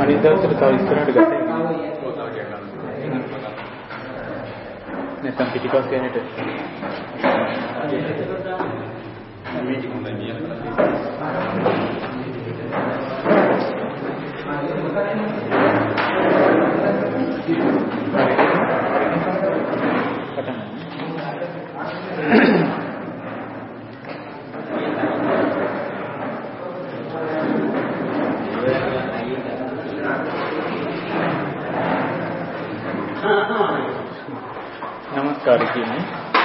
අනිත් දවසට තව ඉස්සරහට ගත්තා. නැත්නම් පිටිපස්සේ යන්නට. නමස්කාර කියන්නේ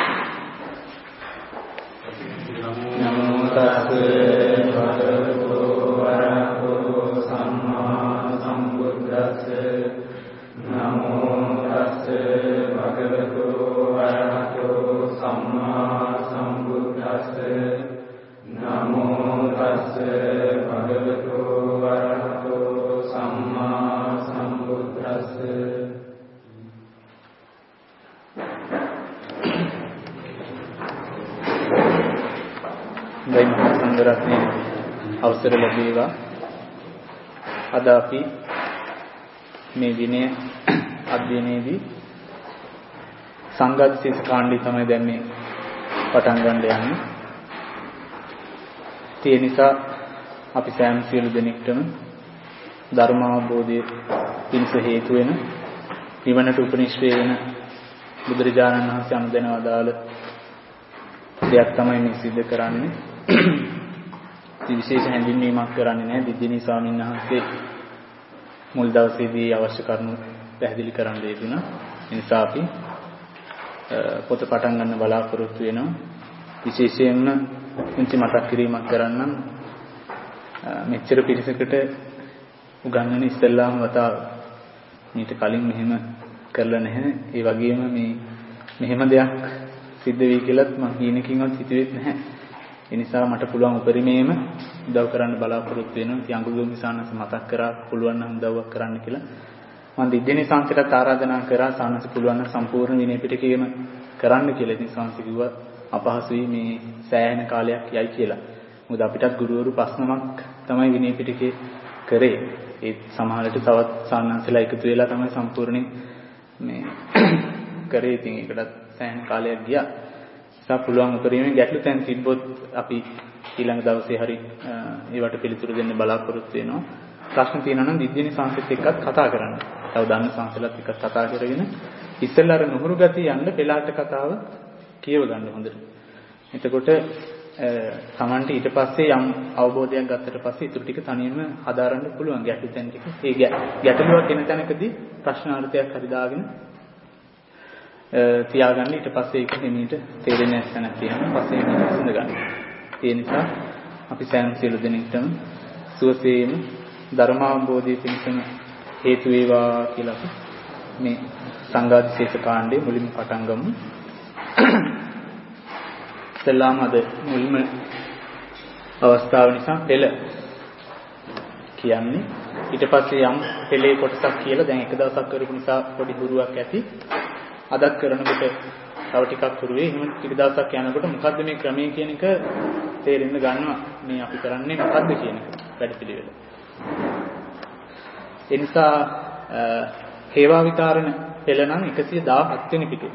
නමෝ තස්ස භගවතු වරහතෝ සම්මා සම්බුද්දස්ස නමෝ තස්ස භගවතු වරහතෝ සම්මා සම්බුද්දස්ස නමෝ තස්ස භගවතු වරහතෝ සම්මා සම්බුද්දස්ස. සංඝරත්නයේ අවසර ලැබේවා. අද අපි මේ විනය අධ්‍යයනයේදී සංඝාදිශේෂ කාණ්ඩය තමයි දැන් මේ පටන් ගන්න යන්නේ. ඒ නිසා අපි සෑම සියලු දෙනෙක්ටම ධර්ම අවබෝධය පිණිස හේතු වෙන නිවනට උපනිශ්‍රේ වෙන බුදුරජාණන් වහන්සේ අනුදැන වදාළ දෙයක් තමයි මේ සිද්ධ කරන්නේ. විශේෂ හැඳින්වීමක් කරන්නේ නැහැ. දිද්දිනී ස්වාමීන් වහන්සේ මුල් දවසේදී අවශ්‍ය කරුණු පැහැදිලි කරන්න යෙදුණා. ඒ නිසා අපි පොත පටන් ගන්න බලාපොරොත්තු වෙනවා. විශේෂයෙන්ම මුංචි මතක් කිරීමක් කරන්නම්. මෙච්චර පිරිසකට උගන්වන ඉස්සෙල්ලාම වතාව මීට කලින් මෙහෙම කරලා නැහැ. ඒ වගේම මෙහෙම දෙයක් සිද්ධ වෙයි කියලාත් මම හීනකින්වත් හිතුවෙත් නැහැ. ඒ නිසා මට පුළුවන් උපරිමයේම උදව් කරන්න බලාපොරොත්තු වෙනවා. ඉතින් අඟුලිමාල සානස මතක් කරා පුළුවන් නම් උදව්වක් කරන්න කියලා. මම දිද්දෙනී සංසයට ආරාධනා කරා සානස පුළුවන් නම් සම්පූර්ණ විනය පිටකයම කරන්න කියලා. ඉතින් සංසි කිව්වා අපහසුයි මේ සෑහෙන කාලයක් යයි කියලා. මොකද අපිටත් ගුරුවරු 5 තමයි විනය පිටකේ කරේ. ඒ සමහරවිට තවත් සානන්සලා එකතු වෙලා තමයි සම්පූර්ණයෙන් මේ කරේ. ඉතින් ඒකටත් සෑහෙන කාලයක් ගියා. සා පුළුවන් උපරිමයෙන් ගැටලු තැන් තිබ්බොත් අපි ඊළඟ දවසේ හරි ඒවට පිළිතුරු දෙන්න බලාපොරොත්තු වෙනවා. ප්‍රශ්න තියෙනවා නම් දිද්දිනී සංසෙත් එක්කත් කතා කරන්න. තව දන්න සංසලත් එක්ක කතා කරගෙන ඉස්සෙල්ලා අර නුහුරු ගතිය යන්න පෙළාට කතාව කියව ගන්න හොඳට. එතකොට තමන්ට ඊට පස්සේ යම් අවබෝධයක් ගත්තට පස්සේ ඊටු ටික තනියම හදාරන්න පුළුවන් ගැටලු තැන් ටික. ඒ ගැටලුවක් එන තැනකදී ප්‍රශ්නාර්ථයක් හරි දාගෙන තියාගන්න. ඊට පස්සේ ඒක හිමීට තේරෙන්නේ නැත්නම් තියෙනවා. පස්සේ මේක විසඳ ගන්න. ඒ නිසා අපි සෑම සියලු දෙනෙක්ටම සුවසේම ධර්මාවබෝධය පිණිසම හේතු වේවා කියලා අපි මේ සංඝාදිශේෂ කාණ්ඩේ මුලින්ම පටන් ගමු. සලාම අද මුල්ම අවස්ථාව නිසා පෙළ කියන්නේ ඊට පස්සේ යම් පෙළේ කොටසක් කියලා දැන් එක දවසක් කරපු නිසා පොඩි හුරුවක් ඇති. අදත් කරනකොට තව ටිකක් හුරුවේ. එහෙම ටික දවසක් යනකොට මොකද්ද මේ ක්‍රමය කියන එක තේරෙන්න ගන්නවා. මේ අපි කරන්නේ මොකද්ද කියන එක වැඩපිළිවෙල. ඒ නිසා හේවා විතරණ පෙළ නම් 117 වෙනි පිටුව.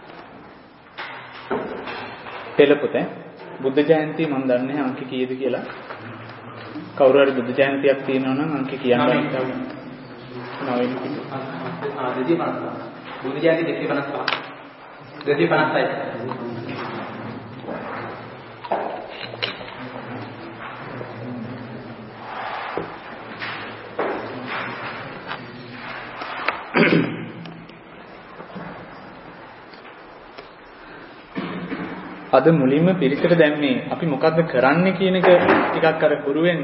පෙළ පොතේ බුද්ධ ජයන්ති මම දන්නේ අංක කීයද කියලා. කවුරු හරි බුද්ධ ජයන්තියක් තියෙනවා නම් අංක කියන්න හිතන්න. 9 වෙනි පිටුව. බුද්ධ ජයන්ති 255. අද මුලින්ම පිළිසෙට දැම්මේ අපි මොකද්ද කරන්න කියන එක ටිකක් අර පුරු වෙන්න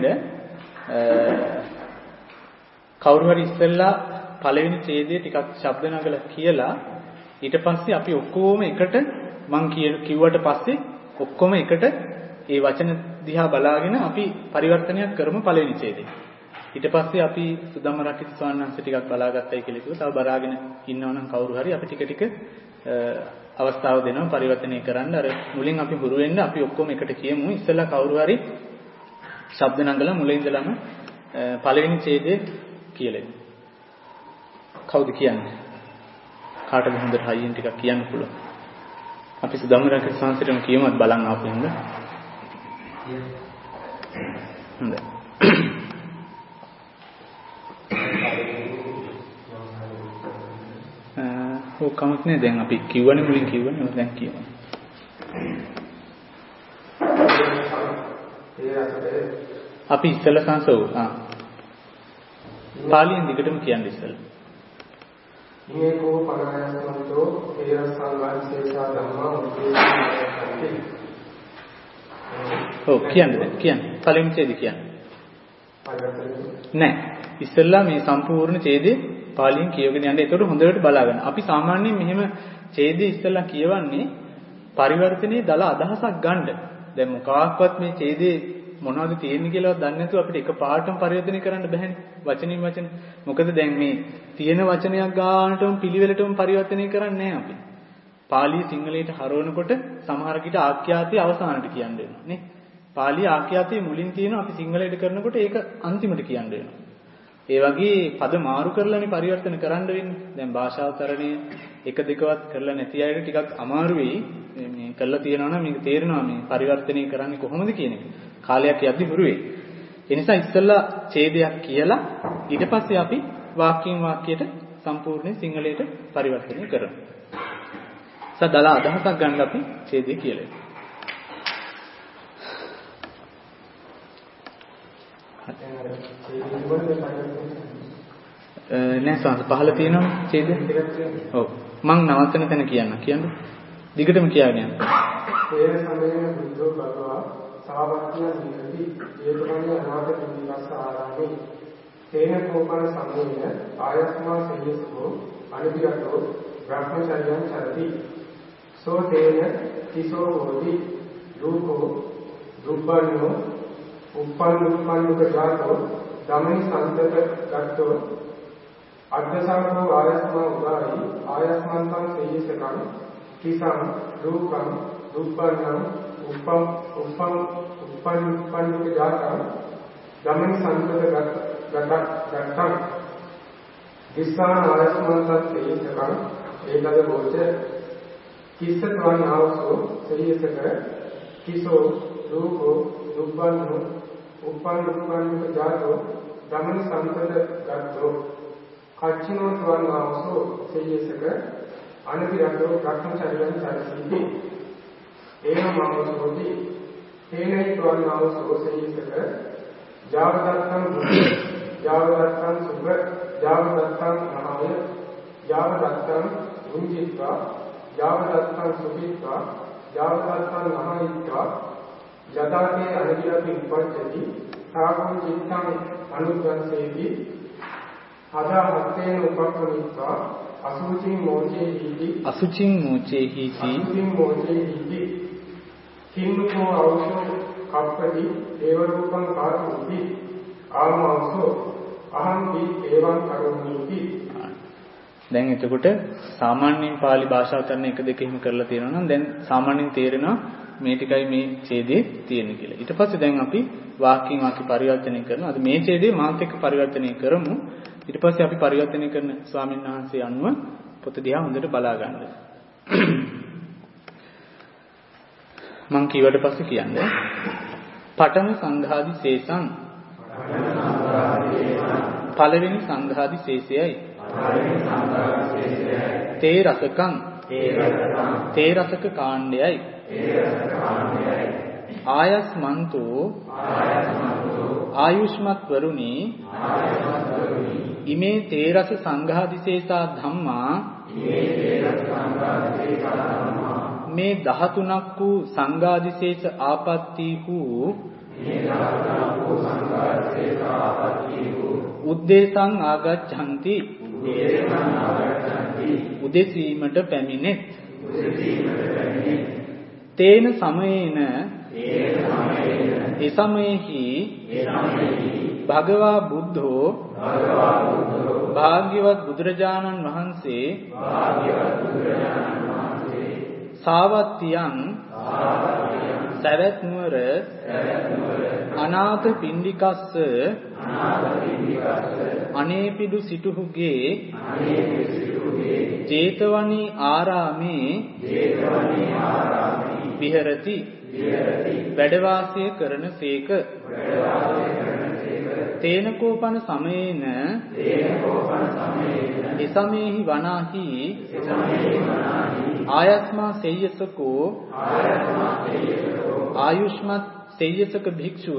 කවුරු හරි ඉස්සෙල්ලා පළවෙනි ඡේදයේ ටිකක් ශබ්ද නගලා කියලා ඊට පස්සේ අපි ඔක්කොම එකට මං කිව්වට පස්සේ ඔක්කොම එකට ඒ වචන දිහා බලාගෙන අපි පරිවර්තනයක් කරමු පළවෙනි ඡේදේ. ඊට පස්සේ අපි සුදම්ම රක්කිත ස්වාමීන් වහන්සේ ටිකක් බලාගත්තයි කියලා කිව්වා. තව බලාගෙන ඉන්නවනම් කවුරු හරි අපි ටික ටික අවස්ථාව දෙනවා පරිවර්තනය කරන්න. අර මුලින් අපි හුරු වෙන්න අපි ඔක්කොම එකට කියමු. ඉස්සෙල්ලා කවුරු හරි ශබ්ද නගලා මුලින් ඉඳලම පළවෙනි ඡේදයේ කියලා. කවුද කියන්නේ? කාටද හොඳට හයියෙන් ටිකක් කියන්න පුළුවන්. අපි සුදම්මරක සංස්කෘතියම කියමුත් බලන් ආපු හින්දා. හොඳයි. කමක් නෑ දැන් අපි කිව්වනේ මුලින් කිව්වනේ දැන් කියමු. අපි ඉස්සෙල්ලා සංසෝ පාලියෙන් දිගටම කියන්නේ ඉස්සෙල්ලා. ඉමේකෝ පරායසමන්තෝ තේරසංගාංශේසා ධම්මා උපේක්ෂාති. කියන්නේ. පළවෙනි ඡේදය කියන්නේ. නෑ. ඉස්සෙල්ලා මේ සම්පූර්ණ ඡේදේ පාලියෙන් කියවගෙන යන්න. ඒකට හොඳට බලාගන්න. අපි සාමාන්‍යයෙන් මෙහෙම ඡේදය ඉස්සෙල්ලා කියවන්නේ පරිවර්තනයේ දල අදහසක් ගන්න. දැන් මොකක්වත් මේ ඡේදේ මොනවද තියෙන්නේ කියලාවත් දන්නේ නැතුව අපිට එක පාඩම් පරිවර්තනය කරන්න බැහැනේ. වචනින් වචන. මොකද දැන් මේ තියෙන වචනයක් ගන්නටම පිළිවෙලටම පරිවර්තනය කරන්නේ නැහැ අපි. පාලි සිංහලයට හරවනකොට සමහර කිට ආඛ්‍යාතය අවසානට කියන්න වෙනවා නේ. පාලි ආඛ්‍යාතයේ මුලින් තියෙනවා අපි සිංහලයට කරනකොට ඒක අන්තිමට කියන්න වෙනවා. ඒ වගේ පද මාරු කරලානේ පරිවර්තන කරන්න වෙන්නේ. දැන් භාෂාතරණය එක දෙකවත් කරලා නැති අයට ටිකක් අමාරු වෙයි. මේ කරලා තියනවා නම් මේක තේරෙනවා මේ පරිවර්තනය කරන්නේ කොහොමද කියන එක. කාලයක් යද්දි හුරු වෙයි. ඒ නිසා ඉස්සෙල්ලා ඡේදයක් කියලා ඊට පස්සේ අපි වාක්‍යයෙන් වාක්‍යයට සම්පූර්ණ සිංහලයට පරිවර්තනය කරනවා. සදලා අදහසක් ගන්න අපි ඡේදය කියලා. නෑ සංස පහල තියෙනවා ඡේදය. ඔව්. මං නවත්තන තැන කියන්න. දිගටම කියන්න යන්න. ඒ සමයේ බුද්ධ භගවා සාවත්‍ය නිති ඒකමනේ අනාථ පිළිගස්ස ආරාමේ තේන කෝපන සමයේ ආයස්මා සේයසෝ අනිවිරතෝ බ්‍රහ්මචර්යං චරති සෝ තේන කිසෝ හෝති රූපෝ දුබ්බන්නෝ උප්පන්නුක ජාතෝ ධම්මේ සංතත ගත්තෝ අද්දසංකෝ ආයස්මා උදායි ආයස්මන්තං සේයසකං කිසං රූපං දුබ්බන්නං උප්පන්නුක ජාතං ධම්මේ සංතත ගත්තං කිස්සාන ආයස්මන්තං සේයසකං ඒකද බෝධ කිස්සත්වන් ආවසෝ සේයසක කිසෝ රූපෝ දුබ්බන්නෝ උප්පන්නුක ජාතෝ ධම්මේ සංතත ගත්තෝ කච්චිනෝ තවන් ආවසෝ සේයසක අනිවිරතෝ බ්‍රහ්මචර්යං චරති ඒන මමසෝති තේනයි තවන් ආවසෝ සේයසක ජාවදත්තං ජාවදත්තං සුභ ජාවදත්තං මහාය ජාවදත්තං උංජිත්වා ජාවදත්තං සුභිත්වා ජාවදත්තං මහායිත්වා යදාතේ අනිවිරති උපච්චති සාගෝ චිත්තං අනුග්‍රහසේති හදා හත්තේන උපක්‍රමිත්වා අසුචින් මෝචේ හිති කින්නකෝ අවශ්‍ය කප්පති දේව රූපං කාතුති ආමංසෝ අහං ඒවං කරුණීති. දැන් එතකොට සාමාන්‍යයෙන් පාලි භාෂාවතරණ 1 2 එහෙම කරලා තියෙනවා නම් දැන් සාමාන්‍යයෙන් තේරෙනවා මේ ටිකයි මේ ඡේදයේ තියෙන්නේ කියලා. ඊට පස්සේ දැන් අපි වාක්‍යයෙන් වාක්‍ය පරිවර්තනය කරනවා. අද මේ ඡේදයේ මාත් එක්ක පරිවර්තනය කරමු. ඊට පස්සේ අපි පරිවර්තනය කරන ස්වාමීන් වහන්සේ අනුව පොත දිහා හොඳට බලා ගන්න. මං කීවට පස්සේ කියන්නේ පඨම සංඝාදි ශේෂං පළවෙනි සංඝාදි ශේෂයයි තේ රසකං තේ රසක කාණ්ඩයයි ආයස්මන්තෝ ආයුෂ්මත් වරුනි ඉමේ තේ රස සංඝාදිශේෂා ධම්මා මේ 13ක් වූ සංඝාදිශේෂ ආපත්‍ති වූ උද්දේශං ආගච්ඡanti උදෙසීමට පැමිණෙත් තේන සමයේන එසමයෙහි භගවා බුද්ධෝ භාග්‍යවත් බුදුරජාණන් වහන්සේ සාවත්තියං සවැත් නුවර අනාථ පිණ්ඩිකස්ස අනේපිඩු සිටුහුගේ ජේතවනී ආරාමේ විහෙරති වැඩ වාසය කරන සේක. තේනකෝපන සමයේන එසමේහි වනාහි ආයස්මා සේයසකෝ ආයුෂ්මත් සේයසක භික්ෂුව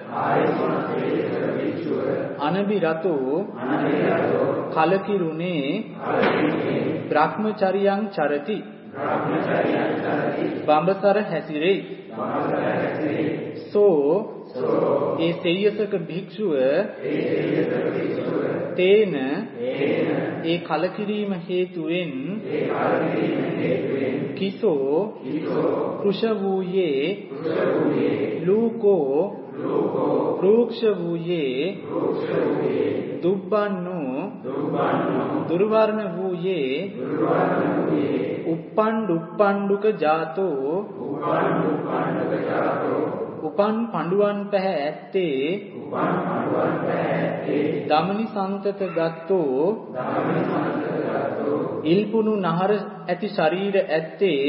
අනබිරතෝ කලකිරුනේ බ්‍රහ්මචරියං චරති බඹසර හැසිරෙයි. සෝ ඒ සේයසක භික්ෂුව තේන ඒ කලකිරීම හේතුවෙන් කිසෝ කෘෂ වූයේ ලූකෝ රූක්ෂ වූයේ දුබ්බන්නෝ දුර්වර්ණ වූයේ උප්පණ්ඩුක ජාතෝ උපන් පඬුවන් පැහැ ඇත්තේ දමනි සන්තත ගත්තෝ ඉල්පුණු නහර ඇති ශරීර ඇත්තේ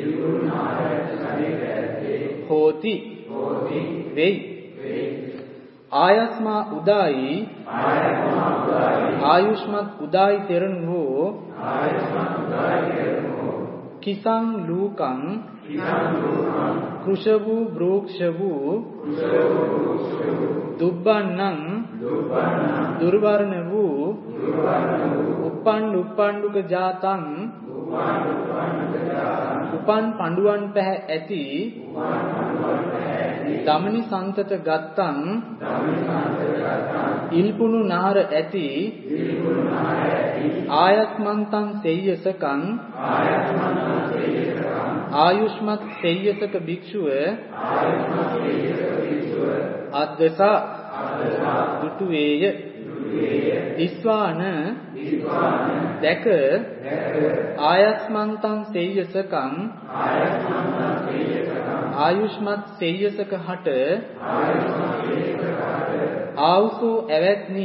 හෝති වෙයි. ආයස්මා උදායි ආයුෂ්මත් උදායි තෙරණුවෝ කිසං ලූකං කෘෂ වූ වෘක්ෂ වූ දුබ්බන්නං දුර්වර්ණ වූ උප්පණ්ඩුක ජාතං උපන් පඬුවන් පැහැ ඇති දමනි සන්තත ගත්තං ඉල්පුණු නාර ඇති ආයස්මන්තං සේයසකං ආයුෂ්මත් සේයසක භික්ෂුව අද්දසා දුටුවේය. දිස්වාන දැක ආයස්මන්තං සේයසකං ආයුෂ්මත් සේයසක හට ආවුසෝ ඇවැත්නි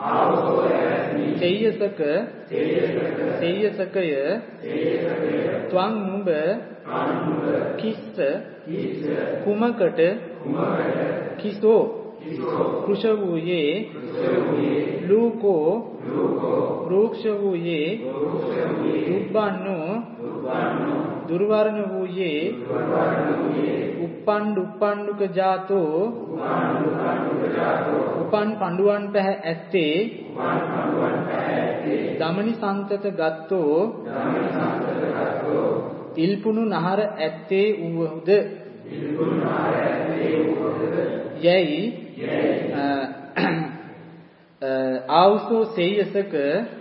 සේයසකය ත්වං නුඹ කිස්ස කුමකට කිසෝ කෘෂ වූයේ ලූකෝ රූක්ෂ වූයේ දුබ්බන්නෝ දුර්වර්ණ වූයේ උප්පණ්ඩුක ජාතෝ උපන් පඬුවන් පැහැ ඇත්තේ දමනි සන්තත ගත්තෝ ඉල්පුණු නහර ඇත්තේ වූහුද යැයි ආවුසෝ සේයසක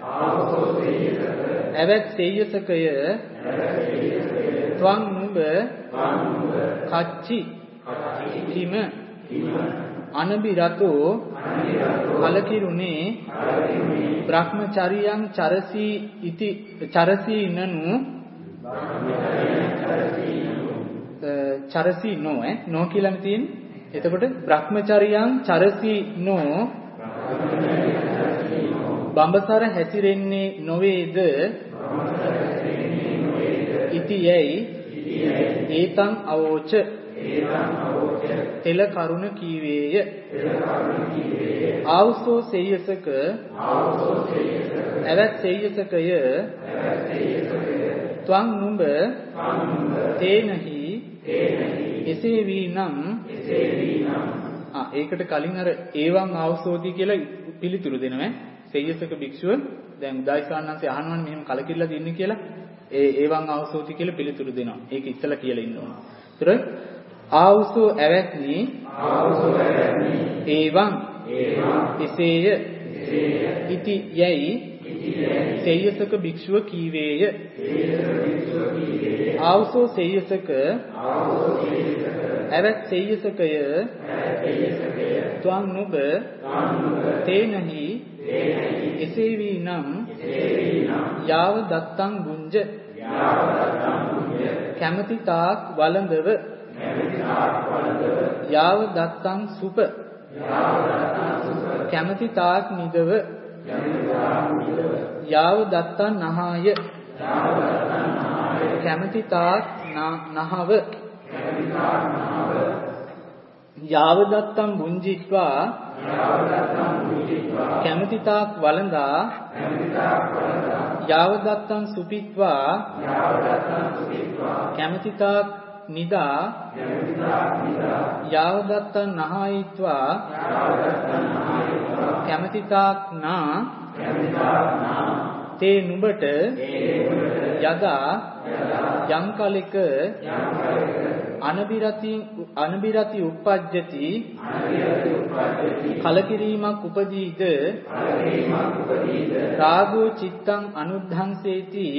ඇවැත් සේයසකය ත්වං නුඹ කච්චි හිම අනබිරතෝ කලකිරුනේ බ්‍රහ්මචරියං චරසී ඉති චරසී නනු චරසී නෝ කියලානේ තියෙන්නේ. එතකොට බ්‍රහ්මචරියං චරසී නෝ බඹසර හැසිරෙන්නේ නොවේද ඉතියයි ඒතං අවෝච තෙල කරුණ කීවේය. ආවුසෝ සේයසක ඇවැත් සේයසකය ත්වං නුඹ තේනහි එසේ වීනම් ඒකට කලින් අර ඒවං ආවසෝති කියලා පිළිතුරු දෙනවා. සේයසක භික්ෂුව දැන් උදායිසානන්සේ අහනවනේ මෙහෙම කලකිරලා දින්නේ කියලා ඒවං ආවසෝති කියලා පිළිතුරු දෙනවා. ඒක ඉස්සලා කියලා ඉන්නවා. ඒතර ආවසෝ ඇවැත්නි ඒවං එසේය ඉති යයි සේයසක භික්ෂුව කීවේය. ආවසෝ සේයසක ඇවැත් සේයසකය ත්වං නුඹ තේනහි එසේ වීනම් යාව දත්තං ගුංජ කැමැති තාක් වළඳව යාව දත්තං සුප කැමැති තාක් නිදව යාව දත්තං නහාය කැමැති තාක් නහව යාව දත්තං බුංජිත්වා කැමැති තාක් වළඳා යාව දත්තං සුපිත්වා කැමැති තාක් නිදා යාව දත්තං නහායිත්වා කැමැති තාක් නා තේ නුඹට යදා යම් කලෙක අනබිරති උප්පජ්ජති කලකිරීමක් උපදීද රාගෝ චිත්තං අනුද්ධංසේති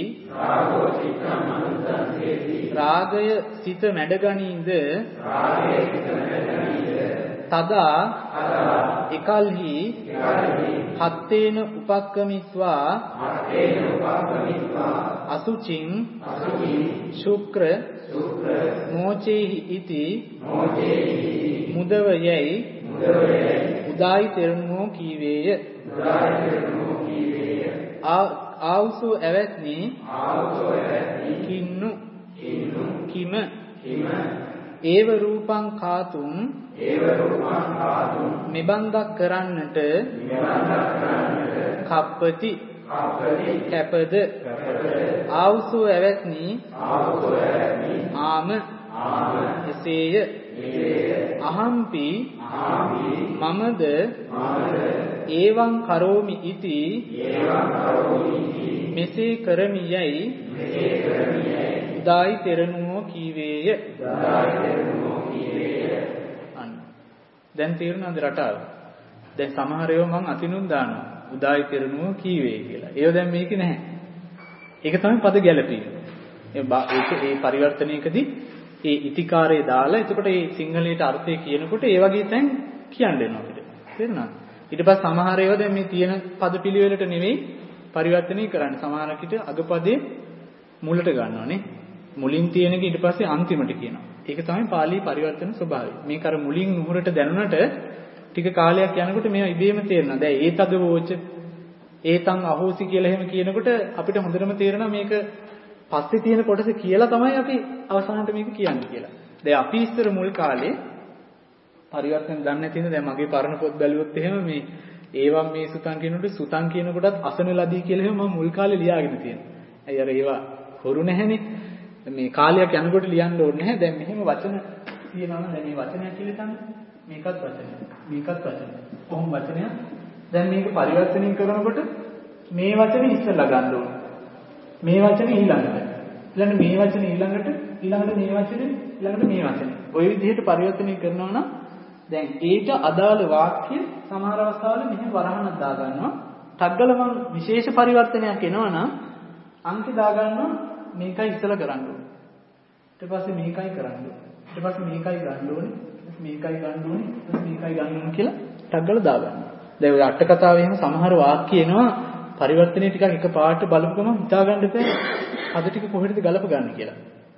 රාගය සිත මැඩගනීද තදා එකල්හි හත්තේන උපක්කමිත්වා අසුචින් ශුක්‍ර මෝචේහි ඉති මුදවයයි උදායි තෙරණුවෝ කීවේය. ආවුසෝ ඇවැත්නි කින්නු කිම ඒව රූපං කාතුම් මෙබන්දක් කරන්නට කප්පති කැපද ආවුසෝ ඇවැත්නි ආම එසේය. අහම්පි මමද ඒවං කරෝමි ඉති මෙසේ කරමි යයි උදායි තෙරණුවෝ කීවේය. දැන් තේරුණාද රටාව? දැන් සමහර ඒවා මං අතිනුත් දානවා උදායි තෙරණුවෝ කීවේ කියලා. ඒව දැන් මේක නැහැ. ඒක තමයි පද ගැළපීම. ඒ පරිවර්තනයකදී ඒ ඉතිකාරය දාලා එතකොට ඒ සිංහලයට අර්ථය කියනකොට ඒ වගේ තැන් කියන්න වෙනවා අපිට. තේරුණාද? ඊට පස්සේ සමහර ඒවා දැන් මේ තියෙන පද පිළිවෙලට නෙවෙයි පරිවර්තනය කරන්නේ. සමහරකට අගපදේ මුලට ගන්නවානේ. මුලින් තියෙන එක ඊට පස්සේ අන්තිමට කියනවා. ඒක තමයි පාලි පරිවර්තන ස්වභාවය. මේක අර මුලින් නුහුරට දැනුණට ටික කාලයක් යනකොට මේවා ඉබේම තේරෙනවා. දැන් ඒතද වෝච ඒතං අහෝසි කියලා එහෙම කියනකොට අපිට හොඳටම තේරෙනවා මේක පස්සේ තියෙන කොටස කියලා තමයි අපි අවසානට මේක කියන්නේ කියලා. දැන් අපි ඉස්සර මුල් කාලේ පරිවර්තන දන්නේ නැති ඉඳන් දැන් මගේ පරණ පොත් බැලුවොත් එහෙම මේ ඒවම් මේ සුතං කියනකොට සුතං කියන කොටත් අසන ලදී කියලා එහෙම මම මුල් කාලේ ලියාගෙන තියෙනවා. ඇයි අර ඒවා හොරු නැහැනේ. මේ කාලයක් යනකොට ලියන්න ඕනේ නැහැ. දැන් මෙහෙම වචන තියෙනවා නම් දැන් මේ වචනයක් කියලා තමයි මේකත් වචනයක්. මේකත් වචනයක්. කොහොම වචනයක්? දැන් මේක පරිවර්තනය කරනකොට මේ වචනේ ඉස්සෙල්ලා ගන්න ඕනේ. මේ වචනේ ඊළඟට. ඊළඟට මේ වචනේ ඊළඟට මේ වචනේ ඊළඟට මේ වචනේ. ওই විදිහට පරිවර්තනය කරනවා නම් දැන් ඊට අදාළ වාක්‍ය සමහර අවස්ථාවල මෙහෙම වරහණක් දා ගන්නවා. ටග්ගල මම විශේෂ පරිවර්තනයක් එනවා නම් අංක දා ගන්නවා මේකයි ඉස්සෙල්ලා කරන්න ඕනේ. ඊට පස්සේ මේකයි කරන්න ඕනේ. ඊට පස්සේ මේකයි ගන්න ඕනේ. මේකයි ගන්න ඕනේ. මේකයි ගන්න ඕනේ කියලා ටග්ගල දා ගන්නවා. දැන් ඔය අට කතාවේ එහෙම සමහර වාක්‍ය එනවා පරිවර්තනයේ ටිකක් එක පාට බලපු ගමන් හිතා ගන්න බෑ අද ටික කොහෙටද ගලප ගන්න කියලා.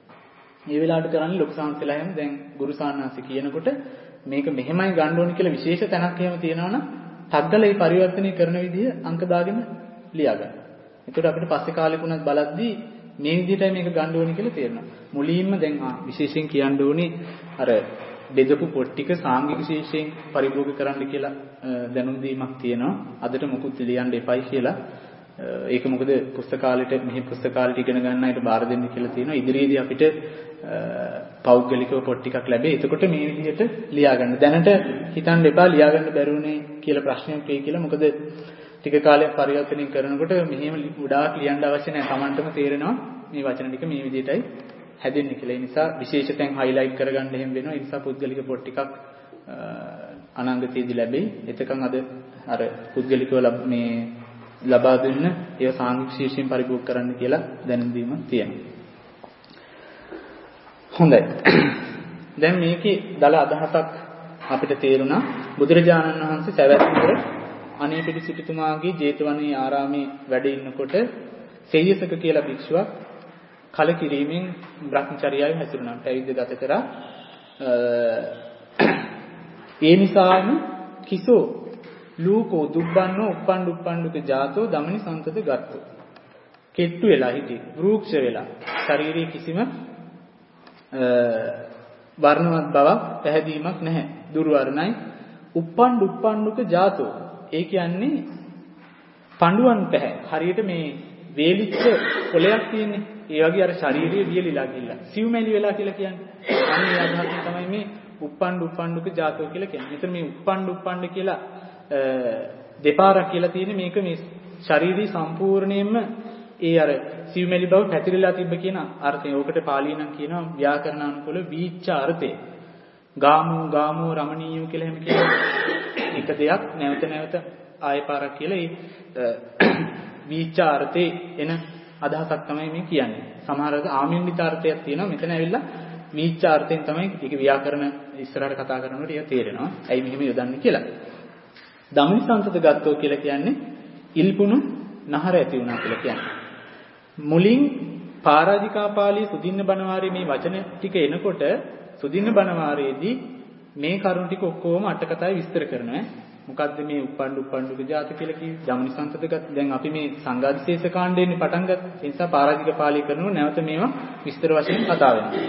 මේ වෙලාවට කරන්නේ ලොකු සාංශලා එහෙම දැන් ගුරු සාන්නාසි කියනකොට මේක මෙහෙමයි ගන්න ඕනේ කියලා විශේෂ තැනක් එහෙම තියෙනවනම් ටග්ගල මේ පරිවර්තනය කරන විදිහ අංක දාගෙන ලියා ගන්න. එතකොට අපිට පස්සේ කාලෙකුණත් බලද්දී මේ විදිහටයි මේක ගන්න ඕනේ කියලා තේරෙනවා. මුලින්ම දැන් විශේෂයෙන් කියන්න ඕනේ අර බෙදපු පොත් ටික සාංගික විශේෂයෙන් පරිභෝග කරන්න කියලා දැනුම් දීමක් තියෙනවා. අදට මොකුත් ලියන්න එපයි කියලා. ඒක මොකද පුස්තකාලෙට මෙහි පුස්තකාලෙට ඉගෙන ගන්න අයට බාර දෙන්න කියලා තියෙනවා. ඉදිරියේදී අපිට පෞද්ගලිකව පොත් ටිකක් ලැබෙයි. එතකොට මේ විදිහට ලියා ගන්න. දැනට හිතන්න එපා ලියා ගන්න බැරුණේ කියලා ප්‍රශ්නයක් වෙයි කියලා. මොකද ටික කාලයක් පරිවර්තනය කරනකොට මෙහෙම ගොඩාක් ලියන්න අවශ්‍ය නැහැ. Tamanටම තේරෙනවා මේ වචන ටික මේ විදිහටයි හැදෙන්නේ කියලා. ඒ නිසා විශේෂ තැන් highlight කරගන්න එහෙම වෙනවා. ඒ නිසා පුද්ගලික පොත් ටිකක් අනාගතයේදී ලැබෙයි. එතකන් අද අර පුද්ගලිකව මේ ලබා දෙන්න ඒව සාංගික විශේෂයෙන් පරිභෝග කරන්න කියලා දැනුම් දීමක් තියෙනවා. හොඳයි. දැන් මේකේ දල අදහසක් අපිට තේරුණා. බුදුරජාණන් වහන්සේ සවැත් නුවර අනේපිඩි සිටුතුමාගේ ජේතවනයේ ආරාමේ වැඩ ඉන්නකොට සෙය්‍යසක කියලා භික්ෂුවක් කලකිරීමෙන් බ්‍රහ්මචර්යාවෙන් හැසිරුණා. පැවිද්ද ගත කරා. ඒ නිසාම කිසෝ ලූකෝ දුබ්බන්නෝ උප්පණ්ඩුක ජාතෝ දමනි සන්තත ගත්තෝ. කෙට්ටු වෙලා හිටියේ වෘක්ෂ වෙලා ශරීරයේ කිසිම වර්ණවත් බවක් පැහැදීමක් නැහැ. දුරු වර්ණයි. උප්පණ්ඩුක ජාතෝ. ඒ කියන්නේ පඬුවන් පැහැ. හරියට මේ වේලිච්ච කොළයක් තියෙන්නේ. ඒ වගේ අර ශරීරයේ වියලිලා ගිහිල්ලා සිව්මැලි වෙලා කියලා කියන්නේ. අනේ අදහස තමයි මේ උප්පණ්ඩුක ජාතෝ කියලා කියන්නේ. මෙතන මේ උප්පණ්ඩ කියලා දෙපාරක් කියලා තියෙන්නේ මේක මේ ශාරීරික සම්පූර්ණයෙන්ම ඒ අර සිව්මැලි බව පැතිරලා තිබ්බ කියන අර්ථය. ඕකට පාලිය නම් කියනවා ව්‍යාකරණානුකූල වීච්ඡ අර්ථය. ගාමෝ රමණීයෝ කියලා එහෙම කියනවා. එක දෙයක් නැවත ආයෙ පාරක් කියලා ඒ වීච්ඡ අර්ථේ එන අදහසක් තමයි මේ කියන්නේ. සමහරවිට ආමින්විත අර්ථයක් තියෙනවා. මෙතන ඇවිල්ලා වීච්ඡ අර්ථයෙන් තමයි ඒක ව්‍යාකරණ ඉස්සරහට කතා කරනකොට ඒක තේරෙනවා. ඇයි මෙහෙම යොදන්නේ කියලා. දමනි සන්තත ගත්තෝ කියලා කියන්නේ ඉල්පුණු නහර ඇති වුණා කියලා කියන්නේ. මුලින් පරාජිකා පාළිය සුදින්න බණවාරයේ මේ වචන ටික එනකොට සුදින්න බණවාරයේදී මේ කරුණු ටික ඔක්කොම අට කතාවේ විස්තර කරනවා. මොකද්ද මේ උප්පණ්ඩුක ජාති කියලා කිව්වේ? දමනි සන්තත ගත්ත. දැන් අපි මේ සංඝාදිශේෂ කාණ්ඩයෙන් පටන් ගත්ත. ඒ නිසා පරාජික පාළිය කරනකොට නැවත මේවා විස්තර වශයෙන් කතා වෙනවා.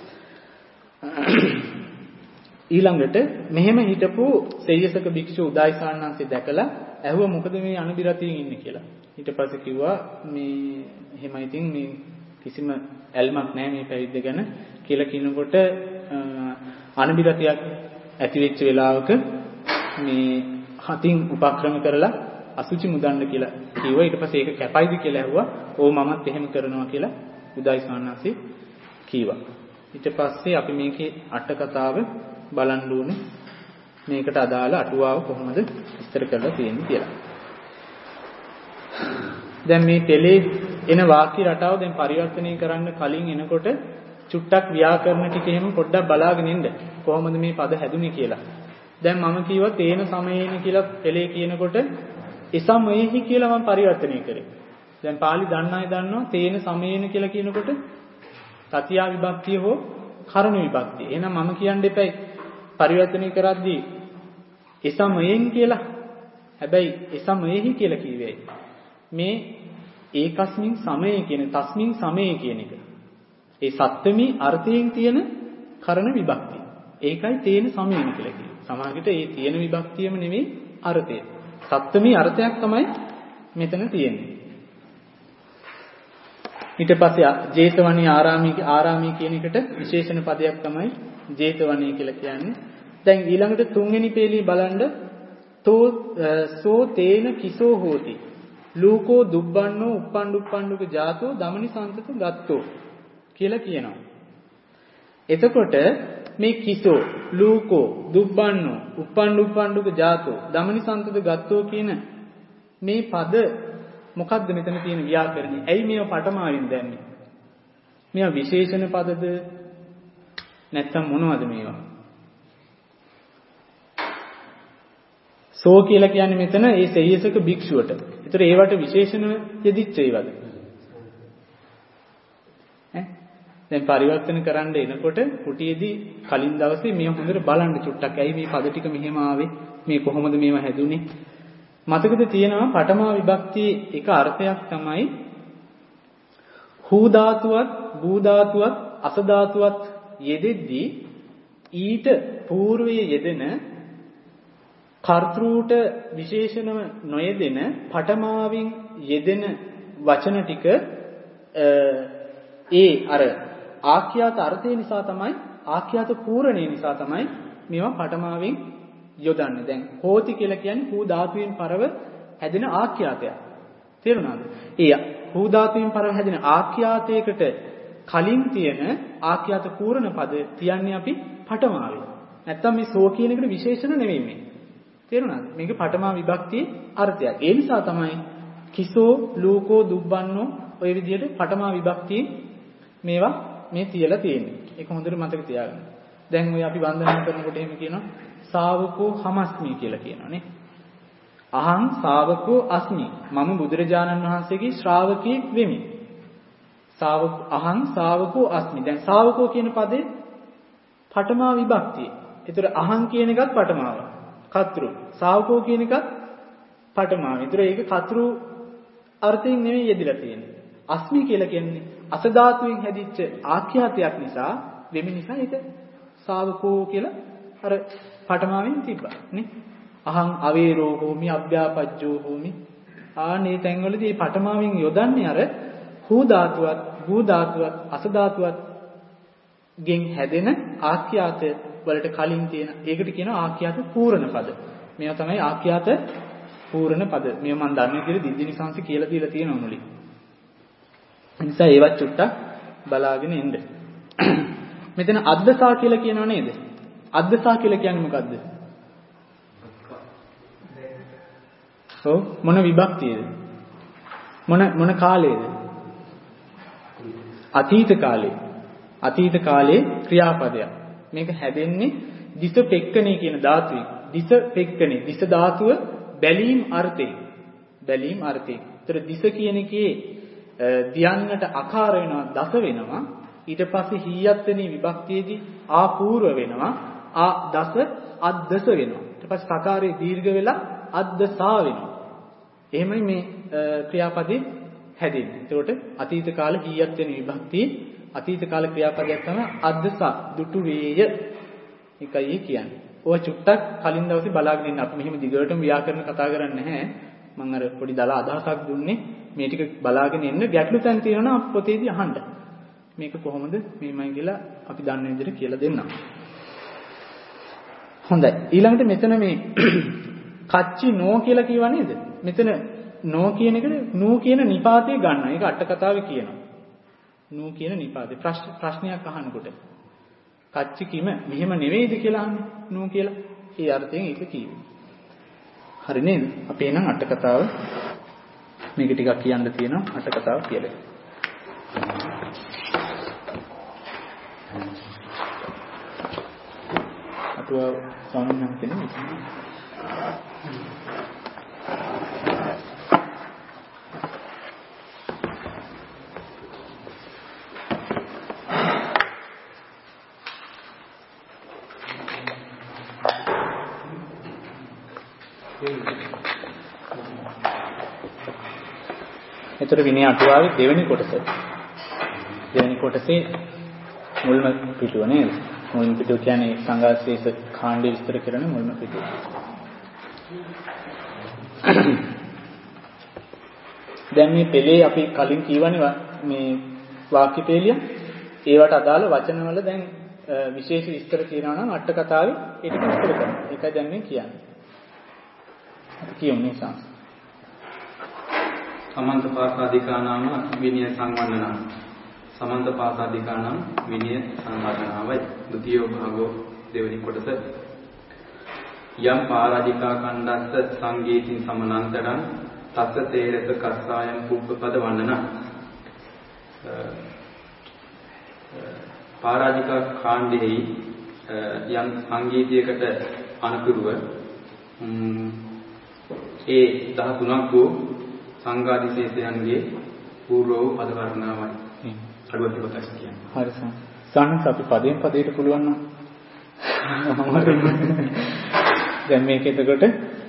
ඊළඟට මෙහෙම හිටපු සේයසක භික්ෂු උදායිසාන්නාන්සේ දැකලා ඇහුවා මොකද මේ අනුබිරතියෙන් ඉන්නේ කියලා. ඊට පස්සේ කිව්වා මේ එහෙමයි ඉතින් මේ කිසිම ඇල්මක් නැහැ මේ පැවිද්ද ගැන කියලා කිනකොට අනුබිරතියක් ඇති වෙච්ච වෙලාවක මේ හතින් උපක්‍රම කරලා අසුචි මුදන්න කියලා කිව්වා. ඊට පස්සේ ඒක කැපයිද කියලා ඇහුවා. "ඕ මමත් එහෙම කරනවා" කියලා උදායිසාන්නාන්සේ කිව්වා. ඊට පස්සේ අපි මේකේ අට කතාව බලන්න ඕනේ. මේකට අදාළ අටුවාව කොහොමද විස්තර කරලා තියෙන්නේ කියලා. දැන් මේ පෙළේ එන වාක්‍ය රටාව දැන් පරිවර්තනය කරන්න කලින් එනකොට චුට්ටක් ව්‍යාකරණ ටික එහෙම පොඩ්ඩක් බලාගෙන ඉන්න. කොහොමද මේ පද හැදුනේ කියලා. දැන් මම කිව්වා තේන සමයේන කියලා පෙළේ කියනකොට එසමයෙහි කියලා මම පරිවර්තනය කරේ. දැන් පාලි දන්න අය දන්නවා තේන සමයේන කියලා කියනකොට තතියා විභක්තිය හෝ කර්ම විභක්තිය. එහෙනම් මම කියන්න එපයි පරිවර්තනය කරද්දී එසමයෙන් කියලා. හැබැයි එසමයෙහි කියලා කිව්වේ මේ ඒකස්මින් සමයේ කියන තස්මින් සමයේ කියන එක. ඒ සත්‍යමී අර්ථයෙන් තියෙන කර්ණ විභක්තිය. ඒකයි තේන සමයෙන් කියලා කියන්නේ. සමහරවිට ඒ තියෙන විභක්තියම නෙමෙයි අර්ථය. සත්‍යමී අර්ථයක් තමයි මෙතන තියෙන්නේ. ඊට පස්සේ ජේතවනී ආරාමී කියන එකට විශේෂණ පදයක් තමයි ජේතවනී කියලා කියන්නේ. දැන් ඊළඟට තුන්වෙනි පේළිය බලන්න සෝ තේන කිසෝ හෝති ලූකෝ දුබ්බන්නෝ උප්පණ්ඩුක ජාතෝ දමනි සන්තත ගත්තෝ කියලා කියනවා. එතකොට මේ කිසෝ ලූකෝ දුබ්බන්නෝ උප්පණ්ඩුක ජාතෝ දමනි සන්තත ගත්තෝ කියන මේ පද මොකද්ද මෙතන තියෙන ව්‍යාකරණය? ඇයි මේව පටමාවින් දැම්මේ? මේවා විශේෂණ පදද නැත්නම් මොනවද මේවා? සෝ කියලා කියන්නේ මෙතන ඒ සේයසක භික්ෂුවට. ඒතර ඒවට විශේෂණ යෙදිච්ච ඒවාද? දැන් පරිවර්තන කරන්න එනකොට කුටියේදී කලින් දවසේ මේ හොඳට බලන්න චුට්ටක්. ඇයි මේ පද ටික මෙහෙම ආවේ? මේ කොහොමද මේවා හැදුනේ? මතකද තියෙනවා පඨමා විභක්තියේ එක අර්ථයක් තමයි හූ ධාතුවත් භූ ධාතුවත් අස ධාතුවත් යෙදෙද්දී ඊට పూర్වයේ යෙදෙන කර්තෘට විශේෂණව නොයෙදෙන පඨමාවෙන් යෙදෙන වචන ටික ඒ අර ආඛ්‍යාත අර්ථය නිසා තමයි ආඛ්‍යාත පූර්ණේ නිසා තමයි මේවා පඨමාවෙන් යොදන්නේ. දැන් හෝති කියලා කියන්නේ හූ ධාතුවෙන් පරව හැදෙන ආඛ්‍යාතයක්. තේරුණාද? ඒ හූ ධාතුවෙන් පරව හැදෙන ආඛ්‍යාතයකට කලින් තියෙන ආඛ්‍යාත පූර්ණ පද තියන්නේ අපි පඨමාවේ. නැත්තම් මේ සෝ කියන එකට විශේෂණ නෙවෙයි මේ. තේරුණාද? මේක පඨමා විභක්තියේ අර්ථයක්. ඒ නිසා තමයි කිසෝ ලූකෝ දුබ්බන්නෝ ඔය විදිහට පඨමා විභක්තියේ මේවා මේ තියලා තියෙන්නේ. ඒක හොඳට මතක තියාගන්න. දැන් ඔය අපි වන්දනා කරනකොට එහෙම කියනවා ශාවකෝ හමස්මි කියලා කියනවානේ. අහං ශාවකෝ අස්මි. මම බුදුරජාණන් වහන්සේගේ ශ්‍රාවකයෙක් වෙමි. අහං ශාවකෝ අස්මි. දැන් ශාවකෝ කියන පදේ පඨමා විභක්තිය. ඒතර අහං කියන එකත් පඨමාව. කතෘ. ශාවකෝ කියන එකත් පඨමාව. ඒතර ඒක කතෘ අර්ථයෙන් නෙමෙයි යෙදিলা තියෙන්නේ. අස්මි කියලා කියන්නේ අස ධාතුවෙන් හැදිච්ච ආඛ්‍යාතයක් නිසා වෙමි නිසා ඒක ශාවකෝ කියලා අර පඨමාවෙන් තිබ්බා නේ. අහං අවේරෝ හෝමි අභ්‍යාපජ්ජෝ හෝමි ආනේ තැන්වලදී මේ පඨමාවෙන් යොදන්නේ අර හූ ධාතුවත් භූ ධාතුවත් අස ධාතුවත් ගෙන් හැදෙන ආඛ්‍යාත වලට කලින් තියෙන ඒකට කියනවා ආඛ්‍යාත පූර්ණ පද. මේවා තමයි ආඛ්‍යාත පූර්ණ පද. මේව මම දන්නේ කියලා දිද්දිනිසංශ කියලා දීලා තියෙනවා මුලින්. ඒ නිසා ඒවත් චුට්ටක් බලාගෙන ඉන්න. මෙතන අද්දසා කියලා කියනව නේද? අද්දසා කියලා කියන්නේ මොකද්ද? ඔව් මොන විභක්තියද? මොන කාලයේද? අතීත කාලේ. අතීත කාලේ ක්‍රියාපදයක්. මේක හැදෙන්නේ දිස පෙක්කණේ කියන ධාතුවේ. දිස පෙක්කණේ දිස ධාතුව බැලීම් අර්ථයෙන්. බැලීම් අර්ථයෙන්. ඒතර දිස කියන එකේ දියන්නට අකාර වෙනවා දස වෙනවා. ඊට පස්සේ හීයත්වෙනි විභක්තියේදී ආපූර්ව වෙනවා. ආ දස අද්දස වෙනවා. ඊට පස්සේ සකාරයේ දීර්ඝ වෙලා අද්දසා වෙනවා. එහෙමයි මේ ක්‍රියාපදේ හැදෙන්නේ. ඒකට අතීත කාල හීයත්වෙනි විභක්තියේ අතීත කාල ක්‍රියාපදයක් තමයි අද්දසා දුටු වේය. එකයි කියන්නේ. ඔය චුට්ටක් කලින් දවසේ බලාගෙන ඉන්න අපි මෙහෙම දිගටම ව්‍යාකරණ කතා කරන්නේ නැහැ. මම අර පොඩි දලා අදහසක් දුන්නේ මේ ටික බලාගෙන ඉන්න ගැටලු තැන් තියෙනවා පොතේදී අහන්න. මේක කොහොමද මේමයි කියලා අපි දන්න විදිහට කියලා දෙන්නම්. හොඳයි. ඊළඟට මෙතන මේ කච්චි නෝ කියලා කියව නේද? මෙතන නෝ කියන එකට නූ කියන නිපාතේ ගන්නවා. ඒක අට කතාවේ කියනවා. නූ කියන නිපාතේ ප්‍රශ්නයක් අහනකොට කච්චි කිම මෙහෙම නෙවෙයිද කියලා අහන්නේ නූ කියලා. ඒ අර්ථයෙන් ඒක කියනවා. හරි නේද? අපි එහෙනම් අට කතාව මේක ටිකක් කියන්න තියෙනවා අට කතාව කියලා. අටුවා ස්වාමීන් වහන්සේ නේ. ඒතර විනය අටුවාවේ දෙවෙනි කොටස. දෙවෙනි කොටසේ මුල්ම පිටුව නේද? මුල්ම පිටුව කියන්නේ සංඝාශේෂ කාණ්ඩය විස්තර කරන මුල්ම පිටුව. දැන් මේ පෙළේ අපි කලින් කියවනේ මේ වාක්‍ය පෙළිය ඒවට අදාළ වචනවල දැන් විශේෂ විස්තර කියනවා නම් අට කතාවේ ඒක විස්තර කරනවා. ඒකයි දැන් මේ කියන්නේ. අපි කියමු නිසා සමන්තපාසාදිකානාම විනය සංවර්ධනං සමන්තපාසාදිකානම් විනය සංවර්ධනාවයි. ဒုတိ ය භාගෝ දෙවෙනි කොටස. යම් පාරාජිකා කණ්ඩස්ස සංගීතින් සමනන්තරං තස්ස තේරක කස්සායම් පුබ්බපද වන්දන. පාරාජිකා කාණ්ඩෙහි යම් සංගීතයකට අනුකූලව ඒ 13ක් වූ සංඝාදිශේෂයන්ගේ පූර්ව පද වර්ණාවයි. අඩුවත් කොටස් කියන්නේ. හරි සාහනස අපි පදයෙන් පදයට පුළුවන් නම් දැන් මේක එතකොට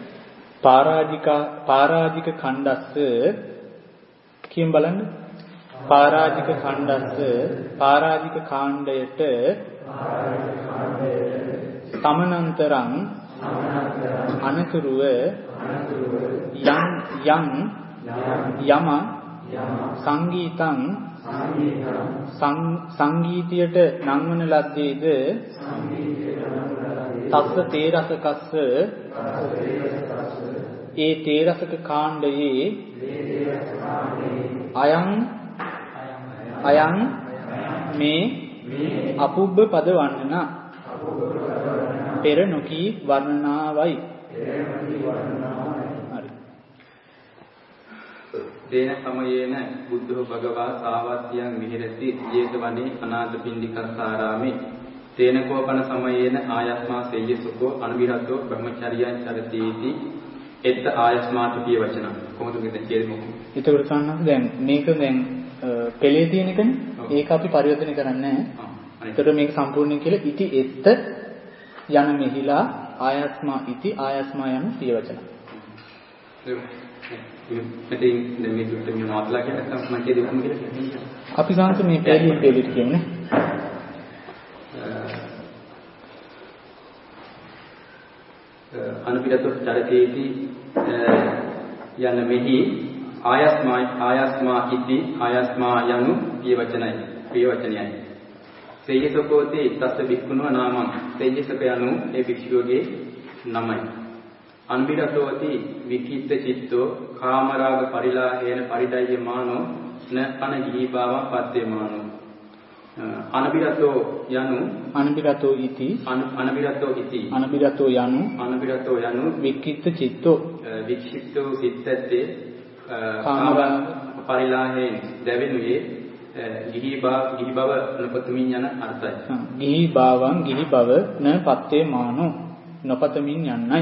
පාරාජික ඛණ්ඩස්ස කියන් බලන්න. පාරාජික ඛණ්ඩස්ස පාරාජික කාණ්ඩයට සමනන්තරං අනතුරුව යම් යම සංගීතං සංගීතයට නංවන ලද්දේද තස්ස තේරසකස්ස ඒ තේරසක කාණ්ඩයේ අයං මේ අපුබ්බ පද වන්නනා පෙර නොකී වර්ණනාවයි. තේන සමයේන බුද්ධෝ භගවා සාවත්තියං විහෙරති ජේතවනේ අනාථපිණ්ඩිකස්සාරාමේ තේන කෝපන සමයේන ආයස්මා සේයසුකෝ අනුවිරතෝ බ්‍රහ්මචර්යයන් චරතිති එත් ආයස්මාට පිය වචන කොහොමද මෙතන කියන්නේ? ඒකට සම්බන්ධ දැන් මේක දැන් පෙළේ තියෙන එකනේ. ඒක අපි පරිවර්තනය කරන්නේ නැහැ. ඒතර මේක සම්පූර්ණයෙන් කියලා ඉති එත්ත යන මෙහිලා ආයස්මා ඉති ආයස්මා යන ප්‍රිය වචන. අපි සාන්ත මේ පෙළියට කියන්නේ අනුපිරතෝ චරිතේති යන මෙහි ආයස්මා ඉති ආයස්මා යනු ප්‍රිය වචනයයි. සේයසකෝති තස්ස බික්කුණව නාමං සේයසක යනු ඒ භික්ෂුවගේ නමයි. අනුපිරතෝති විකිත්ත චිත්තෝ කාමරාග පරිලාහේන පරිදය්‍යමානෝ න අන ගිහිභාවං පත්තේමානෝ. අනුපිරතෝ යනු අනුපිරතෝ ඉති අනුපිරතෝ යනු විකිත්ත චිත්තෝ වික්ෂිප්තෝ සිත්තත්තේ කාමරාග පරිලාහේන දැවෙනුයේ ගිහි බව නොපතමින් යන අර්ථයි. ගිහි භාවං ගිහි බව න පත්තේ මානෝ නොපතමින් යන්නයි.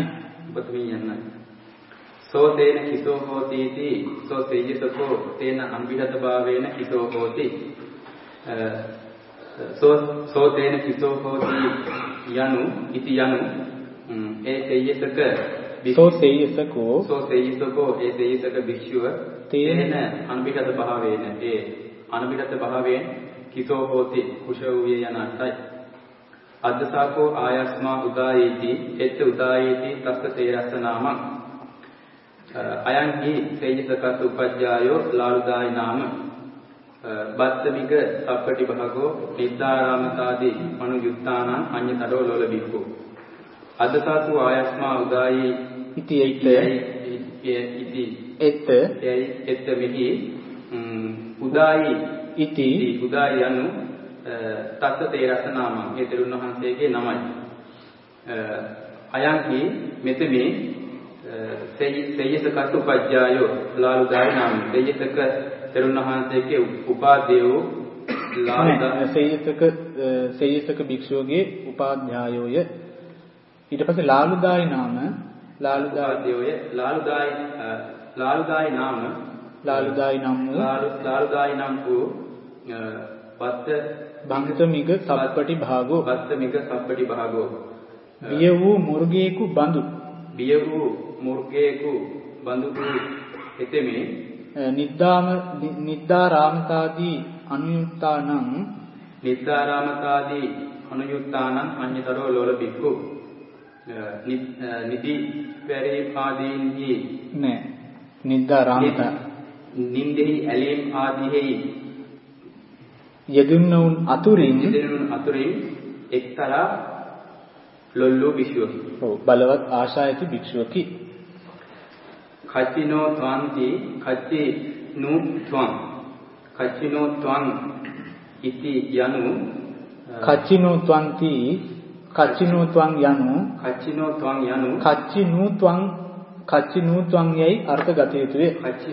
සෝ තේන කිසෝ හෝති इति සෝ තේජසකෝ තේන අම්බිරත භාවේන කිසෝ හෝති. සෝ තේන කිසෝ හෝති යනු ඉති යනු ඒ තේජසක සෝ තේජසකෝ ඒ තේජසක භික්ෂුව තේන අම්බිරත භාවේන ඒ අනුපිරත භාවයෙන් කිසෝ හෝති කුශෝ වේ යන අර්ථයි. අද්දසාකෝ ආයස්මා උදායේති එත් උදායේති තස්ස තේරස්ස නාමං අයං හි තේජසකස් උපජ්ජායෝ ලාලුදායි නාම බත්තමික සප්පටි භගෝ නිද්දාරාමතාදී අනුයුක්තානං අඤ්ඤතරෝ ලෝල බික්ඛු. අද්දසාකෝ ආයස්මා උදායේ ඉති එත් මෙහි උදායි ඉති උදායි යනු තස්ස තේරස්ස නාමං ඒ තෙරුන් වහන්සේගේ නමයි. අයන්හි මෙතෙමේ තේජසකත් උපජ්ජායෝ ලාලුදායි නාම තේජසක තෙරුන් වහන්සේගේ උපාදේයෝ තේජසක භික්ෂුවගේ උපාධ්‍යායෝය. ඊට පස්සේ ලාලුදායි නාම ලාලුදායි නාම ලාලුදායි නම් වූ බන්තමිග සප්පටි භාගෝ බිය වූ මුර්ගේකු බඳු එතෙමේ නිද්දාරාමතාදී අනුයුක්තානං අඤ්ඤතරෝ ලෝල බික්ඛු. නිදි පරිපාදීන්හි නෑ නිද්දාරාමතා නින්දෙහි ඇලීම් ආදීෙහි යෙදුණුන් අතුරින් එක්තරා ලොල්ලෝ භික්ෂුවකි. ඔව් බලවත් ආශා ඇති භික්ෂුවකි. කච්චිනෝ ත්වං ඉති යනු කච්චිනෝ ත්වං යයි අර්ථ ගත යුතුය.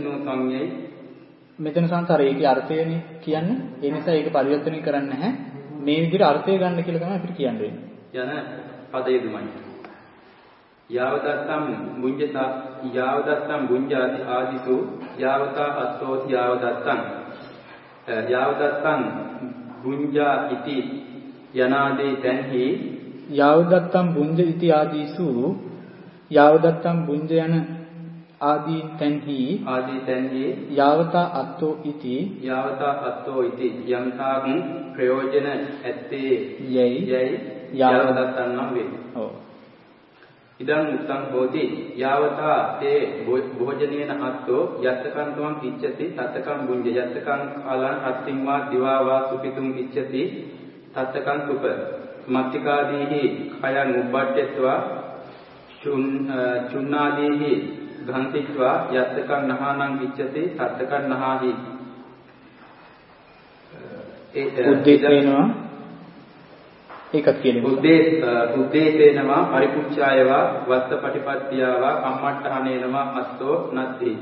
මෙතන සංසාරේ ඒකේ අර්ථයනේ කියන්නේ. ඒ නිසා ඒක පරිවර්තනය කරන්න නැහැ. මේ විදිහට අර්ථය ගන්න කියලා තමයි අපිට කියන්න වෙන්නේ. යන පදයේදුමයි. යාවදත්තම් බුඤ්ජාති ආදිසු යාවතා අත්තෝති යාවදත්තම් බුඤ්ජා ඉති යනාදී තැන්හි යාවදත්තම් බුඤ්ජ ඉති ආදීසු යාවදත්තම් බුඤ්ජ යන ආදී තැන්හි යාවතා අත්තෝ ඉති යම්තාක් ප්‍රයෝජන ඇත්තේ යයි යාවදත්තම් නම් වේ. ඔව්. ඉදං උත්තං හෝති යාවතා තේ භෝජනේන අත්තෝ යත්තකං ත්වං ඉච්ඡති තත්තකං බුඤ්ජ යත්තකං කාලං අත්තිං වා දිවා වා සුපිතුං ඉච්ඡති තත්තකං සුප මත්තිකාදීහි කයං උබ්බට්ඨත්වා චුන්නාදීහි ගන්තිත්වා යත්තකං නහානං ඉච්ඡති තත්තකං නහාහි. උද්දේශේනවා ඒකත් කියන්නේ උද්දේශේනවා පරිපුච්ඡායවා වත්තපටිපත්තියවා කම්මට්ඨහනේනවා අස්සෝ නත්ති.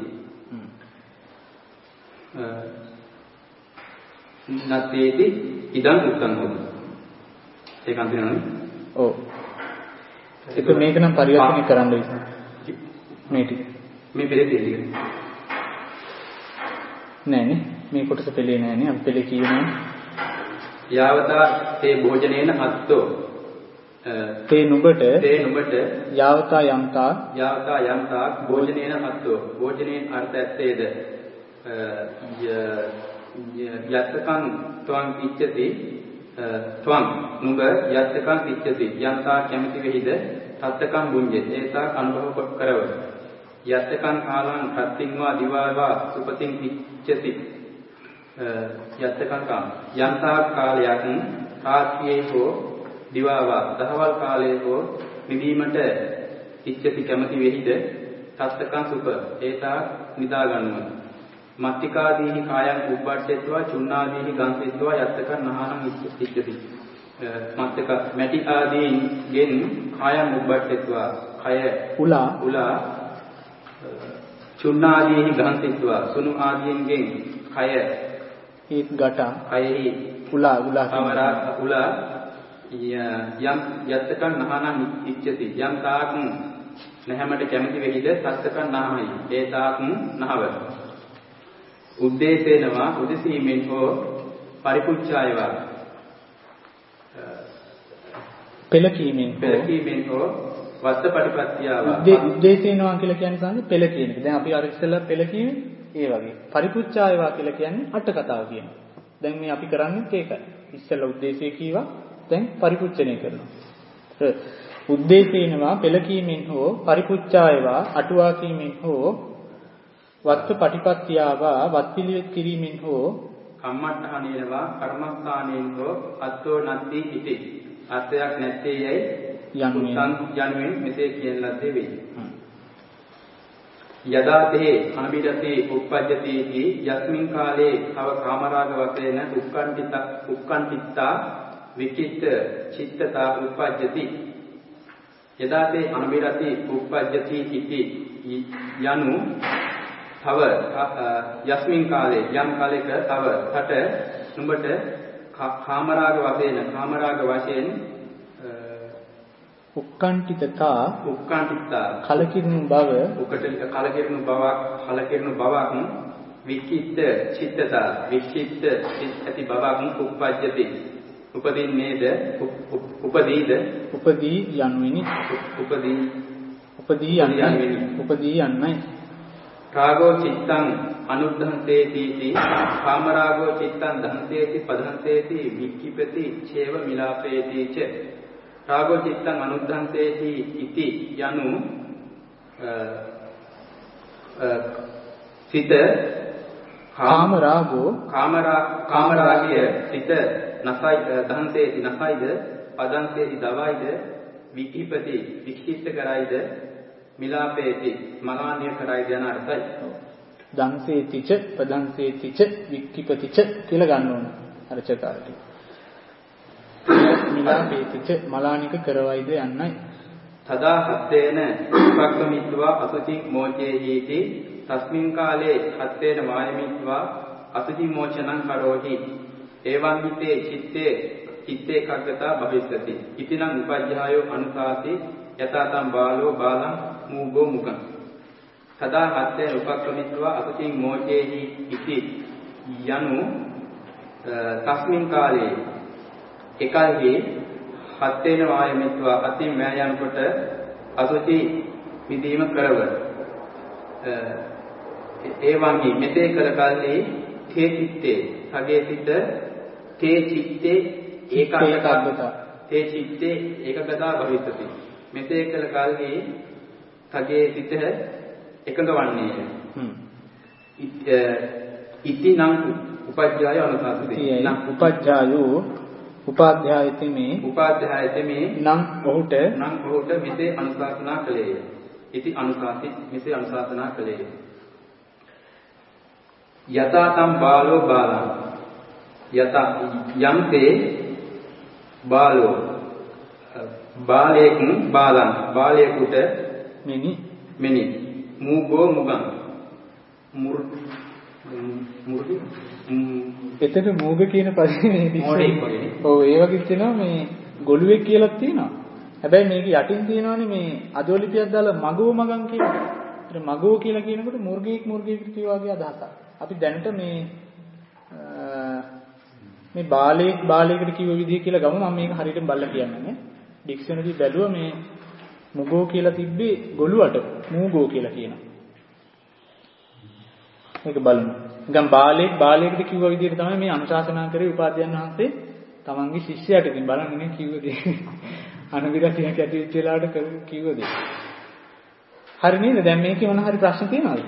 නත්තේති ඉදං උත්තං හොති. ඒක අන්තිමනේ. ඔව්. ඒක මේක නම් පරිවර්තනය කරන්න විසම. මේ ටික. මේ පෙළේ තියෙන්නේ. නෑනේ. මේ කොටස පෙළේ නෑනේ. අපි පෙළේ කියනවා. යාවතා තේ භෝජනේන අත්තෝ තේ නුඹට යාවතා යම්තා භෝජනේන අත්තෝ භෝජනේන අර්ථ ඇත්තේද යත්තකං ත්වං ඉච්ඡති ත්වං නුඹ යත්තකං ඉච්ඡති යන්තා කැමති වෙහිද තත්තකං බුඤ්ජේ ඒතා අනුභව කරව යත්තකං කාලං රත්තින්වා දිවාවා සුපතින් ඉච්ඡති යත්තකං කාම යන්තා කාලයක් රාත්‍රියේ හෝ දිවාවා දහවල් කාලයේ හෝ නිදීමට ඉච්ඡති කැමති වෙහිද තත්තකං සුප ඒතා නිදා ගන්නවා මත්තිකාදීහි කායං උප්පට්ඨේत्वा චුන්නාදීහි ගංසෙත්වා යත්තකං නහානං ඉච්ඡති මත්තක මැටි ආදීන්ගෙන් කායං උප්පට්ඨේत्वा කය උලා චුන්නාදීහි ගංසෙත්වා සුනු ආදීන්ගෙන් කය ඒත් ගට කයෙහි උලා යම් යත්තකං නහානං ඉච්ඡති යම් තාක් නැහැමට කැමති වෙහිද තත්තකං නහයි ඒ තාක් නහව උද්දේශේනවා උදසීමෙන් හෝ පරිපුච්ඡායවා පෙළකීමෙන් හෝ වත්තපටිපත්තියවා උද්දේශේනවා කියලා කියන්නේ සංග පෙළ කියන එක. දැන් අපි අර ඉස්සෙල්ලා පෙළ කියන්නේ ඒ වගේ. පරිපුච්ඡායවා කියලා කියන්නේ අට කතාව කියනවා. දැන් මේ අපි කරන්නේ ඒකයි. ඉස්සෙල්ලා උද්දේශය කීවා දැන් පරිපුච්ඡනය කරනවා. උද්දේශේනවා පෙළකීමෙන් හෝ පරිපුච්ඡායවා අටුවා කීමෙන් හෝ වත්ත පටිපත්තියවා වත් පිළිවෙත් කිරීමෙන් හෝ කම්මට්ඨානේනවා කර්මස්ථානයෙන් හෝ අත්තෝ නත්ති ඉති අර්ථයක් නැත්තේ යයි යනුවෙන් මෙසේ කියන ලද්දේ වේ. යදාතේ අනිබිරති උප්පජ්ජති යස්මින් කාලේ තව කාමරාග වශයෙන් උක්කණ්ඨිතා විචිත්ත චිත්තතා උප්පජ්ජති යදාතේ අනිබිරති උප්පජ්ජති ඉති යනු තව යස්මින් කාලේ යම් කාලයක තව රට නුඹට කාමරාග වශයෙන් උක්කණ්ඨිතා කලකිරුණු බවක් විචිත්ත චිත්තතා විචිත්ත ඇති බවක් උප්පජ්ජති උපදින්නේද උපදී යන්වෙනි උපදී යන්නයි රාගෝ චිත්තං අනුද්ධංසේති කාමරාගෝ චිත්තං ධංසේති පදංසේති වික්ඛිපති චේව මිලාපේති ච රාගෝ චිත්තං අනුද්ධංසේති ඉති යනු සිත කාමරාගය සිත නසයි ධංසේති නසයිද පදංසේති දවයිද වික්ඛිපති වික්ෂිප්ත කරයිද මිලාපේති මලාන්‍ය කරයිද යන අර්ථයි. දංසේතිච පදංසේතිච වික්ඛිපතිච කියලා ගන්න ඕන අර චකාරට. මිලාපේතිච මලානික කරවයිද යන්නයි. තදා හත්තේන උපක්ඛමිත්වා අසුචි මෝචේහිති තස්මින් කාලේ හත්තේන වායමිත්වා අසුචි මෝචනං කරෝහි එවං හිතේ චිත්තේ කග්ගතා භවිස්සති ඉතිනං උපජ්ජායෝ අනුසාති යතාතම් බාලෝ බාලං මූගෝ මුඛං තදා හත්තේන උපක්ඛමිත්වා අසුචි මෝචේහි ඉති යනු තස්මින් කාලේ එකල්හි හත්තේන වායමිත්වා අතින් මෑයන් කොට අසුචි විදීම කරව එවංහි මෙසේ කල කල්හි තේ චිත්තේ සගේ සිත තේ චිත්තේ ඒකගතා භවිස්සති මෙසේ කල කල්හි තගේ සිත එකඟ වන්නේය. ඉති නම් උපජ්ජාය අනුසාසති නම් උපජ්ජායෝ උපාධ්‍යායති මේ නම් ඔහුට මෙසේ අනුශාසනා කළේය. ඉති අනුශාසි මෙසේ අනුශාසනා කළේය. යතාතම් බාලෝ බාලං යත යම්තේ බාලෝ බාලේකුන් බාලං බාලේකුට මෙනි මූගෝ මුගං මුර්ගි එතන මූග කියන පදේ ඔව් ඒ වගේ තියෙනවා මේ ගොළුෙක් කියලා තියෙනවා. හැබැයි මේක යටින් තියෙනවානේ මේ අදෝලිපියක් දාලා මගෝ මගන් කියන. ඒත් මගෝ කියලා කියනකොට මුර්ගීක් කියන වගේ අදහසක්. අපි දැනට මේ මේ බාලයකට කිව්ව විදිහ කියලා ගමු මම මේක හරියටම බලලා කියන්නේ නේ. ඩික්ෂනරි බැලුවා මේ මුගෝ කියලා තිබ්බේ ගොළුවට මූගෝ කියලා කියනවා. මේක බලමු. නිකන් බාලයකට කිව්ව විදිහට තමයි මේ අනුශාසනා කරේ උපාධ්‍යයන් වහන්සේ තමන්ගේ ශිෂ්‍යයාට. ඉතින් බලන්න නේ කිව්ව දේ. අනුවිරතියක් ඇති වෙච්ච වෙලාවට කිව්ව දේ. හරි නේද? දැන් මේකේ මොන හරි ප්‍රශ්න තියෙනවද?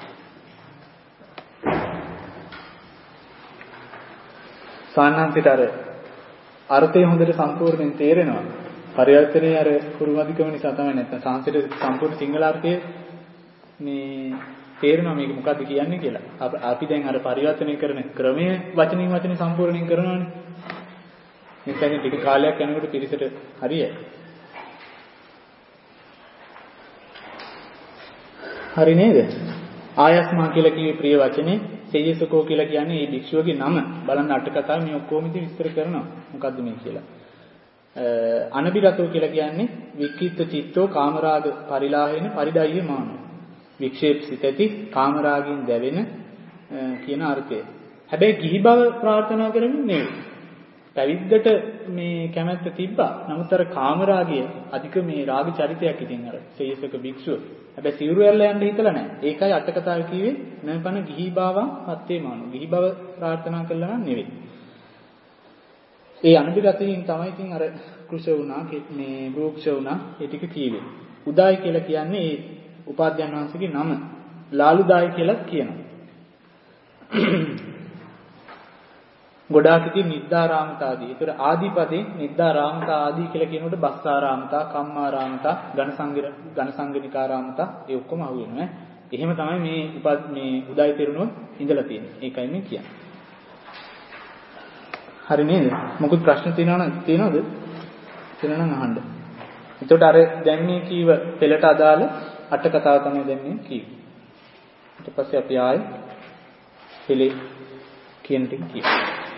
සාමාන්‍යයෙන් අර අර්ථය හොඳට සම්පූර්ණයෙන් තේරෙනවා. පරිවර්තනයේ අර කුරුමදිකම නිසා තමයි නැත්නම් සංස්කෘත සම්පූර්ණ සිංහල අර්ථය මේ තේරෙනවා මේක මොකද්ද කියන්නේ කියලා. අපි දැන් අර පරිවර්තනය කරන ක්‍රමය වචනින් වචනේ සම්පූර්ණයෙන් කරනවානේ. මේක දැන් ටික කාලයක් යනකොට පිරිසට හරියයි. හරි නේද? ආයස්මා කියලා කිව්වේ ප්‍රිය වචනේ, සේයසකෝ කියලා කියන්නේ මේ භික්ෂුවගේ නම. බලන්න අට කතාව මේ ඔක්කොම ඉතින් විස්තර කරනවා. මොකද්ද මේ කියලා. අනබිරතෝ කියලා කියන්නේ වික්කිත චිත්තෝ කාමරාග පරිලාහේන පරිඩය්‍ය මානෝ. වික්ෂේපසිත ඇති කාමරාගයෙන් දැවෙන කියන අර්ථය. හැබැයි ගිහි බව ප්‍රාර්ථනා කරමින් නෙවෙයි. පැවිද්දට මේ කැමැත්ත තිබ්බා. නමුත් අර කාමරාගය අධික මේ රාග චරිතයක් ඉතින් අර සේයසක භික්ෂුව. හැබැයි සිවුරු ඇල්ල යන්න හිතලා නැහැ. ඒකයි අට කතාවේ කිව්වේ නම්පන ගිහි බවං හත්තේ මානෝ. ගිහි බව ප්‍රාර්ථනා කළා නම් නෙවෙයි. ඒ අනබිරතයෙන් තමයි ඉතින් අර කෘෂ වුණා, මේ භෝක්ෂ වුණා, ඒ ටික කිව්වේ. උදායි කියලා කියන්නේ ඒ උපාධ්‍යයන් වහන්සේගේ නම. ලාලුදායි කියලා කියනවා. ගොඩාක් ඉතින් නිද්දාරාමතාදී. ඒතර ආදිපදේ නිද්දාරාමතා ආදී කියලා කියනකොට බස්සාරාමතා, කම්මාරාමතා, ඝනසංගනිකාරාමතා ඒ ඔක්කොම අහු වෙනවා. එහෙම තමයි මේ උදායි තෙරුණුව ඉඳලා තියෙන්නේ. ඒකයි මේ කියන්නේ. හරි නේද? මොකද ප්‍රශ්න තියෙනවද? තියෙනනම් අහන්න. එතකොට අර දැන් මේ කීව පෙළට අදාළ අට කතාව තමයි දැන් මේ කීවේ. ඊට පස්සේ අපි ආයේ පෙළේ කියන ටික කියමු.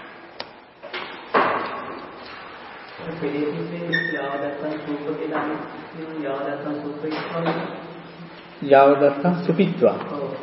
යාවදත්තං සුපිත්වා.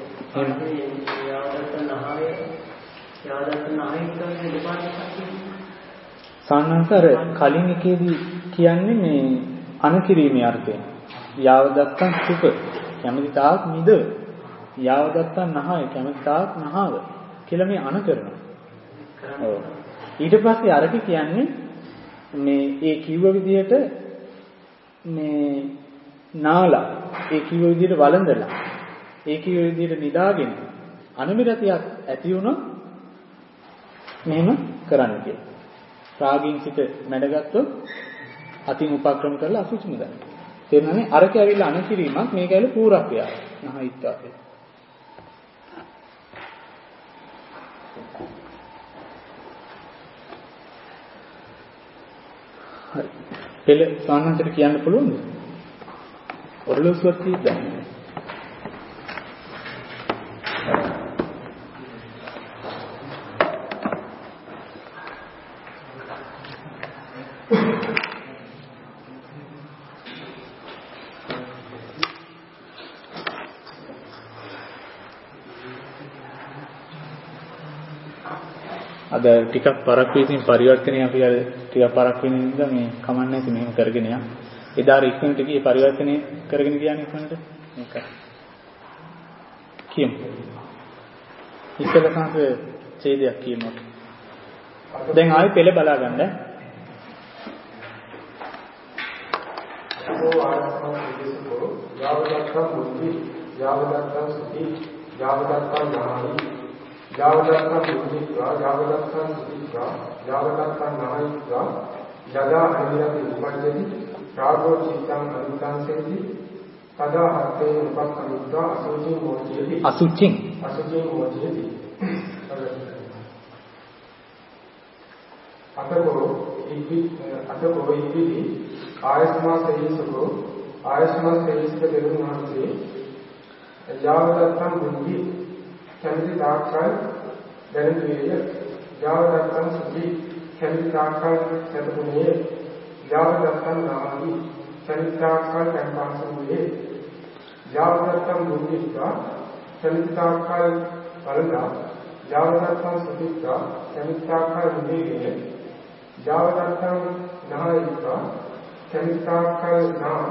සාන්නතර කලින් එකේදී කියන්නේ මේ අනකිරීමේ අර්ථය. යාවදත්තං සුප කැමති තාක් නිද. යාවදත්තං නහය කැමති තාක් නහව කියලා මේ අන කරනවා. ඔව්. ඊට පස්සේ අරක කියන්නේ මේ ඒ කිව්ව විදිහට මේ නාලා ඒ කිව්ව විදිහට වළඳලා ඒ කිව්ව විදිහට නිදාගෙන අනුමිරතියක් ඇති වුණොත් මෙහෙම කරන්න කියලා. රාගින් සිට මැඩගත්තොත් අතින් උපක්‍රම කරලා අසුචිම ගන්න. තේරුණානේ? අරක ඇවිල්ලා අනකිරීමක් මේක ඇවිල්ලා පූරක්‍රියාව. නහයිත්වා. හරි. පෙළ සාන්නන්තට කියන්න පුළුවන්ද? ඔරලෝසුවක් තියෙද්දා. අද ටිකක් පරක් වීසින් පරිවර්තනය අපි අර ටිකක් පරක් වෙන නිසා මේ කමන්නේ නැති මෙහෙම කරගෙන යන්න. එදා ඉක්මනට ගියේ පරිවර්තනය කරගෙන ගියානේ ඉක්මනට. මේක. කියමු. ඉස්සෙල්ලා සංස ඡේදයක් කියමු. දැන් ආයෙ පෙළ බලා ගන්න. යාවදත්තං බුද්ධි යාවදත්තං සුති යාවදත්තං ඥානයි යාවදත්තං බුද්ධිත්වා යාවදත්තං සුතිත්වා යාවදත්තං ඥානයිත්වා යදා අනිරති උපජ්ජති රාගෝ චිත්තං අනිකාංසෙති තදා හත්තේ උපක්ඛමිත්වා අසුචින් මොචියති අසුචින් මොචියති අතකෝ ඉක්වි ආයස්මා සේයසකෝ ආයස්මා සේයසක දෙවියන්ගේ යාවදත්තං බුද්ධි කැමති තාක්කල් දැනුමේ යාවදත්තං සුති කැමති තාක්කල් සතුටුනේ යාවදත්තං නාමි කැමති තාක්කල් සංපාසුනේ යාවදත්තං බුද්ධිත්වා කැමති තාක්කල් බලලා ජාවදත්තං සුතිත්වා කැමිත්තාකල් නිදීගෙන ජාවදත්තං නායිත්වා කැමිත්තාකල් නා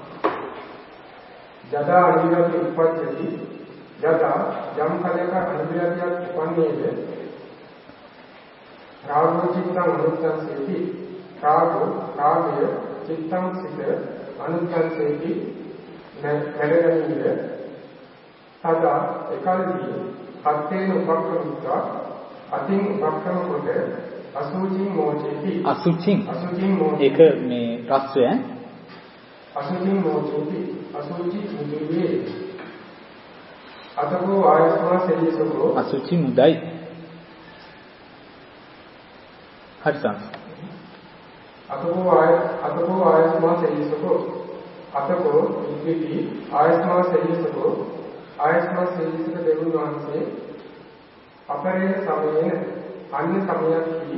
යදා අනිවිරති උපද්දති යදා යම් කලයක අනිවිරතියක් උපන්නේද රාගෝ චිත්තං අනුත්ථංසේති රාගය චිත්තං සිත අනුත්ථංසේති නැරෙන්නේ සදා එකල්හි අත්තේන උපක්‍රමිත්වා අතින් උපක්‍රම කොට අසුචින් මොචේති අසුචින් මොචේති ඒක මේ රස්වය අසුචින් මොචේති අසුචි මුදුවේ අතකෝ ආයස්මා සෙලිසකෝ අසුචි මුදයි හරිසම් අතකෝ ආයස්මා සෙලිසකෝ අතකෝ ඉක්විති ආයස්මා සෙලිසකෝ ආයස්මා සෙලිසක දෙවියන් වහන්සේ අපරේ සමයේන අන්‍ය සමයන්හි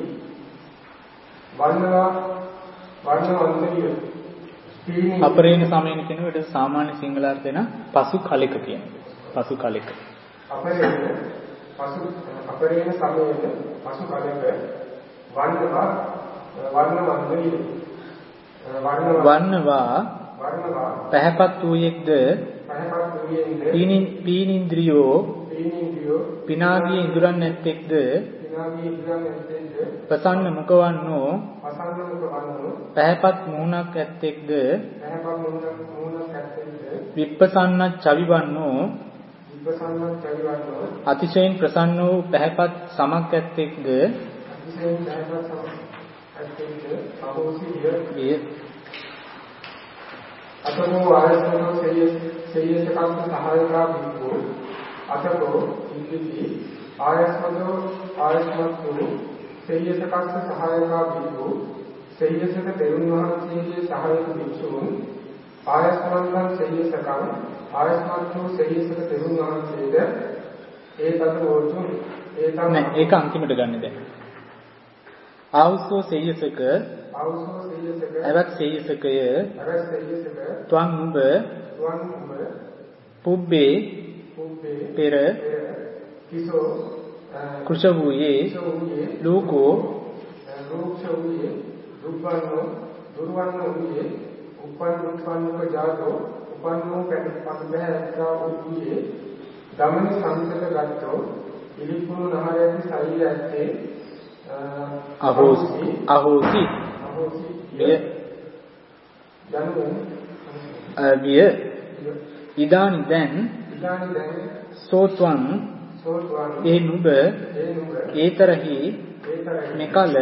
වර්ණවන්තරිය අපරේන සමයන කියන එකට සාමාන්‍ය සිංහල අර්ථය නම් පසු කලෙක කියන්නේ. පසු කලෙක. අපරේන සමයේන පසු කලෙක වර්ණවන්තරිය වර්ණවා පැහැපත් වූයෙක්ද පීනින්ද්‍රියෝ පිනාගිය ඉඳුරන් නැත්තේක්ද ප්‍රසන්න මුඛවන්නෝ පැහැපත් මුහුණක් ඇත්තේක්ද විප්පසන්න චවිවන්නෝ අතිශයින් ප්‍රසන්න වූ පැහැපත් සමක් ඇත්තේක්ද අතකෝ ආයතනෝ සේයසකම් සහායකා බික්ඛු අතකෝ ඉක්ඛි ආයස්මතෝ සේයසකම් සහායකා බික්ඛු සේයසක දෙවියන් වහන්සේගේ සහායක භික්ෂූන් ආයස්මන්තං සේයසකම් ආයස්මතෝ සේයසක දෙවියන් වහන්සේද ඒකද වෝතුන් ඒක අන්තිමට ගන්න දැන් ආවුසෝ සේයසක අවත් සේයසකය ත්වං උඹ පුබ්බේ පෙර කුෂ වූයේ ලෝකෝ දුර්වන්න වූයේ උපන්නක ජාතෝ උපන්නෝ පරිබහැක්කා වූයේ ගමන සංසත ගත්තෝ ඉලිපුණු නහරයේ සෛල ඇත්තේ අහෝසි විය ඉදානි දැන් සෝත්වං ඒ නුඹ ඒතරහි මෙකල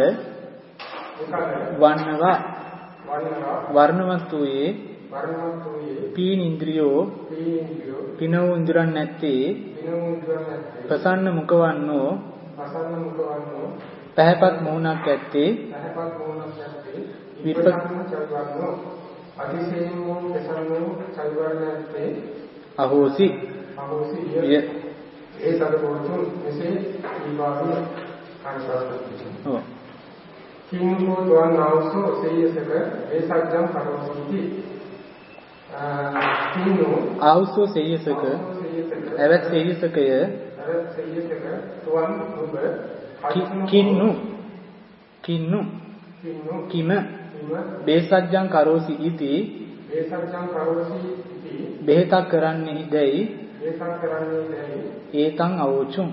වන්නවා වර්ණවත් වූයේ පීනින්ද්‍රියෝ පිනව ඉඳුරන් නැත්තේ ප්‍රසන්න මුඛවන්නෝ පැහැපත් මුහුණක් ඇත්තේ අහෝසි ඒ සදකොතුන් මෙසේ විභාගය අනුසාරයි. කිංකෝ ත්වන් ආවසෝ සේයසක ඒසජ්ජම් කරෝසි. කින්නෝ ආවසෝ සේයසක එවත් සේයසකය ත්වන් ඔබ කින්නු කිම බේසජ්ජං කරෝසි ඉති බෙහෙතක් කරන්නේ දැයි ඒතං අවෝචුම්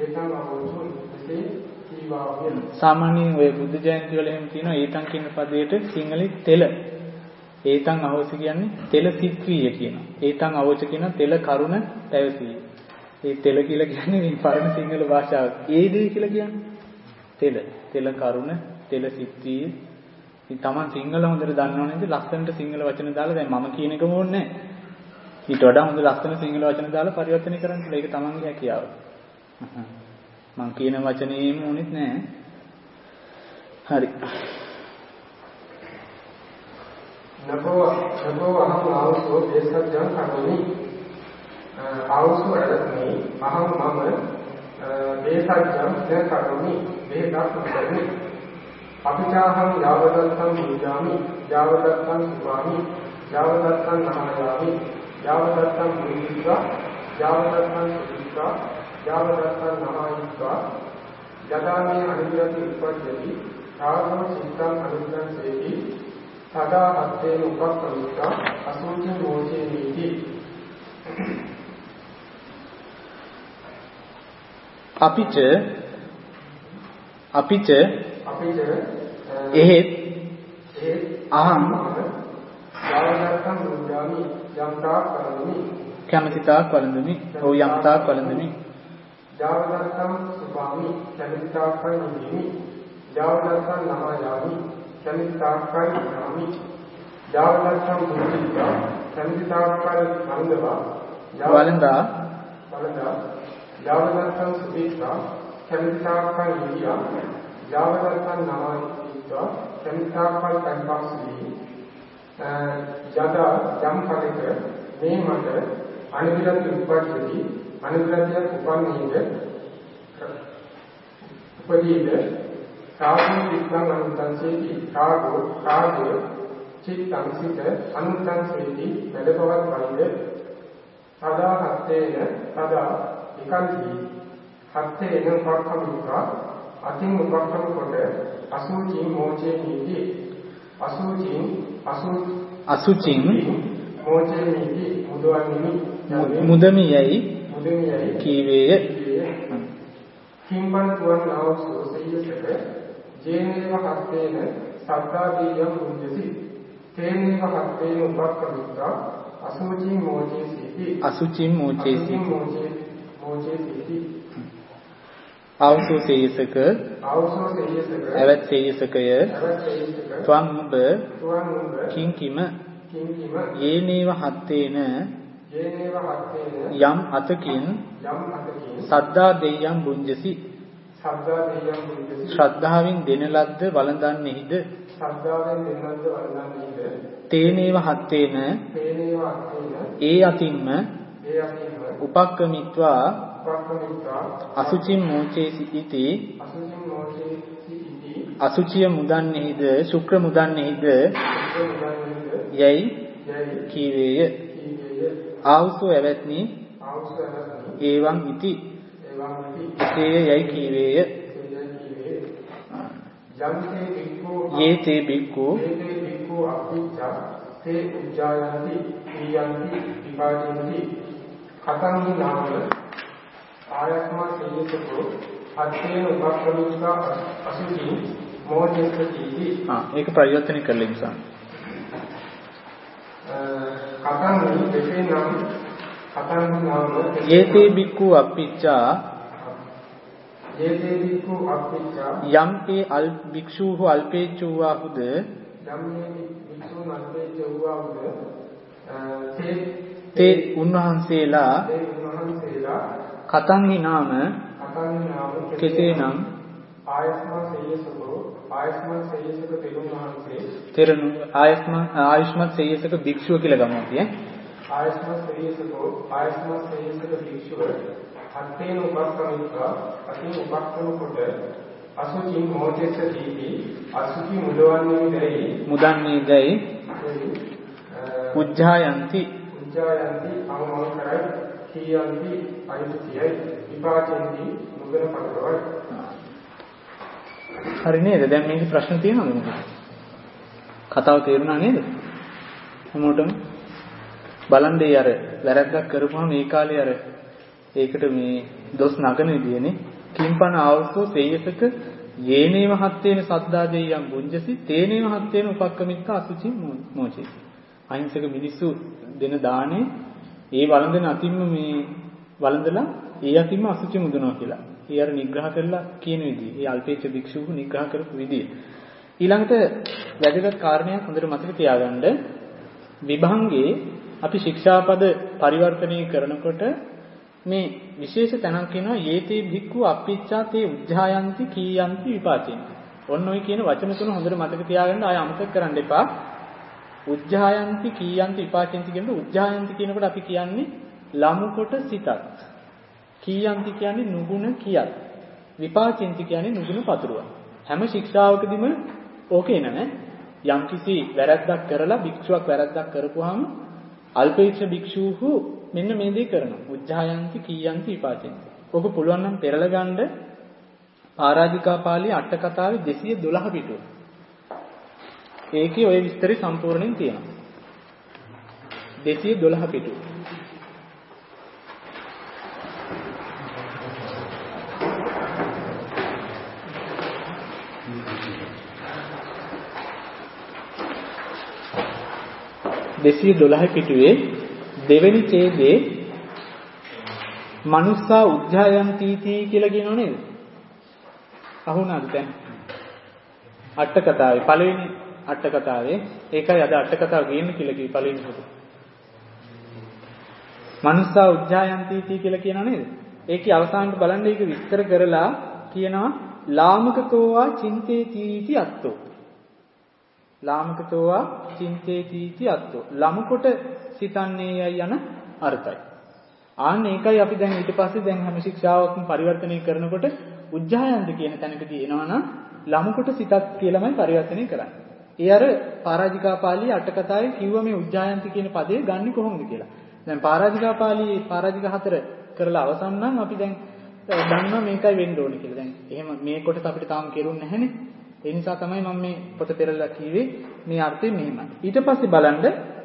සාමාන්‍යයෙන් ඔය බුද්ධ ජයන්ති වල එහෙම තියෙනවා ඒතං කියන පදයට සිංහලෙන් තෙල ඒතං අවෝච කියන්නේ තෙල සිත්විය කියනවා ඒතං අවෝච කියන තෙල කරුණ පැවසීම ඒ තෙල කියලා කියන්නේ මේ පරණ සිංහල භාෂාව ඒ දේ කියලා කියන්නේ තෙල කරුණ තෙල සිත්විය ඉතින් Taman සිංහල හොඳට දන්නවනේ ඉතින් ලස්සනට සිංහල වචන දාලා දැන් මම කියන එකම ඕනේ නැහැ ඊට වඩා හොඳ ලස්සන සිංහල වචන දාලා පරිවර්තනය කරන්න කියලා ඒක Tamanගේ හැකියාව මම කියන වචනේම ඕනෙත් නැහැ හරි නබෝ අහං ආවසෝ දේශජ්ජං කरोमि ආවසෝ එරත්නි අහං මම දේශජ්ජං කरोमि වේදක් කරමි අපිචාහං යාවදත්තං පූජාමි යාවදත්තං සුවාමි යාවදත්තං නමයාමි යාවදත්තං මුනිත්වා යාවදත්තං සුවිත්වා යාවදත්තං නමායිත්වා යදා මේ අනිවිරති උපජ්ජති ආගම චිත්තං අනුත්තං සේති සදා අත්තේන උපක්ඛමිතා අසුචි මෝචේ නීති. අපිච එහෙත් අහං යාවදත්තං බුද්ධාමි යම්තා කරමි කැමැතිතාක් වළඳමි. ඔව් යම්තාක් වළඳමි. යාවදත්තං සුභාමි කැමැතිතාක්යි නිමි. යාවදත්තං නමයාමි කැමැතිතාක්යි නාමි. යාවදත්තං බුද්ධිතා කැමැතිතාක්යි වළඳවා වළඳා යාවදත්තං සුභිතා කැමැතිතාක්යි නිවියා. යාවදත්තං නමයිත්වා කැමැතිතාක්යි කම්පාසී. යදා යම් කලක මේ මට අනිවිරති උපජ්ජති අනිවිරතිය උපන්නේද උපදීද සාධු වික්‍රම අනුතංසේති කාගය චිත්තං සිත අනුතංසේති වැඩපවත් වයිද සදා හත්තේන සදා එකල්හි හත්තේන උපක්ඛමිකා අතින් උපක්ඛම කොට අසුචි මෝචේ නීති අසුචින් මෝචේ නීති මුදමියයි කීවේය. කිම්බන් තුවන් අවසෝ සෙය්‍යසක ජේනේව හත්තේන සද්දාදීයම් උඤ්ජති තේනේව හත්තේන උපක්ඛමිතා අසුචින් මෝචේසි අවසෝ සෙය්‍යසක ඇවත් සෙය්‍යසකය ත්වං නුඹ කිංකිම යේනේව හත්තේන යම් අතකින් සද්දා දෙයයන් බුඤ්ජසි ශ්‍රද්ධාවෙන් දෙන ලද්ද වළඳන්නේහිද තේනේව හත්තේන ඒ අතින්ම උපක්කමිත්වා අසුචින් මෝචේසි ඉති අසුචිය මුදන්නේහිද ශුක්‍ර මුදන්නේහිද යයි කීවේය. ආවුසෝ ඇවැත්නි ඒවං ඉති එසේය යයි කීවේය. යේතේ බික්ඛු තේ උජ්ජායන්ති පීයන්ති විපාදින්ති කතං නාම ආයස්මා සේයසකෝ අත්තේන උපක්‍රමිකා අසුචි මෝචේති. ඒක ප්‍රයෝජනෙ කරලා ඉන්සන්. කතං දෙකේ නම් කතං නාම යේතේ බික්ඛු අප්පිච්චා යම් ඒ අල් භික්ෂූහු අල්පේච්චුවාහුද තේ උන්වහන්සේලා කතං නාම කෙසේනම් ආයස්මත් සේයසක භික්ෂුව කියලා ගමු අපි ආයස්මත් භික්ෂුව අත්තේන උපක්‍රමිකා අතින් උපක්‍රම කොට අසුචි මෝචේසති අසුචි මුදන්නේ දැයි උජ්ජායන්ති අවමෝහ කරයි කීයන්ති අයිතියයි විපාචෙන්ති මුදන පතරවයි. හරි නේද? දැන් මේක ප්‍රශ්න තියෙනවද මොකද? කතාව තේරුණා නේද? හැමෝටම බලන්නේ අර වැරද්දක් කරපුවම මේ කාලේ අර ඒකට මේ දොස් නගන විදියනේ කිම්පන ආවසෝ තේයසක යේනේව හත්තේන සද්දා දෙයයන් බුඤ්ජසි තේනේව හත්තේන උපක්කමිත්ත අසුචි මෝචේ. අහිංසක මිනිස්සු දෙන දානේ ඒ වළඳන අතින්ම මේ වළඳලා ඒ අතින්ම අසුචි මුදනවා කියලා. ඒ අර නිග්‍රහ කරලා කියන විදිය. ඒ අල්පේච්ඡ භික්ෂුව නිග්‍රහ කරපු විදිය. ඊළඟට වැදගත් කාරණයක් හොඳට මතක තියාගන්න. විභංගේ අපි ශික්ෂාපද පරිවර්තනය කරනකොට මේ විශේෂ තැනක් කියනවා යේතේ භික්ඛු අප්පිච්ඡා තේ උජ්ජායන්ති කීයන්ති විපාචෙන්ති. ඔන්න ඔය කියන වචන තුන හොඳට මතක තියාගන්න ආය අමතක කරන්න එපා. උජ්ජායන්ති කීයන්ති විපාචෙන්ති කියනකොට උජ්ජායන්ති කියනකොට අපි කියන්නේ ලමු කොට සිතත්. කීයන්ති කියන්නේ නුගුණ කියත්. විපාචෙන්ති කියන්නේ නුගුණ පතුරුව. හැම ශික්ෂාවකදීම ඕකේ නෑ. යම්කිසි වැරද්දක් කරලා භික්ෂුවක් වැරද්දක් කරපුවාම අල්පේච්ඡ භික්ෂූහු මෙන්න මේ දේ කරනවා. උජ්ජායන්ති කීයන්ති විපාචෙන්ති. ඔක පුළුවන් නම් පෙරලා ගන්න පරාජිකා පාළිය අට කතාවේ 212 පිටුව. ඒකේ ওই විස්තරي සම්පූර්ණයෙන් තියෙනවා. 212 පිටුව. පිටුවේ දෙවෙනි ඡේදයේ මනුස්සා උද්ධායන්තිති කියලා කියනෝ නේද? අහුණාද දැන්? අට කතාවේ පළවෙනි අට කතාවේ ඒකයි අද අට කතාව ගේන්න කියලා කිව්වේ පළවෙනි කොට. මනුස්සා උද්ධායන්තිති කියලා කියනෝ නේද? ඒකේ අවසානට බලන්න ඒක විස්තර කරලා කියනවා ලාමකතෝවා චින්තේති අත්තෝ. ලාමකතෝවා චින්තේති අත්තෝ. ලමු කොට සිතන්නේ යන අර්ථයි. ආන්න ඒකයි අපි දැන් ඊට පස්සේ දැන් හැම ශික්ෂාවක්ම පරිවර්තනය කරනකොට උජ්ජායන්ත කියන තැනකදී එනවනම් ලමු කොට සිතක් කියලාමයි පරිවර්තනය කරන්නේ. ඒ අර පරාජිකා පාළියේ අට කතාවේ කිව්ව මේ උජ්ජායන්ත කියන පදේ ගන්නෙ කොහොමද කියලා. දැන් පරාජිකා පාළියේ පරාජික 4 කරලා අවසන් නම් අපි දැන් දන්නවා මේකයි වෙන්න ඕනේ කියලා. දැන් එහෙම මේ කොටස අපිට තාම කෙරුන්නේ නැහැනේ. ඒ නිසා තමයි මම මේ පොත පෙරලා කිව්වේ මේ අර්ථය මෙහෙමයි. ඊට පස්සේ බලන්න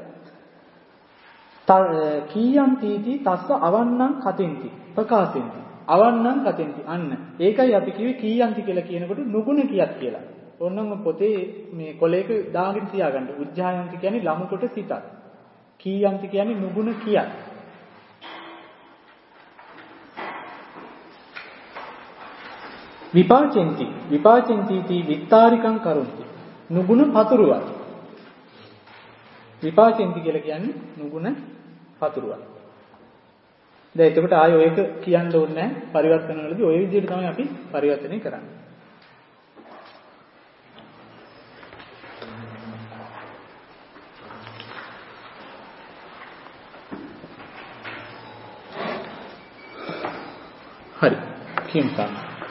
කීයන් තීති තස්ස අවන්නං කතෙන්ති ප්‍රකාශෙන්ති අවන්නං කතෙන්ති අන්න ඒකයි අපි කිව්වේ කීයන්ති කියලා කියනකොට නුගුණ කියක් කියලා. ඕනනම් පොතේ මේ කොලයක දාගෙන තියාගන්න. උජ්ජායන්ති කියන්නේ ලමු කොට සිතක්. කීයන්ති කියන්නේ නුගුණ කියක්. විපාචෙන්ති තී විත්තාරිකං කරුන්ති නුගුණ පතුරුවයි. විපාචෙන්ති කියලා කියන්නේ නුගුණ පතුරුවයි. දැන් එතකොට ආයෙ ඔයක කියන්න ඕනේ නැහැ. පරිවර්තන වලදී ওই විදිහට තමයි අපි පරිවර්තනය කරන්නේ. හරි. කියමු.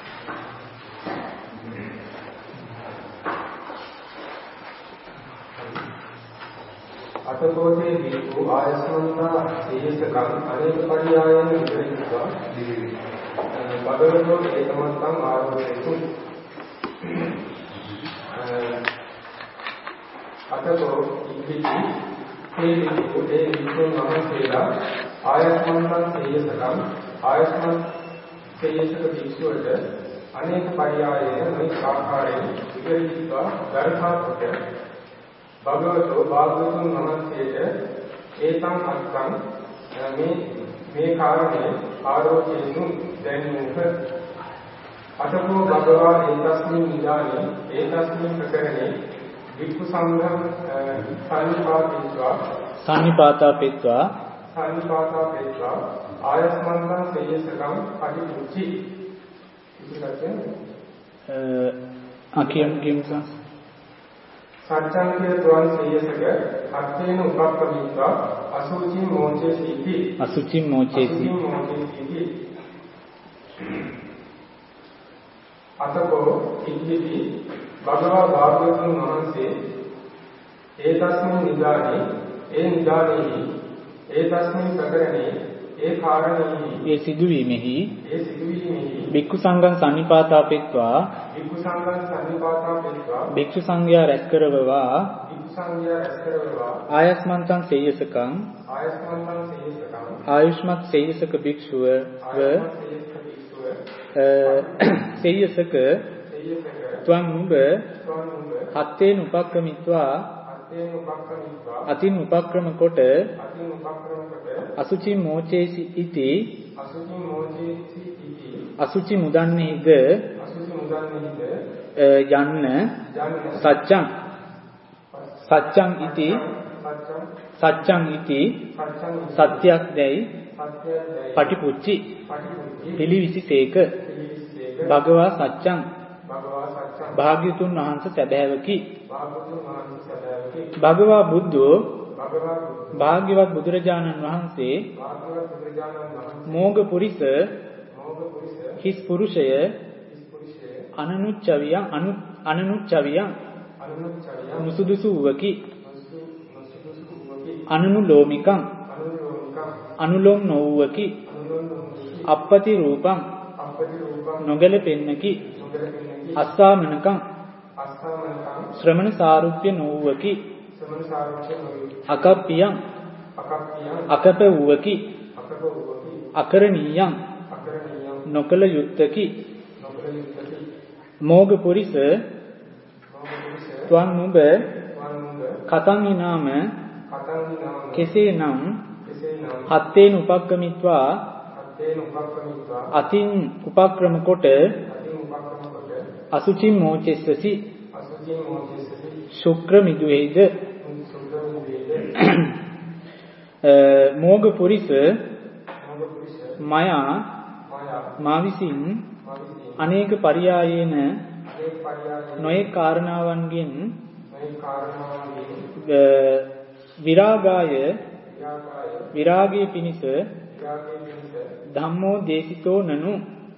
අතකෝටේ දීපු ආයස්මන්නා දේශකම් අනේක පරියායන ඉදිරිපත් දිවි. බබලෝ ඒකමත්තම් ආරෝපේතු. අතකෝ ඉදිරි මේ දීපු නමස්තේලා ආයස්මන්නා දේශකම් ආයස්මන් දේශක භික්ෂුවට අනේක පරියායන මේ ආකාරයෙන් ඉදිරිපත් දර්ශාපත භගවතෝ භාගවතුන් වහන්සේට ඒතං අත්තං මේ කාරණේ ආරෝචේනු දැනුක අතකෝ භගවා ඒතස්මින් නිදානේ ඒතස්මින් ප්‍රකරණේ වික්ඛු සංඝං සන්නිපාතාපෙත්වා ආයස්මන්තං සේයසකම් පටිපුච්චි අකියම් සත්‍යංකේ තුන් සේයසක අත්ථේන උපක්ඛමිත්වා අසුචි මොචේසි අතකෝ ඉද්දිති භගවා භාගවතුන් වහන්සේ ඒතස්මින් නිදානේ ඒ නිදානේහි ඒතස්මින් ප්‍රකරණේ ඒ කාරණේහි ඒ සිදුවීමෙහි භික්ඛු සංඝං සන්නිපාතාපෙත්වා භික්ෂු සංඝයා රැස් කරවවා ආයස්මන්තං සේයසකං ආයුෂ්මත් සේයසක භික්ෂුව සේයසක ත්වං උඹ හත්තේන උපක්‍රමිත්වා අතින් උපක්‍රම කොට අසුචි මෝචේසි ඉති අසුචි මුදන්නේද යන්න සත්‍යං ඉති සත්‍යක් දැයි පටිපුච්චි පිළිවිසිසේක භගවා සත්‍යං භාග්‍යතුන් වහන්සේ සැබෑවකි. භගවා බුද්ධෝ භාග්‍යවත් බුදුරජාණන් වහන්සේ මෝග පුරිස හිස් පුරුෂය අනනුච්චවියං නුසුදුසු වූවකි. අනනුලෝමිකං අනුලෝම නොවූවකි. අපපති රූපං නොගැලපෙන්නකි අස්සාමනකං ශ්‍රමණ සාරුප්‍ය නොවුවකි අකප්පියං අකප වූවකි අකරණීයං නොකල යුත්තකි මෝග පුරිස ත්වං නුඹ කතං විනාම කෙසේනම් හත්තේන උපක්‍රමිත්වා අතින් උපක්‍රම කොට අසුචින් මෝචෙස්සසි ශුක්‍ර මිදුවේද මෝග පුරිස මයා මා විසින් අනේක පරියායේන නොයෙක් කාරණාවන්ගෙන් විරාගාය විරාගයේ පිණිස ධම්මෝ දේශිතෝ නනු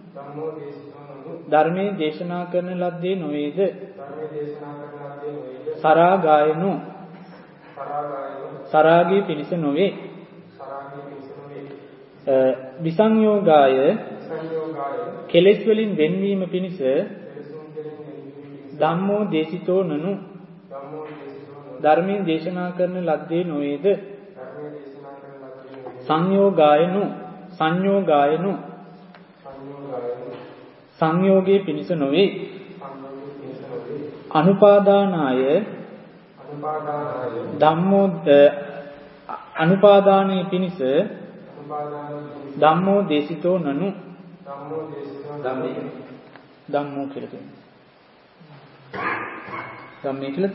ධර්මයේ දේශනා කරන ලද්දේ නොවේද සරාගායනු සරාගයේ පිණිස නොවේ විසංයෝගාය කෙලෙස් වලින් වෙන්වීම පිණිස ධම්මෝ දේශිතෝ නනු ධර්මයේ දේශනා කරන ලද්දේ නොවේද සංයෝගායනු සංයෝගායනු සංයෝගයේ පිණිස නොවේ අනුපාදානාය ධම්මෝ අනුපාදානයේ පිණිස ධම්මෝ දේශිතෝ නනු ධම්මෝ කියලා කියනවා ධම්මේ කියලා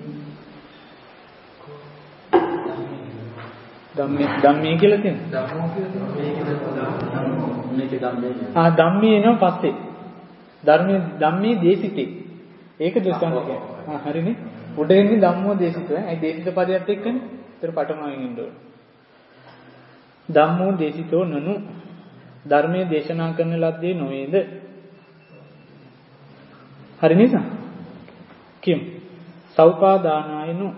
තියෙනවා ධම්මේ කියලා තියෙනවා ධම්මේ එනවා පස්සේ ධම්මේ දේශිතේ ඒක දෘෂ්ටාන්ත කියනවා හරිනේ උඩ එන්නේ ධම්මෝ දේශිතෝ ඒ දේශිත පදයට එක්කනේ ඒතර පටමවෙන් ඉන්න ඕන ධම්මෝ දේශිතෝ නනු ධර්මයේ දේශනා කරන ලද්දේ නොවේද හරි නේද කියමු සෞපාදානායනු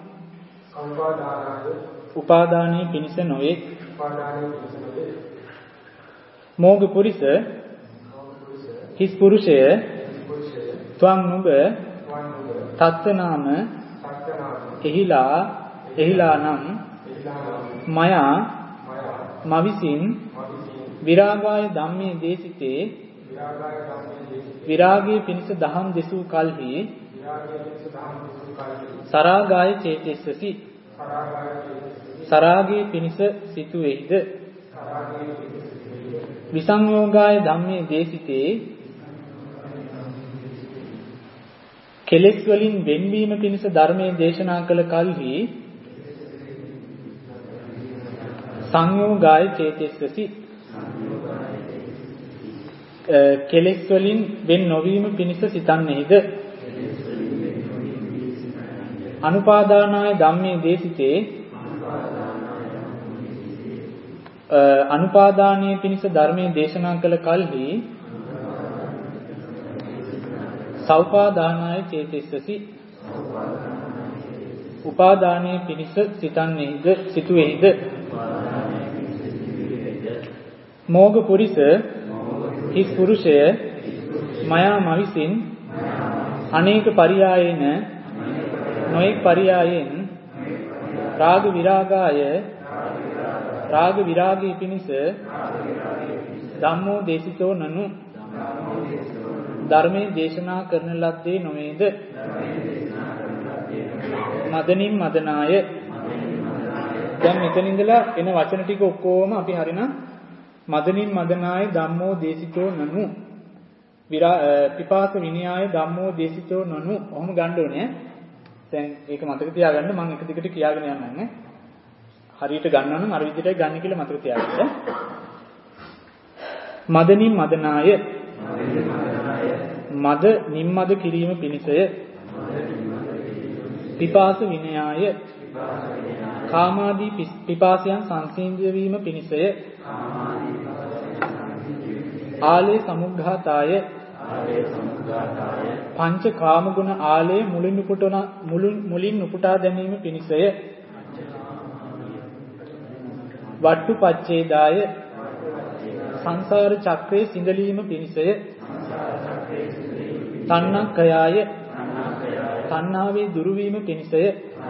උපාදානයේ පිණිස නොවේ මෝග පුරිස හිස් පුරුෂය ත්වං නුඹ තත්ත්වනාම එහිලා නම් මයා මවිසින් විරාගාය ධම්මේ දේශිතේ විරාගයේ පිණිස දහම් දෙසූ කල්හි සරාගාය චේතෙස්සසි සරාගයේ පිණිස සිතුවේද විසංයෝගාය ධම්මේ දේශිතේ කෙලෙස් වලින් වෙන්වීම පිණිස ධර්මයේ දේශනා කළ කල්හි සංයෝගාය චේතෙස්සසි කෙලෙස් වලින් වෙන් නොවීම පිණිස සිතන්නේද අනුපාදානාය ධම්මේ දේශිතේ අනුපාදානයේ පිණිස ධර්මයේ දේශනා කළ කල්හි සෞපාදානාය චේතෙස්සසි උපාදානයේ පිණිස සිතන්නේද සිතුවේද මෝග පුරිස හිස් පුරුෂය මයා මවිසින් අනේක පරියායේන නොඑක් පරියායෙන් රාග විරාගාය රාග විරාගී පිණිස ධම්මෝ දේශිතෝ නනු ධර්මයේ දේශනා කරන ලද්දේ නොවේද මදනින් මදනාය දැන් මෙතන ඉඳලා එන වචන ටික ඔක්කොම අපි හරිනම් මදනින් මදනාය ධම්මෝ දේශිතෝ නනු පිපාස විනයාය ධම්මෝ දේශිතෝ නනු ඔහොම ගන්න ඕනේ දැන් ඒක මතක තියාගන්න මම එක දිගට කියාගෙන යන්නම් හරියට ගන්නවා නම් අර විදිහටයි ගන්න කියලා මතක තියාගන්න මදනින් මදනාය මද නිම්මද කිරීම පිණිසය පිපාස විනයාය කාමාදී පිපාසයන් සංසිඳ වීම පිණිසය ආලේ සමුග්ඝාතාය පංච කාම ගුණ ආලේ මුලින් උපුටා දැමීම පිණිසය වට්ටු පච්ඡේදාය සංසාර චක්‍රයේ සිඳලීම පිණිසය. තණ්හක්ඛයාය තණ්හාවේ දුරු වීම පිණිසය.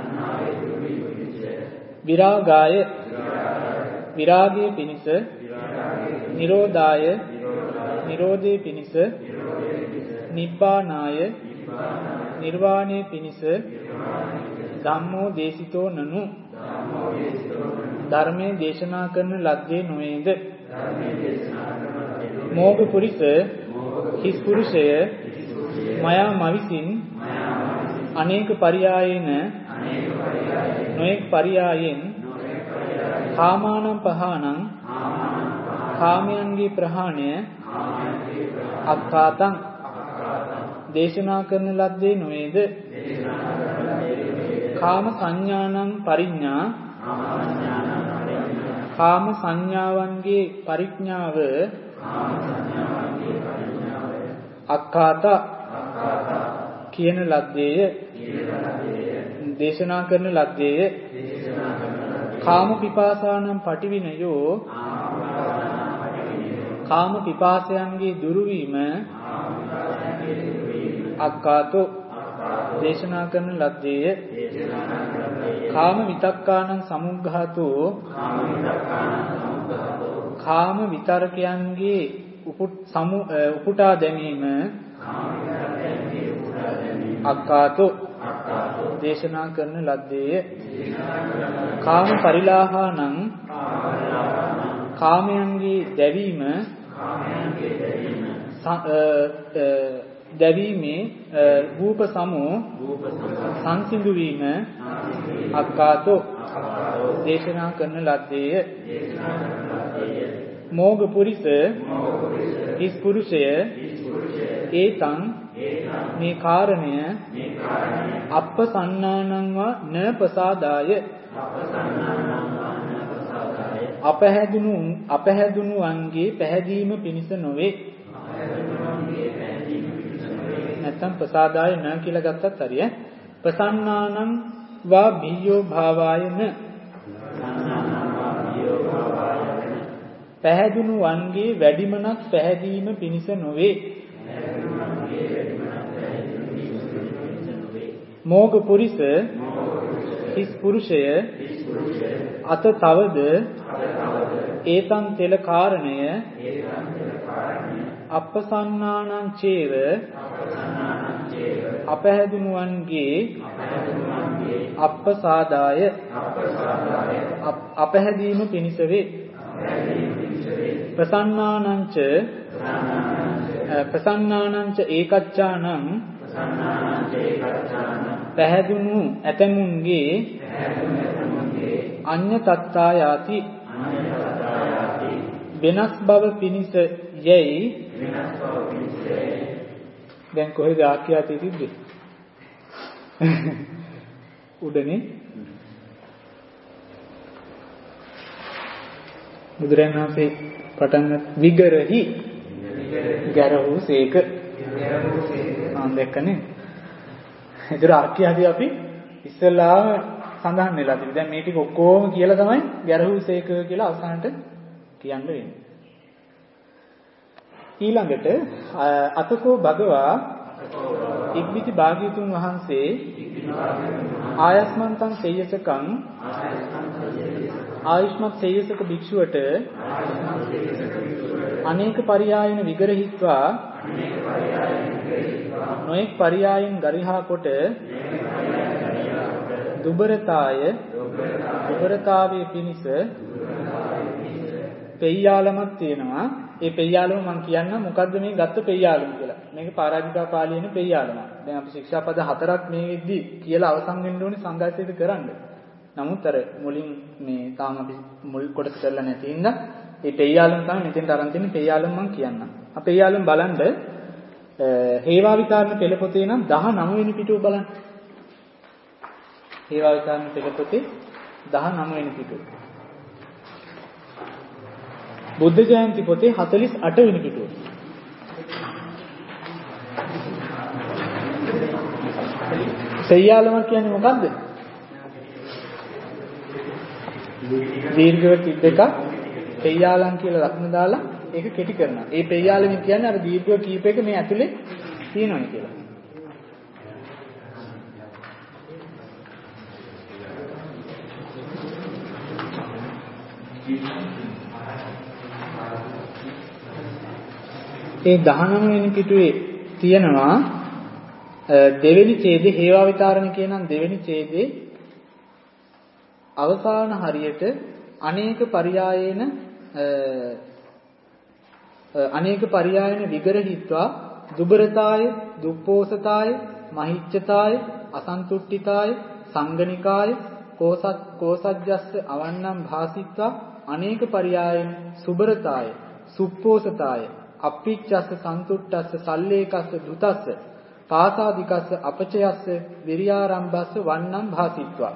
විරාගාය විරාගයේ පිණිස. නිරෝධාය නිරෝධයේ පිණිස. නිබ්බානාය නිර්වාණයේ පිණිස. ධම්මෝ දේශිතෝ නනු ධර්මයේ දේශනා කරන ලද්දේ නොවේද? මෝග පුරිස හිස් පුරුෂය මයා මවිසින් අනේක පරියායේන නොඑක් පරියායෙන් කාමානං පහානං කාමයන්ගේ ප්‍රහාණය අක්ඛාතං දේශනා කරන ලද්දේ නොවේද? කාම සංඥානං පරිඥා කාම සංඥාවන්ගේ පරිඥාව අක්ඛාත කියන ලද්දේය දේශනා කරන ලද්දේය. කාම පිපාසානම් පටිවිනයෝ කාම පිපාසයන්ගේ දුරු වීම අක්ඛාතෝ දේශනා කරන ලද්දේය. කාම විතක්කානං සමුග්ඝාතෝ කාම විතරකයන්ගේ උපුටා දැමීම අක්ඛාතෝ දේශනා කරන ලද්දේය. කාම පරිලාහානං කාමයන්ගේ දැවීම දැවීමේ රූප සමෝ සංසිඳු වීම අක්ඛාතෝ දේශනා කරන ලද්දේය. මෝග පුරිස හිස් පුරුෂය ඒතං මේ කාරණය අප්පසන්නානං වා න ප්‍රසාදාය අපහැදුණු වන්ගේ පැහැදීම පිණිස නොවේ. නැත්තම් ප්‍රසාදාය න කියලා ගත්තත් හරිය. ප්‍රසන්නානං වා බියෝ භාවායන පැහැදුණු වන්ගේ වැඩිමනක් පැහැදීම පිණිස නොවේ. මෝග පුරිස හිස් පුරුෂය අත තවද ඒතං තෙල කාරණය අප්පසන්නානං චේව අපහැදුණුවන්ගේ අප්පසාදාය අපහැදීම පිණිස වේ. ප්‍රසන්නානංච ඒකච්ඡානං පැහැදුණු ඇතමුන්ගේ අඤ්ඤ තත්තායාති වෙනස් බව පිණිස යැයි. දැන් කොහෙද ආඛ්‍යාතය තිබ්බේ? උඩනේ. බුදුරජාණන් වහන්සේ පටන් විගරහි ගැරහුසේක දැක්කනේ. ඒතර ආඛ්‍යාතය අපි ඉස්සෙල්ලාම සඳහන් වෙලා තිබුණා. දැන් මේ ටික ඔක්කොම කියලා තමයි ගැරහුසේක කියලා අවසානට කියන්න වෙන්නේ. ඊළඟට අතකෝ භගවා ඉක්බිති භාග්‍යතුන් වහන්සේ ආයස්මන්තං සේයසකං ආයුෂ්මත් සේයසක භික්ෂුවට අනේක පරියායන විගරහිත්වා නොඑක් පරියායන් ගරිහා කොට දුබරතාවයේ පිණිස පෙය්‍යාලමක් තියෙනවා. ඒ පෙය්‍යාලම මම කියන්නම් මොකද්ද මේ ගත්ත පෙය්‍යාලම කියලා. මේක පරාජිකා පාළියේන පෙය්‍යාලම. දැන් අපි ශික්ෂාපද 4ක් මේෙද්දි කියලා අවසන් වෙන්න ඕනේ සංඝාසයට කරන්න. නමුත් අර මුලින් මේ තාම අපි මුල් කොටස කරලා නැති ඉඳන් මේ පෙය්‍යාලම තමයි මෙතෙන්ට අරන් තියෙන පෙය්‍යාලම මම කියන්නම්. අපේ පෙය්‍යාලම බලන්න හේවා විකාරණ පෙළ පොතේ නම් 19 වෙනි පිටුව බලන්න. හේවා විකාරණ පෙළ පොතේ 19 වෙනි පිටුව. බුද්ධ ජයන්ති පොතේ 48 වෙනි පිටුව. පෙය්‍යාලම කියන්නේ මොකද්ද? දීර්ඝව තිබ්බ එක පෙය්‍යාලම් කියලා ලකුණ දාලා ඒක කෙටි කරනවා. ඒ පෙය්‍යාලමින් කියන්නේ අර දීර්ඝ කීප එක මේ ඇතුලේ තියෙනවා කියලා. ඒ 19 වෙනි පිටුවේ තියෙනවා දෙවෙනි ඡේදේ හේවා විතරණ කියනනම් දෙවෙනි ඡේදේ අවසාන හරියට අනේක පරියායන විග්‍රහිත්වා දුබරතාය දුප්පෝසතාය මහිච්ඡතාය අසන්තුට්ඨිතාය සංගණිකාය කෝසජ්ජස්ස අවන්නම් භාසිත්වා අනේක පරියායන සුබරතාය සුප්පෝසතාය අප්පිච්ඡස්ස සන්තුට්ඨස්ස සල්ලේකස්ස දුතස්ස පාසාදිකස්ස අපචයස්ස විරියාරම්භස්ස වන්නම් භාසිත්වා.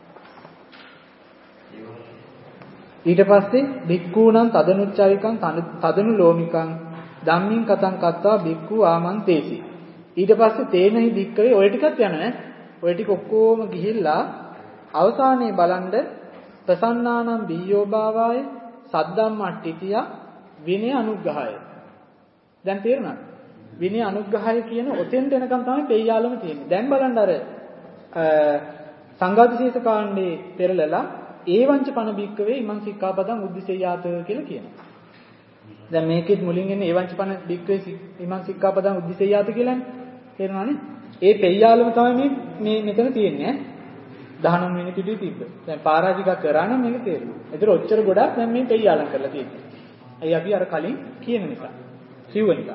ඊට පස්සේ බික්ඛූණං තදනුච්චරිකං තදනු ලෝමිකං ධම්මින් කතං කත්වා බික්ඛු ආමන්තේසි. ඊට පස්සේ තේනහි දික්කවේ ඔය ටිකත් යනවා. ඔය ටික ඔක්කොම ගිහිල්ලා අවසානයේ බලන්ඩ ප්‍රසන්නානම් බියෝ භාවාය සද්දම්මට්ටිතිය විනය අනුග්‍රහය. දැන් තේරුණාද? විනය අනුග්‍රහය කියන ඔතෙන්ට එනකම් තමයි පෙය්‍යාලම තියෙන්නේ. දැන් බලන්න අර සංඝාදිශේෂ කාණ්ඩේ පෙරලලා ඒවංච පන බික්කවේ ඉමං සික්ඛාපදං උද්දිසෙය්‍යාත කියලා කියනවා. දැන් මේකෙත් මුලින් එන්නේ ඒවංච පන බික්කවේ ඉමං සික්ඛාපදං උද්දිසෙය්‍යාත කියලානේ. තේරුණානේ? ඒ පෙය්‍යාලම තමයි මේ මෙතන තියෙන්නේ. 19 වෙනි පිටුවේ තිබ්බ. දැන් පරාජික කරා නම් මේක තේරෙනවා. ඒතර ඔච්චර ගොඩක් දැන් මේ පෙය්‍යාලම් කරලා තියෙන්නේ. අයි අපි අර කලින් කියන නිසා. සිව්ව නිසා.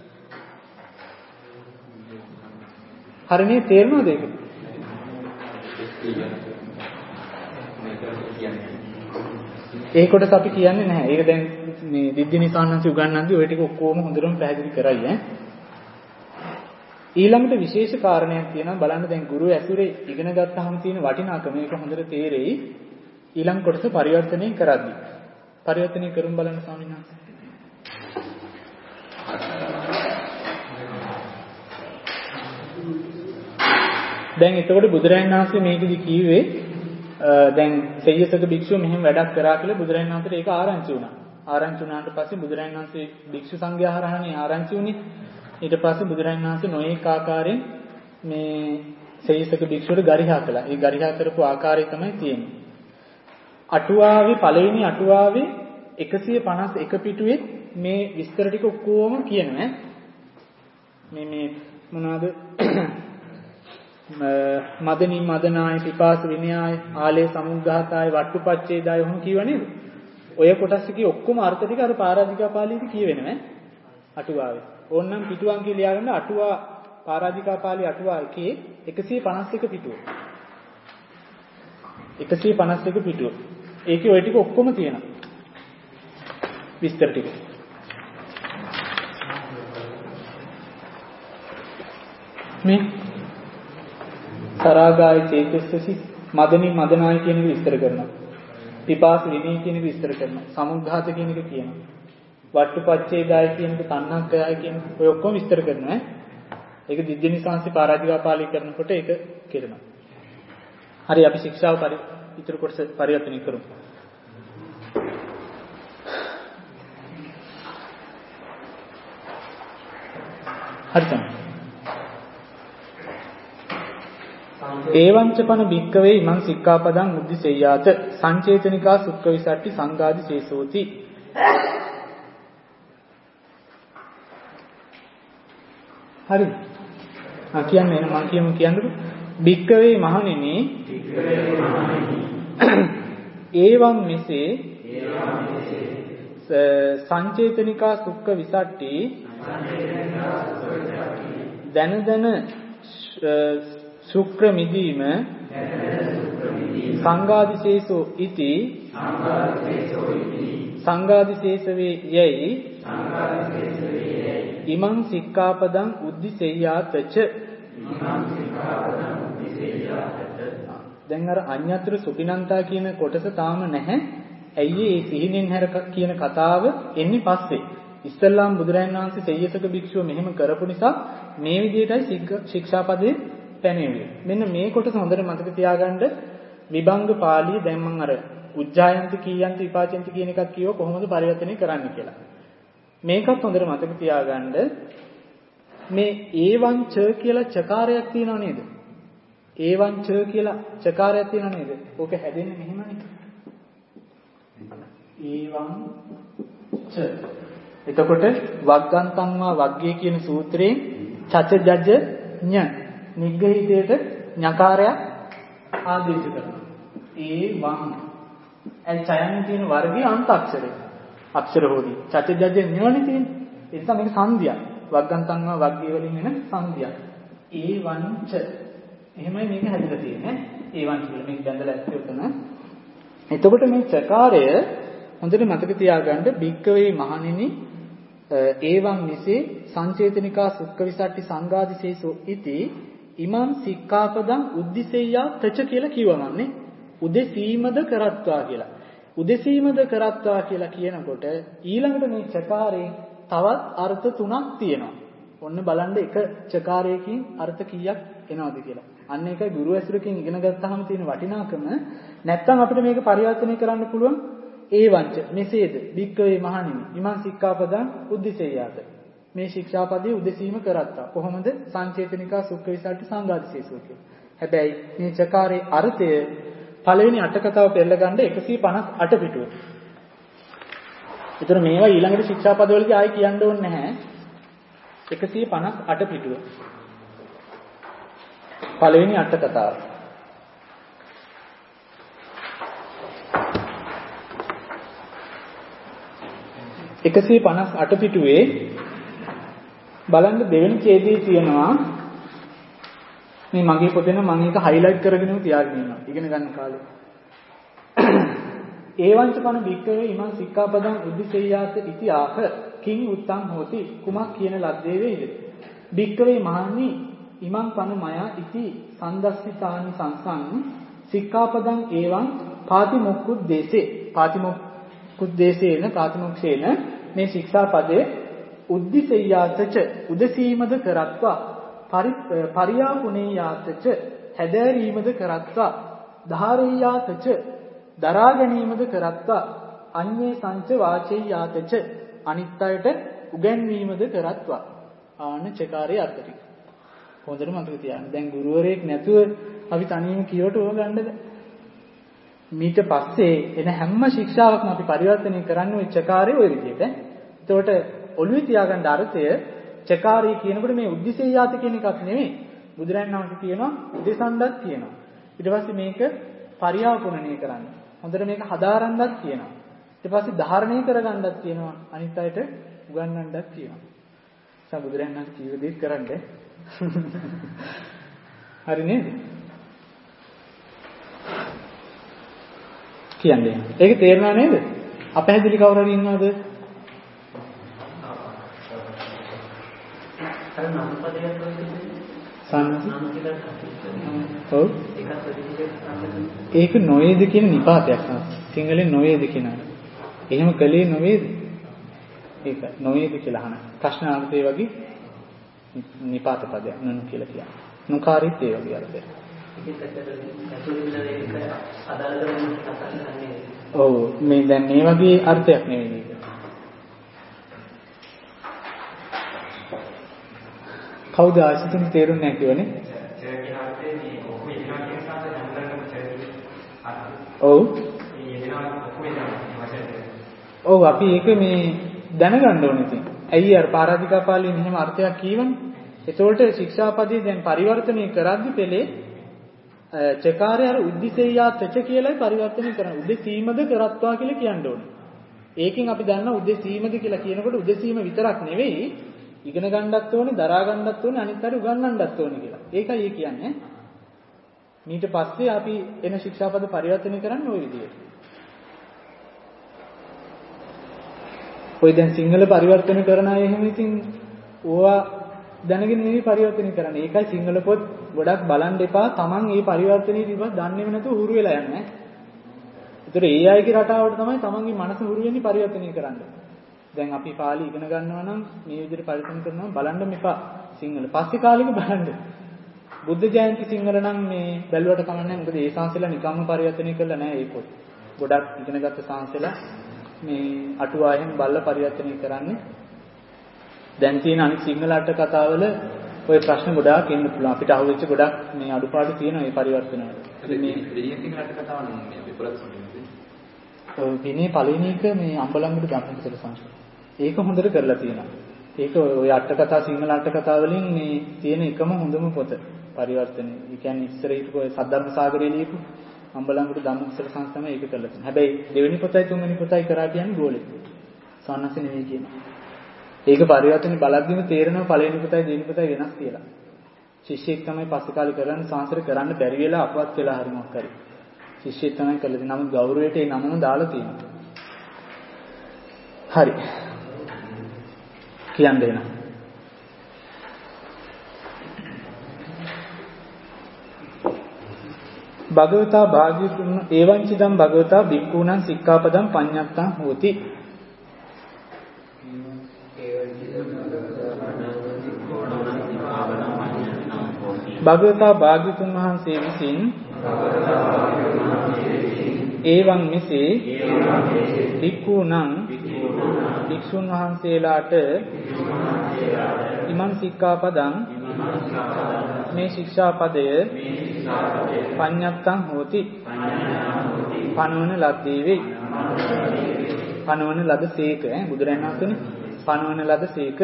හරිනේ තේරෙනවද ඒක? ඒ කොටස අපි කියන්නේ නැහැ. ඒක දැන් මේ දිද්දිනිසාන්නන්සි උගන්වන්නදී ඔය ටික ඔක්කොම හොඳටම පැහැදිලි කරයි ඈ. ඊළඟට විශේෂ කාරණයක් තියෙනවා බලන්න දැන් ගුරු ඇසුරේ ඉගෙන ගත්තාම තියෙන වටිනාකම මේක හොඳට තේරෙයි. ඊළඟ කොටස පරිවර්තනය කරද්දී. පරිවර්තනය කරුම් බලන්න ස්වාමීන් වහන්සේ. දැන් එතකොට බුදුරජාණන් වහන්සේ මේකදි කිව්වේ දැන් සෙය්‍යසක භික්ෂුව මෙහෙම වැඩක් කරා කියලා බුදුරජාණන් වහන්සේට ඒක ආරංචි වුණා. ආරංචි වුණාට පස්සේ බුදුරජාණන් වහන්සේ භික්ෂු සංඝයා හරහානේ ආරංචි වුණේ. ඊට පස්සේ බුදුරජාණන් වහන්සේ නොඑක ආකාරයෙන් මේ සෙය්‍යසක භික්ෂුවට ගරිහා කළා. ඒ ගරිහා කරපු ආකාරය තමයි තියෙන්නේ. අටුවාවේ පළවෙනි අටුවාවේ 151 පිටුවේ මේ විස්තර ටික ඔක්කොම කියනවා. මේ මොනවාද? මදනි මදනාය පිපාස විනයාය ආලේ සමුග්ඝාතාය වට්ටුපච්ඡේදාය ඔහොම කියව නේද? ඔය කොටස් එකේ ඔක්කොම අර්ථ ටික අර පාරාජිකා පාළියේදී කියවෙනවා අටුවාවේ. ඕනනම් පිටු අංකය ලියාගන්න අටුවා පාරාජිකා පාළිය අටුවා එකේ 151 පිටුව. 151 පිටුව. ඒකේ ඔය ටික ඔක්කොම තියෙනවා. විස්තර ටික. මේ සරාගාය චේතස්සසි මදනි මදනාය කියන එක විස්තර කරනවා. පිපාස විනී කියන එක විස්තර කරනවා. සමුද්ධාත කියන එක කියනවා. වට්ටුපච්ඡේදාය කියන එක තණ්හක්ඛයයි කියන ඔය ඔක්කොම විස්තර කරනවා. ඒක දිද්දනිසංශි පරාජිකා පාළි කරනකොට ඒක කියනවා. හරි අපි ශික්ෂාව ඉතුරු කොටස පරිවර්තනය කරමු. හරි තමයි. ඒවංචපන භික්කවේ ඉමං සික්ඛාපදං උද්දිසෙය්‍යාත සංචේතනිකා සුක්ඛ විසට්ටි සංඝාදි ශේසෝති. හරි. කියන්නේ මම කියන්නකො භික්කවේ මහණෙනි ඒවං මෙසේ සංචේතනිකා සුක්ඛ විසට්ටි දන දන ශුක්‍ර මිදීම සංඝාදිශේෂෝ ඉති සංඝාදිශේෂවේ යයි ඉමං සික්ඛාපදං උද්දිසෙය්‍යාතච. දැන් අර අඤ්ඤතර සුපිනන්තා කියන කොටස තාම නැහැ. ඇයි ඒ සිහිනෙන් හැර කියන කතාව එන්නේ පස්සේ. ඉස්ලාම් බුදුරජාණන් වහන්සේ සෙය්‍යසක භික්ෂුව මෙහෙම කරපු නිසා මේ විදිහටයි ශික්ෂාපදේ පැනෙන්නේ. මෙන්න මේ කොටස හොඳට මතක තියාගන්න. විභංග පාළිය දැන් මම අර උජ්ජායන්ති කීයන්ති විපාචන්ති කියන එකක් කියව කොහොමද පරිවර්තනය කරන්න කියලා. මේකත් හොඳට මතක තියාගන්න. මේ ඒවංච කියලා චකාරයක් තියෙනව නේද? ඒවංච කියලා චකාරයක් තියෙනව නේද? ඕක හැදෙන්නේ මෙහෙමනේ. ඒවංච. එතකොට වග්ගන්තංවා වග්ගේ කියන සූත්‍රයෙන් චච ජජ ඤ නිග්‍රහිතයට ඤකාරයක් ආදේශ කරනවා. ඒවං චයන කියන වර්ගයේ අන්ත අක්ෂරය. අක්ෂර හොදි. චච ජජ ඤනේ තියෙන්නේ. ඒ නිසා මේක සංධියක්. වග්ගන්තංවා වග්ගේ වලින් එන සංධියක්. ඒවංච. එහෙමයි මේක හැදලා තියෙන්නේ. ඒවංච කියලා මේක බඳලා ඇත්තේ උතන. එතකොට මේ චකාරය හොඳට මතක තියාගන්න බික්කවේ මහණෙනි ඒවං නිසේ සංචේතනිකා සුක්ඛ විසට්ටි සංඝාදිසේසෝ ඉති ඉමං සික්ඛාපදං උද්දිසෙය්‍යා තච කියලා කිව්වමන්නේ. උදෙසීමද කරත්වා කියලා. උදෙසීමද කරත්වා කියලා කියනකොට ඊළඟට මේ චකාරයෙන් තවත් අර්ථ තුනක් තියෙනවා. ඔන්න බලන්න එක චකාරයකින් අර්ථ කීයක් එනවද කියලා. අන්න ඒකයි ගුරු ඇසුරකින් ඉගෙන ගත්තාම තියෙන වටිනාකම. නැත්තම් අපිට මේක පරිවර්තනය කරන්න පුළුවන්. ඒවංච මෙසේද බික්කවේ මහණෙනි ඉමං සික්ඛාපදං උද්දිසෙය්‍යාත. මේ ශික්ෂාපදයේ උදෙසීම කරත්තා. කොහොමද? සංචේතනිකා සුක්ඛ විසට්ටි සංඝාදිසේසෝ කියලා. හැබැයි මේ චකාරයේ අර්ථය පළවෙනි අට කතාව පෙරලා ගන්න 158 පිටුව. ඒතර මේවා ඊළඟට ශික්ෂාපදවලදී ආයි කියන්න ඕනේ නැහැ. 158 පිටුව. පළවෙනි අට කතාව. එකසේ 58 පිටුවේ බලන්න දෙවෙනි ඡේදයේ තියෙනවා මේ මගේ පොතේන මම ඒක හයිලයිට් කරගෙනම තියාගෙන ඉන්නවා ඉගෙන ගන්න කාලේ. ඒවංච පන බික්කවේ ඉමං සික්ඛාපදං උද්දිසෙය්‍යාත ඉති ආහ කිං උත්තං හෝති කුමක් කියන ලද්දේ වේද? බික්කවේ මහන්නි ඉමං පන මයා ඉති සන්දස්සිතානි සංසං සික්ඛාපදං ඒවං පාතිමොක්ඛුද්දේසේ පාතිමොක්ඛුද්දේසේන පාතිමොක්ඛේන මේ ශික්ෂාපදයේ උද්දිසෙය්‍යාතච උදසීමද කරත්වා පරියාපුනේයාතච හැදෑරීමද කරත්වා ධාරේයාතච දරා ගැනීමද කරත්වා අඤ්ඤේ සංච වාචේයාතච අනිත් අයට උගන්වීමද කරත්වා ආන චකාරයේ අර්ථ ටික හොඳට මතක තියාගන්න. දැන් ගුරුවරයෙක් නැතුව අපි තනියම කියවට ඕක ගන්නද? මීට පස්සේ එන හැම ශික්ෂාවක්ම අපි පරිවර්තනය කරන්නේ ওই චකාරයේ ওই විදිහට. එතකොට ඔළුවේ තියාගන්න අර්ථය චකාරී කියනකොට මේ උද්දිසෙය්‍යාත කියන එකක් නෙමෙයි. බුදුරජාණන් වහන්සේ කියනවා උදෙසණ්ඩක් කියනවා. ඊට පස්සේ මේක පරියාපුණණය කරන්න. හොඳට මේක හදාරන්නත් කියනවා. ඊට පස්සේ ධාරණය කරගන්නත් කියනවා. අනිත් අයට උගන්වන්නත් කියනවා. බුදුරජාණන් වහන්සේ කීව දෙයක් කරන්නේ. හරි නේද? කියන්නේ. ඒක තේරුණා නේද? අපහැදිලි කවුරු හරි ඉන්නවද? ඒක නොවේද කියන නිපාතයක් තමයි. සිංහලෙන් නොවේද කියනවා. එහෙම කලේ නොවේද? ඒක නොවේද කියලා අහන. ප්‍රශ්නාර්ථය වගේ නිපාත පදයක් නනු කියලා කියන්නේ. නුකාරිත් ඒ වගේ අර්ථයක්. ඔව් මේ දැන් මේ වගේ අර්ථයක් නෙවෙයි මේක. කවුද ආසිතින් තේරුන්නේ නැහැ කියවනේ? ඔව්. ඔව් අපි ඒක මේ දැනගන්න ඕනේ ඉතින්. ඇයි අර පාරාධිකා පාළියේ මෙහෙම අර්ථයක් කියවන්නේ? ඒතකොට ශික්ෂාපදයේ දැන් පරිවර්තනය කරද්දි පෙළේ චකාරය අර උද්දිසෙය්‍යා තච කියලායි පරිවර්තනය කරන්නේ. උද්දසීමද කරත්වා කියලා කියන්න ඕනේ. ඒකෙන් අපි දන්නා උද්දසීමද කියලා කියනකොට උද්දසීම විතරක් නෙවෙයි ඉගෙන ගන්නත් ඕනේ, දරා ගන්නත් ඕනේ, අනිත් අයට උගන්වන්නත් ඕනේ කියලා. ඒකයි ඒ කියන්නේ. ඊට පස්සේ අපි එන ශික්ෂාපද පරිවර්තනය කරන්නේ ওই විදිහට. ඔය දැන් සිංහල පරිවර්තන කරන අය එහෙම ඉතින් ඕවා දැනගෙන නෙවෙයි පරිවර්තනය කරන්නේ. ඒකයි සිංහල පොත් ගොඩක් බලන් දෙපා Taman මේ පරිවර්තනයේ තිබ්බත් දන්නේම නැතුව හුරු වෙලා යන්නේ. ඒතර ඒ අයගේ රටාවට තමයි Tamanගේ මනස හුරු වෙන්නේ පරිවර්තනය කරන්න. දැන් අපි පාලි ඉගෙන ගන්නවා නම් මේ විදිහට පරිවර්තන කරනවා බලන්න මෙපා සිංහල. පස්සේ කාලෙක බලන්න. බුද්ධ ජයන්ති සිංහල නම් මේ බැලුවට කමක් නැහැ. මොකද ඒ සංසලා නිකම්ම පරිවර්තනය කළා නෑ ඒ පොත්. ගොඩක් ඉගෙනගත්ත සාංශලා මේ අටුවායෙන් බල්ලා පරිවර්තනය කරන්නේ. දැන් තියෙන අනිත් සිංහල අට කතාවල ওই ප්‍රශ්න ගොඩාක් එන්න පුළුවන්. අපිට අහුවෙච්ච ගොඩක් මේ අඩුපාඩු තියෙනවා මේ පරිවර්තන වල. මේ සිංහල අට කතාව නම් මේ විපරස් වෙන්නේ. විනේ පළවෙනි එක මේ අම්බලන්ගොඩ ධම්මපද සංස්කෘතිය. ඒක හොඳට කරලා තියෙනවා. ඒක ওই අට කතා සිංහල අට කතා වලින් මේ තියෙන එකම හොඳම පොත පරිවර්තනය. ඒ කියන්නේ ඉස්සර හිටපු ඔය සද්ධර්ම සාගරේ ලියපු අම්බලන්ගොඩ ධම්මපද සංස්කෘතිය තමයි ඒක කරලා තියෙන්නේ. හැබැයි දෙවෙනි පොතයි තුන්වෙනි පොතයි කරා කියන්නේ ගෝලෙ. සාන්නස නෙවෙයි කියනවා. ඒක පරිවර්තන බලද්දිම තේරෙනවා පළවෙනි පුතයි දෙවෙනි පුතයි වෙනස් කියලා. ශිෂ්‍යෙක් තමයි පස්සේ කාලේ කරන්නේ සාංශර කරන්න බැරි වෙලා අපවත් වෙලා හරි මොකක් හරි. ශිෂ්‍යෙක් තමයි කළේ. නමුත් ගෞරවයට ඒ නමම දාලා තියෙනවා. හරි. කියන්න දෙන්න. භගවතා භාග්‍යතුන් ඒවංචිදම් භගවතා භික්ඛූණං සික්ඛාපදං පඤ්ඤත්තං හෝති. භගවතා භාග්‍යතුන් වහන්සේ විසින් ඒවං මිසේ භික්ඛූණං භික්ෂුන් වහන්සේලාට ඉමං සික්ඛාපදං මේ ශික්ෂාපදය පඤ්ඤත්තං හෝති පනවන ලද්දේ වේ. පනවන ලදසේක බුදුරජාණන් වහන්සේනේ පනවන ලදසේක.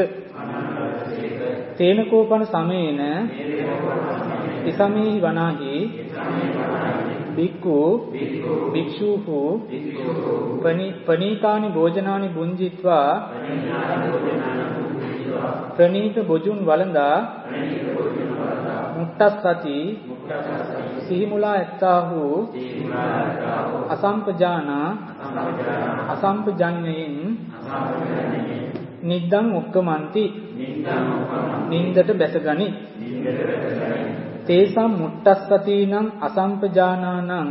තේන කෝපන සමේන ඉසමෙහි වනාහි භික්ඛු භික්ෂූහු පනීතානි භෝජනානි බුංජිත්වා ප්‍රණීත බොජුන් වළඳා මුට්ටස්සති සිහිමුලා ඇත්තාහු අසම්පජානයෙන් නිද්දං උක්කමන්ති නින්දට බැසගනි. තේසම් මුට්ටස්සතිනං අසම්පජානානං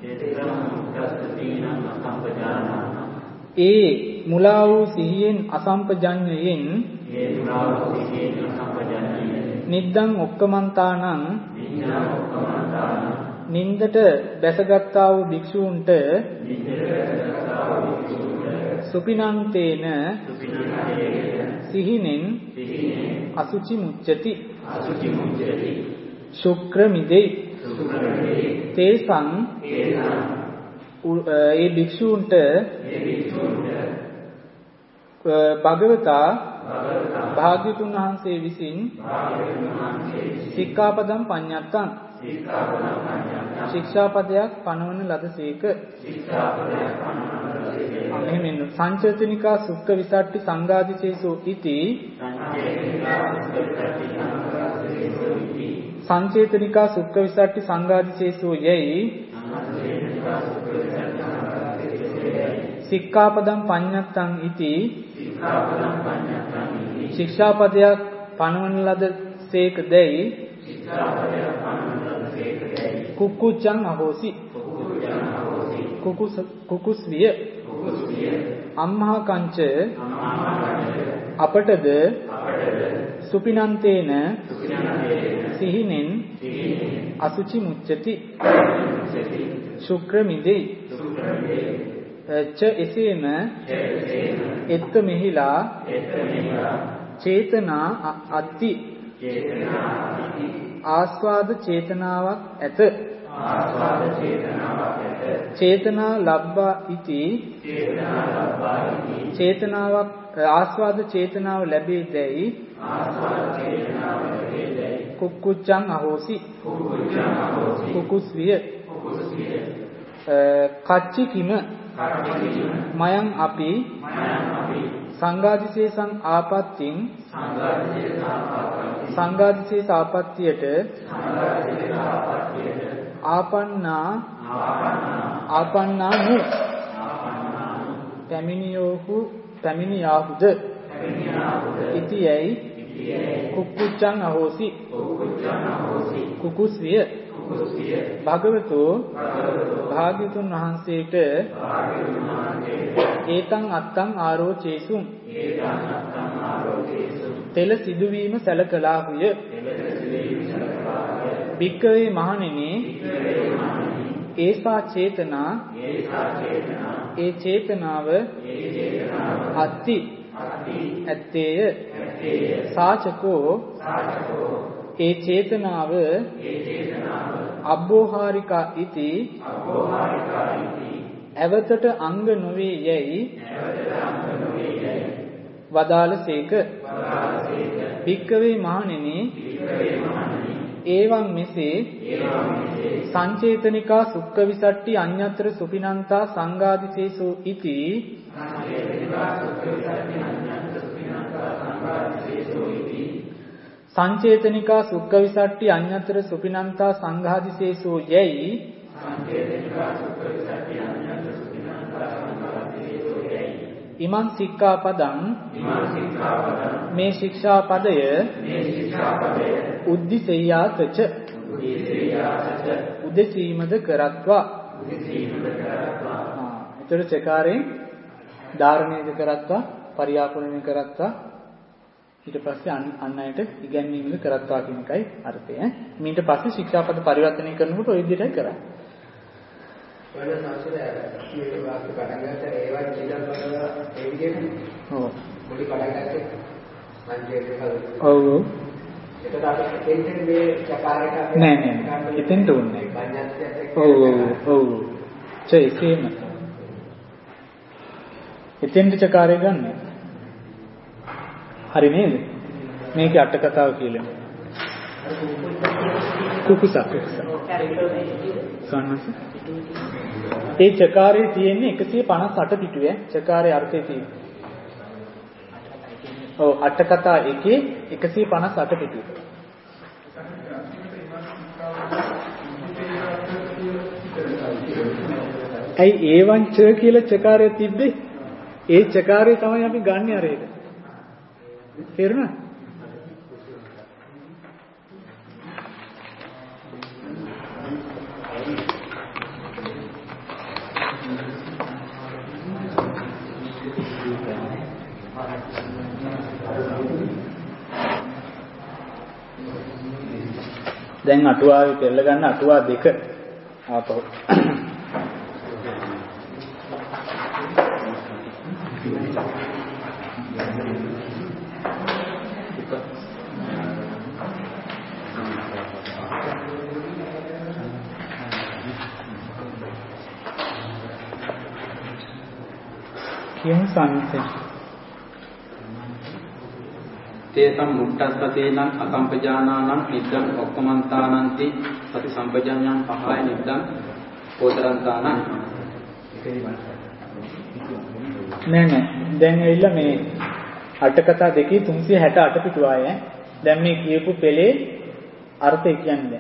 ඒ මුලා වූ සිහියෙන් අසම්පජඤ්ඤයෙන් නිද්දං ඔක්කමන්තානං නින්දට බැසගත්තා වූ භික්ෂූන්ට සුපිනන්තේන සිහිනෙන් අසුචි මුච්චති ශුක්‍ර මිදෙයි. තේසං ඒ භික්ෂූන්ට භගවතා භාග්‍යතුන් වහන්සේ විසින් සික්ඛාපදම් පඤ්ඤත්තං ශික්ෂාපදයක් පනවන ලදසේක. මෙහෙම සංචේතනිකා සුක්ඛ විසට්ටි සංඝාදිසේසු ඉති සංචේතනිකා සුක්ඛ විසට්ටි සංඝාදිසේසු යයි සික්ඛාපදම් පඤ්ඤත්තං ඉති ශික්ෂාපදයක් පනවන ලදසේක දෙයි කුක්කුච්ඡං අහෝසි කුකුස් විය. අම්මහා කංච අපටද සුපිනන්තේන සිහිනෙන් අසුචි මුච්චති ශුක්‍ර මිදෙයි. ච එසේම එත්ත මෙහිලා චේතනා අත්ති ආස්වාද චේතනාවක් ඇත. චේතනා ලබ්බා ඉති චේතනාවක් ආස්වාද චේතනාව ලැබෙයිදැයි කුක්කුච්ඡං අහෝසි කුකුස් විය. කච්චි කිම මයං අපි සංඝාදිශේෂං ආපත්‍තින් සංඝාදිශේෂ ආපත්‍යයට ආපන්නාමු පැමිණියාහුද ඉතියයි කුක්කුච්ඡං අහෝසි කුකුස් විය. භගවතු භාග්‍යතුන් වහන්සේට ඒතං අත්තං ආරෝචේසුම් තෙල සිදුවීම සැලකලාහුය. භික්ඛවේ මහණෙනි ඒසා චේතනා ඒ චේතනාව අත්ති ඇත්තේය සාචකෝ ඒ චේතනාව අබ්බෝහාරිකා ඉති ඇවතට අංග නොවේ යැයි වදාළසේක. භික්කවේ මහණෙනි ඒවං මෙසේ සංචේතනිකා සුක්ඛ විසට්ටි අඤ්ඤතර සුපිනන්තා සංඝාදිසේසු ඉති සංචේතනිකා සුක්ඛ විසට්ටි අඤ්ඤතර සුපිනන්තා සංඝාදිසේසු යැයි ඉමං සික්ඛාපදං මේ ශික්ෂාපදය උද්ධිසෙය්‍යාතච උදෙසීමද කරත්වා. ඒතර චකාරයෙන් ධාරණයද කරත්වා පරියාපුණය කරත්වා ඊට පස්සේ අන් අයට ඉගැන්වීමද කරත්වා කියන එකයි අර්ථය. ඊට පස්සේ ශික්ෂාපද පරිවර්තනය කරනකොට ওই විදිහටයි කරන්නේ. වල සංසදය මේ වාක්‍ය පටන් ගන්නට ඒවා ජීවිතවල ඒ විදිහට ඔව් මුලි පටන් ගත්තේ සංජේතක ඔව් ඒකට අපි මේ චකාරයට නෑ එතෙන්ට උන්නේ ඔව් ඔව් ඒකේම එතෙන්ට චකාරය ගන්න හරි නේද? මේකේ අට කතාව කියලා කුකුසක් සන්නස ඒ චකාරයේ තියෙන්නේ 158 පිටුවේ චකාරයේ අර්ථය තියෙන්නේ. ඔව් අට කතා එකේ 158 පිටුව. ඇයි ඒවන් ච කියලා චකාරය තිබ්බේ? ඒ චකාරය තමයි අපි ගන්න අර ඒක. තේරුණා? දැන් අටුවාවේ පෙරල ගන්න අටුවා දෙක ආපහු කියමු සංසේ තේසම් මුට්ටස්සතේනං අසම්පජානානං නිද්දං ඔක්කමන්තානන්ති සති සම්පජඤ්ඤං පහය නිද්දං පෝතරන්තානං. නෑ දැන් ඇවිල්ලා මේ අට කතා දෙකේ 368 පිටු ආයේ. දැන් මේ කියපු පෙළේ අර්ථය කියන්නේ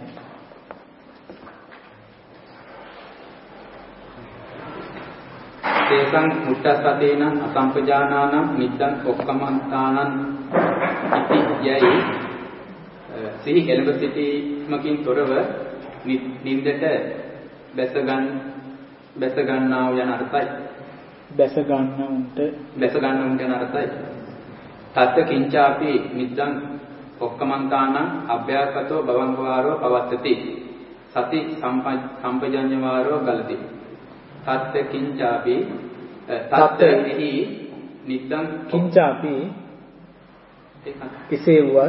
තේසං මුට්ටස්සතේනං අසම්පජානානං නිද්දං ඔක්කමන්තානං ඉති යයි සිහි එළඹ සිටීමකින් තොරව නින්දට බැස ගන්නා වූ යන අර්ථයි. බැස ගන්න උන්ට යන අර්ථයි. තත්ත කිංචාපි නිද්දං ඔක්කමන්තානං අභ්‍යාසතෝ භවංගවාරෝ පවත්තති සති සම්පජඤ්ඤවාරෝ ගලති. තත්ත කිංචාපි තත්ත එහි නිද්දං කිංචාපි එසේ වුවත්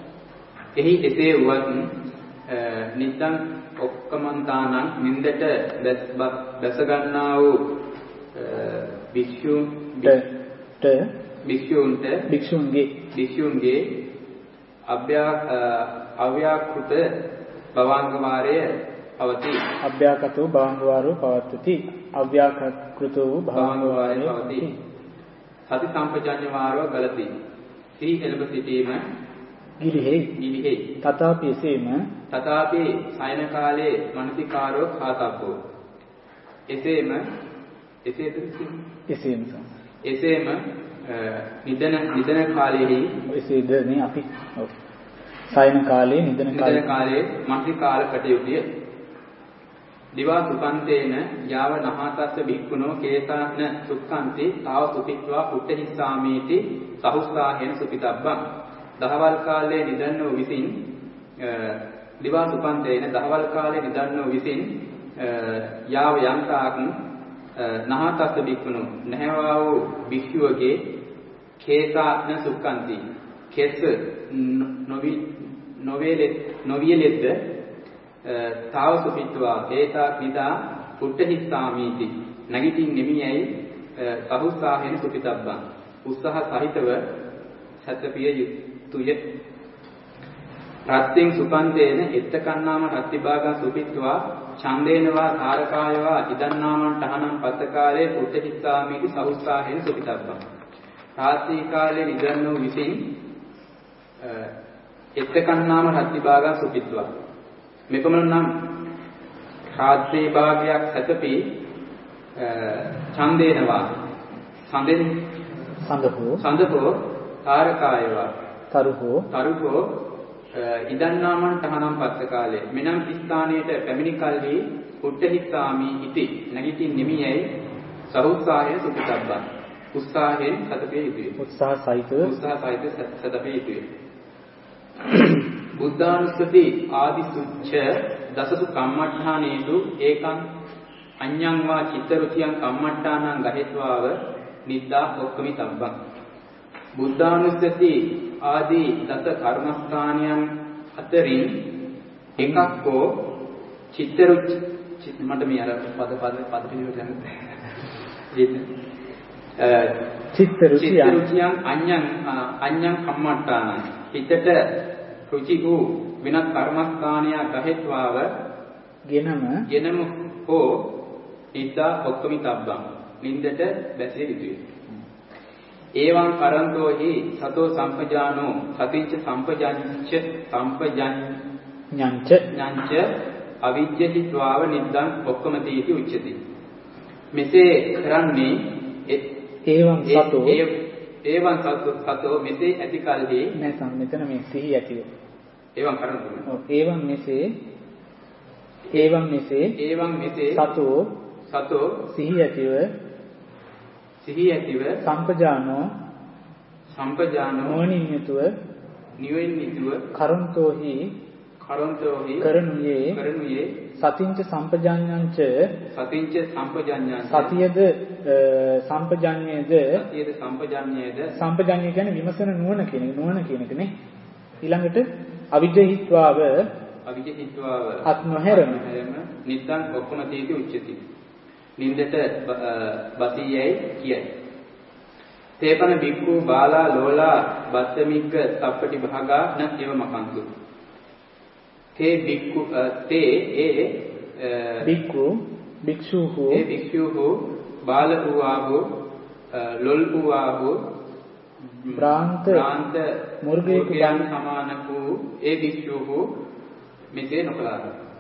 නිද්දං ඔක්කමන්තානං නින්දට බැස ගන්නා වූ භික්ෂූන්ගේ අව්‍යාකෘත භවාංග වාරය පවති. අභ්‍යාකතෝ භවාංග වාරෝ පවත්ති. අව්‍යාකෘතෝ භවාංග වාරය පවති. සති සම්පජඤ්ඤ වාරෝ ගලති. සිහි එළඹ සිටීම ගිලිහෙයි. තථාපි එසේම සයන කාලේ මනසිකාරෝ කාතබ්බෝ. එසේම නිදන කාලයේහි එසේද නේ අපි සයන කාලේ නිදන කාලේ මනසිකාර කටයුතුය. දිවා සුපන්තේන යාව නහතස්ස භික්ඛුනෝ කේතාන සුක්ඛන්ති තාව සුපිත්වා පුට්ඨහිස්සාමීති සහුස්සාහෙන සුපිතබ්බං. දහවල් කාලේ නිදන්නෝ විසින් දිවා සුපන්තේන දහවල් කාලේ නිදන්නෝ විසින් යාව යන්තාක් නහතස්ස බික්කුණු නැහැවා වූ භික්ෂුවගේ කේසාන සුක්ඛන්ති කෙස් නොවියලෙද්ද තාව සුපිත්වා ඒතා නිදා පුට්ඨහිස්සාමීති නැගිටින් නෙමියයි සහුස්සාහෙන සුපිතබ්බං උත්සාහ සහිතව සත්‍යපිය යුතුය. රත්ත්‍රින් සුපන්තේන එත්තකන්නාම රත්තිභාගං සුපිත්වා ඡන්දේනවා තාරකායවා ඉදන්නාමං තහනම් පත්තකාලේ පුට්ඨහිස්සාමීති සහුස්සාහෙන සුපිතබ්බං. රාත්‍රී කාලයේ නිදන්නෝ විසින් එත්තකන්නාම රත්තිභාගං සුපිත්වා මෙපමණ නම් රාත්‍රී භාගයක් සැතපී ඡන්දේනවා සඳහෝ තාරකායවා තරුහෝ ඉදන්නාමං තහනම් පත්ත කාලේ මෙනම් ස්ථානයට පැමිණි කල්හි පුට්ඨහිස්සාමි ඉති නැගිටින් නෙමියයි සහුස්සාහය සුපිතබ්බං උත්සාහයෙන් සතපේ යුතුය. උත්සාහ සහිත සතපේ යුතුය. බුද්ධානුස්සති ආදි සුච්ච දසසු කම්මඨානේසු ඒකං අඤ්ඤං වා චිත්තරුචියං කම්මඨානං ගහෙත්වාව නිද්දා ඔක්කමි තබ්බං. බුද්ධානුස්සති ආදී දස කර්මස්ථානයන් අතරින් එකක් හෝ චිත්තරුචි මට මේ අර පද පිළිවෙල ගන්න චිත්තරුචියං අඤ්ඤං කම්මඨානං හිතට රුචි වූ වෙනත් කර්මස්ථානයක් ගහෙත්වාව ගෙනම හෝ නිද්දා ඔක්කමි තබ්බං නින්දට බැසිය යුතුය. ඒවං කරන්තෝහි සතෝ සම්පජානෝ සතිච්ච සම්පජඤ්ඤංච අවිජ්ජතිත්වාව නිද්දං ඔක්කමති इति උච්චති. මෙසේ කරන්නේ ඒවං සතෝ මෙසේ ඇති කල්හි නැසම් මෙතන මේ සිහි ඇතිව ඒවං කරන්තෝ ඒවං මෙසේ සතෝ සිහි ඇතිව සම්පජානෝ නුවණින් යුතුව කරන්තෝහි කරනුයේ සතිංච සම්පජාඤ්ඤංච සතියද සම්පජාඤ්ඤේද සම්පජාඤ්ඤය කියන්නේ විමසන නුවණ කියන එක නේ. ඊළඟට අවිජ්ජහිත්වාව අත් නොහැරම නිද්දං ඔක්කම තීති උච්චති. නින්දට බසීයයි කියයි. තේපන බික්ඛු බාලා ලෝලා බත්තමිග්ග සප්පටි භාගා න ඒව මකන්තු. තේ බික්ඛු භික්ෂුහු බාල වූආහු ලොල් වූආහු බ්‍රාන්ත මුර්ගේක සමාන වූ ඒ භික්ෂුහු මෙසේ නොකළා.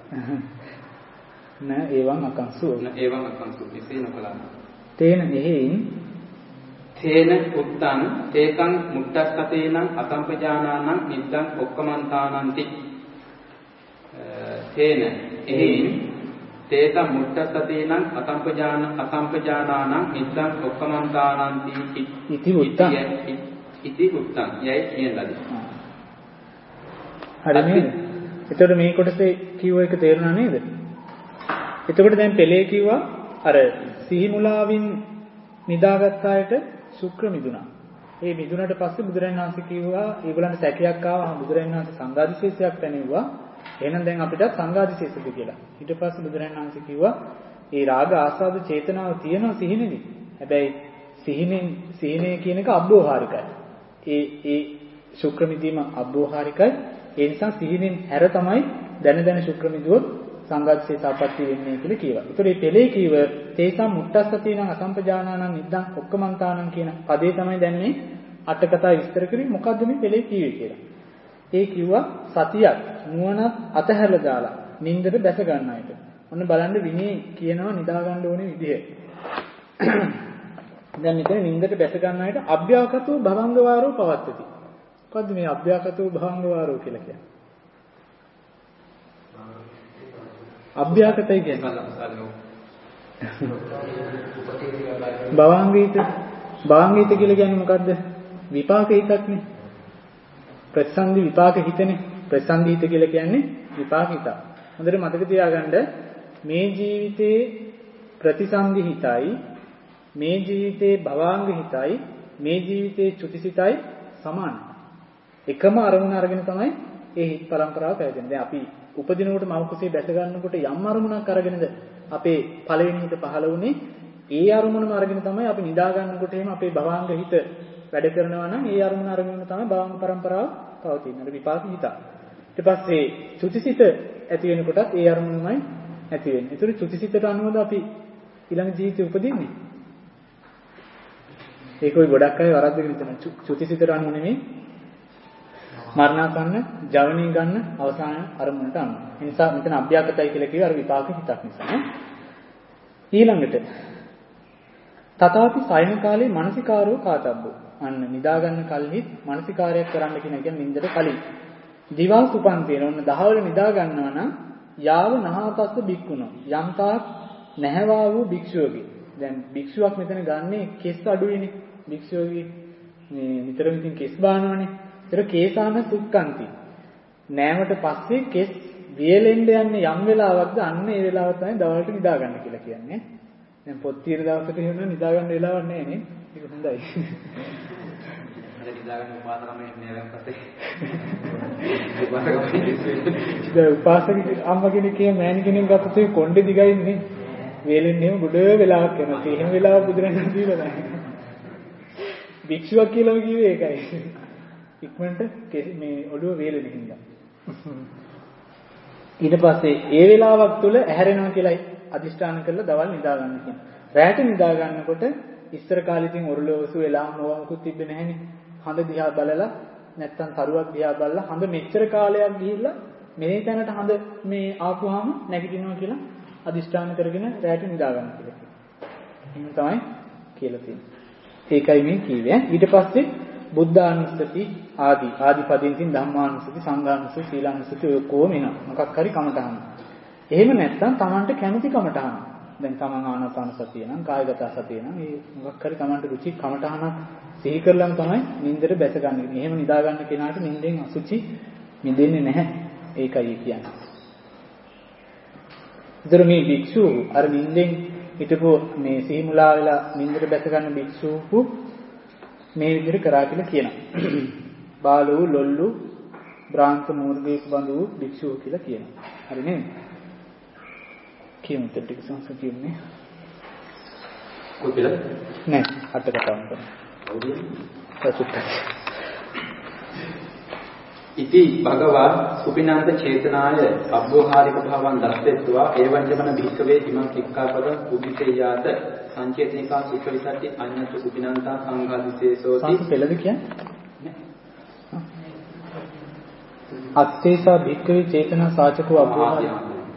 න ඒවං අකංසු මෙසේ නොකළා. තේන එහෙයින් තේන උත්තං තේකං මුට්ටස්සතේනං අසම්පජානානං නිද්දං ඔක්කමන්තානන්ති. තේන එහෙයින් තේකං මුට්ටස්සතේනං අසම්පජානානං නිද්දං ඔක්කමන්තානන්ති ඉති උත්තං යයි කියන ලදී. හරි නේද? එතකොට මේ කොටසේ කිව්ව එක තේරුණා නේද? එතකොට දැන් පෙළේ කිව්වා අර සිහි මුලාවින් නිදාගත් අයට ශුක්‍ර මිදුණා. ඒ මිදුණට පස්සේ බුදුරජාණන් වහන්සේ කිව්වා ඒගොල්ලන්ට සැකයක් ආවා බුදුරජාණන් වහන්සේ සංඝාදිශේෂයක් පැනෙව්වා. එහෙනම් දැන් අපිටත් සංඝාදිශේෂද කියලා. ඊට පස්සේ බුදුරජාණන් වහන්සේ කිව්වා ඒ රාග ආස්වාද චේතනාව තියෙනවා සිහිනෙදි. හැබැයි සිහිනේ කියන එක අබ්බෝහාරිකයි. ඒ ශුක්‍ර මිදීම අබ්බෝහාරිකයි. ඒ නිසා සිහිනෙන් හැර තමයි දැන ශුක්‍ර මිදුවොත් සංඝාදිශේෂාපත්‍ය වෙන්නේ කියලා කියවා. ඒතකොට මේ පෙළේ කීව තේසම් මුට්ටස්සතිනං අසම්පජානානං නිද්දං ඔක්කමන්තානං කියන පදේ තමයි දැන් මේ අට කතා විස්තර කරේ මොකද්ද මේ පෙළේ කියවේ කියලා. ඒ කිව්වා සතියක් නුවණත් අතහැරලා දාලා නින්දට බැස ගන්න අයට. ඔන්න බලන්න විනී කියනවා නිදා ගන්න ඕනේ විදිය. දැන් මෙතන නින්දට බැස ගන්න අයට අභ්‍යාකතෝ භවංග වාරෝ පවත්තති. මොකද්ද මේ අභ්‍යාකතෝ භවංග වාරෝ කියලා කියන්නේ? අභ්‍යාකතයි කියන්නේ භවංගීත කියලා කියන්නේ මොකද්ද? විපාක හිතක්නේ. ප්‍රසන්දි විපාක හිතනේ. ප්‍රසන්දි හිත කියලා කියන්නේ විපාක හිත. හොඳට මතක තියාගන්න මේ ජීවිතේ ප්‍රතිසන්දි හිතයි මේ ජීවිතේ භවාංග හිතයි මේ ජීවිතේ චුතිසිතයි සමානයි. එකම අරමුණ අරගෙන තමයි ඒ හිත් පරම්පරාව පැවැදෙන්නේ. දැන් අපි උපදිනකොට මව කුසේ බැස ගන්නකොට යම් අරමුණක් අරගෙනද අපේ පළවෙනි හිත පහළ වුණේ. ඒ අරමුණම අරගෙන තමයි අපි නිදා ගන්නකොට එහෙම අපේ භවාංග හිත වැඩ කරනවා නම් ඒ අරමුණ අරගෙන තමයි භවාංග පරම්පරාව පවතින්නේ. අර විපාක හිත. ඊට පස්සේ චුතිසිත ඇති වෙනකොටත් ඒ අරමුණමයි ඇති වෙන්නේ. ඒතර චුතිසිතට අනුවද අපි ඊළඟ ජීවිතේ උපදින්නේ. ඒකෝයි ගොඩක් අය වරද්දගෙන ඉතන චුතිසිතට අනුව නෙමෙයි මරණාසන්න ජවණී ගන්න අවසාන අරමුණට අනුව. ඒ නිසා මෙතන අභ්‍යාකතයි කියලා කිව්වේ අර විපාක හිතක් නිසා. ඊළඟට තථාපි සයන කාලේ මානසිකාරෝ කාතබ්බෝ. අන්න නිදා ගන්න කල්හි මානසිකාරයක් කරන්න කියන එක නින්දට කලින්. දිවා සුපන්තේන ඔන්න දහවල නිදා ගන්නවා නම් යාව නහාතස්ස බික්කුණෝ. යම්තාක් නැහැවා වූ භික්ෂුවගේ. දැන් භික්ෂුවක් මෙතන ගන්නේ කෙස් අඩුයිනේ. භික්ෂුවගේ මේ නිතරම ඉතින් කෙස් බානවනේ. ඒතර කේසාන සුක්කන්ති. නෑමට පස්සේ කෙස් වියලෙන්න යන්නේ යම් වෙලාවක්ද අන්න ඒ වෙලාව තමයි දවල්ට නිදා ගන්න කියලා කියන්නේ. දැන් පොත් තියෙන දවසට එහෙම නිදා ගන්න වෙලාවක් නැහැ නේ. ඒක හොඳයි. අර නිදා ගන්න උපාසකමෙන් නේවන් පස්සේ. උපාසක අම්මා කෙනෙක්ගේ මෑණි කෙනෙක් ගත්තොත් ඒ කොණ්ඩේ දිගයින්නේ. වේලෙන්නේ ගොඩ වෙලාවක් යනවා. එහෙම වෙලාවක් බුදුරජාණන් දීලා නැහැ. භික්ෂුවක් කියලා කිව්වේ ඒකයි. ඉක්මනට මේ ඔළුව වේලෙන හින්දා. ඊට පස්සේ ඒ වෙලාවක් තුල ඇහැරෙනවා කියලා අදිෂ්ඨාන කරලා දවල් නිදා ගන්න කියනවා. රැට නිදා ගන්නකොට ඉස්සර කාලේ ඉතින් ඔරලෝසු වෙලා මොවමුකුත් තිබ්බේ නැහැනේ. හඳ දිහා බලලා නැත්තම් තරුවක් දිහා බලලා හඳ මෙච්චර කාලයක් ගිහිල්ලා මේ තැනට හඳ මේ ආපුවාම නැගිටිනවා කියලා අදිෂ්ඨාන කරගෙන රැට නිදා ගන්න කියලා කියනවා. එහෙනම් තමයි කියලා තියෙන්නේ. ඒකයි මේ කිව්වේ. ඊට පස්සේ බුද්ධානුස්සති ආදිපදින්කින් ධම්මානුස්සති සංඝානුස්සති සීලානුස්සති ඔය කොහොම එනවා. මොකක් හරි කමටහන. එහෙම නැත්නම් Tamanට කැමති කමටහන. දැන් Taman ආනාපාන සතිය නම් කායගත සතිය නම් මේ මොකක් හරි Tamanට රුචි කමටහනක් සිහි කරලම තමයි නින්දට බැසගන්නේ. එහෙම නිදා ගන්න කෙනාට නින්දෙන් අසුචි මිදෙන්නේ නැහැ. ඒකයි කියන්නේ. ඉතින් මේ භික්ෂු අර නින්දෙන් හිටපු මේ සිහිමුලා වෙලා නින්දට බැස ගන්න භික්ෂුවු මේ විදිහට කරා කියලා කියනවා. බාලු ලොල්ලු බ්‍රාන්ත මූර්ගයක බඳු භික්ෂුව කියලා කියනවා. හරි නේද? කියමු ටික සංස්කෘතියනේ. කොහෙද? නෑ අට කතාවක් කරමු. සතුටක්. ඉති භගවා සුපිනන්ත චේතනාය අබ්බෝහාරික භවං දස්සෙත්වා ඒවංජමන භික්ඛවේ ඉමං කික්ඛාපද උදිතේයාත සංචේතනිකා සුඛ විසට්ටි අඤ්ඤත සුපිනන්තා සංඝාදිසේසෝති සංපෙලද කියන්නේ අත්තේසා භික්ඛවේ චේතනා සාචකෝ අබ්බෝහාරික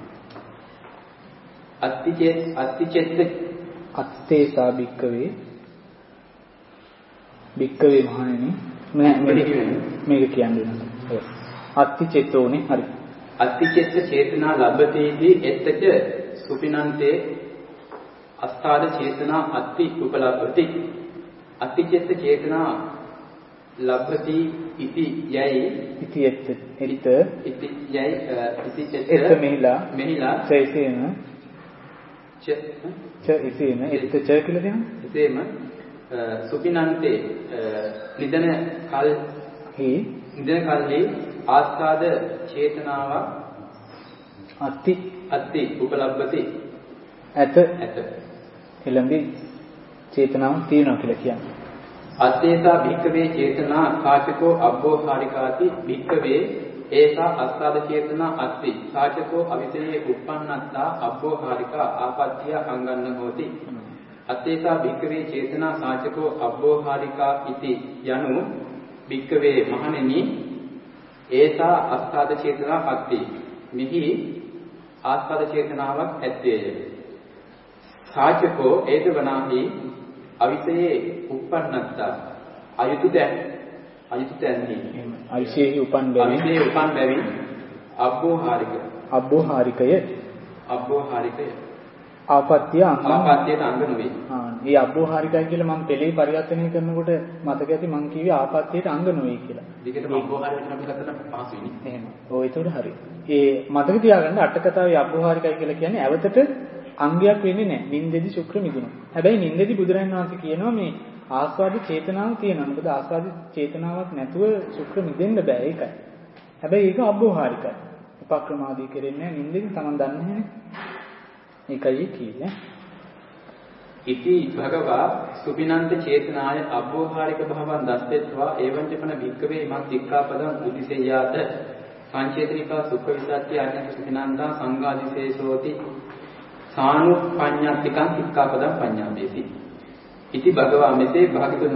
අත්තේසා භික්ඛවේ මහණෙනි මේක කියන්නේ අත්තිචේතෝනේ හරි අත්තිචේත චේතනා ලබ්බතේදී එත්තච සුපිනන්තේ අස්ථාද චේතනා අත්ති උපලබ්බති අත්තිචේත චේතනා ලබ්බති ඉති යයි ඉති එත් ඉති යයි ඉති එත් මෙහිලා චේතේන ඉතින එත් ච කියලා දෙනවා එතේම සුපිනන්තේ නිදන කල්හි ආස්වාද චේතනාව අත්ති උපලබ්බති ඇත එළඹි චේතනාව තියෙනවා කියලා කියන්නේ. අත්තේසා භික්ඛවේ චේතනා කාචකෝ අබ්බෝහාරිකාති භික්ඛවේ ඒසා ආස්වාද චේතනා අත්ති කාචකෝ අවිතේ උප්පන්නත්තා අබ්බෝහාරිකා ආපත්‍ය අංගන්න හෝති. අත්තේසා භික්ඛවේ චේතනා කාචකෝ අබ්බෝහාරිකා ඉති යනු භික්ඛවේ මහණෙනි ඒසා ආස්වාද චේතනා අත්ති මෙහි ආස්වාද චේතනාවක් ඇත්තේය. සාචකෝ ඒද වනාහි අවිතේ උප්පන්නත්තා අයුතු දැන්හි අවිශේෂී උපන් බැවින් අබ්බෝහාරිකය ආපත්‍ය අංග නොවේ. මේ අබ්බෝහාරිකයි කියලා මම පෙළේ පරිවර්තනය කරනකොට මතක ඇති මම කිව්වේ ආපත්‍යයට අංග නොවේ කියලා. දිගටම අබ්බෝහාරික නම් ගත්තට පහසුයිනේ. එහෙම. ඔය ඒතකොට හරි. ඒ මතක තියාගන්න අට කතාවේ අබ්බෝහාරිකයි කියලා කියන්නේ ඇවතට අංගයක් වෙන්නේ නැහැ. නින්දෙදි ශුක්‍ර මිදුණා. හැබැයි නින්දෙදි බුදුරජාණන් වහන්සේ කියනවා මේ ආස්වාද චේතනාව තියෙනවා. මොකද ආස්වාද චේතනාවක් නැතුව ශුක්‍ර මිදෙන්න බෑ ඒකයි. හැබැයි ඒක අබ්බෝහාරිකයි. උපක්‍රමාදී කෙරෙන්නේ නැහැ. නින්දෙදි Taman දන්නේ නැහැනේ. ඒකයි කියන්නේ. ඉති භගවා සුපිනන්ත චේතනාය අබ්බෝහාරික භවං දස්සෙත්වා එවංචපන භික්කවේ මත් සික්ඛාපදං උදිසෙයාත සංචේතනිකා සුඛ විසත්‍ය අඤ්ඤත සුපිනන්තා සංඝාදිසේසෝති සානුප්පඤ්ඤාතිකං සික්ඛාපදං පඤ්ඤාපේති. ඉති භගවා මෙසේ භාගතුන්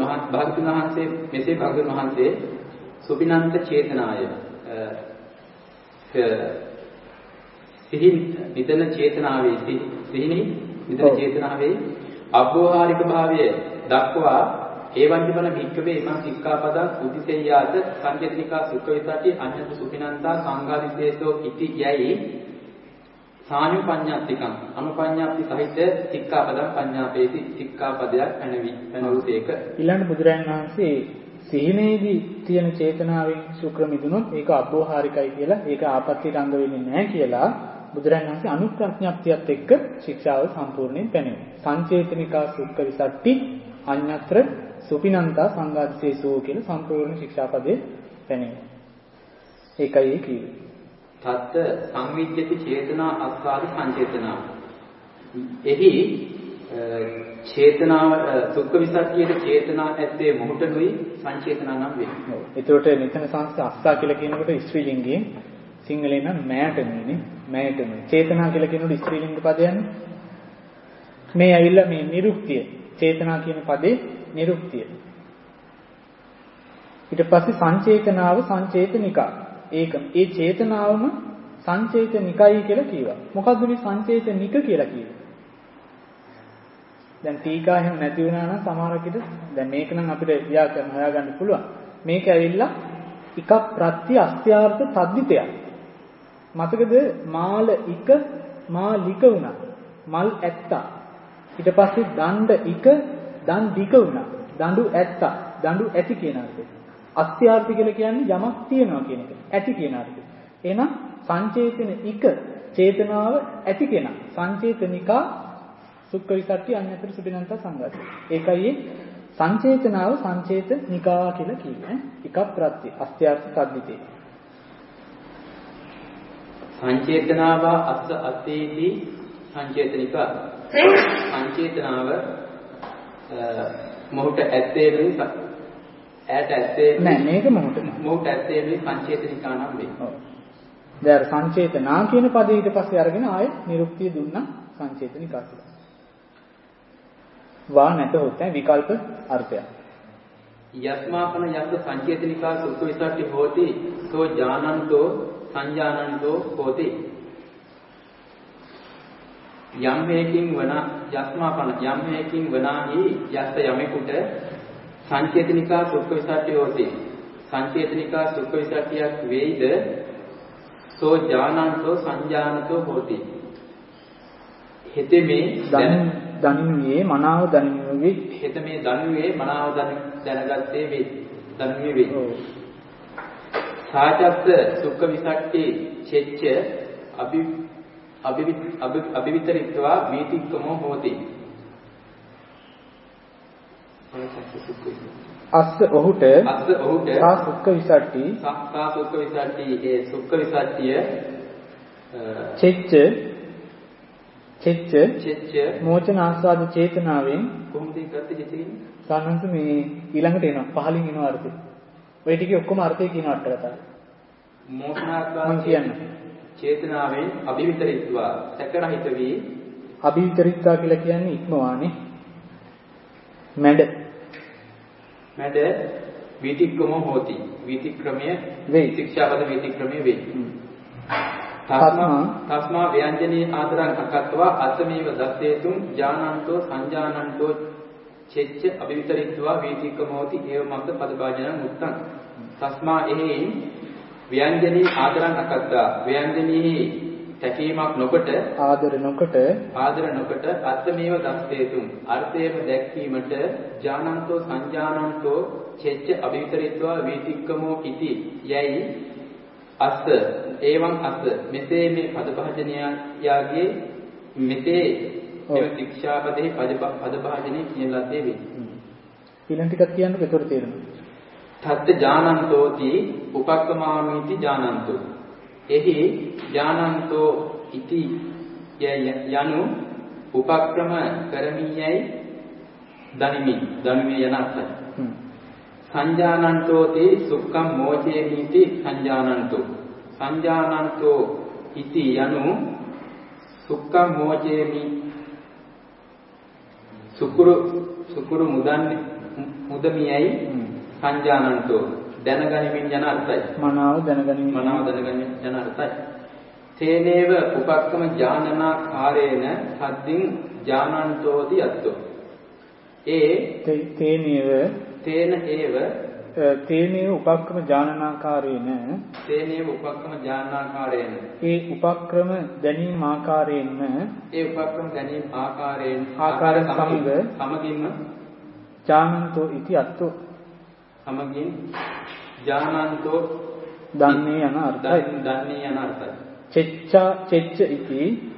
වහන්සේ සුපිනන්ත චේතනාය සිහි නිදන චේතනාවේ සිහිනි නිදන චේතනාවේ අබ්බෝහාරික භාවය දක්වා ඒවංජපන භික්කවේ ඉමං සික්ඛාපදං උදිසෙයාත සංජේතනිකා සුඛ විසති අඤ්ඤත සුඛිනන්තා සංඝාදිසේසෝ ඉති යයි සානුපඤ්ඤාතිකං අනුපඤ්ඤාප්ති සහිත සික්ඛාපදං පඤ්ඤාපේති සික්ඛාපදයක් පැනවුසේක. ඊළඟ බුදුරජාණන් වහන්සේ සිහිනේදී තියෙන චේතනාවෙන් ශුක්‍ර මිදුනොත් ඒක අබ්බෝහාරිකයි කියලා ඒක ආපත්‍යට අංග වෙන්නේ නැහැ කියලා බුදුරජාණන් වහන්සේ අනුප්‍රඥප්තියත් එක්ක ශික්ෂාව සම්පූර්ණයෙන් පැනෙනවා. සංචේතනිකා සුඛ විසට්ටි අඤ්ඤත්‍ර සුපිනන්තා සංඝාදිසේසෝ කියලා සම්පූර්ණ ශික්ෂාපදේ පැනෙනවා. ඒකයි කියන්නේ. තත් සංවිද්‍යති චේතනා අස්වාදි සංචේතනා. එහි චේතනාව සුඛ විසට්ටියේ චේතනා ඇත්තේ මොහොතනුයි සංචේතනා නම් වෙන්නේ. ඔව්. ඒතකොට මෙතන සංස්ක අස්සා කියලා කියනකොට ස්ත්‍රී ලිංගයෙන් සිංහලෙන් නම් මෑටනුනේ මෑටනු. චේතනා කියලා කියනකොට ස්ත්‍රී ලිංග පදයන්නේ. මේ ඇවිල්ලා මේ නිරුක්තිය. චේතනා කියන පදේ නිරුක්තිය. ඊට පස්සේ සංචේතනාව සංචේතනිකා. ඒක ඒ චේතනාවම සංචේතනිකයි කියලා කියනවා. මොකද්ද මේ සංචේතනික කියලා කියන්නේ? දැන් ටීකා එහෙම නැති වුණා නම් සමහරකට දැන් මේක නම් අපිට ව්‍යාකරණ හොයාගන්න පුළුවන්. මේක ඇවිල්ලා එක ප්‍රත්‍ය අස්ත්‍යාර්ථ තද්දිතයක්. මතකද මාල ඉක මාලික වුණා. මල් ඇත්තා. ඊට පස්සේ දණ්ඩ ඉක දන් දික වුණා. දඬු ඇත්තා. දඬු ඇති කියන අර්ථය. අස්ත්‍යාර්ථ කියලා කියන්නේ යමක් තියනවා කියන එක. ඇති කියන අර්ථය. එහෙනම් සංචේතන ඉක චේතනාව ඇති කෙනා. සංචේතනිකා සුඛ විසට්ටි අඤ්ඤතර සුපිනන්ත සංඝාත. ඒකයි සංචේතනාව සංචේතනිකා කියලා කියන්නේ. එක ප්‍රත්‍ය අස්ත්‍යාර්ථ තද්දිතේ. සංචේතනාව අස්ස අතේති සංචේතනිකා. සංචේතනාව මොහොත ඇත්තේනේ ඈට ඇත්තේ නෑ මේක මොහොත ඇත්තේනේ සංචේතනිකා නම් වෙන්නේ. ඔව්. දැන් සංචේතනා කියන පදේ ඊට පස්සේ අරගෙන ආයෙ නිරුක්තිය දුන්නා සංචේතනිකා කියලා. වා නැතොත් විකල්ප අර්ථය. යස්මාපන යස්ස සංචේතනිකා සුඛ විසට්ටි හෝති සෝ ඥානන්තෝ සංජානන්තෝ හෝති. යම් හේකින් වන යස්මාපන යම් හේකින් වනාහි යස්ස යමෙකුට සංචේතනිකා සුඛ විසට්ටි හෝති. සංචේතනිකා සුඛ විසට්ටියක් වේයිද සෝ ඥානන්තෝ සංජානතෝ හෝති. හෙතෙමේ දනිනුවේ මනාව දනිනුවේ හෙතෙමේ දනිනුවේ මනාව දැනගත්තේ වේ. දනිනුවේ වේ. සාචත්ත සුඛ විසට්ටි චෙච්ච අභිවිතරිත්වා වීතික්කමෝ හෝති. අස්ස ඔහුට සා සුඛ විසට්ටි ඒ සුඛ විසට්ටිය චෙච්ච මෝචන ආස්වාද චේතනාවෙන් කොහොමද ඒකත් දෙතින්නේ? සානන්ත මේ ඊළඟට එනවා පහලින් එනවා අර්ථය. ඔය ටිකේ ඔක්කොම අර්ථය කියන අටකතාව. මෝචන ආස්වාද චේතනාවෙන් අභිවිතරිත්වා සැකරහිත වී අභිවිතරිත්වා කියලා කියන්නේ ඉක්මවානේ. මැඩ විතික්‍රම හෝති. විතික්‍රමය වේ. ශික්ෂාපද විතික්‍රමය වේ. තස්මා ව්‍යංජනේ ආදරං අකත්වා අත්මේව දස්සේතුම් ඥානන්තෝ සංජානන්තෝ චෙච්ච අභිවිතරිත්වා විතික්‍රම හෝති. ඒව මත පදභාජනං උත්තං. තස්මා එහෙයින් ව්‍යංජනේ ආදරං අකත්වා ව්‍යංජනේ තැකීමක් නොකොට ආදර නොකොට අත්මේව දස්සේතුම් අර්ථයම දැක්වීමට ඥානන්තෝ සංජානන්තෝ චෙච්ච අභිතරිත්වා වීතික්කමෝ ඉති යයි අස්ස එවං අස්ස මෙසේ මේ පදභාජනයාගේ මෙසේ මේ ශික්ෂාපදේ පදභාජනේ කියන ලද්දේ වේ. ඊළඟ ටිකක් කියන්නකෝ ඒතර තේරෙනවා. තත්ත ඥානන්තෝති උපක්කමාමීති ඥානන්තෝ එහි ඥානන්තෝ ඉති යනු උපක්‍රම කරමියයි දනිමි යන අර්ථය. සංජානන්තෝති සුක්ඛම් මෝචේමීති සංජානන්තෝ ඉති යනු සුක්ඛම් මෝචේමි සුකුරු මුදමියයි සංජානන්තෝ දැනගනිමින් යන අර්ථයි. මනාව දැනගනිමින් යන අර්ථයි. තේනේව උපක්‍රම ඥානනා කාරේන සද්දින් ඥානන්තෝති අත්තෝ. තේනේව උපක්‍රම ඥානනාකාරේන ඒ උපක්‍රම දැනීම ආකාරයෙන්ම සමගින්ම ඥානන්තෝ ඉති අත්තෝ සමගින් ඥානන්තෝ දන්නේ යන අර්ථයි. චෙච්ච ඉති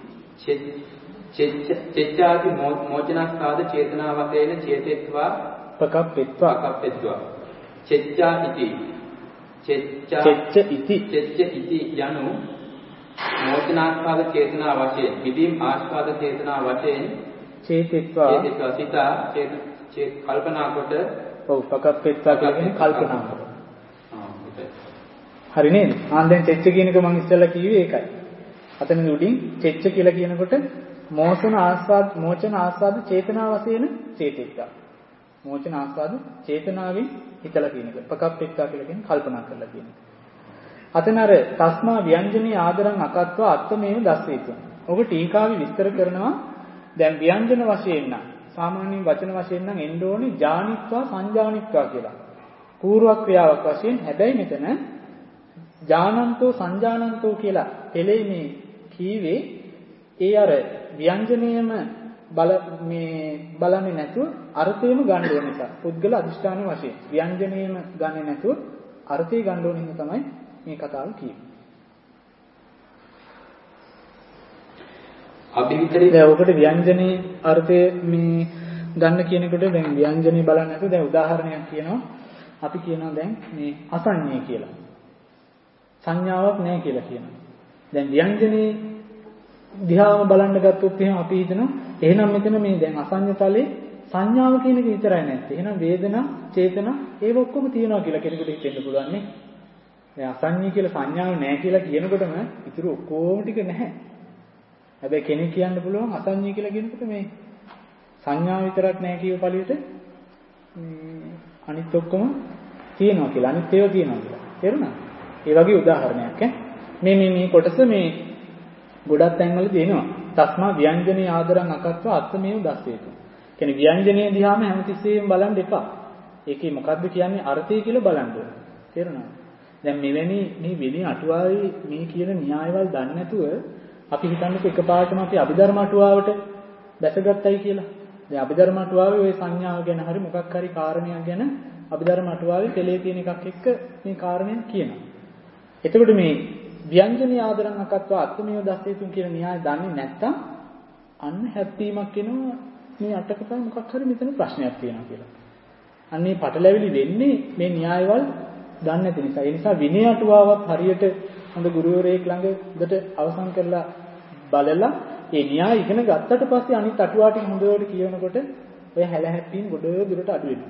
චෙච්චාති මෝචනස්සාද චේතනාවතේන චේතෙත්වා පකප්පෙත්වා චෙච්චා ඉති චෙච්ච ඉති යනු මෝචනාස්වාද චේතනා වශයෙන් විදීම් ආස්වාද චේතනා වශයෙන් චේතෙත්වා සිතා කල්පනා කොට පකප්පෙත්වා කියන්නේ කල්පනා කොට. හරි නේද? ආන්දෙන් චෙච්ච කියන එක මම ඉස්සෙල්ලා කිව්වේ ඒකයි. අතන උඩින් චෙච්ච කියලා කියනකොට මෝචන ආස්වාද චේතනා වශයෙන් චේතෙත්වා. මෝචන ආස්වාද චේතනාවෙන් හිතලා කියන එක. පකප්පෙත්වා කියලා කියන්නේ කල්පනා කරලා කියන එක. අතන අර තස්මා ව්‍යංජනේ ආදරං අකත්වා අත්තමේව දස්සේතු. ඔබ ටීකාවේ විස්තර කරනවා දැන් ව්‍යංජන වශයෙන් නම් සාමාන්‍ය වචන වශයෙන් නම් එන්න ඕනේ ජානිත්වා සංජානිත්වා කියලා. පූර්ව ක්‍රියාවක් වශයෙන්. හැබැයි මෙතන ජානන්තෝ සංජානන්තෝ කියලා එලේ මේ කීවේ ඒ අර ව්‍යංජනයේම බලන්නේ නැතුව අර්ථයම ගන්න ඕන නිසා. පුද්ගල අධිෂ්ඨාන වශයෙන් ව්‍යංජනයේම ගන්නෙ නැතුව අර්ථය ගන්න ඕන හින්දා තමයි මේ කතාව කියන්නේ. අභිවිතරේ දැන් ඔකට ව්‍යංජනේ අර්ථය මේ ගන්න කියනකොට දැන් ව්‍යංජනේ බලන්නේ නැතුව දැන් උදාහරණයක් කියනවා. අපි කියනවා දැන් මේ අසඤ්ඤය කියලා. සංඥාවක් නැහැ කියලා කියනවා. දැන් ව්‍යංජනේ දිහාම බලන්න ගත්තොත් එහෙනම් අපි හිතනවා එහෙනම් මෙතන මේ දැන් අසඤ්ඤතලේ සංඥාව කියන එක විතරයි නැත්තේ. එහෙනම් වේදනා, චේතනා ඒව ඔක්කොම තියෙනවා කියලා කෙනෙකුට හිතෙන්න පුළුවන් නේ. දැන් අසඤ්ඤය කියලා සංඥාව නැහැ කියලා කියනකොටම ඉතුරු ඔක්කොම ටික නැහැ. හැබැයි කෙනෙක් කියන්න පුළුවන් අසඤ්ඤය කියලා කියනකොට මේ සංඥාව විතරක් නැහැ කියව පළියට අනිත් ඔක්කොම තියෙනවා කියලා. අනිත් ඒවා තියෙනවා කියලා. තේරුණාද? ඒ වගේ උදාහරණයක් මේ කොටස මේ ගොඩක් තැන්වල දෙනවා. තස්මා ව්‍යංජනේ ආදරං අකත්වා අත්මේව දස්සේතු. කියන්නේ ව්‍යංජනේ දිහාම හැමතිස්සෙම බලන් දෙපා. ඒකේ මොකද්ද කියන්නේ අර්ථය කියලා බලන්න ඕනේ. තේරුණාද? දැන් මෙවැනි මේ වෙලී අටුවාවේ මේ කියන න්‍යායවල දන්නේ නැතුව අපි හිතන්නකෝ එකපාරටම අපි අභිධර්ම අටුවාවට දැසගත්තයි කියලා. දැන් අභිධර්ම අටුවාවේ ওই සංඥාව ගැන හරි මොකක් හරි කාරණයක් ගැන අභිධර්ම අටුවාවේ තෙලේ තියෙන එකක් එක්ක මේ කාරණයක් කියනවා. එතකොට මේ ව්‍යංජනේ ආදරං අකත්වා අත්මේව දස්සේතුන් කියන න්‍යාය දන්නේ නැත්තම් අන්න හැප්පීමක් එනවා මේ අටකතා මොකක් හරි මෙතන ප්‍රශ්නයක් තියෙනවා කියලා. අන්න මේ පටලැවිලි වෙන්නේ මේ න්‍යායවල දන්නේ නැති නිසා. ඒ නිසා විනය අටුවාවක් හරියට හොඳ ගුරුවරයෙක් ළඟට අවසන් කරලා බලලා ඒ න්‍යාය ඉගෙන ගත්තට පස්සේ අනිත් අටුවා ටික හොඳට කියනකොට ඔය හැල හැප්පීම් ගොඩ දුරට අඩු වෙනවා.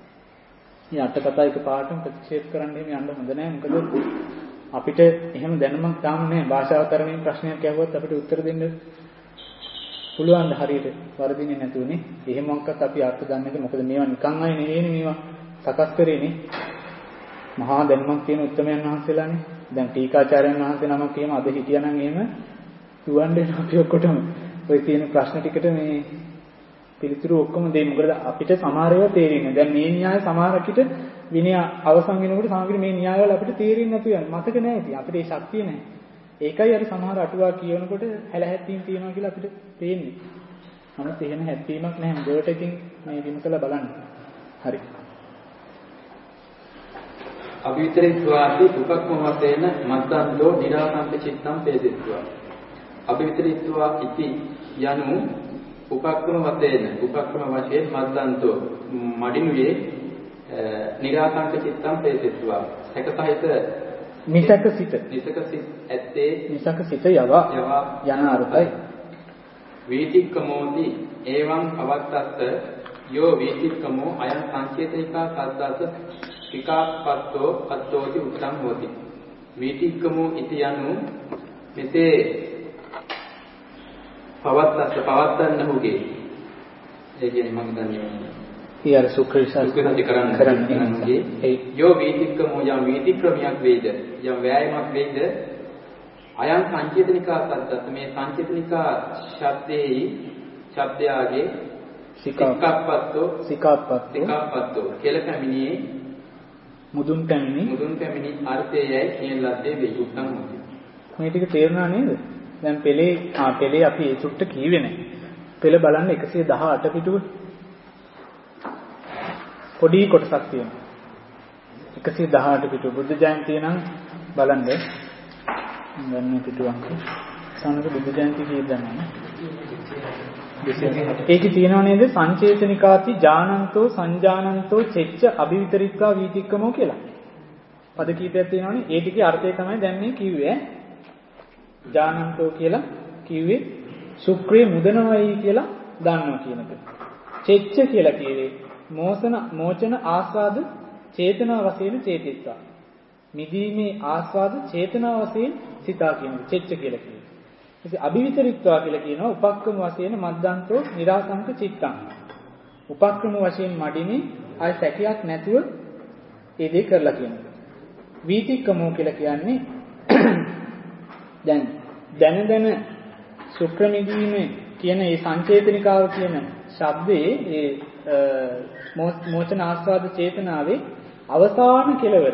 මේ අටකතා එක පාඩම් ප්‍රතික්ෂේප කරන්න එහෙම යන්න හොඳ නැහැ. මොකද අපිට එහෙම දැනුමක් තාම නැහැ. භාෂාව තරමින් ප්‍රශ්නයක් ඇහුවොත් අපිට උත්තර දෙන්න පුළුවන් ද හරියට වරදින්නේ නැතුවනේ. එහෙම මොකක්වත් අපි අර්ථ දන්නේ නැහැ. මොකද මේවා නිකන් අය නෙවෙයිනේ මේවා සකස් කරේනේ. මහා දැනුමක් තියෙන උත්තමයන් වහන්සේලානේ. දැන් ටීකාචාර්යයන් වහන්සේ නමක් එහෙම අද හිටියානම් එහෙම සුවන්නේ අපි ඔක්කොටම ওই තියෙන ප්‍රශ්න ටිකට මේ පිළිතුරු ඔක්කොම දෙන්න. මොකද අපිට සමහර ඒවා තේරෙන්නේ. දැන් මේ න්‍යාය සමහරකට විනය අවසන් වෙනකොට සමහරකට මේ න්‍යායවල අපිට තේරෙන්නේ නැතු යන මතක නැහැ ඉතින් අපිට ඒ ශක්තිය නැහැ. ඒකයි අර සමහර අටුවා කියනකොට හැලහැප්පීම් තියෙනවා කියලා අපිට පේන්නේ. නමුත් එහෙම හැප්පීමක් නැහැ. හොඳට ඉතින් මේ විමසලා බලන්න. හරි. අභිවිතරිත්වාදී උපක්‍රම වශයෙන් මද්දන්තෝ නිරාසංක චිත්තම් පේදිත්වා. අභිවිතරිත්වා ඉති යනු උපක්‍රම වශයෙන් මද්දන්තෝ මඩිනුයේ නිරාසංක චිත්තම් පේදිත්වා. සකසහිත නිසක සිත ඇත්තේ නිසක සිත යවා යන අර්ථයි. වීතික්කමෝති එවං අවත්තස්ස යෝ වීතික්කමෝ අයං සංචේතනිකා සද්දස විකාප්පත්තෝ අත්තෝති උත්තං හෝති. වීතික්කමෝ ඉති යනු මෙසේ පවත්තන්නහුගේ ඒ කියන්නේ මම දන්නේ ඊයර සුක්‍රීසත් කරන්නේ යෝ වීතික්කමෝ යම් වීතික්‍රමයක් වේද යම් වෑයමක් වේද අයං සංචේතනිකා සද්දස මේ සංචේතනිකා ශබ්දයාගේ සිකාප්පත්තෝ කියලා පැමිණියේ මුදුන් පැමිණි අර්ථයයි කියන ලද්දේ වේයුක්තම් හොති. මේ ටික තේරුණා නේද? දැන් පෙළේ අපි ඒ සුට්ට කීවේ නැහැ. පෙළ බලන්න 118 පිටුව පොඩි කොටසක් තියෙනවා. 118 පිටුව බුද්ධ ජයන්තිය නම් බලන්න ගන්න පිටුවන්ක සානක බුද්ධ ජයන්ති කීයද දන්නවද? ඒකේ තියෙනව නේද සංචේතනිකාති ඥානන්තෝ සංජානන්තෝ චෙච්ච අභිවිතරිත්වා වීතික්කමෝ කියලා. පද කීපයක් තියෙනවනේ. ඒ ටිකේ අර්ථය තමයි දැන් මේ කිව්වේ. ඥානන්තෝ කියලා කිව්වේ සුක්‍රේ මුදනවයි කියලා දන්නවා කියන එක. චෙච්ච කියලා කිව්වේ මෝචන ආස්වාද චේතනා වශයෙන් චේතිත්වා. මිදීමේ ආස්වාද චේතනා වශයෙන් සිතා කියන එක චෙච්ච කියලා කියනවා. ඉතින් අභිවිතරිත්වා කියලා කියනවා උපක්‍රම වශයෙන් මද්දන්තෝ නිරාසංක චිත්තං. උපක්‍රම වශයෙන් මඩිනේ ආය සැකයක් නැතුව ඒ දේ කරලා කියනවා. වීතික්කමෝ කියලා කියන්නේ දැන සුක්‍රමිදීමේ කියන ඒ සංචේතනිකාව කියන ශබ්දයේ ඒ මෝචන ආස්වාද චේතනාවේ අවසාන කෙලවර.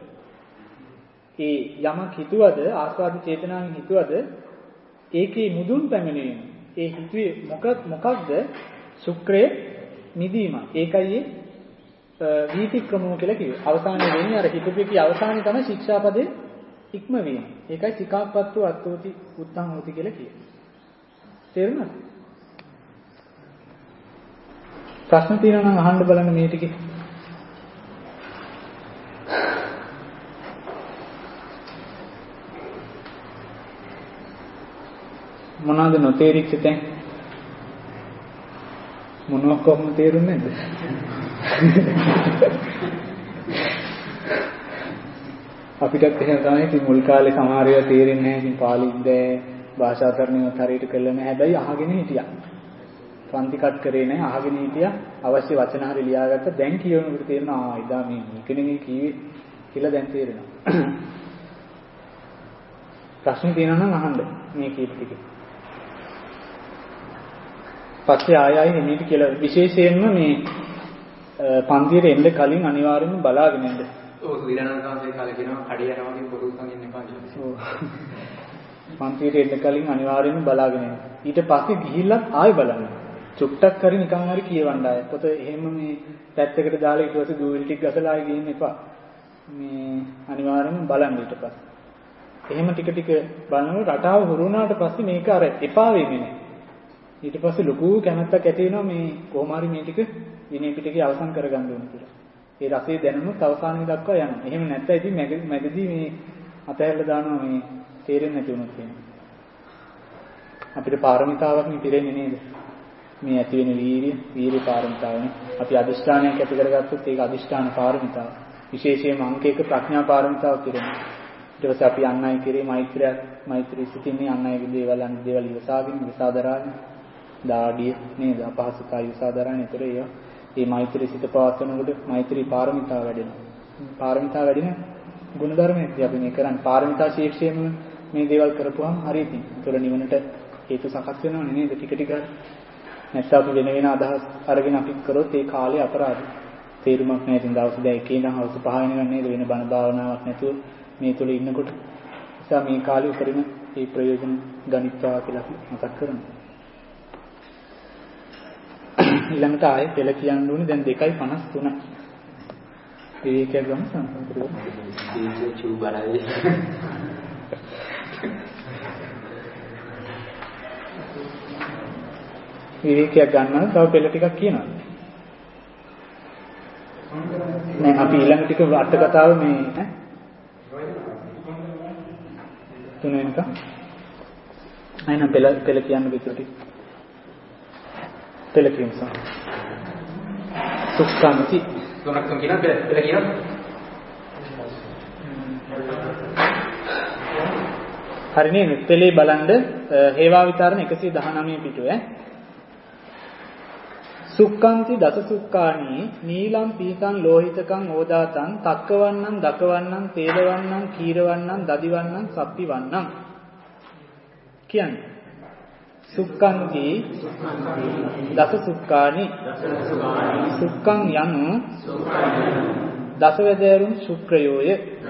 ඒ යමක් හිතුවද ආස්වාද චේතනාවෙන් හිතුවද ඒකේ මුදුන් පැමිණීම. ඒ හිතුවේ මොකක්ද? සුක්‍රය නිදීම. ඒකයි වීතික්‍රමෝ කියලා කිව්වේ. අවසානයේ වෙන්නේ අර හිතුවේකී අවසානයේ තමයි ශික්ෂාපදේ ඉක්ම වීම. ඒකයි සිකාප්පත්තු අත්තෝති උත්තං හෝති කියලා කියන්නේ. තේරුණාද? ප්‍රශ්න තියෙනවා නම් අහන්න බලන්න මේ ටිකේ. මොනවාද නොතේරිච්ච තැන්? මොනවා කොහොම තේරුන්නේ නැද්ද? අපිටත් එහෙම තමයි. ඉතින් මුල් කාලේ සමහර ඒවා තේරෙන්නේ නැහැ. ඉතින් පාලිද්ද භාෂාකරණයවත් හරියට කළා නැහැ. හැබැයි අහගෙන හිටියා. පන්ති කට් කරේ නැහැ. අහගෙන හිටියා. අවශ්‍ය වචන හරි ලියාගත්තා. දැන් කියනකොට තේරෙනවා ඉදා මේ කෙනෙක් කිව්වේ කියලා දැන් තේරෙනවා. ප්‍රශ්න තියෙනවා නම් අහන්න මේ කීප ටික. පස්සේ ආයෙ හිමීට කියලා විශේෂයෙන්ම මේ පන්තියට එන්න කලින් අනිවාර්යයෙන්ම බලාගෙන ඉන්න. ඔව් විරණාංශයේ කාලේ කියනවා කඩේ යනවා වගේ පොරුස්සන් ඉන්න එපා කියලා. ඔව්. පන්තියට එන්න කලින් අනිවාර්යයෙන්ම බලාගෙන ඉන්න. ඊට පස්සේ ගිහිල්ලා ආයෙ බලන්න. චුට්ටක් හරි නිකන් හරි කියවන්න ආයෙ. පොත එහෙම මේ පැත්තකට දාලා ඊට පස්සේ දූවිලි ටික ගසලා ආයෙ ගිහින් එපා. මේ අනිවාර්යයෙන්ම බලන්න ඊට පස්සේ. එහෙම ටික ටික බලනකොට රටාව හුරු වුණාට පස්සේ මේක අර එපා වෙන්නේ නැහැ. ඊට පස්සේ ලොකු කැමැත්තක් ඇති වෙනවා මේ කොහොම හරි මේ ටික විනය පිටකේ අවසන් කරගන්න ඕන කියලා. ඒ රසයේ දැනුමුත් අවසානෙ දක්වා යනවා. එහෙම නැත්නම් ඉතින් මැදදී මේ අතහැරලා දානවා මේ තේරෙන්නේ නැති වුණොත් එහෙම. අපිට පාරමිතාවක් නේ පිරෙන්නේ නේද? මේ ඇති වෙන වීර්ය පාරමිතාවනේ. අපි අදිෂ්ඨානයක් ඇති කරගත්තොත් ඒක අදිෂ්ඨාන පාරමිතාව. විශේෂයෙන්ම අංකයක ප්‍රඥා පාරමිතාවක් පිරෙනවා. ඊට පස්සේ අපි අන් අය කෙරේ මෛත්‍රී සිතින්නේ අන් අයගේ දේවල් ඉවසාගෙන විසාදරාගෙන දාඩිය නේද අපහසුතා ඉවසාදරාගෙන ඒතර ඒ මෛත්‍රී සිත පවත්වනකොට මෛත්‍රී පාරමිතාව වැඩෙනවා. පාරමිතාව වැඩින ගුණධර්මයක් අපි මේ කරන්නේ. පාරමිතා ශීර්ෂයෙන් මේ දේවල් කරපුවාම හරියට. ඒතර නිවනට හේතු සකස් වෙනවනේ නේද ටික ටික. නැත්නම් අපි වෙන අදහස් අරගෙන අපි කරොත් ඒ කාලේ අපරාධ. තේරුමක් නැහැ. ඉතින් දවස් 2 ඉඳන් හවස 5 වෙනකන් නේද වෙන බණ භාවනාවක් නැතුව මේ තුල ඉන්නකොට මේ කාලේ උපරිම මේ ප්‍රයෝජන ගනිත්වා කියලා මතක් කරනවා. ඊළඟට ආයේ පෙළ කියන්න ඕනේ දැන් 2:53. විවේකයක් ගමු සංසන්දනය. දීර්ඝ චූබරයි. විවේකයක් ගන්නවා තව පෙළ ටිකක් කියනවා. නෑ අපි ඊළඟ ටික අට කතාව මේ ඈ 3 වෙනිකම්. අයිනම් පෙළ කියන්න විතර ටික. පෙළ කියමු. සුක්ඛන්ති තුනක්ම කියන පෙළ කියනවා. හරි නේද? පෙළේ බලන්න හේවා විතරණ 119 පිටුවේ සුක්ඛන්ති දස සුක්ඛානි නීලම් පීතං ලෝහිතකං ඕදාතං තක්කවන්නං දකවන්නං තේලවන්නං කීරවන්නං දදිවන්නං සප්පිවන්නං කියන්නේ සුක්ඛන්ති දස සුක්ඛානි සුක්ඛං යනු දසවැදෑරුම් ශුක්‍රයෝය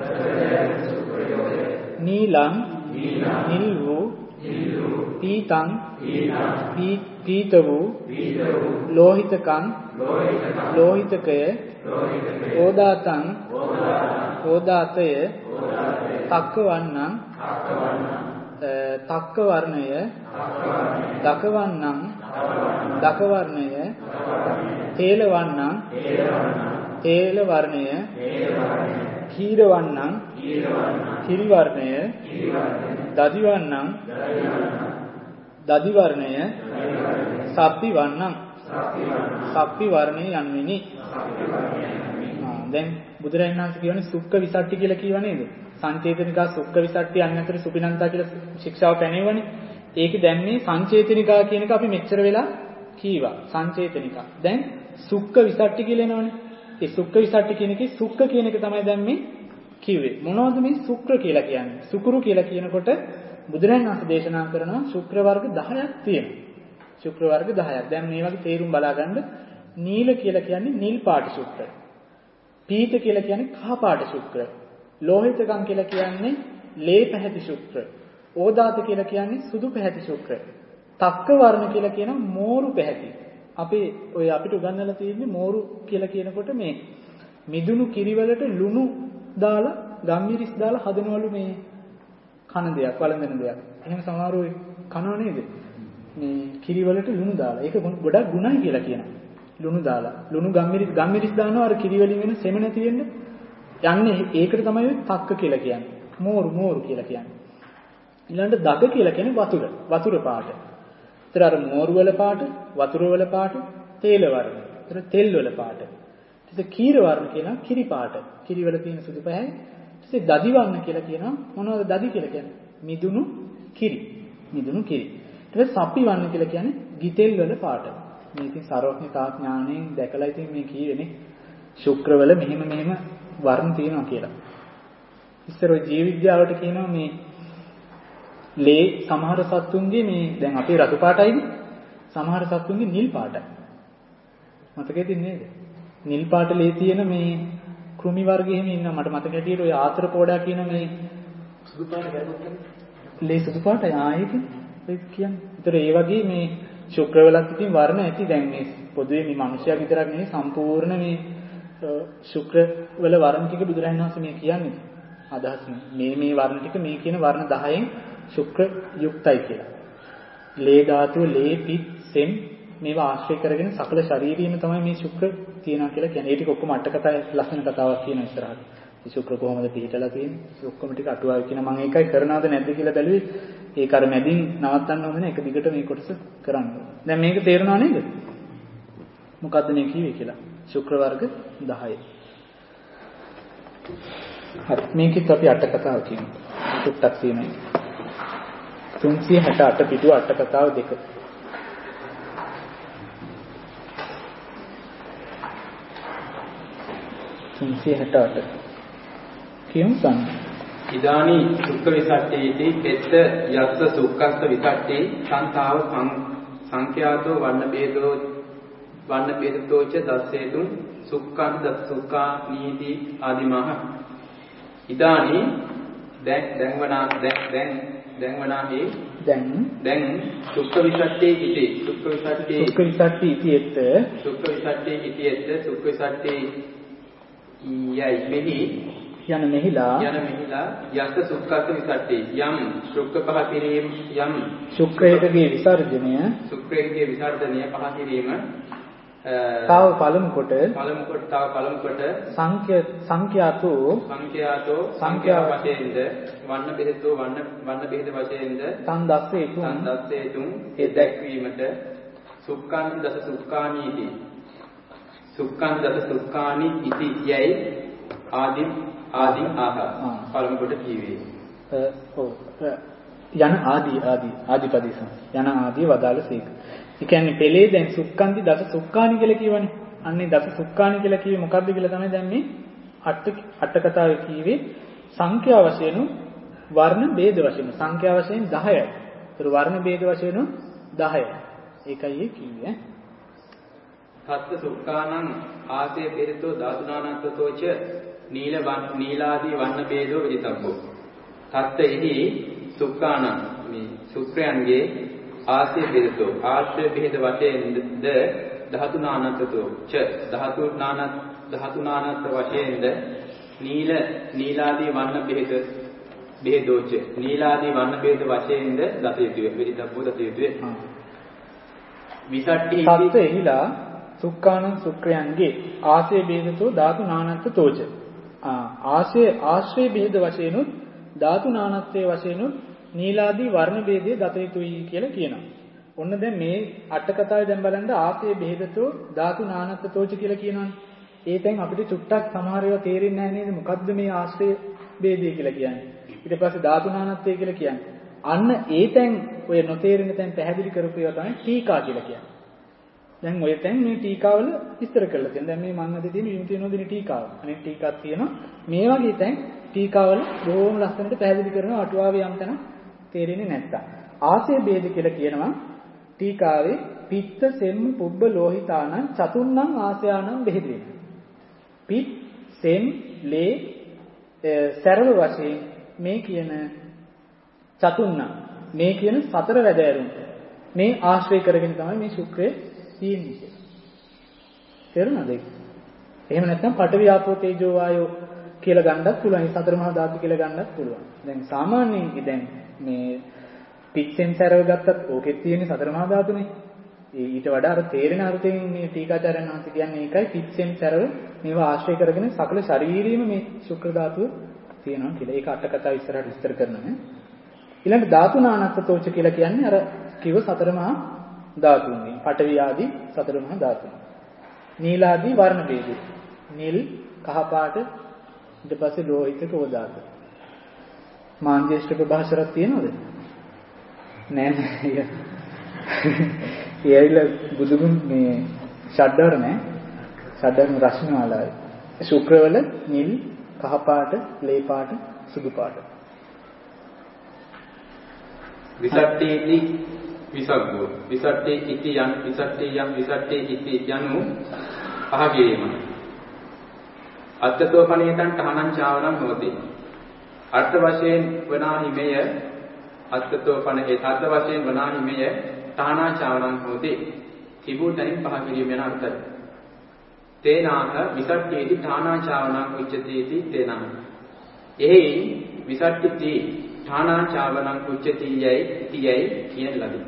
නීලං නිල් වූ පීතං පීත වූ ලෝහිතකං ලෝහිතකය ඕදාතං ඕදාතය තක්කවන්නං තක්ක වර්ණය දකවන්නං දකවර්ණය තේලවන්නං තේල වර්ණය කීරවන්නං කිරි වර්ණය දදිවන්නං දදි වර්ණය සප්පි වන්නං සප්පි වර්ණය යන්වෙනි. දැන් බුදුරජාණන් වහන්සේ කියන්නේ සුක්ඛ විසට්ටි කියලා කියව නේද? සංචේතනිකා සුක්ඛ විසට්ටි අඤ්ඤතර සුපිනන්තා කියලා ශික්ෂාව පැනෙවනේ. ඒකේ දැන් මේ සංචේතනිකා කියන එක අපි මෙච්චර වෙලා කීවා. සංචේතනිකා. දැන් සුක්ඛ විසට්ටි කියලා එනවනේ. ඒ සුක්ඛ විසට්ටි කියන එකේ සුක්ඛ කියන එක තමයි දැන් මේ කිව්වේ. මොනවද මේ සුක්‍ර කියලා කියන්නේ? සුකුරු කියලා කියනකොට බුදුරජාණන් වහන්සේ දේශනා කරනවා ශුක්‍ර වර්ග 10ක් තියෙනවා. ශුක්‍ර වර්ග 10ක්. දැන් මේ වගේ තේරුම් බලාගන්න. නීල කියලා කියන්නේ නිල් පාට ශුක්‍ර. පීත කියලා කියන්නේ කහ පාට ශුක්‍ර. ලෝහිතකම් කියලා කියන්නේ ලේ පැහැති ශුක්‍ර. ඕදාත කියලා කියන්නේ සුදු පැහැති ශුක්‍ර. තක්ක වර්ණ කියලා කියනවා මෝරු පැහැති. අපිට උගන්වලා තියෙන්නේ මෝරු කියලා කියනකොට මේ මිදුණු කිරිවලට ලුණු දාලා ගම්මිරිස් දාලා හදනවලු මේ කන දෙයක් වළඳන දෙයක්. එහෙම සමහරව කනව නේද? මේ කිරිවලට ලුණු දාලා. ඒක ගොඩක් ගුණයි කියලා කියනවා. ලුණු දාලා. ලුණු ගම්මිරිස් දානවා අර කිරි වලින් වෙන සෙම නැති වෙන්න. යන්නේ ඒකට තමයි තක්ක කියලා කියන්නේ. මෝරු කියලා කියන්නේ. ඊළඟට දක කියලා කියන්නේ වතුර පාට. ඒතර අර මෝරු වල පාට, වතුර වල පාට, තේල වර්ණ. ඒතර තෙල් වල පාට. ඊට කීර වර්ණ කියනවා කිරි පාට. කිරි වල තියෙන සුදු පැහැයි. ඊට දදි වර්ණ කියලා කියනවා මොනවද දදි කියලා කියන්නේ? මිදුණු කිරි. ඊට සප්පි වර්ණ කියලා කියන්නේ ගිතෙල් වල පාට. මේ ඉතින් සර්වඥතා ඥාණයෙන් දැකලා ඉතින් මේ කියවෙන්නේ ශුක්‍රවල මෙහෙම වර්ණ තියෙනවා කියලා. ඉස්සර ජීව විද්‍යාවට කියනවා මේ ලේ සමහර සත්තුන්ගේ මේ දැන් අපේ රතු පාටයිද? සමහර සත්තුන්ගේ නිල් පාටයි. මතකද නේද? නිල් පාට ලේ තියෙන මේ කෘමි වර්ගෙ එහෙම ඉන්නවා. මට මතක හැටියට ඔය ආත්‍රපෝඩා කියන මේ සුදු පාට ගැලපුවා. ලේ සුදු පාටයි ආයෙක ඒ කියන්නේ. ඒතර ඒ වගේ මේ ශුක්‍රවලත් ඉතින් වර්ණ ඇති. දැන් මේ පොදුවේ මේ මිනිසයා විතරක් නෙවෙයි සම්පූර්ණ මේ ශුක්‍රවල වර්ණ ටික බුදුරජාණන් වහන්සේ මේ කියන්නේ. අදහස් මේ වර්ණ ටික මේ කියන වර්ණ 10න් ශුක්‍ර යුක්තයි කියලා. ලේ ධාතුව, ලේ පිත්, සෙම් මේවා ආශ්‍රය කරගෙන සකල ශරීරයේම තමයි මේ ශුක්‍ර තියෙනවා කියලා කියන්නේ. ඒ ටික ඔක්කොම අට කතාවේ ලස්සන කතාවක් කියන ඉස්සරහට. මේ ශුක්‍ර කොහොමද පිළිටලා තියෙන්නේ? ඒ ඔක්කොම ටික අටුවාවේ කියන මම ඒකයි කරනවද නැද්ද කියලා බැලුවේ. ඒක අර මැදින් නවත්තන්න හොඳ නැහැ. එක දිගට මේ කොටස කරන්න. දැන් මේක තේරුණා නේද? මොකද්ද මේ කිව්වේ කියලා? ශුක්‍ර වර්ග 10. හරි මේකෙත් අපි අට කතාව කියමු. ටුක්ටක් තියෙනවා. 368 පිටුව අට කතාව 2. කියමු සම්. ඉදානි සුක්ඛ විසට්ඨේති පෙත්ත යස්ස සුක්ඛස්ස විසට්ඨේ සංතාව සංඛ්‍යාතෝ වන්න බේදතෝච දස්සේතුන් සුක්ඛං දස්සුක්ඛා නීති ආදිමහ. ඉදානි දැන් සුඛ විසට්ඨේ ඉතියෙත් සුඛ විසට්ඨේ යයි මෙහි යන මෙහිලා යස සුඛක විසට්ඨේ යම් සුඛ පහ කිරීම යම් ශුක්‍රයකගේ විසර්ජනය පහ කිරීම තව පළමු කොට සංඛ්‍යාතෝ වශයෙන්ද වන්න බෙහෙද වශයෙන්ද සංදස්සේතුම් ඒ දැක්වීමට සුක්ඛං දස සුක්ඛානි ඉති යයි ආදී පළමු කොට කියවේ. යන ආදිපදේශ යන ආදී වදාළසේක. ඒ කියන්නේ පෙළේ දැන් සුක්ඛන්ති දස සුක්ඛානි කියලා කියවනේ. අන්නේ දස සුක්ඛානි කියලා කිව්වේ මොකද්ද කියලා තමයි දැන් මේ අට කතාවේ කිව්වේ. සංඛ්‍යා වශයෙන් වර්ණ ભેද වශයෙන් සංඛ්‍යා වශයෙන් 10යි. ඒතර වර්ණ ભેද වශයෙන් 10යි. ඒකයි ඒ කිව්වේ. සත්ත්ව සුක්ඛානං ආසේ පෙරිතෝ ධාතුනානත්තෝච නීලාදී වර්ණ ભેදෝ විදිතබ්බෝ. සත්ත්වෙහි සුක්ඛානං මේ සුක්‍රයන්ගේ ආශ්‍රය බෙදතෝ ආශ්‍රය බෙහෙද වශයෙන්ද ධාතුනානත්තෝ ච ධාතුනානත් වශයෙන්ද නීලාදී වර්ණ බෙහෙදෝච නීලාදී වර්ණ බෙහෙද වශයෙන්ද දතයුතුය බෙදතබ්බෝ දතයුතුය. විසට්ටි සත්ත්වෙහිලා සුක්ඛානං සුක්‍රයන්ගේ ආශ්‍රය බෙහෙදතෝ ධාතුනානත්තෝච ආශ්‍රය බෙහෙද වශයෙන් ධාතු නානත්වයේ වශයෙන් නීලාදී වර්ණ ભેදයේ දත යුතුයි කියලා කියනවා. ඔන්න දැන් මේ අට කතාවේ දැන් බලන්න ආසේ ભેදතෝ ධාතු නානත්වතෝච කියලා කියනවනේ. ඒ තැන් අපිට චුට්ටක් සමහර ඒවා තේරෙන්නේ නැහැ නේද? මොකද්ද මේ ආශ්‍රය ભેදය කියලා කියන්නේ? ඊට පස්සේ ධාතු නානත්වය කියලා කියන්නේ. අන්න ඒ තැන් ඔය නොතේරෙන තැන් පැහැදිලි කරපු ඒවා තමයි ටීකා කියලා කියන්නේ. දැන් ඔය තැන් මේ ටීකාවල විස්තර කරලා තියෙනවා. දැන් මේ මම අද තියෙන විමුක්ති විනෝදින ටීකාව. අනෙක් ටීකාවක් තියෙනවා. මේ වගේ තැන් ටීකාවල බොහොම ලස්සනට පැහැදිලි කරනවා අටුවාවේ යම් තැන තේරෙන්නේ නැත්තම්. ආසේ ભેද කියලා කියනවා ටීකාවේ පිත්ත සෙම්ම පුබ්බ ලෝහිතානං චතුන්නම් ආසයානම් බෙහෙදේ. පිත් සෙම් ලේ සරල වශයෙන් මේ කියන චතුන්නම් මේ කියන සතර වැදෑරුම් මේ ආශ්‍රය කරගෙන තමයි මේ ශුක්‍රය තියෙන්නේ. තේරුණාද? එහෙම නැත්නම් පඨවි ආපෝ තේජෝ වායෝ කියලා ගන්නත් පුළුවන්. සතර මහා ධාතු කියලා ගන්නත් පුළුවන්. දැන් සාමාන්‍යයෙන් දැන් මේ පිට්සෙන් සරව ගත්තත් ඕකෙත් තියෙන්නේ සතර මහා ධාතුනේ. ඊට වඩා අර තේරෙන අර්ථයෙන් මේ ටීකාචාර්යයන් වහන්සේ කියන්නේ ඒකයි පිට්සෙන් සරව මේවා ආශ්‍රය කරගෙන සකල ශරීරයේම මේ ශුක්‍ර ධාතුව තියෙනවා කියලා. ඒක අට කතාව ඉස්සරහට විස්තර කරනවා. ඊළඟ ධාතු නානත්තෝච කියලා කියන්නේ අර කිව්ව සතර මහා ධාතුන්ගේ පඨවි ආදී සතර මහා ධාතුන්. නීලාදී වර්ණ ભેද. නිල් කහ පාට ඊට පස්සේ ලෝහිත කෝදාත. මාංජේෂ්ඨ ප්‍රභාෂරක් තියෙනවද? නෑ නෑ. ඒයිල බුදුගුණ මේ ෂඩ්ඩර නෑ. ෂඩ්ඩර රශ්මිමාලායි. ශුක්‍රවල නිල් කහ පාට, ලේ පාට, සුදු පාට. විසට්ඨේති විසග්ගෝ විසට්ඨේ ඉති යම් විසට්ඨේ යම් විසට්ඨේ ඉති යනු පහගේම අත්තතෝ පණේතං තහනං චාවරං හෝති. අර්ථ වශයෙන් වනාහිමය අත්තතෝ පණ ඒ අර්ථ වශයෙන් වනාහිමය තහනා චාවරං හෝති. තිබූ තැනින් පහ කිරීම යන අර්ථය. තේනාහ විසට්ඨේති තහනා චාවරං උච්චතේති තේනාහ. එහි විසට්ඨිති තහනා චාවරං උච්චති යයි කියන ලදී.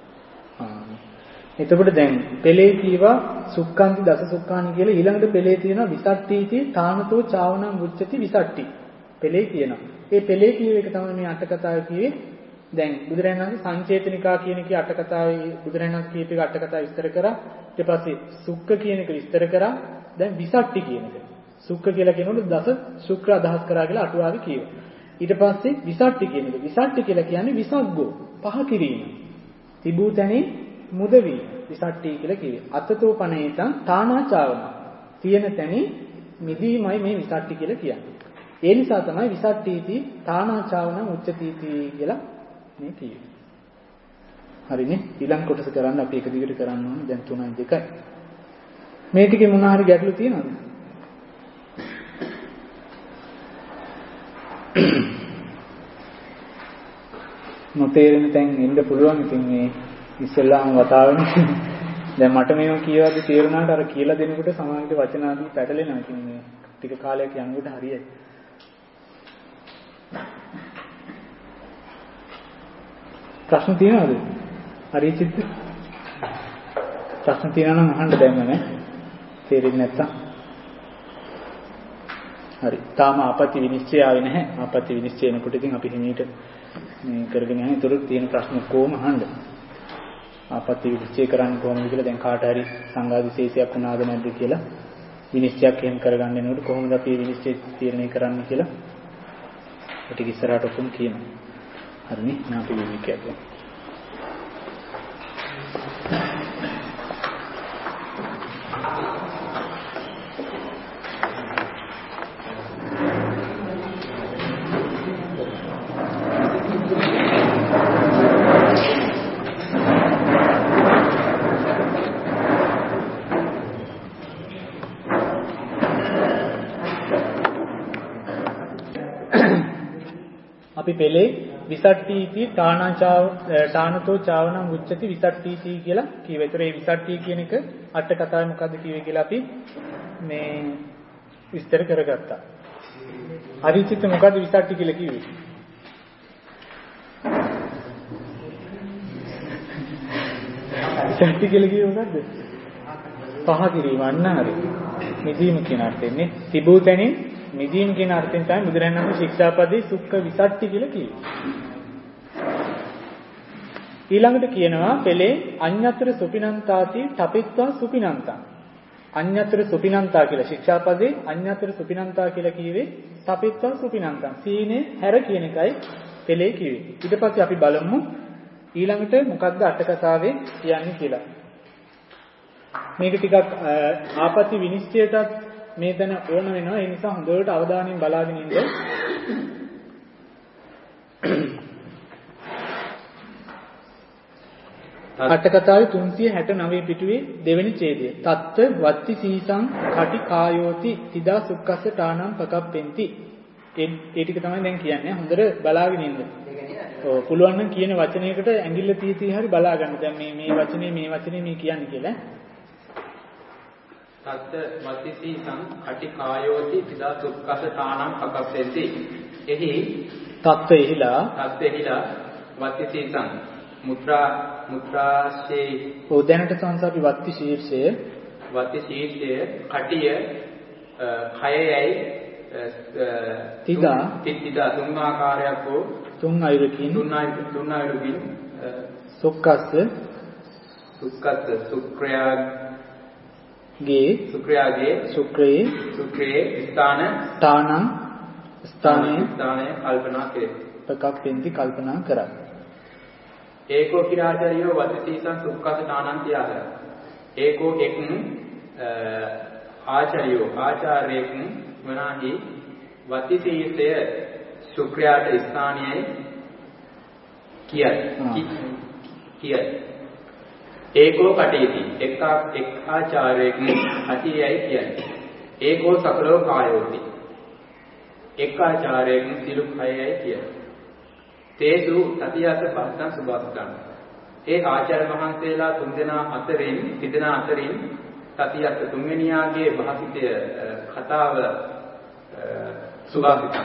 එතකොට දැන් පෙළේ කීවා සුක්ඛාන්ති දස සුක්ඛානි කියලා ඊළඟට පෙළේ තියෙනවා විසට්ඨීති තානතෝ චාවනං උච්චති විසට්ටි. පෙළේ කියනවා. ඒ පෙළේ කියව එක තමයි මේ අට කතාවේ කිව්වේ. දැන් බුදුරජාණන් වහන්සේ සංචේතනිකා කියන එකේ අට කතාවේ බුදුරජාණන් වහන්සේ කියපු එක අට කතාව විස්තර කරා. ඊට පස්සේ සුක්ඛ කියන එක විස්තර කරා. දැන් විසට්ටි කියන එක. සුක්ඛ කියලා කියනකොට දස ශුක්‍ර අදහස් කරා කියලා අටුවාවේ කියනවා. ඊට පස්සේ විසට්ටි කියන එක. විසට්ටි කියලා කියන්නේ විසග්ගෝ පහ කිරීම. තිබූ තැනේ මුදවි විසට්ටි කියලා කිව්වේ. අත්තතෝ පණේතං තානාචාවන. තියෙන තැනේ මිදීමයි මේ විසට්ටි කියලා කියන්නේ. ඒ නිසා තමයි විසට්ටීති තානාචාවන උච්චතීති කියලා මේ කිව්වේ. හරිනේ. ඊළඟ කොටස කරන්න අපි එක දිගට කරන්න ඕනේ. දැන් 3:02. මේ ටිකේ මොන හරි ගැටලු තියෙනවද? නොතේරෙන තැන් එන්න පුළුවන්. ඉතින් මේ ඉස්සෙල්ලාම වතාවනේ දැන් මට මේව කියවද්දි තේරුණාට අර කියලා දෙනකොට සමාජික වචන ආදී පැටලෙනවා. ඉතින් මේ ටික කාලයක් යනකොට හරියයි. ප්‍රශ්න තියෙනවද? හරි චිත්ත. ප්‍රශ්න තියෙනවා නම් අහන්න දැම්ම නේ. තේරෙන්නේ නැත්තම්. හරි. තාම ආපත්‍ය විනිශ්චය ආවේ නැහැ. ආපත්‍ය විනිශ්චය එනකොට ඉතින් අපි හිමීට මේ කරගෙන යන ඉතුරු තියෙන ප්‍රශ්න කොහොම අහන්න. ආපත්‍ය විනිශ්චය කරන්න කොහොමද කියලා දැන් කාට හරි සංඝාදිශේෂයක් වුණාද නැද්ද කියලා විනිශ්චයක් එහෙම කරගන්න යනකොට කොහොමද අපි විනිශ්චය තීරණය කරන්න කියලා ටික ඉස්සරහට ඔක්කොම කියනවා. හරිනේ. නාපි විවිකයක්. අපි පෙළේ විසට්ටීති තානතෝ චාවනං උච්චති විසට්ටීති කියලා කියව. ඒතර මේ විසට්ටී කියන එක අට කතාවේ මොකද්ද කියවේ කියලා අපි මේ විස්තර කරගත්තා. අරිචිත මොකද්ද විසට්ටි කියලා කිව්වේ? විසට්ටි කියලා කිව්වේ මොකද්ද? පහ කිරීම අන්න හරි. මිදීම කියන අර්ථයෙන් තිබූ තැනින් මිදීම කියන අර්ථයෙන් තමයි බුදුරජාණන් වහන්සේ ශික්ෂාපදේ සුක්ඛ විසට්ටි කියලා කිව්වේ. ඊළඟට කියනවා පෙළේ අඤ්ඤතර සුපිනන්තාති තපිත්වා සුපිනන්තං. අඤ්ඤතර සුපිනන්තා කියලා ශික්ෂාපදේ අඤ්ඤතර සුපිනන්තා කියලා කිව්වේ තපිත්වා සුපිනන්තං. සීනේ හැර කියන එකයි පෙළේ කිව්වේ. ඊට පස්සේ අපි බලමු ඊළඟට මොකක්ද අට කතාවේ කියන්නේ කියලා. මේක ටිකක් ආපත්‍ය විනිශ්චයටත් මේ තැන ඕන වෙනවා. ඒ නිසා හොඳට අවධානයෙන් බලාගෙන ඉන්න. අට කතාවේ 369 පිටුවේ දෙවෙනි ඡේදය. තත්ත වත්ති සීසං කටි කායෝති තිදා සුක්කස්ස තානම් පකප්පෙන්ති. ඒ ටික තමයි දැන් කියන්නේ. හොඳට බලාගෙන ඉන්න. ඔව් පුළුවන් නම් කියන වචනයකට ඇඟිල්ල තීතී හරි බලා ගන්න. දැන් මේ වචනේ මේ කියන්නේ කියලා. තත්ත වත්තිසීසං කටි කායෝති තිදා සුක්කස තානම් පකප්පෙන්ති. එහි තත්ත එහිලා වත්තිසීසං මුත්‍රාශේ දැනට සංසාපි වත්ති ශීර්ෂය කටිය කයයයි තිදා තුන් ආකාරයක් වූ තුන් අයුරකින් සුක්කස්ස සුක්‍රයේ ස්ථානයේ කල්පනා කෙරේ. පකප්පෙන්ති කල්පනා කරා. ඒකෝ කිරාචාරියෝ වත්තිසීසං සුක්කස තානං කියාදා. ඒකෝ එක් ආචාර්යෙක් වනාහි වත්තිසීසය සුක්‍රයාට ස්ථානයයි කියයි. ඒකෝ කටේති එක් ආචාර්යෙක් අතියයි කියයි. ඒකෝ සකලෝ කායෝති එක් ආචාර්යෙක් සිළු කයයි කියයි. තේසු තතියස බස්සං සුභාස්තං. ඒ ආචාර්ය මහන්සේලා තුන්දෙනා අතරින් තතියස තුන්වෙනියාගේ භාසිතය කතාව සුභාසිතං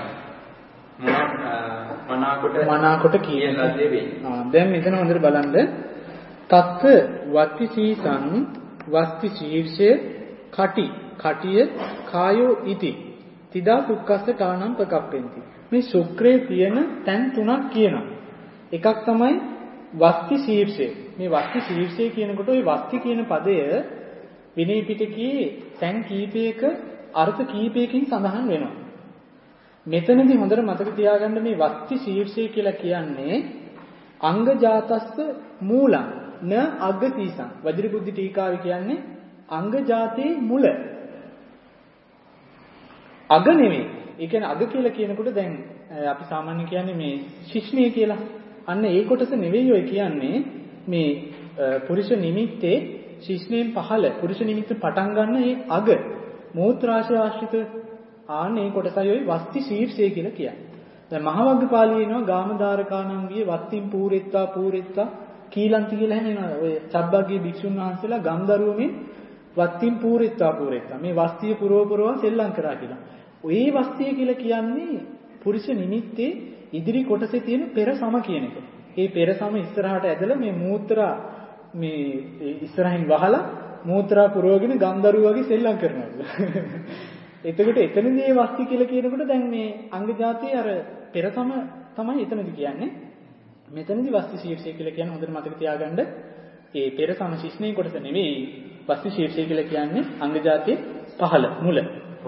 මනාකොට කියන ලද්දේ වෙයි. දැන් මෙතන හොඳට බලන්න. තත්ත වත්තිසීසං වස්ති ශීර්ෂය කටිය කායෝ ඉති තිදා සුක්කස්ස තානම් පකප්පෙන්ති. මේ ශුක්‍රයේ තියෙන තැන් තුනක් කියනවා. එකක් තමයි වස්ති ශීර්ෂය. මේ වස්ති ශීර්ෂය කියනකොට ওই වස්ති කියන පදය විනය පිටකයේ තැන් කීපයක අර්ථ කීපයකින් සඳහන් වෙනවා. මෙතනදී හොඳට මතක තියාගන්න මේ වස්ති ශීර්ෂය කියලා කියන්නේ අංග ජාතස්ස මූලං න අග්ග සීසං. වජිරබුද්ධි ටීකාවේ කියන්නේ අංග ජාතේ මුල. අග නෙමෙයි. ඒ කියන්නේ අග කියලා කියනකොට දැන් අපි සාමාන්‍ය කියන්නේ මේ ශිෂ්ණිය කියලා. අන්න ඒ කොටස නෙවෙයි ඔය කියන්නේ මේ පුරුෂ නිමිත්තේ ශිෂ්ණයෙන් පහළ පුරුෂ නිමිත්ත පටන් ගන්න මේ අග මූත්‍රාශය ආශ්‍රිත ආන්නේ කොටසයි ඔය වස්ති ශීර්ෂය කියලා කියන්නේ. දැන් මහවග්ගපාළියේ එනවා ගාමදාරකාණන්ගේ වත්තිම් පූරෙත්තා කීලන්ති කියලා හැමෙනවා. ඔය චබ්බග්ගේ භික්ෂුන් වහන්සේලා ගම්දරුවමේ වත්තිම් පූරෙත්තා මේ වස්තිය පුරව සෙල්ලම් කරා කියලා. ඔය වස්තිය කියලා කියන්නේ පුරුෂ නිමිත්තේ ඉදිරි කොටසේ තියෙන පෙර සම කියන එක. මේ පෙර සම ඉස්සරහට ඇදලා මේ මූත්‍රා මේ ඉස්සරහින් වහලා මූත්‍රා පුරවගෙන ගම්දරුව වගේ සෙල්ලම් කරනවා. එතකොට එතනදී මේ වස්ති කියලා කියනකොට දැන් මේ අංග ජාතියේ අර පෙර සම තමයි එතනදී කියන්නේ. මෙතනදී වස්ති ශීර්ෂය කියලා කියන්නේ හොඳට මතක තියාගන්න. ඒ පෙර සම ශිෂ්ණේ කොටස නෙවෙයි වස්ති ශීර්ෂය කියලා කියන්නේ අංග ජාතියේ පහළ මුල.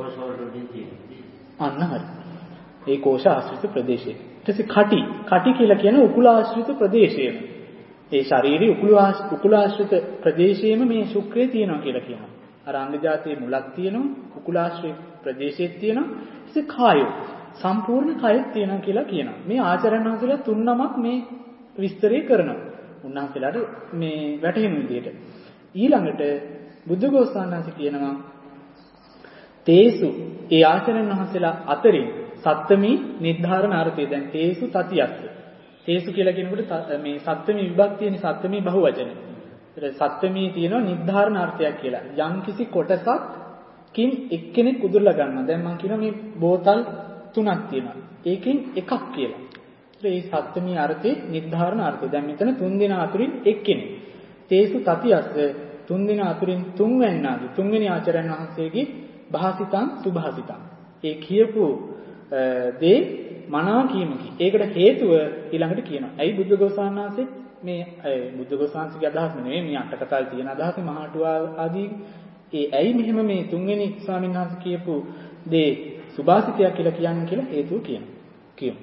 අන්න හරි. ඒ කෝෂ ආශ්‍රිත ප්‍රදේශය. ඊට පස්සේ කටි කියලා කියන්නේ උකුල ආශ්‍රිත ප්‍රදේශයම. ඒ ශාරීරික උකුල ආශ්‍රිත ප්‍රදේශයේම මේ ශුක්‍රය තියෙනවා කියලා කියනවා. අර අංග ජාතියේ මුලක් තියෙනවා, උකුල ආශ්‍රිත ප්‍රදේශයක් තියෙනවා. ඊට පස්සේ කායෝ සම්පූර්ණ කයත් තියෙනවා කියලා කියනවා. මේ ආචාර්යයන් වහන්සේලා තුන් නමක් මේ විස්තරය කරනවා. උන්වහන්සේලාට මේ වැටහෙන විදිහට. ඊළඟට බුද්ධඝෝසානන්සේ කියනවා තේසු ඒ ආචාර්යයන් වහන්සේලා අතරින් සත්ත්‍මී නිර්ධාරණ අර්ථය දැන් තේසු තතියස්ස. තේසු කියලා කියනකොට මේ සත්ත්‍මී විභක්තියනේ සත්ත්මී බහුවචන. ඒත් සත්ත්මී තියෙනවා නිර්ධාරණ අර්ථයක් කියලා. යම් කිසි කොටසක්කින් එක්කෙනෙක් උදුරලා ගන්නවා. දැන් මම කියනවා මේ බෝතල් 3ක් තියෙනවා. ඒකෙන් එකක් කියලා. ඒ සත්ත්මී අර්ථේ නිර්ධාරණ අර්ථය. දැන් මෙතන 3 දෙනා අතුරින් එක්කෙනෙක්. තේසු තතියස්ස 3 දෙනා අතුරින් තුන්වැන්නාගේ තුන්වෙනි ආචාර්යයන් වහන්සේගේ භාසිතං සුභාසිතං. ඒ කියපු දේ මනා කීමකි. ඒකට හේතුව ඊළඟට කියනවා. ඇයි බුද්ධඝෝසානන්සේ මේ බුද්ධඝෝසානන්සේගේ අදහස් නෙවෙයි මේ අට කතාවේ තියෙන අදහස මහාටුවා ආදී ඇයි මෙහෙම මේ තුන්වෙනි ස්වාමීන් වහන්සේ කියපු දේ සුභාසිතයක් කියලා කියන්නේ කියලා හේතුව කියනවා. කියමු.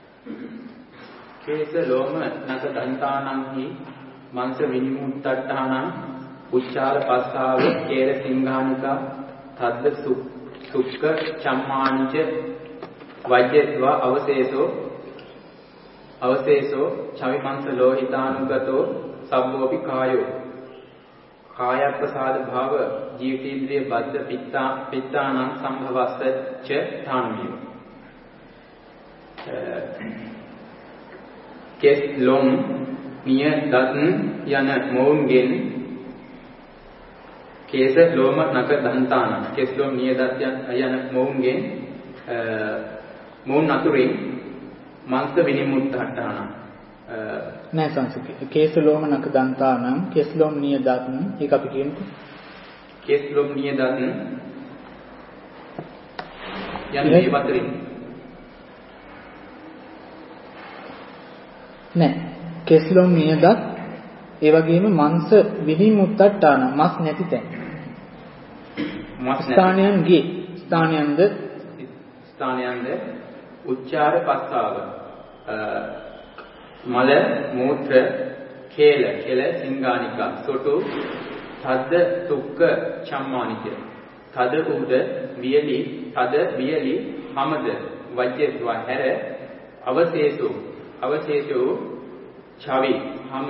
කේස ලෝම නක දන්තානංහි මංස විනිමුත්තට්ඨානං උච්චාර පස්සාව කේර සිංහානිකා තද්ද සුක්ක චම්මානිච වජ්ජත්වා අවශේෂෝ චවිමංස ලෝහිතානුගතෝ සබ්බෝපි කායෝ කායප්‍රසාද භාව ජීවිතේන්ද්‍රිය බද්ධ පිත්තානං සම්භවස්ස ච ථානමිය කෙස් ලොම් නිය දත්න් යන මොවුන්ගෙන් කේස ලෝම නක දන්තාන කෙස් ලොම් නිය දත් යන මොවුන්ගෙන් මොවුන් අතුරින් මංස විනිමුත්තට්ඨාන නෑ සංසුකේ කේස ලෝම නක දන්තානම් කෙස් ලොම් නිය දත්න් ඒක අපි කියමුකෝ කෙස් ලොම් නිය දත්න් යන්නේ මේ අතරින් නෑ කෙස්ලොම් නියදත් ඒ වගේම මංස විනිමුත්තට්ඨාන මස් නැති තැන් ස්ථානයන්ගේ ස්ථානයන්ද උච්චාර පස්සාව මල මූත්‍ර කේල සිංගානිකා සොටු තද්ද තුක්ක චම්මානික තද උද වියලි හමද වජ්ජත්වා හැර අවශේෂෝ චවි හම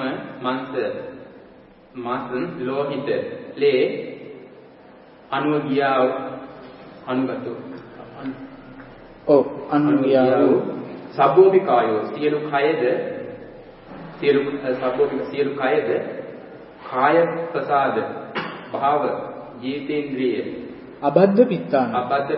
මංස ලෝහිත ලේ අනුගතෝ සබ්බෝපිකායෝ සියලු කයද කාය ප්‍රසාද භාව ජීතේන්ද්‍රිය අබද්ධ පිත්තාන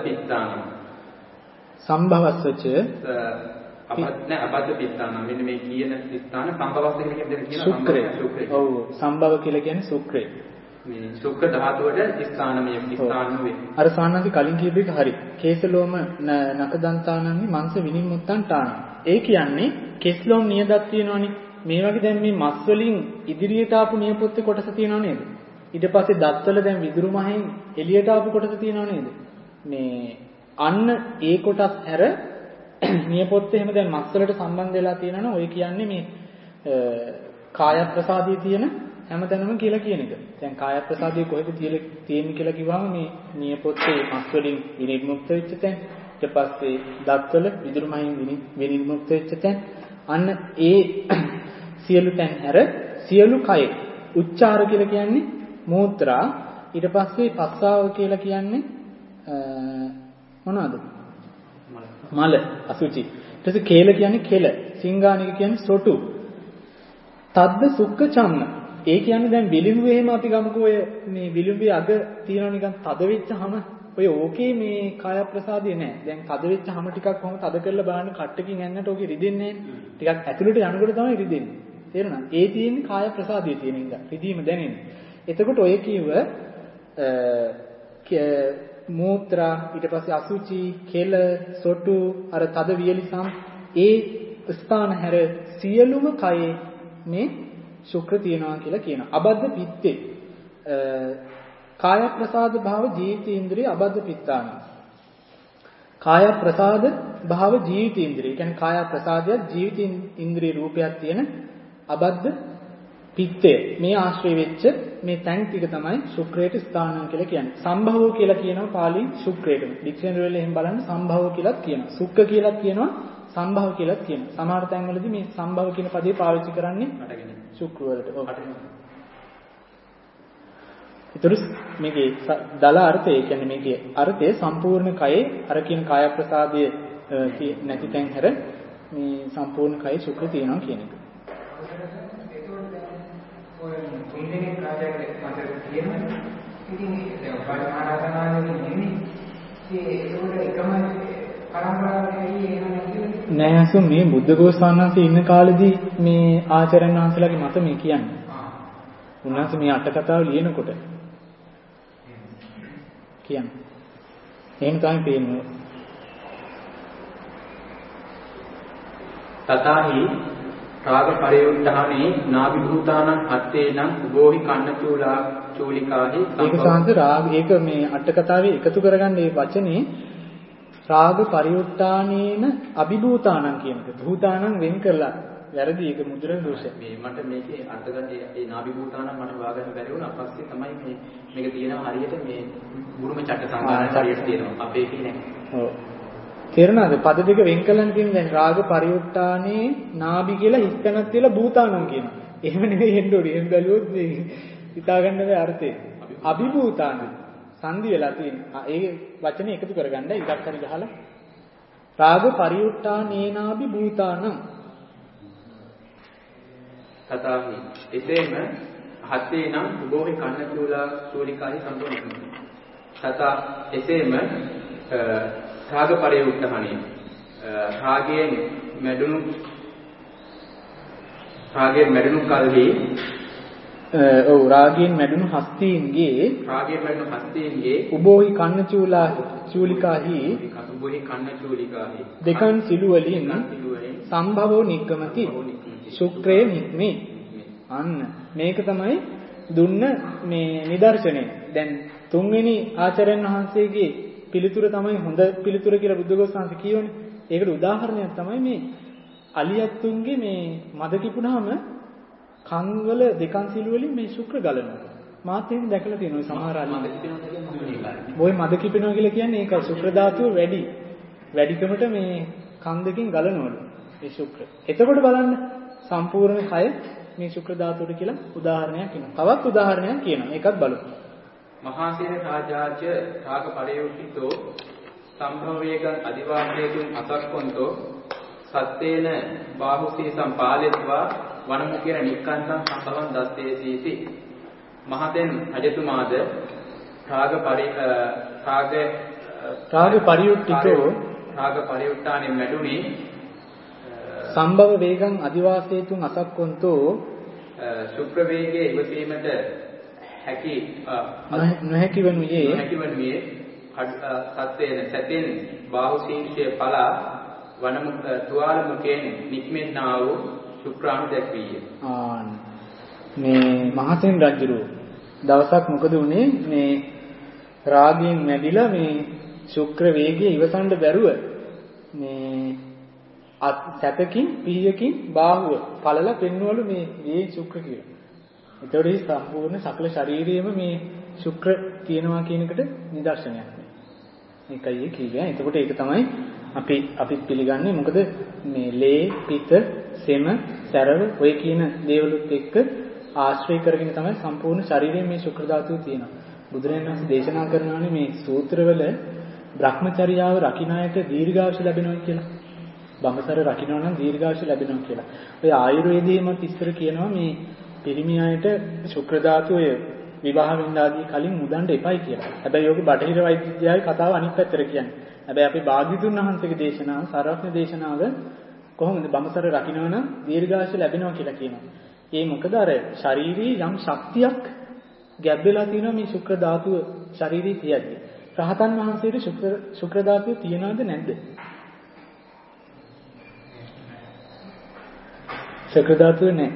සම්භවස්සච අබද්ධ පිත්තාන මෙන්න මේ කියන ස්ථාන සම්භවස්ස කියලා කියන ශුක්‍රය. ඔව් සම්භව කියලා කියන්නේ ශුක්‍රය. මේ ශුක්‍ර ධාතුවට ස්ථානමය ස්ථාන වේ. අර සාන්නන්ති කලින් කියපු එක හරි. කේසලෝම නකදන්තානන්හි මංස විනිමුත්තන්ටාන. ඒ කියන්නේ කෙස්ලොම් නියදත් තියෙනවනේ. මේ වගේ දැන් මේ මස් වලින් ඉදිරියට ආපු නියපොත්තේ කොටස තියෙනව නේද? ඊට පස්සේ දත්වල දැන් විදුරු මහෙන් එළියට ආපු කොටස තියෙනව නේද? මේ අන්න ඒ කොටස් හැර නියපොත්තේ එහෙම දැන් මස් වලට සම්බන්ධ වෙලා තියෙනවනේ ඔය කියන්නේ මේ කාය ප්‍රසාදයේ තියෙන හැමතැනම කියලා කියන එක. දැන් කාය ප්‍රසාදයේ කොහෙද තියෙන්නේ කියලා කිව්වම මේ නියපොත්තේ මස් වලින් විනිර්මුක්ත වෙච්ච තැන, ඊට පස්සේ දත්වල විදුරු මහින් විනිර්මුක්ත වෙච්ච තැන, අන්න ඒ සියලු තැන් හැර සියලු කය උච්චාර කියලා කියන්නේ මූත්‍රා, ඊට පස්සේ පස්සාව කියලා කියන්නේ මොනවද? මල අසුචි. ඊට පස්සේ කේල කියන්නේ කෙල. සිංගානික කියන්නේ සොටු. තද්ද සුක්ක චම්ම. ඒ කියන්නේ දැන් විලිඹු එහෙම අපි ගමුකෝ ඔය මේ විලිඹුවේ අග තියෙනවා නිකන් තද වෙච්චහම ඔය ඕකේ මේ කාය ප්‍රසාදය නෑ. දැන් තද වෙච්චහම ටිකක් කොහොම තද කරලා බලන්න කට්ටකින් ඇන්නට ඕකේ රිදෙන්නේ නෑනේ. ටිකක් ඇතුළට යනකොට තමයි රිදෙන්නේ. තේරුණා? ඒ තියෙන්නේ කාය ප්‍රසාදයේ තියෙන ඉඳලා රිදීම දැනෙන්නේ. එතකොට ඔය කියව මූත්‍රා ඊට පස්සේ අසුචි කෙල සොටු අර තද වියලිසම් ඒ ස්ථාන හැර සියලුම කයේ මේ ශුක්‍ර තියනවා කියලා කියනවා. අබද්ධ පිත්තේ කාය ප්‍රසාද භාව ජීවිතේන්ද්‍රිය අබද්ධ පිත්තාන. කාය ප්‍රසාද භාව ජීවිතේන්ද්‍රිය කියන්නේ කාය ප්‍රසාදයක් ජීවිතේන්ද්‍රිය රූපයක් තියෙන අබද්ධ පිත්තේ මේ ආශ්‍රය වෙච්ච මේ තැන් ටික තමයි ශුක්‍රයට ස්ථානං කියලා කියන්නේ. සම්භවෝ කියලා කියනවා පාලි ශුක්‍රයට. ඩික්ෂනරි වල එහෙම බලන්න සම්භව කියලාත් කියනවා. සුක්ඛ කියලාත් කියනවා. සම්භව කියලාත් කියනවා. සමහර තැන්වලදී මේ සම්භව කියන පදේ පාවිච්චි කරන්නේ ශුක්‍ර වලට. ඔව්. ඊටු මේකේ දල අර්ථය කියන්නේ මේකේ අර්ථය සම්පූර්ණ කයේ අර කියන කාය ප්‍රසාදයේ නැති තැන් හැර මේ සම්පූර්ණ කයේ ශුක්‍ර තියෙනවා කියන එක. ඔය තුන්දෙනෙක් කාර්යයක් මත තියෙනවා. ඉතින් දැන් පරිමාණාතනාවේ නෙමෙයි. ඒකට එකම පරම්පරාවකදී නෑ අසු මේ බුද්ධ ගෝසානන්සේ ඉන්න කාලෙදී මේ ආචාර්යයන් වහන්සේලාගේ මත මේ කියන්නේ. උන්වහන්සේ මේ අට කතාව ලියනකොට කියන්නේ. එහෙම තමයි පේන්නේ. තථාහි රාග පරියුද්ධානේ නාභි භූතානං අත්තේනම් උභෝහි කන්නචූලා චූලිකාහි ඒක සාන්ත රාග ඒක මේ අට කතාවේ එකතු කරගන්න මේ වචනේ රාග පරියුත්තානේන අභිභූතානං කියන එක. භූතානං වෙන් කරලා වැරදි ඒක මුද්‍රණ දෝෂය. මේ මට මේකේ අර්ථ ගන්න ඒ නාභි භූතානං මට හොයාගන්න බැරි වුණා. පස්සේ තමයි මේක තියෙනවා හරියට මේ බුරුම චට්ට සංගායන හරියට තියෙනවා. අපේ කියන්නේ. ඔව්. තේරුණාද? පද දෙක වෙන් කළන් කියන්නේ දැන් රාග පරියුත්තානේ නාභි කියලා හිස්තනක් තියලා භූතානං කියනවා. එහෙම නෙවෙයි එන්න ඕනේ. එහෙම බැලුවොත් මේ හිතා ගන්න බැහැ අර්ථය. අභිභූතාන සංදි වෙලා තියෙන. ඒ වචනේ එකතු කරගන්න ඉඩක් හරි ගහලා රාග පරියුත්තානේනාභි භූතානං තථාහි එසේම හත්තේ නම් උභෝහි කන්නචූලා චූලිකාහි සම්පූර්ණ. තථා එසේම රාග පරියුත්තහණේ රාගයෙන් මැඩුණු කල්හි ඔව් රාගයෙන් මැඩුණු හස්තීන්ගේ උභෝහි කන්නචූලිකාහි දෙකන් සිළු වලින් සම්භවෝ නික්කමති ශුක්‍රේ නික්මේ. අන්න මේක තමයි දුන්න මේ නිදර්ශනය. දැන් තුන්වෙනි ආචාර්යයන් වහන්සේගේ පිළිතුර තමයි හොඳ පිළිතුර කියලා බුද්ධඝෝසාංශ කියවනේ. ඒකට උදාහරණයක් තමයි මේ අලියත්තුන්ගේ මේ මද කිපුණාම කංගල දෙකන් සිළු වලින් මේ ශුක්‍ර ගලනවා. මාත් එහෙම දැකලා තියෙනවා සමහර අලියන්. ඔය මද කිපෙනවා කියලා කියන්නේ ඒක ශුක්‍ර ධාතුව වැඩිකමට මේ කන් දෙකෙන් ගලනවලු මේ ශුක්‍ර. එතකොට බලන්න සම්පූර්ණ කය මේ ශුක්‍ර ධාතුවට කියලා උදාහරණයක් කියනවා. තවත් උදාහරණයක් කියනවා. ඒකත් බලමු. මහාසේන රාජාච රාග පරියෝෂිතෝ සම්භවේගං අදිවාසේතුන් අසක්කොන්තෝ සත්තේන බාහුසී සම්පාලෙත්වා වනමුකේන නික්කන්තං සම්භවං දස්සේසීති. මහතෙන් රජතුමාද රාග පරියුට්ටානේ මැඩුනේ සම්භව වේගං අදිවාසේතුන් අසක්කොන්තෝ ශුක්‍ර වේගයේ ඉවසීමට නොහැකි වනුයේ සතෙන් බාහු ශීර්ෂය පලා වනමුඛ තුවාල මුඛයෙන් නික්මෙන්නා වූ ශුක්‍රාණු දැක්විය. මේ මහසෙන් රජුරු දවසක් මොකද වුනේ මේ රාගයෙන් මැදිලා මේ ශුක්‍ර වේගයේ ඉවසන්න බැරුව මේ සැතකින් පිහියකින් බාහුව පළල පෙන්වලු මේ ශුක්‍ර කියලා. ඒතකොට මේ සම්පූර්ණ සකල ශරීරයේම මේ ශුක්‍ර තියෙනවා කියන එකට නිදර්ශනයක් නේ. මේකයි ඒ කියන්නේ. එතකොට ඒක තමයි අපි පිළිගන්නේ. මොකද මේ ලේ, පිත, සෙම, සැරව ඔය කියන දේවලුත් එක්ක ආශ්‍රය කරගෙන තමයි සම්පූර්ණ ශරීරයේ මේ ශුක්‍ර ධාතුව තියෙනවා. බුදුරජාණන් වහන්සේ දේශනා කරනවානේ මේ සූත්‍රවල භ්‍රමචර්යාව රකින්න අයට දීර්ඝායුෂ ලැබෙනවා කියලා. බඹසර රකින්න නම් දීර්ඝායුෂ ලැබෙනවා කියලා. ඔය ආයුර්වේදයේමත් ඉස්සර කියනවා මේ පිරිමි අයට ශුක්‍ර ධාතුව විවාහ වෙන්න ආදී කලින් මුදන්න එපයි කියලා. හැබැයි යෝග බටහිර වෛද්‍ය විද්‍යාවේ කතාව අනිත් පැත්තට කියන්නේ. හැබැයි අපි භාග්‍යතුන් වහන්සේගේ දේශනාව, සාරාංශ දේශනාව කොහොමද බඹසර රකින්න නම් දීර්ඝායුෂ ලැබෙනවා කියලා කියනවා. ඒ මොකද අර ශාරීරික යම් ශක්තියක් ගැබ් වෙලා තියෙනවා මේ ශුක්‍ර ධාතුව ශාරීරික තියද්දි. රහතන් වහන්සේට ශුක්‍ර ධාතුව තියනවද නැද්ද? ශුක්‍ර ධාතුව නැහැ.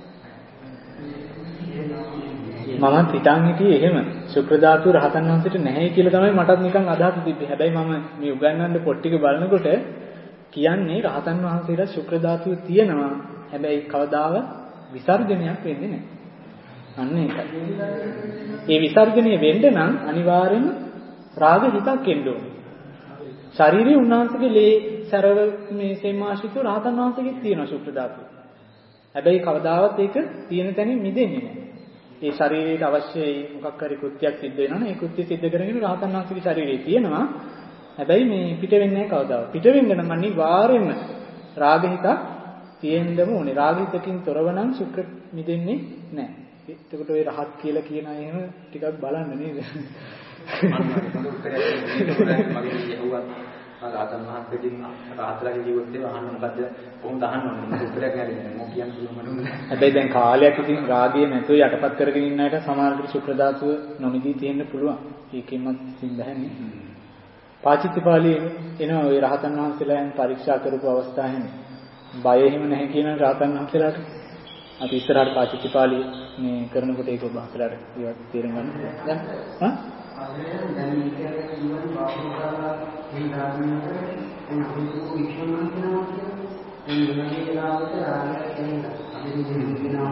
මමත් හිතන් හිටියේ එහෙම ශුක්‍ර ධාතුව රහතන් වහන්සේට නැහැ කියලා තමයි මටත් නිකන් අදහස් තිබ්බේ. හැබැයි මම මේ උගන්වන්න පොත් ටික බලනකොට කියන්නේ රහතන් වහන්සේට ශුක්‍ර ධාතුව තියෙනවා. හැබැයි කවදාවත් විසර්ජනයක් වෙන්නේ නැහැ. අන්න ඒකයි. ඒ විසර්ජනය වෙන්න නම් අනිවාර්යෙන්ම රාග හිතක් එන්න ඕනේ. ශාරීරික උන්වහන්සේගේ ලේ සරව මේ සේමාශිතු රහතන් වහන්සේගෙත් තියෙනවා ශුක්‍ර ධාතුව. හැබැයි කවදාවත් ඒක තියෙන තැනින් මිදෙන්නේ නැහැ. ඒ ශරීරයට අවශ්‍ය මොකක් හරි කෘත්‍යයක් සිද්ධ වෙනවනේ ඒ කෘත්‍ය සිද්ධ කරගෙන රහතන් වහන්සේගේ ශරීරයේ තියෙනවා. හැබැයි මේ පිට වෙන්නේ නැහැ කවදාවත්. පිට වෙන්න නම් අනිවාර්යෙන්ම රාග හිතක් තියෙන්නම ඕනේ. රාග හිතකින් තොරව නම් ශුක්‍ර මිදෙන්නේ නැහැ. එතකොට ඔය රහත් කියලා කියන අය එහෙම ටිකක් බලන්න නේද? මම උත්තරයක් මගේ යහුවත් රහතන් වහන්සේගෙන් රහතලාගේ ජීවිතේ දේව අහන්න මොකද්ද කොහොමද අහන්න ඕනේ උත්තරයක් නැරෙන්නේ මොක කියන්නේ මනුනේ. හැබැයි දැන් කාලයක් ඉතින් රාගය නැතුව යටපත් කරගෙන ඉන්න අයට සමහරවිට ශුක්‍ර ධාතුව නොමිදී තියෙන්න පුළුවන්. ඒකෙන්වත් ඉතින් බෑනේ. පාචිත්තිපාළියේ එන ඔය රහතන් වහන්සේලායන් පරීක්ෂා කරපු අවස්ථා හැම බය එහෙම නැහැ කියන රහතන් වහන්සේලාට අපි ඉස්සරහට පාචිත්තිපාළිය මේ කරනකොට ඒක ඔබ වහන්සේලාට ඒවත් තේරුම් ගන්න. දැන් දැන් මේ කියන්නේ ජීවන බාහිරලා මේ ධර්මයට එනකොට විශ්වනා කියනවා කියන්නේ මේ වෙලාවට රාගය කියන්නේ අපි කියනවා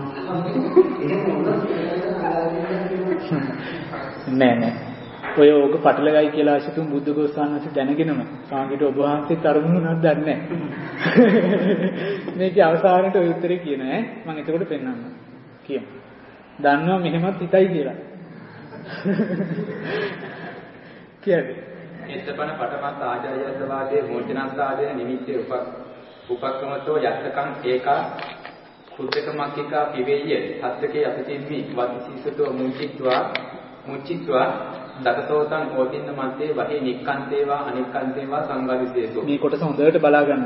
නෑ ඔය ඕක පටලගයි කියලා ආශිතුම් බුද්ධ ගෝස්වාමීන් දැනගෙනම සාංගිට ඔබ වහන්සේත් අරමුණු නැද්ද නැහැ. මේකේ අවසානයේ ඔය උත්තරේ කියන ඈ මම එතකොට පෙන්නන්නම්. කියමු. දන්නවා මෙහෙමත් හිතයි කියලා. කියන්නේ එත්තපන පටමත් ආචාර්යත්වාදයේ මොචනත්වාදයේ නිමිත්තේ උපක්‍රමතෝ යත්තකං ඒකා කුද්දකමක්කිකා පිවේය සත්‍යකේ අපතිම්මි වදිසීසතෝ මුචිත්වා දකසෝතං ඕතින්න මන්තේ වහේ නික්කන්තේවා අනික්කන්තේවා සංගවිසේසෝ. මේ කොටස හොඳට බලාගන්න.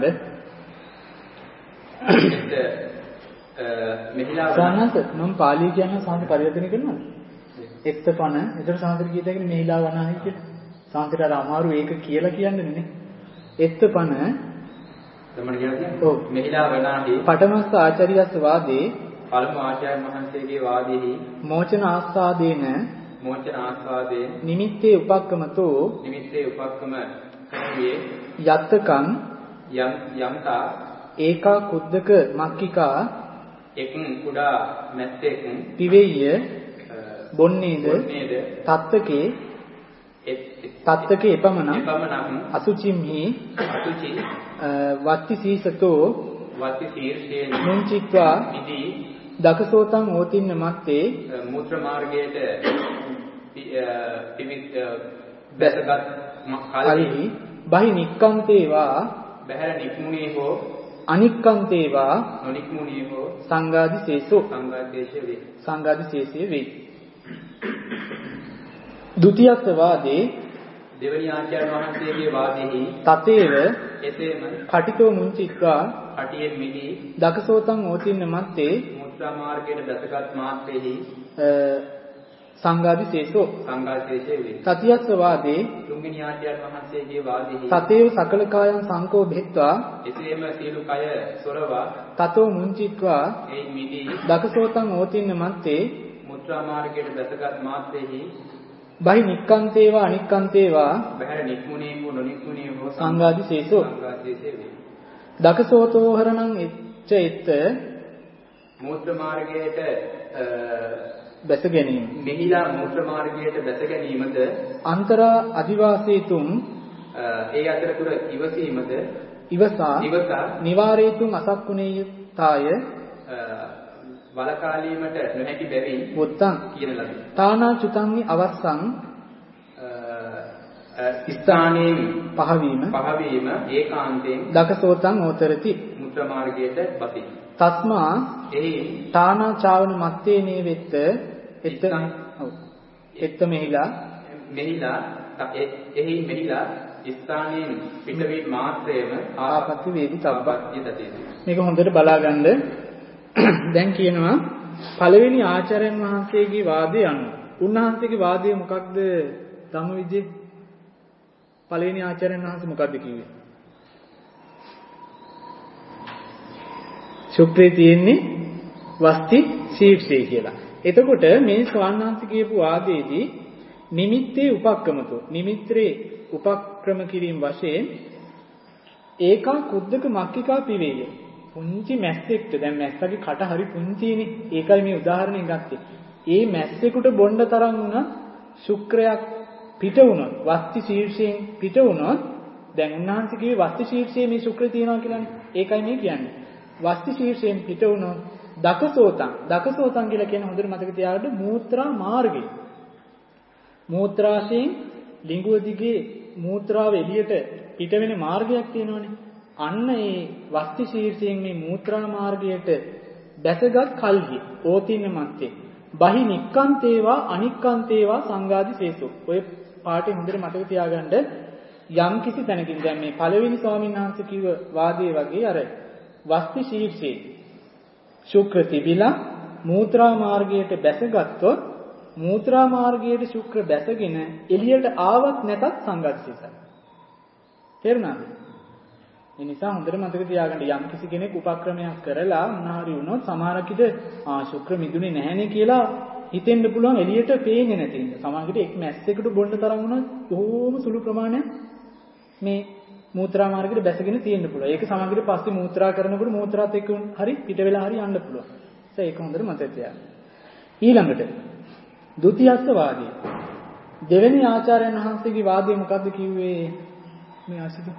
මෙහිලා සානස මම පාළි කියන සාන්ති පරිවර්තන කරනවද? එක්තපන එතන සාන්තිර කීයද මෙහිලා වනාහි කියලා. සාන්තිර අර අමාරු ඒක කියලා කියන්නේ නේ. එක්තපන තමයි කියන්නේ. ඔව් මෙහිලා වනාහි පඨමස්ස ආචාර්යස්ස වාදේ පළමු ආචාර්ය මහන්සියගේ වාදෙහි මෝචන ආස්වාදේන නිමිත්තේ උපක්කමතෝ උපක්කම කරුවේ යත්තකං යම්තා ඒකා කුද්දක මක්කිකා එක් කුඩා මැස්සෙක් පිවෙය්‍ය බොන්නේද තත්තකේ එපමණක් අසුචිම්හි වත්ති සීසතෝ මුංචිත්වා දකසෝතං ඕතින්න මත්තේ මූත්‍ර මාර්ගයට බැසගත් කලෙහි බහි නික්කන්තේවා බහැර නික්මුණේ හෝ අනික්කන්තේවා නොනික්මුණේ හෝ සංඝාදිශේෂෝ සංඝාදිශේෂය වේ. ဒုတိယ වාදේ දෙවනි ආචාර්ය වහන්සේගේ වාදෙහි තතේව එසේම කටිතෝ මුංචිත්වා කටියෙන් මිදී දකසෝතං ඕතින්න මත්තේ මුත්‍රා මාර්ගයට දැසගත් මාත්‍රෙහි සංඝාදිශේෂෝ වේ. තතියස්ස වාදේ තුන්වෙනි ආචාර්ය වහන්සේගේ වාදෙහි තතේව සකල කායං සංකෝ භෙත්වා එසේම සියලු කය සොරවා තතෝ මුංචිත්වා ඒ මිදී දකසෝතං ඕතින්න මත්තේ මුත්‍රා මාර්ගයට දැසගත් මාත්‍රෙහි බහි නික්කන්තේවා අනික්කන්තේවා බහැර නික්මුණේ හෝ නොනික්මුණේ හෝ සංඝාදිශේෂෝ වේ. දකසෝතෝ හරණං එච්ච මූත්‍ර මාර්ගයට බැස ගැනීම. මෙහිලා මූත්‍ර මාර්ගයට බැස ගැනීමද අන්තරා අදිවාසීතුම් ඒ අතරතුර ඉවසීමද ඉවසා නිවාරේතුම් අසක්කුණේයතාය බලකාලීමට නොහැකි බැවින් වොත්තං කියන ලදී. තානා චුතංනි අවස්සං ස්ථානයෙන් පහවීම ඒකාන්තයෙන් දකසෝතං ඕතරති මුත්‍රා මාර්ගයට බසී. තස්මා එහි තානා චාවන මත්තේ නේ වෙත්ත එත්ත මෙහිලා ස්ථානයෙන් පිටවීම මාත්‍රයම ආපත්‍ය වේදි තබ්බා. යදති. මේක හොඳට බලාගන්න. දැන් කියනවා පළවෙනි ආචාර්යයන් වහන්සේගේ වාදය අනුව. උන්වහන්සේගේ වාදය මොකක්ද? ධම්මවිජේ පළවෙනි ආචාර්යයන් වහන්සේ මොකක්ද කිව්වේ? ශුක්‍රේ තියෙන්නේ වස්ති ශීර්ෂය කියලා. එතකොට මේ ස්වාමීන් වහන්සේ කියපු වාදයේදී නිමිත්තේ උපක්‍රමතෝ නිමිත්‍රේ උපක්‍රම කිරීම වශයෙන් ඒකා කුද්දක මක්කිකා පිවේය. පුංචි මැස්සෙක්ට දැන් මැස්සගේ කට හරි පුංචිනේ. ඒකයි මේ උදාහරණය ගත්තේ. ඒ මැස්සෙකුට බොණ්ඩ තරම් වුණා ශුක්‍රයක් පිට වුණොත් වස්ති ශීර්ෂයෙන් පිට වුණොත් දැන් උන්වහන්සේ කිව්වේ වස්ති ශීර්ෂයේ මේ ශුක්‍රය තියෙනවා කියලානේ. ඒකයි මේ කියන්නේ. වස්ති ශීර්ෂයෙන් පිට වුණොත් දකසෝතං කියලා කියන හොඳට මතක තියාගන්න මූත්‍රා මාර්ගය. මූත්‍රාශයෙන් ලිංගුව දිගේ මූත්‍රාව එළියට පිට වෙන මාර්ගයක් තියෙනවානේ. අන්න ඒ වස්ති ශීර්ෂයෙන් මේ මූත්‍රා මාර්ගයට දැසගත් කල්හි ඕතින්න මත්තේ බහි නික්කන්තේවා අනික්කන්තේවා සංඝාදි සේසෝ. ඔය පාඩේ හොඳට මතක තියාගන්න යම් කිසි තැනකින් දැන් මේ පළවෙනි ස්වාමීන් වහන්සේ කිව්ව වාදයේ වගේ අර වස්ති ශීර්ෂයේ ශුක්‍ර තිබිලා මූත්‍රා මාර්ගයට බැසගත්තොත් මූත්‍රා මාර්ගයට ශුක්‍ර බැසගෙන එළියට ආවත් නැතත් සංඝාදි සේසයි. තේරුණාද? ඒ නිසා හොඳට මතක තියාගන්න යම් කිසි කෙනෙක් උපක්‍රමයක් කරලා මොනාරි වුණොත් සමහරකිට ශුක්‍ර මිදුනේ නැහැනේ කියලා හිතෙන්න පුළුවන් එළියට පේන්නේ නැති නිසා. සමහරකිට එක් මැස්සෙකුට බොන්න තරම් වුණොත් බොහෝම සුළු ප්‍රමාණයක් මේ මූත්‍රා මාර්ගයට බැසගෙන තියෙන්න පුළුවන්. ඒක සමහරකිට පස්සේ මූත්‍රා කරනකොට මූත්‍රාත් එක්ක හරි පිට වෙලා හරි යන්න පුළුවන්. ඒක හොඳට මතක තියාගන්න. ඊළඟට ဒုတိ යස්ස වාදී. දෙවෙනි ආචාර්යයන් වහන්සේගේ වාදය මොකද්ද කිව්වේ? මේ ආසිත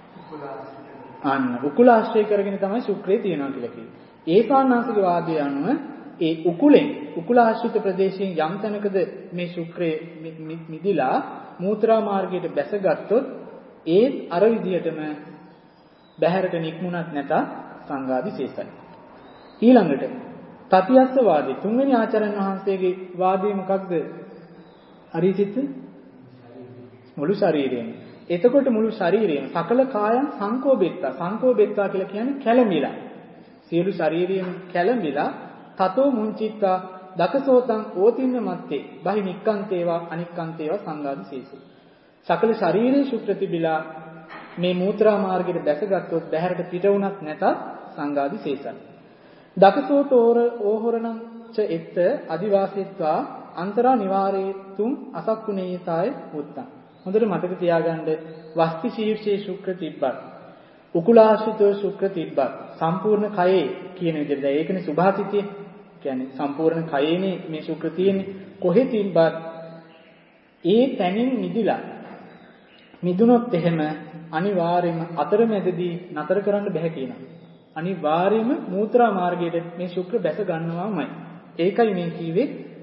උකුලාශ්‍රය කරගෙන තමයි ශුක්‍රේ තියනවා කියලා කිව්වේ. ඒ සාන්නාසික වාදය අනුව ඒ උකුලාශ්‍රිත ප්‍රදේශයෙන් යම් තැනකද මේ ශුක්‍රේ මිදිලා මූත්‍රා මාර්ගයට බැසගත්තොත් ඒ අර විදියටම බහැරට නික්මුණත් නැත සංඝාදි ශේෂයි. ඊළඟට තතියස්ස වාදී තුන්වෙනි ආචාර්යන් වහන්සේගේ වාදය මොකක්ද? අරිසිත මුළු ශරීරයම. එතකොට මුළු ශරීරයම සකල කායං සංකෝබෙත්තා කියලා කියන්නේ කැළඹිලා. සියලු ශරීරයම කැළඹිලා තතෝ මුංචිත්තා දකසෝතං ඕතින්න මත්තේ බහි නික්කන්තේවා අනික්කන්තේවා සංඝාදි සේසෝ. සකල ශරීරයේ ශුක්‍ර තිබිලා මේ මූත්‍රා මාර්ගයට දැසගත්තොත් බහැරට පිට වුණත් නැතත් සංඝාදි සේසයි. දකසෝතෝර ඕහරණං ච එත්ත අදිවාසීත්වා අන්තරා නිවාරේතුම් අසක්කුණේයතාය උත්තං. හොඳට මතක තියාගන්න වස්ති ශීර්ෂයේ ශුක්‍ර තිබ්බත් උකුලාශ්‍රිතව ශුක්‍ර තිබ්බත් සම්පූර්ණ කයේ කියන විදිහට දැන් ඒකනේ සුභාතිතිය කියන්නේ සම්පූර්ණ කයේනේ මේ ශුක්‍ර තියෙන්නේ කොහෙ තිබ්බත් ඒ තැනින් මිදිලා මිදුනොත් එහෙම අනිවාර්යයෙන්ම අතරමැදදී නතර කරන්න බෑ කියනවා. අනිවාර්යයෙන්ම මූත්‍රා මාර්ගයට මේ ශුක්‍ර බැස ගන්නවාමයි. ඒකයි මේ කීවේ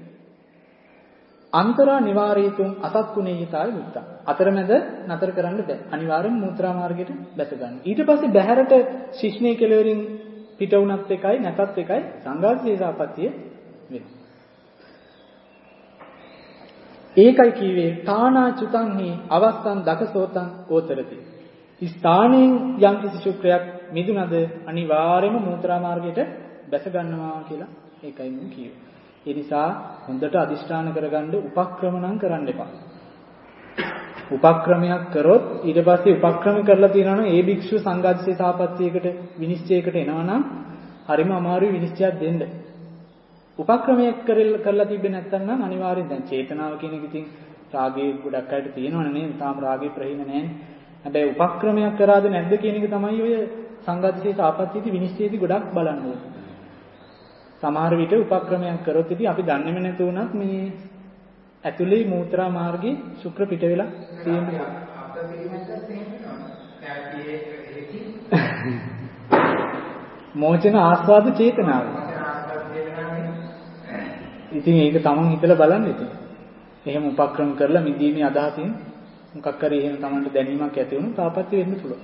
අන්තරා නිවාරේතුම් අසත්කුණේයතාය මුත්තා. අතරමැද නතර කරන්න බෑ. අනිවාර්යෙන් මූත්‍රා මාර්ගයට බැස ගන්න. ඊට පස්සේ බහැරට ශිෂ්ණේ කෙලවරින් පිට වුණත් එකයි නැතත් එකයි සංඝාත සේසාපත්තිය වෙනවා. ඒකයි කීවේ තානා චුතංහි අවස්තං දකසෝතං ඕතරති. ස්ථානයෙන් යම් කිසි ශුක්‍රයක් මිදුනද අනිවාර්යයෙන්ම මූත්‍රා මාර්ගයට බැස ගන්නවා කියලා ඒකයි මම කිව්වේ. ඒ නිසා හොඳට අදිෂ්ඨාන කරගන්න උපක්‍රම නම් කරන්න එපා. උපක්‍රමයක් කරොත් ඊට පස්සේ උපක්‍රම කරලා තියෙනවා නම් ඒ භික්ෂුව සංඝාදිසේ සාපත්‍යයකට විනිශ්චයකට එනවා නම් හරිම අමාරුයි විනිශ්චයක් දෙන්න. උපක්‍රමයක් කරලා තිබ්බේ නැත්නම් නම් අනිවාර්යෙන් දැන් චේතනාව කියන එක ඉතින් රාගයේ ගොඩක් අයට තියෙනවනේ නේද? තාම රාගේ ප්‍රහීන නැහැ. හැබැයි උපක්‍රමයක් කරාද නැද්ද කියන එක තමයි ඔය සංඝාදිසේ සාපත්‍යයේදී විනිශ්චයේදී ගොඩක් බලන්න ඕනේ. සමහර විට උපක්‍රමයක් කරොත් ඉතින් අපි දන්නේම නැතු වුණත් මේ ඇතුලේ මූත්‍රා මාර්ගයේ ශුක්‍ර පිට වෙලා තියෙනවා. මෝචන ආස්වාද චේතනාව. ඉතින් ඒක තමන් හිතලා බලන්න ඉතින්. එහෙම උපක්‍රම කරලා මිදීමේ අදහසින් මොකක් හරි එහෙම Tamanට දැනීමක් ඇති වුණොත් ආපත්‍ය වෙන්න පුළුවන්.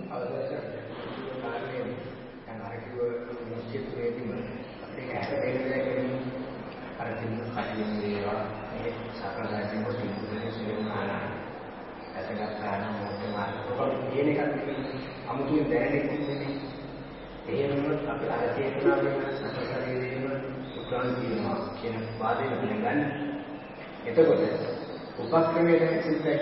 අමුතුවෙන් දැනෙන්නේ එහෙම අපි අර චේතනාවෙන් සසසරීම උත්සාහ කරනවා කියන වාදය පිළිගන්න. එතකොට උපක්‍රමයේ දැන් සිද්ධයි.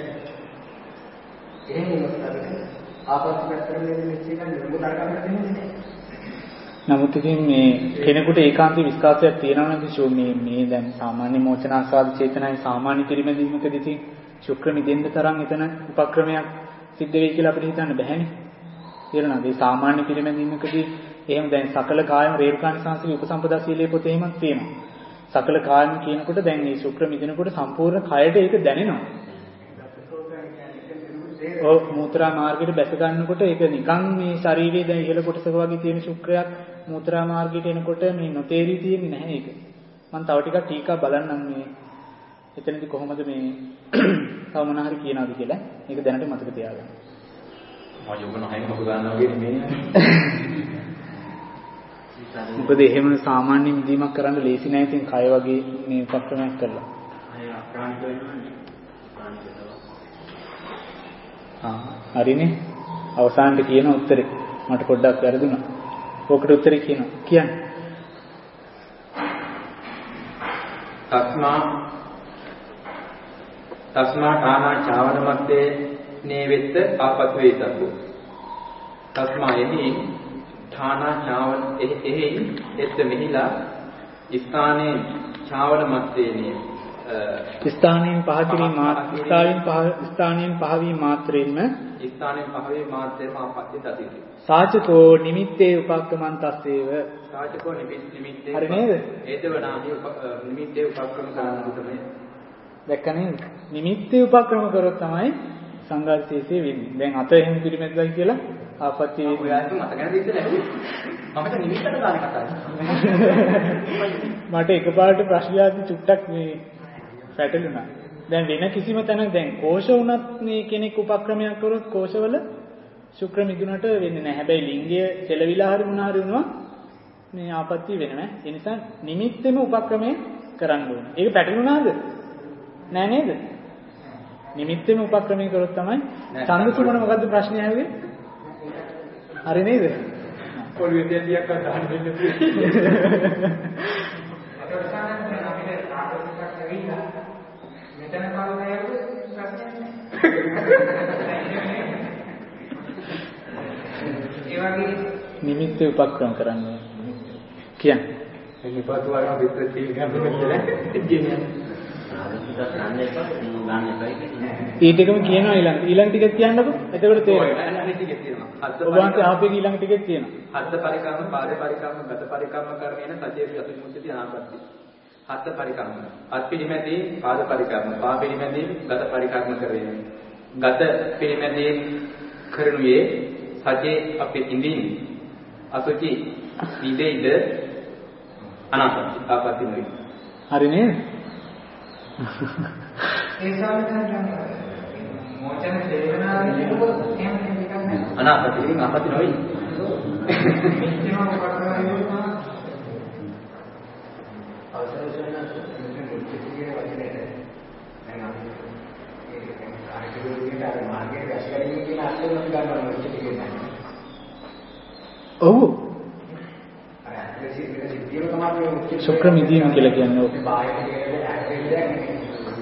එහෙම අපිට ආපස්සට නිශ්චය ගන්න නිරමුදල් කරන්න දෙන්නේ නැහැ. නමුත් ඉතින් මේ කෙනෙකුට ඒකාන්ත විශ්වාසයක් තියෙනවා නම් මේ දැන් සාමාන්‍ය මෝචනාස්වාද චේතනාවේ සාමාන්‍ය පිළිමැදීමකදී ඉතින් ශුක්‍ර නිදෙන්න තරම් එතන උපක්‍රමයක් සිද්ධ වෙයි කියලා අපිට හිතන්න බැහැනේ. තේරෙනවද? මේ සාමාන්‍ය පිළිමැදීමකදී එහෙම දැන් සකල කායම රේරුකාණ සංස්කෘතික උපසම්පදා සීලයේ පොතේ එහෙමත් තියෙනවා. සකල කායම කියනකොට දැන් මේ ශුක්‍ර මිදිනකොට සම්පූර්ණ කයට ඒක දැනෙනවා. ඔව් මූත්‍රා මාර්ගයට බැස ගන්නකොට ඒක නිකන් මේ ශරීරයේ දැන් ඉහළ කොටසක වගේ තියෙන ශුක්‍රයක් මූත්‍රා මාර්ගයට එනකොට මේ නොතේරී තියෙන්නේ නැහැ ඒක. මම තව ටිකක් ටීකා බලන්නම් මේ එතනදී කොහොමද මේ තව මොන හරි කියනවාද කියලා. මේක දැනට මතක තියාගන්න. මම යොගන හයින් මොකද ගන්නවා කියන්නේ මේ. මොකද එහෙම සාමාන්‍ය විදීමක් කරන්න ලේසි නෑ ඉතින් කය වගේ මේ උපක්‍රමයක් කරලා. අය අප්‍රාණික වෙනවනේ. හරිනේ. අවසානට කියන උත්තරේ මට පොඩ්ඩක් වැරදුනා. ඔකට උත්තරේ කියන්න. තස්මා ඨානා චාවන මැත්තේ නේවෙත්ත ආපත් වේතබ්බු. තස්මා එහි ඨානා චාවන එහි එත් මෙහිලා ස්ථානේ චාවන මැත්තේ නේ ස්ථානයෙන් පහකිරීම ස්ථානයෙන් පහවී මාත්‍රයෙන්ම ආපත්‍ය දතිති. සාචකෝ නිමිත්තේ උපක්‍රමන්තස්සේව සාචකෝ නිමිත්තේ හරි නේද? ඒදවනාදී නිමිත්තේ උපක්‍රම කරන තමයි. දැක්ක නේද? නිමිත්තේ උපක්‍රම කරොත් තමයි සංඝාතීසේ වෙන්නේ. දැන් අත එහෙම පිළිමැද්දයි කියලා ආපත්‍ය වෙන්නේ. ඔයාලට මතක නැද්ද ඉතින්? මම දැන් නිමිත්තට ගානේ කතා මට එකපාරට ප්‍රශ්නයක් චුට්ටක් මේ පැටලුණා. දැන් වෙන කිසිම තැනක දැන් කෝෂ වුණත් මේ කෙනෙක් උපක්‍රමයක් කරොත් කෝෂවල ශුක්‍ර මිදුනට වෙන්නේ නැහැ. හැබැයි ලිංගය සෙලවිලා හරි මොනවා හරි වුණා මේ ආපත්‍ය වෙන්නේ නැහැ. ඒ නිසා නිමිත්තෙම උපක්‍රමය කරන්න ඕනේ. ඒක පැටලුණාද? නෑ නේද? නිමිත්තෙම උපක්‍රමය කරොත් තමයි සංගසුමන මොකද්ද ප්‍රශ්නේ ඇහුවේ? හරි නේද? පොළවේ දෙයක් ගන්න දෙන්නේ. මෙතන කවදාද ප්‍රශ්නයක් ඒ වගේ නිමිත්ත උපක්‍රම කරන්නේ කියන්නේ. මේ විපතු වලම විතර සීල් ගන්න කියලා කියන්නේ. ඊට එකම කියනවා ඊළඟ ටිකක් කියන්නකො. එතකොට තේරෙනවා. අනිත් ටිකක් තියෙනවා. ඔබ වහන්සේ ආපේ ඊළඟ ටිකක් තියෙනවා. හත් පරිකර්ම, පාද පරිකර්ම, ගත පරිකර්ම කරගෙන සතිය යතුමුච්චති අනාපත්ති. හත් පරිකර්ම. අත් පිළිමැදී පාද පරිකර්ම, පා පිළිමැදී ගත පරිකර්ම කරගෙන. ගත පිළිමැදී කරනුයේ සතිය අපේ ඉඳින් අසුචි නිදෙයිද අනාපත්ති ආපත්ති නෙවෙයි. හරි නේද? ඒ සාමිතන මොචන දේවනාවේ කියනකොට එහෙම එකක් නෑ. අනාපත්ති කියන්නේ ආපත්ති නෙවෙයි. මෙච්චරම කරනවා අවසරයෙන් මෙතන මුලිකයේ වගේ නේද? දැන් අපි ඒක ආර්කියෝලොජියට අර මාර්ගයේ රැස්වීම කියන අර්ථයෙන් අපි ගන්නවා මුලිකයේ නෑ. ඔව්. අර ඇක්ටිවිටි එක සිද්ධියම තමයි ශුක්‍ර මිදීම කියලා කියන්නේ ඕක. බාහිර දෙයක් ඇක්ටිවිටි එකක් නෙමෙයි.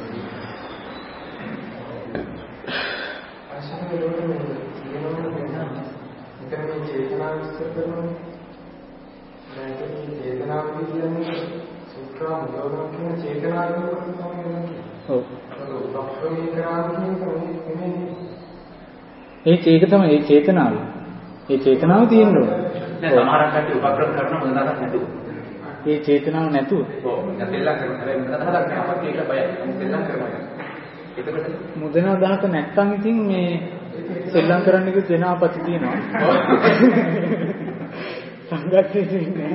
මෙතන චේතනාව විස්තර කරනවා. දැන් චේතනාව කියන්නේ සූත්‍රා මුලවන කියන චේතනාව කියන්නේ. ඔව්. උපක්‍රමී කරන්නේ කියන්නේ ඒක තමයි ඒ චේතනාව. ඒ චේතනාව තියෙනවා. දැන් සමහරක් කට්ටිය උපක්‍රම කරන මොනවාක් නැතුව. ඒ චේතනාව නැතුව. ඔව්. දැන් දෙල්ලම් කරනවා. හැබැයි මොනවාක් නැහැ අපිට ඒක බයයි. දෙල්ලම් කරනවා. එතකොට මුදන අදහස නැත්තම් ඉතින් මේ සෙල්ලම් කරන්න කිව්ව වෙන ආපත්‍ය තියෙනවා. සංගතේ තියෙන්නේ.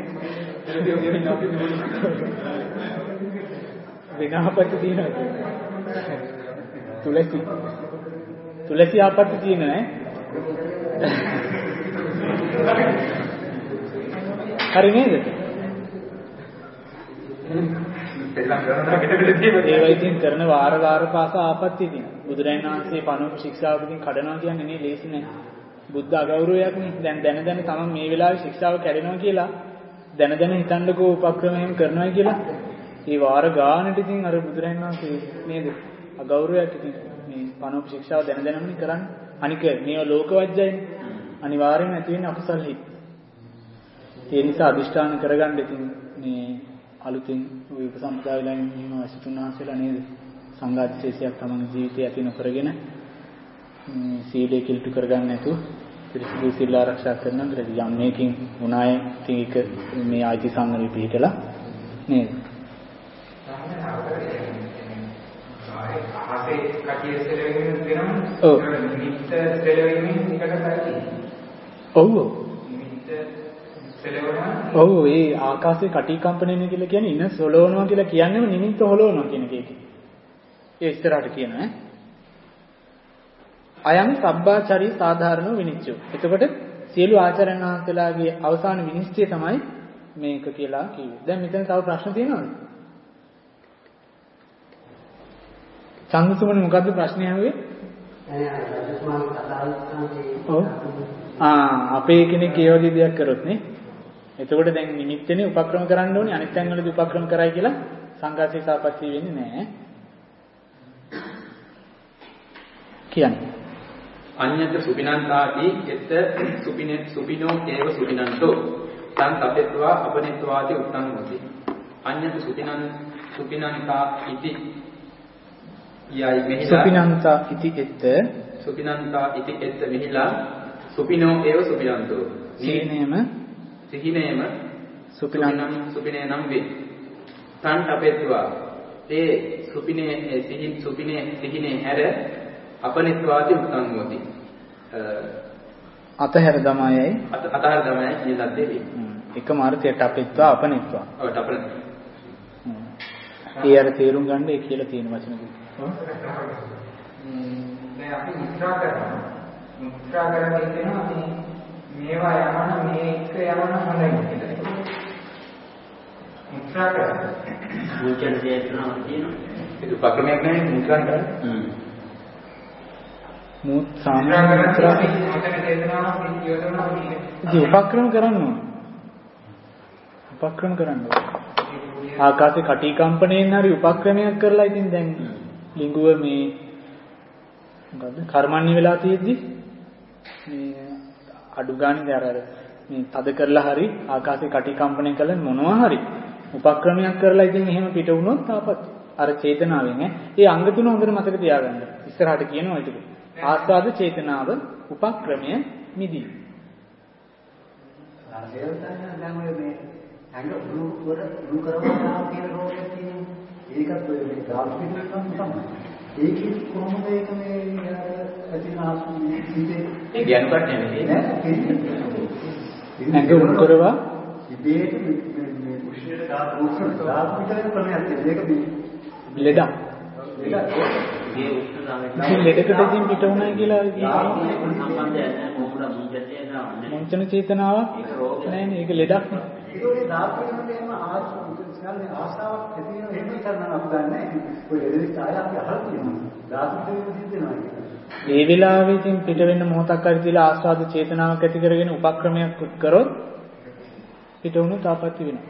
වෙන ආපත්‍ය තියෙනවා. තුලසි. තුලසි ආපත්‍ය තියෙන්නේ නැහැ. හරි නේද? ඒවා ඉතින් කරන වාර පාස ආපත්‍ය තියෙනවා. බුදුරජාණන් වහන්සේ පණුපු ශික්ෂාවකින් කඩනවා කියන්නේ නේ ලේසි නෑ. බුද්ධ අගෞරවයක් නේ. දැන් දැන තමන් මේ වෙලාවේ ශික්ෂාව කැඩෙනවා කියලා දැන හිතන්නකෝ උපක්‍රම එහෙම කරනවා කියලා. ඒ වාර ගානට ඉතින් අර බුදුරජාණන් වහන්සේ නේද? අගෞරවයක් ඉතින් මේ පණුපු ශික්ෂාව දැනමනේ කරන්නේ. අනික මේව ලෝකවජ්ජයනේ. අනිවාර්යයෙන්ම ඇති වෙන්නේ අකුසල් හිත්. ඒ නිසා අදිෂ්ඨාන කරගන්න ඉතින් මේ අලුතින් ওই උපසම්පදා වෙලා ඉන්න අසිතුන් වහන්සේලා නේද? සංඝාතිශේෂයක් තමන්ගේ ජීවිතේ ඇති නොකරගෙන සීලය කිල්ටු කරගන්න නැතුව පිරිසිදු සීල ආරක්ෂා කරන යම් මේකින් උනාය ඉතින් ඒක මේ ආයිති සංගරේ පිළිතලා නේද? ආසේ කටිය සෙලවෙන්න වෙනවා. ඔව්. නිමිත්ත සෙලවෙන්නේ එකකටයි. ඔව්. නිමිත්ත සෙලවෙනවා. ඔව් ඒ ආකාශයේ කටි කම්පණය කියලා කියන්නේ ඉන සොලවනවා කියලා කියන්නේම නිමිත්ත හොලවනවා කියන එක. ඒ ඉස්සරහට කියනවා ඈ. අයම් සබ්බාචාරී සාධාරණ විනිශ්චය. එතකොට සියලු ආචාර්යයන් වහන්සේලාගේ අවසාන විනිශ්චය තමයි මේක කියලා කිව්වේ. දැන් මෙතන තව ප්‍රශ්න තියෙනවද? චන්දසුමනේ මොකද්ද ප්‍රශ්නේ ආවේ? ඔව්. අපේ කෙනෙක් ඒ වගේ දෙයක් කරොත් නේ. එතකොට දැන් නිමිත්තනේ උපක්‍රම කරන්න ඕනේ. අනිත් තැන් වලදී උපක්‍රම කරයි කියලා සංඝාසී සාපත්‍ය වෙන්නේ නැහැ. කියන්නේ අඤ්ඤත සුපිනන්තාදී එත සුපිනෝ ඒව සුපිනන්තෝ තං තපෙත්වා අපනෙත්වාදී උත්තං හොති. අඤ්ඤත සුපිනන්තා ඉති යයි මෙහිලා සුපිනන්තා ඉති එත මෙහිලා සුපිනෝ ඒව සුපිනන්තෝ සිහිනේම සුපිනේ නම් වේ. තං තපෙත්වා ඒ සිහිනේ හැර අපනිත්වාදී උත්තං හොති. අතහැර දමායයි කියන ලද්දේ. එකම අර්ථයට අපෙත්වා අපනිත්වා. ඔව් අපනිත්. ඒ අර තේරුම් ගන්න ඒ කියලා තියෙන වචන දෙක. දැන් අපි මුත්‍රා කරනවා. මුත්‍රා කරන්නේ කියනවා අපි මේවා යනවා මේක යනවා හොඳයි කියලා. මුත්‍රා කරනවා. මුචන දේශනාව කියනවා. ඒක උපක්‍රමයක් නෙවෙයි මුත්‍රා කරන්නේ. මුත් සාමාන්‍ය මුත්‍රා උපක්‍රම කරන්න ඕනේ. උපක්‍රම කරන්න ඕනේ. ආකාශේ කටි කම්පණයෙන් හරි උපක්‍රමයක් කරලා ඉතින් දැන් ලිංගුව මේ මොකද්ද කර්මන්නේ වෙලා තියෙද්දි මේ අඩු ගානේ අර මේ තද කරලා හරි ආකාශේ කටි කම්පණය කළා මොනවා හරි උපක්‍රමයක් කරලා ඉතින් එහෙම පිට වුණොත් තාපත් අර චේතනාවෙන් ඒ අංග තුන හොඳට මතක තියාගන්න. ඉස්සරහට කියනවා ඒක. ආස්වාද චේතනාව උපක්‍රමය මිදී. දැන් ඔය මේ අංග උරු කරනවා කියන රෝගයක් තියෙනවා. ඒකත් ඔය මේ ගාස්පිටල් නම් තමයි. ඒකේ කොහොමද ඒක මේ ඇතිනාස්මී ඉතින් ඒ ගැනුකට නෙමෙයි නෑ. අංග උරු කරවා ඉබේට මේ කුෂ්ඨයට ගාස්පිටල් ක්‍රමයක් තියෙනවා. ඒක ලෙඩක්. මේ උෂ්ණ ඉතින් ලෙඩකට ඉතින් පිට වුණා කියලා සම්බන්ධයක් නැහැ මොකද මුංචන චේතනාවක් නෑනේ ඒක ලෙඩක් නේ. ඒකේ දාපේනට එහෙම ආශාවක් ඇති වෙන එහෙම කරන්න අපි දන්නේ ඔය ලෙඩෙක් ආය අපි අහලා තියෙනවා. දාපේට සිද්ධ වෙනවා කියලා. ඒ වෙලාවේ ඉතින් පිට වෙන්න මොහොතක් හරි තියලා ආස්වාද චේතනාවක් ඇති කරගෙන උපක්‍රමයක් කරොත් පිට වුණොත් ආපත්‍ය වෙනවා.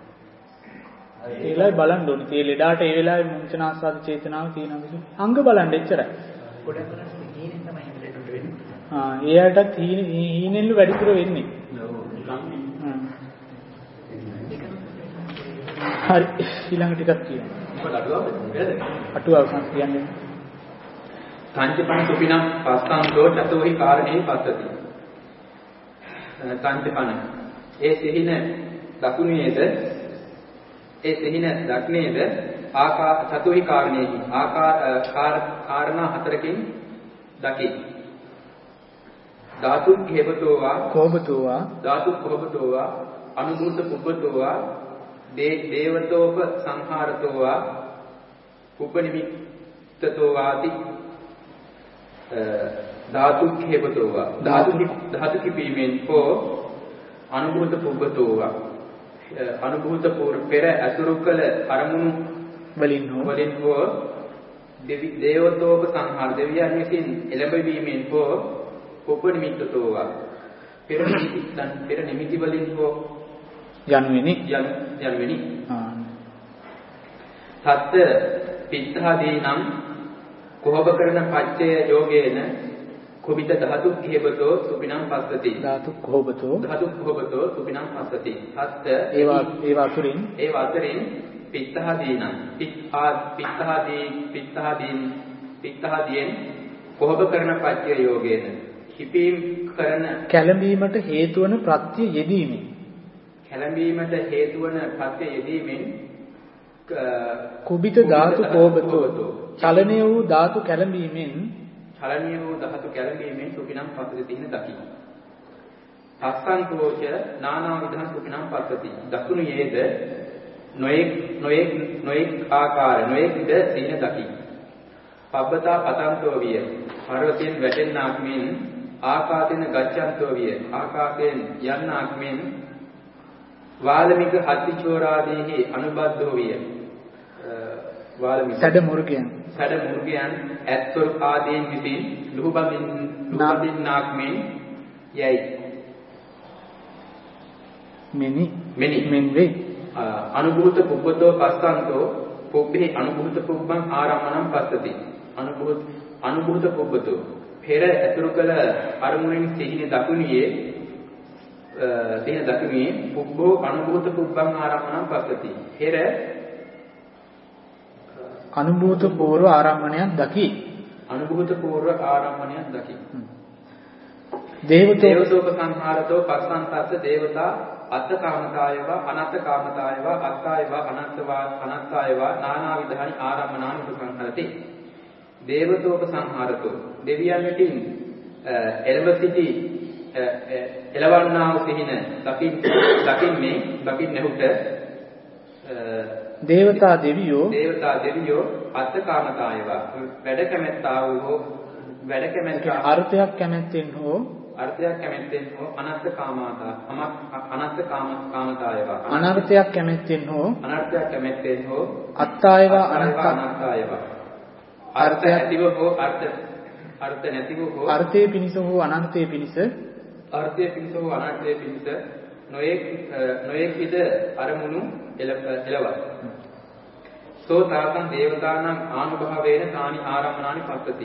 ඒලයි බලන්න ඕනේ. ඒ ලෙඩාට ඒ වෙලාවේ මුංචන ආස්වාද චේතනාව තියෙනවද කියලා. අංග බලන්න එච්චරයි. ගොඩක් වෙනස් හීනෙන් තමයි ලෙඩට වෙන්නේ. එයාටත් හීනෙන්ලු වැඩිපුර වෙන්නේ. හරි ඊළඟ ටිකක් කියන්න. අටුවාව කියන්නේ සංචපන සුපිනම් පස්සන්තෝ චතෝහි කාරණේ පස්සති. සංචපන ඒ සිහින දකුණේද ඒ සිහින දක්නේද චතුහි කාරණේහි කාරණා හතරකින් දකි. ධාතු කෝබතෝවා අනුභූත පුබ්බතෝවා දේවතෝප සංහාරතෝවා පුබ්බ නිමිත්තතෝවාති ධාතු හේබතෝවා ධාතු කිපීමෙන් හෝ අනුභූත පුබ්බතෝවා අනුභූත පෙර අතුරු කළ අරමුණු වලින් හෝ දේවතෝප සංහාර දෙවියන් විසින් එළඹවීමෙන් හෝ උපනිමිත්තතෝවා පෙර නිමිති වලින් හෝ යන්වෙනි තත් පිත්තහදීනම් කොහොබ කරන පච්චය යෝගේන කුබිත ධාතු හේබතෝ සුපිනම් පස්සති ධාතු කොහොබතෝ සුපිනම් පස්සති තත් ඒවා අතුරින් පිත්තහදීනම් පිත්තහදීන් කොහොබ කරන පච්චය යෝගේන හිපීම් කරන කැළඹීමට හේතු වන ප්‍රත්‍ය යෙදීමෙන් කුබිත ධාතු කෝබතෝ චලනය වූ ධාතු කැළඹීමෙන් සුපිනම් පස්සති තින දකි. පස්සංකෝච නානා විධං සුපිනම් පස්සති. දකුණු යේද නොඑක් ආකාර නොඑක් විද තින දකි. පබ්බතා පතන්තෝ විය. පර්වතයෙන් වැටෙන්නාක් මෙන් ආකාශයෙන් ගච්ඡන්තෝ විය. ආකාශයෙන් යන්නාක් මෙන් වාලමික හත්තිචෝරාදීහි අනුබද්ධෝ විය. සැඩ මුර්ගයන් ඇත්තොල් ආදීන් විසින් ලුහුබඳින්නාක් මෙන් යයි. මෙන් වේ. අනුභූත පුබ්බතෝ පස්සන්තෝ පුබ්බේ අනුභූත පුබ්බං ආරම්මණං පස්සති. අනුභූත පුබ්බතෝ පෙර ඇතුරු කළ අරමුණෙන් සිහින දකුණියේ පුබ්බෝ අනුභූත පුබ්බං ආරම්මණං පස්සති. පෙර අනුභූත පූර්ව ආරම්මණයක් දකි. දේවතෝප සංහාරතෝ පස්සන්තස්ස දේවතා අත්තකාමතායවා අනත්තකාමතායවා අත්තායවා අනත්තායවා නානා විධානි ආරම්මනානි උපසංහරති. දේවතෝප සංහාරතෝ දෙවියන් වෙතින් එළඹ සිටි එළවන්නා වූ සිහින දකින්නහුට දේවතා දෙවියෝ අත්තකාමතායවා වැඩ කැමැත්තා අර්ථයක් කැමැත්තෙන් හෝ අනර්ථයක් කැමැත්තෙන් හෝ අත්තායවා අනත්තායවා අර්ථ ඇතිව හෝ අර්ථ නැතිව හෝ අර්ථයේ පිනිස හෝ අනර්ථයේ පිනිස නොයෙක් විද අරමුණු එළවත්. සෝ තාතං දේවතානං ආනුභාවේන තානි ආරම්මනානි පස්සති.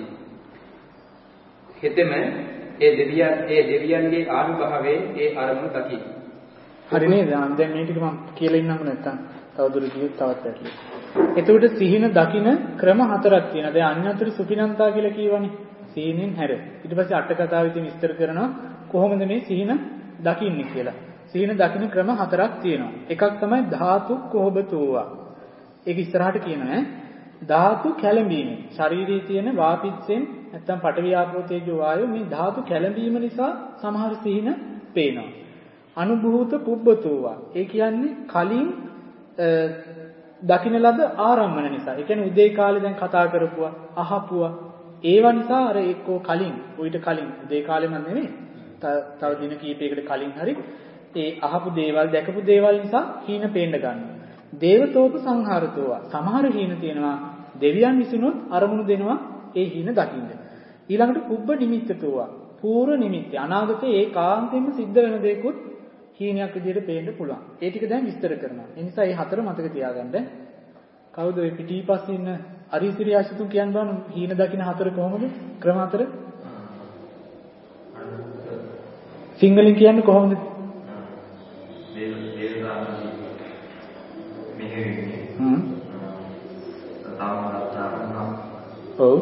හෙතෙම ඒ දෙවියන්ගේ ආනුභාවයෙන් ඒ අරමුණු දකි. හරි නේද? දැන් මේ ටික මම කියලා ඉන්නම නැත්තම් තවදුරටත් තවත් පැටලෙයි. එතකොට සිහින දකින්න ක්‍රම හතරක් තියෙනවා. දැන් අඤ්ඤතර සුපිනන්තා කියලා කියවනේ. සිහිනෙන් හැර. ඊට පස්සේ අට කතාවේ තියෙන විස්තර කරනවා කොහොමද මේ සිහින දකින්නේ කියලා. සිහින දකින්න ක්‍රම හතරක් තියෙනවා. එකක් තමයි ධාතු කොහොබතෝවා. ඒක ඉස්සරහට කියනවා ධාතු කැළඹීම. ශරීරයේ තියෙන වාපිච්චෙන් නැත්තම් පඨවි ආපෝ තේජෝ වායෝ මේ ධාතු කැළඹීම නිසා සමහර සිහින පේනවා. අනුභූත පුබ්බතෝවා. ඒ කියන්නේ කලින් දකින්න ලද ආරම්මන නිසා. ඒ කියන්නේ උදේ කාලේ දැන් කතා කරපුවා, අහපුවා. ඒව නිසා අර එක්කෝ කලින්, ඌට කලින් උදේ කාලෙම නෙමෙයි. තව දින කීපයකට කලින් හරි ඒ අහපු දේවල්, දැකපු දේවල් නිසා හීන පේන්න ගන්නවා. දේවතෝප සංහාරතෝවා. සමහර හීන තියෙනවා දෙවියන් විසිනුත් අරමුණු දෙනවා ඒ හීන දකින්න. ඊළඟට පුබ්බ නිමිත්තතෝවා. පූර්ව නිමිත්ත. අනාගතේ ඒකාන්තයෙන්ම සිද්ධ වෙන දේකුත් හීනයක් විදිහට පේන්න පුළුවන්. ඒ ටික දැන් විස්තර කරනවා. ඒ නිසා මේ හතර මතක තියාගන්න. කවුද ඔය පිටිපස්සේ ඉන්න අරිසිරි ආශිතුන් කියන්න බලන්න හීන දකින්න හතර කොහොමද? ක්‍රම හතර. සිංහලෙන් කියන්නේ කොහොමද? ඔව්.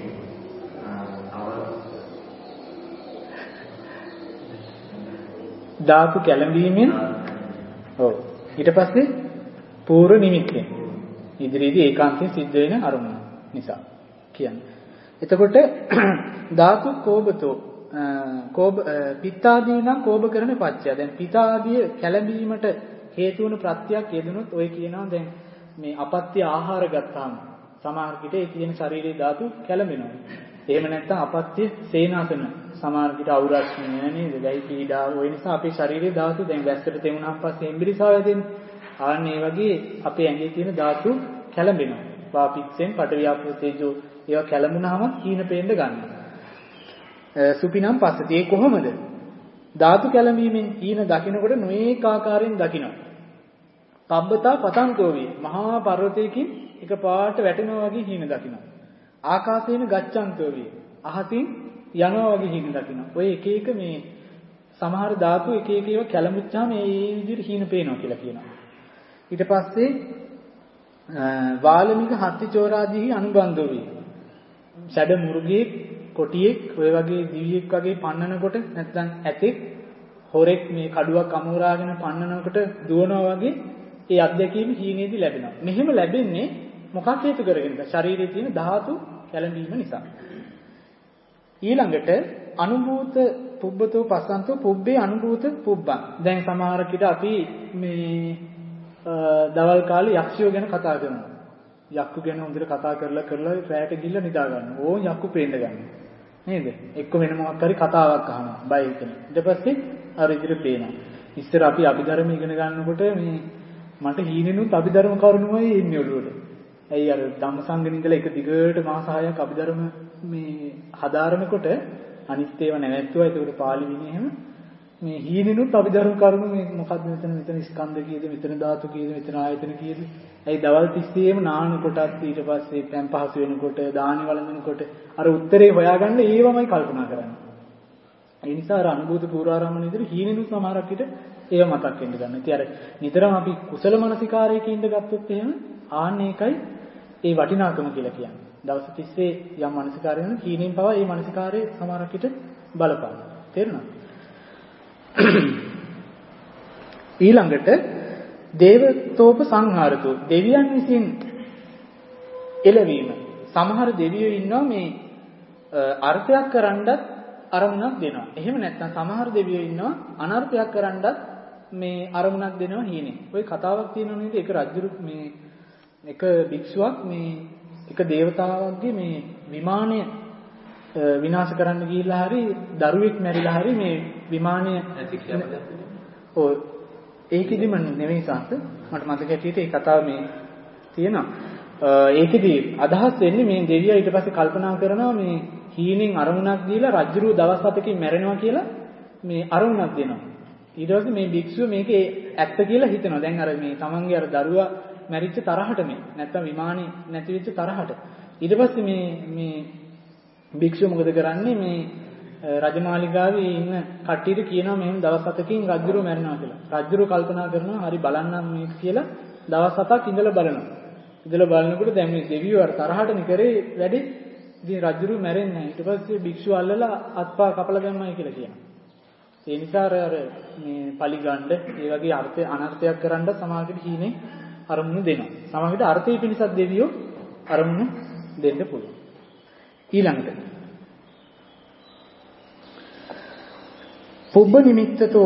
ධාතු කැළඹීමෙන් ඔව් ඊට පස්සේ පූර්ව නිමිත්තෙන් ඉදිරියේදී ඒකාන්තයෙන් සිද්ධ වෙන අරමුණ නිසා කියන්නේ. එතකොට ධාතු කෝබතෝ පිත්තාදී නම් කෝබ කරන පච්චය. දැන් පිතාදී කැළඹීමට හේතු වන ප්‍රත්‍යක් යෙදුනොත් ඔය කියනවා දැන් මේ අපත්‍ය ආහාර ගත්තාම සමහර විට ඒ කියන ශරීරයේ ධාතු කැළඹෙනවා. එහෙම නැත්නම් අපත්‍ය සේනාසන සමාර්ගිත අවුරස්නේ නේද? ගයි පීඩා ඔය නිසා අපේ ශරීරයේ ධාතු දැන් වැස්සට තෙමුණාන් පස්සේ එම්බිරිසාව හැදෙන්නේ. ආන්න ඒ වගේ අපේ ඇඟේ තියෙන ධාතු කැළඹෙනවා. වාපිච්චෙන් පටවියාපෝ තේජෝ ඒවා කැළඹුණාම හීන පේන්න ගන්නවා. සුපිනම් පස්සට ඒ කොහොමද? ධාතු කැළඹීමෙන් හීන දකින්නකොට නොඒක ආකාරයෙන් දකිනවා. පබ්බතා පතංකෝ වේ. මහා පර්වතයකින් එකපාරට වැටෙනවා වගේ හීන දකිනවා. ආකාශේන ගච්ඡන්තෝ වේ. අහසින් යනවා වගේ හීන දකිනවා. ඔය එක එක මේ සමහර ධාතු එක එක ඒවා කැළඹුච්චාම මේ විදිහට හීන පේනවා කියලා කියනවා. ඊට පස්සේ වාලමික හත්ති චෝරාදීහි අනුබන්ධෝ වේ. ෂඩ මුර්ගයේ කොටියෙක් ඔය වගේ දිවියෙක් වගේ පන්නනකොට නැත්නම් ඇතෙක් හොරෙක් මේ කඩුවක් අමෝරාගෙන පන්නනකොට දුවනවා වගේ ඒ අත්දැකීම හීනේදී ලැබෙනවා. මෙහෙම ලැබෙන්නේ මොකක් හේතු කරගෙනද? ශරීරයේ තියෙන ධාතු කැළඹීම නිසා. ඊළඟට අනුභූත පුබ්බතෝ පස්සන්තෝ පුබ්බේ අනුභූත පුබ්බං. දැන් සමහරකට අපි මේ දවල් කාලේ යක්ෂයෝ ගැන කතා කරනවා. යක්කු ගැන හොඳට කතා කරලා රැයට ගිහිල්ලා නිදා ගන්නවා. ඕන් යක්කු පේන්න ගන්නවා. නේද? එක්ක වෙන මොකක් හරි කතාවක් අහනවා. බය හිතෙන. ඊට පස්සේ අර ඉදිරියට පේනවා. ඉස්සර අපි අභිධර්ම ඉගෙන ගන්නකොට මේ මට හීනෙනුත් අභිධර්ම කරුණුමයි එන්නේ ඔළුවට. ඇයි අර ධම්මසංගණේ ඉඳලා එක දිගට මාස 6ක් අභිධර්ම මේ හදාරනකොට අනිත් ඒවා නැවැත්තුවා. ඒකට පාළි විනේ එහෙම මේ හීනෙනුත් අභිධර්ම කරුණු මේ මොකද්ද මෙතන ස්කන්ධ කීයද, මෙතන ධාතු කීයද, මෙතන ආයතන කීයද? ඇයි දවල් 30ෙම නාන කොටත් ඊට පස්සේ පෑන් පහසු වෙනකොට දානි වළඳනකොට අර උත්තරේ හොයාගන්න ඒවමයි කල්පනා කරන්නේ. ඒ නිසා අර අනුභූත පූර්වාරම්මන විදිහට හීනෙනුත් සමහරක් විට ඒව මතක් වෙන්න ගන්න. ඉතින් අර නිතරම අපි කුසල මනසිකාරයක ඉඳ ගත්තොත් එහෙම ආන්න ඒකයි ඒ වටිනාකම කියලා කියන්නේ. දවස් 30 යම් මනසිකාරය වෙන හීනෙන් පවා ඒ මනසිකාරයේ සමහරක් විට බලපාන. තේරුණාද? ඊළඟට දේවතෝප සංහාරතෝ දෙවියන් විසින් එළවීම. සමහර දෙවියෝ ඉන්නවා මේ අර්ථයක් කරන්නත් අරමුණක් දෙනවා. එහෙම නැත්නම් සමහර දෙවියෝ ඉන්නවා අනර්ථයක් කරන්නත් මේ අරමුණක් දෙනවා හීනේ. ওই කතාවක් තියෙනවා නේද? එක රජු මේ එක භික්ෂුවක් මේ එක දේවතාවක්ගේ මේ විමානය විනාශ කරන්න ගිහිල්ලා හරි දරුවෙක් මැරිලා හරි මේ විමානය ඔව් ඒකෙදිම නෙවෙයි සාස්ත මට මතක හිටියේ ඒ කතාව මේ තියෙනවා. ඒකෙදි අදහස් වෙන්නේ මේ දෙවියා ඊට පස්සේ කල්පනා කරනවා මේ හීනෙන් අරමුණක් දීලා රජුරු දවස් 7කින් මැරෙනවා කියලා මේ අරමුණක් දෙනවා. ඊට පස්සේ මේ භික්ෂුව මේකේ ඇත්ත කියලා හිතනවා. දැන් අර මේ තමන්ගේ අර දරුවා මැරිච්ච තරහට මේ නැත්තම් විමානේ නැති වෙච්ච තරහට. ඊට පස්සේ මේ භික්ෂුව මොකද කරන්නේ මේ රජමාලිගාවේ ඉන්න කට්ටියට කියනවා මෙහෙම දවස් 7කින් රජුරු මැරෙනවා කියලා. රජුරු කල්පනා කරනවා හරි බලන්නම් මේක කියලා දවස් 7ක් ඉඳලා බලනවා. ඉඳලා බලනකොට දැන් මේ දෙවියෝ අර තරහටනේ කරේ වැඩි. ඉතින් රජුරු මැරෙන්නේ නැහැ. ඊට පස්සේ භික්ෂුව අල්ලලා අත්පා කපලා දැම්මයි කියලා කියනවා. ඒ නිසා අර මේ පලි ගන්න ඒ වගේ අර්ථය අනර්ථයක් කරන්න සමාජෙට හීනේ අරමුණු දෙනවා. සමාජෙට අර්ථය පිණිසත් දෙවියෝ අරමුණු දෙන්න පුළුවන්. ඊළඟට පුබ්බ නිමිත්තතෝ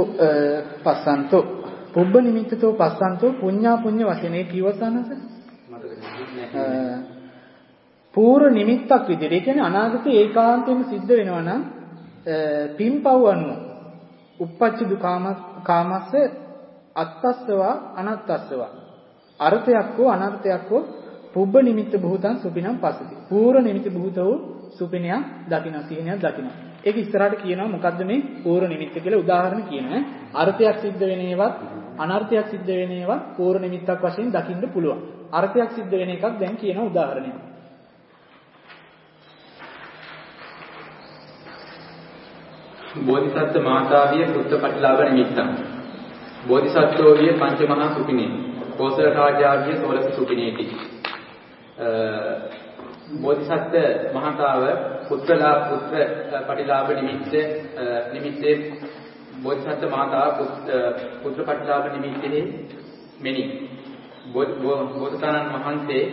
පස්සන්තෝ පුඤ්ඤා පුඤ්ඤ වශයෙන් ඒ කිවසනස පූර්ව නිමිත්තක් විදිහට. ඒ කියන්නේ අනාගතේ ඒකාන්තයෙන්ම සිද්ධ වෙනවා නම් පින්පව් අනුව uppacci කාමස්ස අත්තස්සවා අනත්තස්සවා අර්ථයක් හෝ අනර්ථයක් හෝ පුබ්බ නිමිත්ත භූතං සුපිනම් පස්සති. පූර්ව නිමිත්ත භූත වූ සුපිනියක් දකින්න සිහිනයක් දකින්න. ඒක ඉස්සරහට කියනවා මොකද්ද මේ පූර්ව නිමිත්ත කියලා උදාහරණ කියනවා. අර්ථයක් සිද්ධ වෙන ඒවත් අනර්ථයක් සිද්ධ වෙන ඒවත් පූර්ව නිමිත්තක් වශයෙන් දකින්න පුළුවන්. අර්ථයක් සිද්ධ වෙන එකක් දැන් කියන උදාහරණයක්. බෝධිසත්ව මාතාවිය පුත්‍රපටිලාභ නිමිත්තං. බෝධිසත්වෝ විය පංචමහා සුපිනේ. කෝසල රාජාවිය සෝලස සුපිනේටි. බෝධිසත්ව මහතාව පුත්‍ර පටිලාභ නිමිත්තේ බෝධිසත්ව මාතාව පුත්‍රපටිලාභ නිමිත්තේ මෙනි. බෝධිසත්වයන් වහන්සේ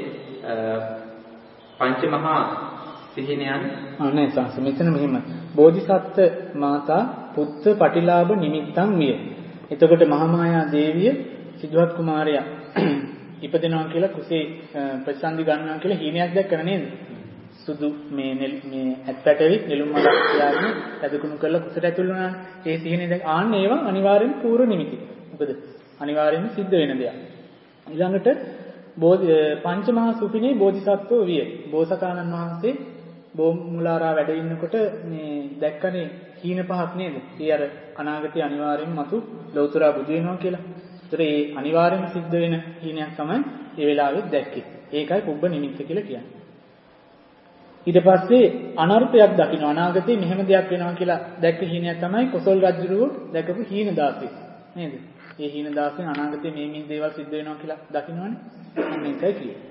පංචමහා සිහිනයන් අනේ සංස මෙතන මෙහිම බෝධිසත්ව මාතා පුත්‍ර පටිලාභ නිමිත්තන් විය. එතකොට මහාමායා දේවිය සිද්ධාර්ථ කුමාරයා ඉපදෙනවා කියලා කුසේ ප්‍රතිසන්දි ගන්නවා කියලා හීනයක් දැක්කන නේද? සුදු මේ ඇත්පැටවි නෙළුම් මලක් තියාගෙන ඇදකුණු කරලා කුසට ඇතුල් වුණානේ. ඒ සිහිනේ දැන් ආන්න ඒවා අනිවාර්යෙන් පූර්ව නිමිති. මොකද අනිවාර්යෙන්ම සිද්ධ වෙන දෙයක්. ඊළඟට පංචමහා සුපිනේ බෝධිසත්වෝ විය. බෝසතාණන් වහන්සේ බෝමුලාරා වැඩ ඉන්නකොට මේ දැක්කනේ හීන පහක් නේද? ඒ අර අනාගතයේ අනිවාර්යෙන්ම මතු ලෞතර බුදු වෙනවා කියලා. ඒතර ඒ අනිවාර්යෙන්ම සිද්ධ වෙන හීනයක් තමයි ඒ වෙලාවෙත් දැක්කේ. ඒකයි පුබ්බ නිමිත්ත කියලා කියන්නේ. ඊට පස්සේ අනර්ථයක් දකින්න අනාගතේ මෙහෙම දෙයක් වෙනවා කියලා දැක්ක හීනයක් තමයි කොසල් රජුරුව දැකපු හීන දාසය. නේද? ඒ හීන දාසෙන් අනාගතේ මේ දේවල් සිද්ධ වෙනවා කියලා දකින්නවනේ. මේකයි කියන්නේ.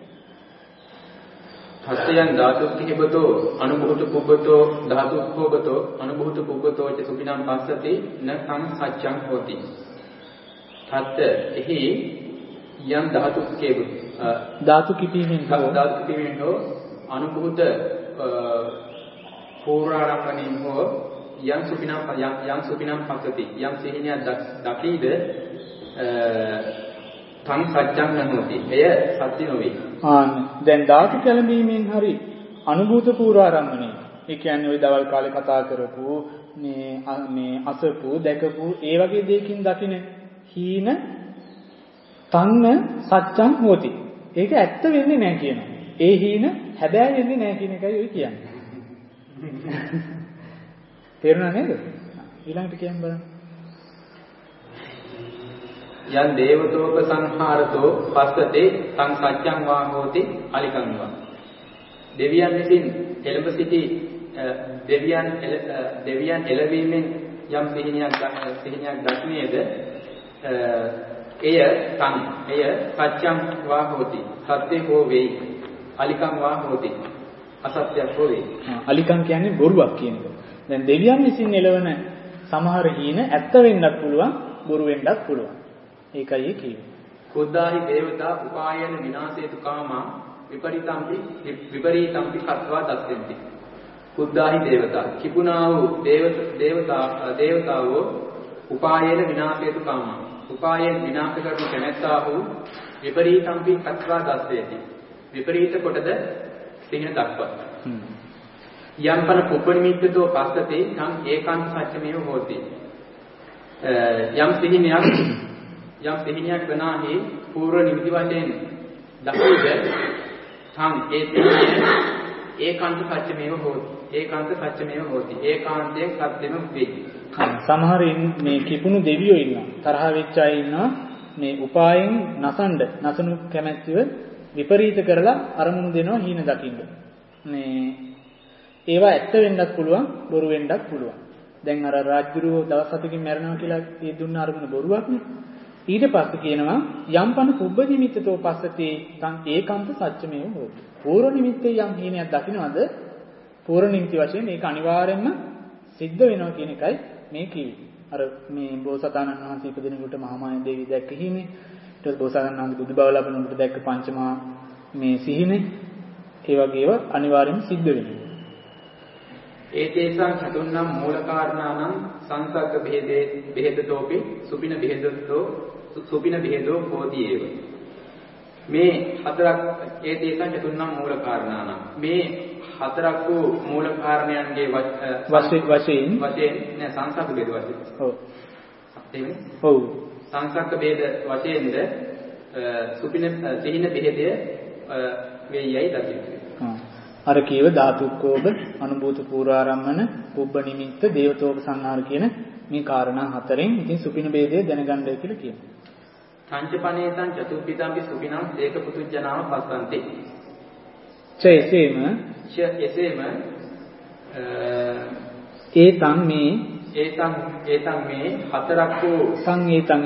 හස්තයන් ධාතුක්ඛිබතෝ අනුභූත පුබ්බතෝ ධාතුක්ඛෝබතෝ අනුභූත පුබ්බතෝ ච සුඛිනම් පස්සති නඛං සච්ඡං හෝති. හත් එහි යම් ධාතුක්ඛේබ ධාතු කිපීමෙන් හෝ අනුභූත පූර්වාරම්භණින් හෝ යම් සුඛිනම් පස්සති යම් සිහිනියක් දකීද තං සත්‍යං නෝති. එය සත්‍ය නොවේ. දැන් ධාතු කැළඹීමෙන් හරි අනුභූත පූර්වාරම්භණය. ඒ කියන්නේ ওই දවල් කාලේ කතා කරපු මේ අසපු දැකපු ඒ වගේ දෙයකින් දකින හීන තන්න සත්‍යං හෝති. ඒක ඇත්ත වෙන්නේ නැහැ කියනවා. ඒ හීන හැබැයි වෙන්නේ නැහැ කියන එකයි ඔය කියන්නේ. තේරුණා නේද? ඊළඟට කියන්න බලන්න. යන් දේවතෝප සංහාරතෝ පස්සතේ තං සත්‍යං වා හෝති අලිකං වා. දෙවියන් විසින් එළඹ සිටි දෙවියන් එළවීමෙන් යම් සිහිනයක් දක්නේද එය සත්‍යං වා හෝති. සත්‍ය හෝ වෙයි. අලිකං වා හෝති. අසත්‍යයක් හෝ වෙයි. අලිකං කියන්නේ බොරුවක් කියන එක. දැන් දෙවියන් විසින් එළවන සමහර හීන ඇත්ත වෙන්නත් පුළුවන් බොරු වෙන්නත් පුළුවන්. ඒකයි කියන්නේ. කුද්දාහි දේවතා උපායන විනාශේතු කාමා විපරීතම්පි කତ୍වා දස්සෙන්ති. කුද්දාහි දේවතා කිපුණා වූ දේවතාවෝ උපායන විනාශේතු කාමා උපායෙන් විනාශ කරනු කැමැත්තා වූ විපරීතම්පි කତ୍වා දස්සේති. විපරීත කොටද සිහින දක්වා. යම්පන පුප්පනිමිත්තෝ පස්සතේ සං ඒකාන්ත සත්‍යමේව හෝති. යම් සිහිනයක් වනාහි පූර්ව නිමිති වශයෙන් දක්වද සං ඒ සිහිනය ඒකාන්ත සත්‍යමේව හෝති. ඒකාන්ත සත්‍යමේව හෝති. ඒකාන්තයෙන් සත්‍යෙම වෙයි. සමහර මේ කිපුණු දෙවියෝ ඉන්නවා. තරහ වෙච්ච අය ඉන්නවා. මේ උපායෙන් නසනු කැමැතිව විපරීත කරලා අරමුණු දෙනවා හීන දකින්න. මේ ඒවා ඇත්ත වෙන්නත් පුළුවන් බොරු වෙන්නත් පුළුවන්. දැන් අර රාජ්‍යරුව දවස් 7කින් මැරෙනවා කියලා ඒ දුන්න අරමුණ බොරුවක් නේ. ඊට පස්සේ කියනවා යම්පන පුබ්බ නිමිත්තෝ පස්සතේ තං ඒකාන්ත සත්‍යමේව හොති. පූර්ව නිමිත්තේ යම් හීනයක් දකින්නවද පූර්ව නිමිති වශයෙන් ඒක අනිවාර්යයෙන්ම සිද්ධ වෙනවා කියන එකයි මේ කිව්වේ. අර මේ බෝසතාණන් වහන්සේ ඉපදිනකොට මහාමායා දේවිය දැක්ක හීනේ. ඊට පස්සේ බෝසතාණන් වහන්සේ බුදු බව ලැබුණොත් දැක්ක පංචමා මේ සිහිනේ. ඒ වගේව අනිවාර්යයෙන්ම සිද්ධ වෙනවා. ඒතේසං චතුන්නම් මූල කාරණානම් සංසග්ග බෙහෙදතෝපි සුපින බෙහෙදෝ හෝති ඒව. මේ හතරක් ඒතේසං චතුන්නම් මූල කාරණානම් මේ හතරක් වූ මූල කාරණයන්ගේ වශයෙන් නෑ සංසග්ග බෙහෙද වශයෙන්. ඔව්. එහෙමනේ. ඔව්. සංසග්ග බෙහෙද වශයෙන්ද සුපින සිහින බෙහෙදය වෙයයි දකින්න. අර කීව ධාතුක්කෝබ අනුභූත පූර්වාරම්මන පුබ්බ නිමිත්ත දේවතෝප සංහාර කියන මේ කාරණා හතරෙන් ඉතින් සුපින ભેදය දැනගන්නයි කියලා කියනවා. පංචපනේතං චතුප්පිතම්පි සුපිනං ඒක පුතුජනාව පස්සන්ති. එසේම ඒතං මේ හතරක් වූ සංේතං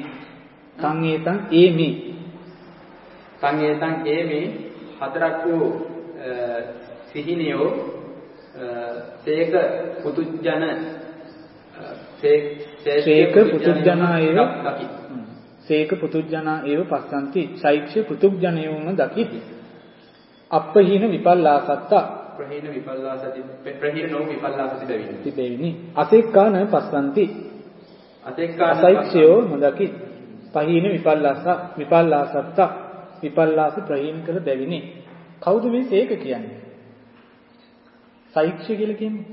ඒමි හතරක් වූ සිහිනියෝ සේක පුතුජනා ඒව පස්සන්ති සෛක්ෂ පුතුජනයෝම දකිති. අප්පහීන විපල්ලාසත්තා ප්‍රහීන නෝ විපල්ලාසති බැවිනි. අසෙක්කාන පස්සන්ති අසෛක්ෂයෝ නොදකි. පහීන විපල්ලාසත්තා විපල්ලාස ප්‍රහීන කළ බැවිනි. කවුද මේ සේක කියන්නේ? සෛක්ෂ්‍ය කියලා කියන්නේ.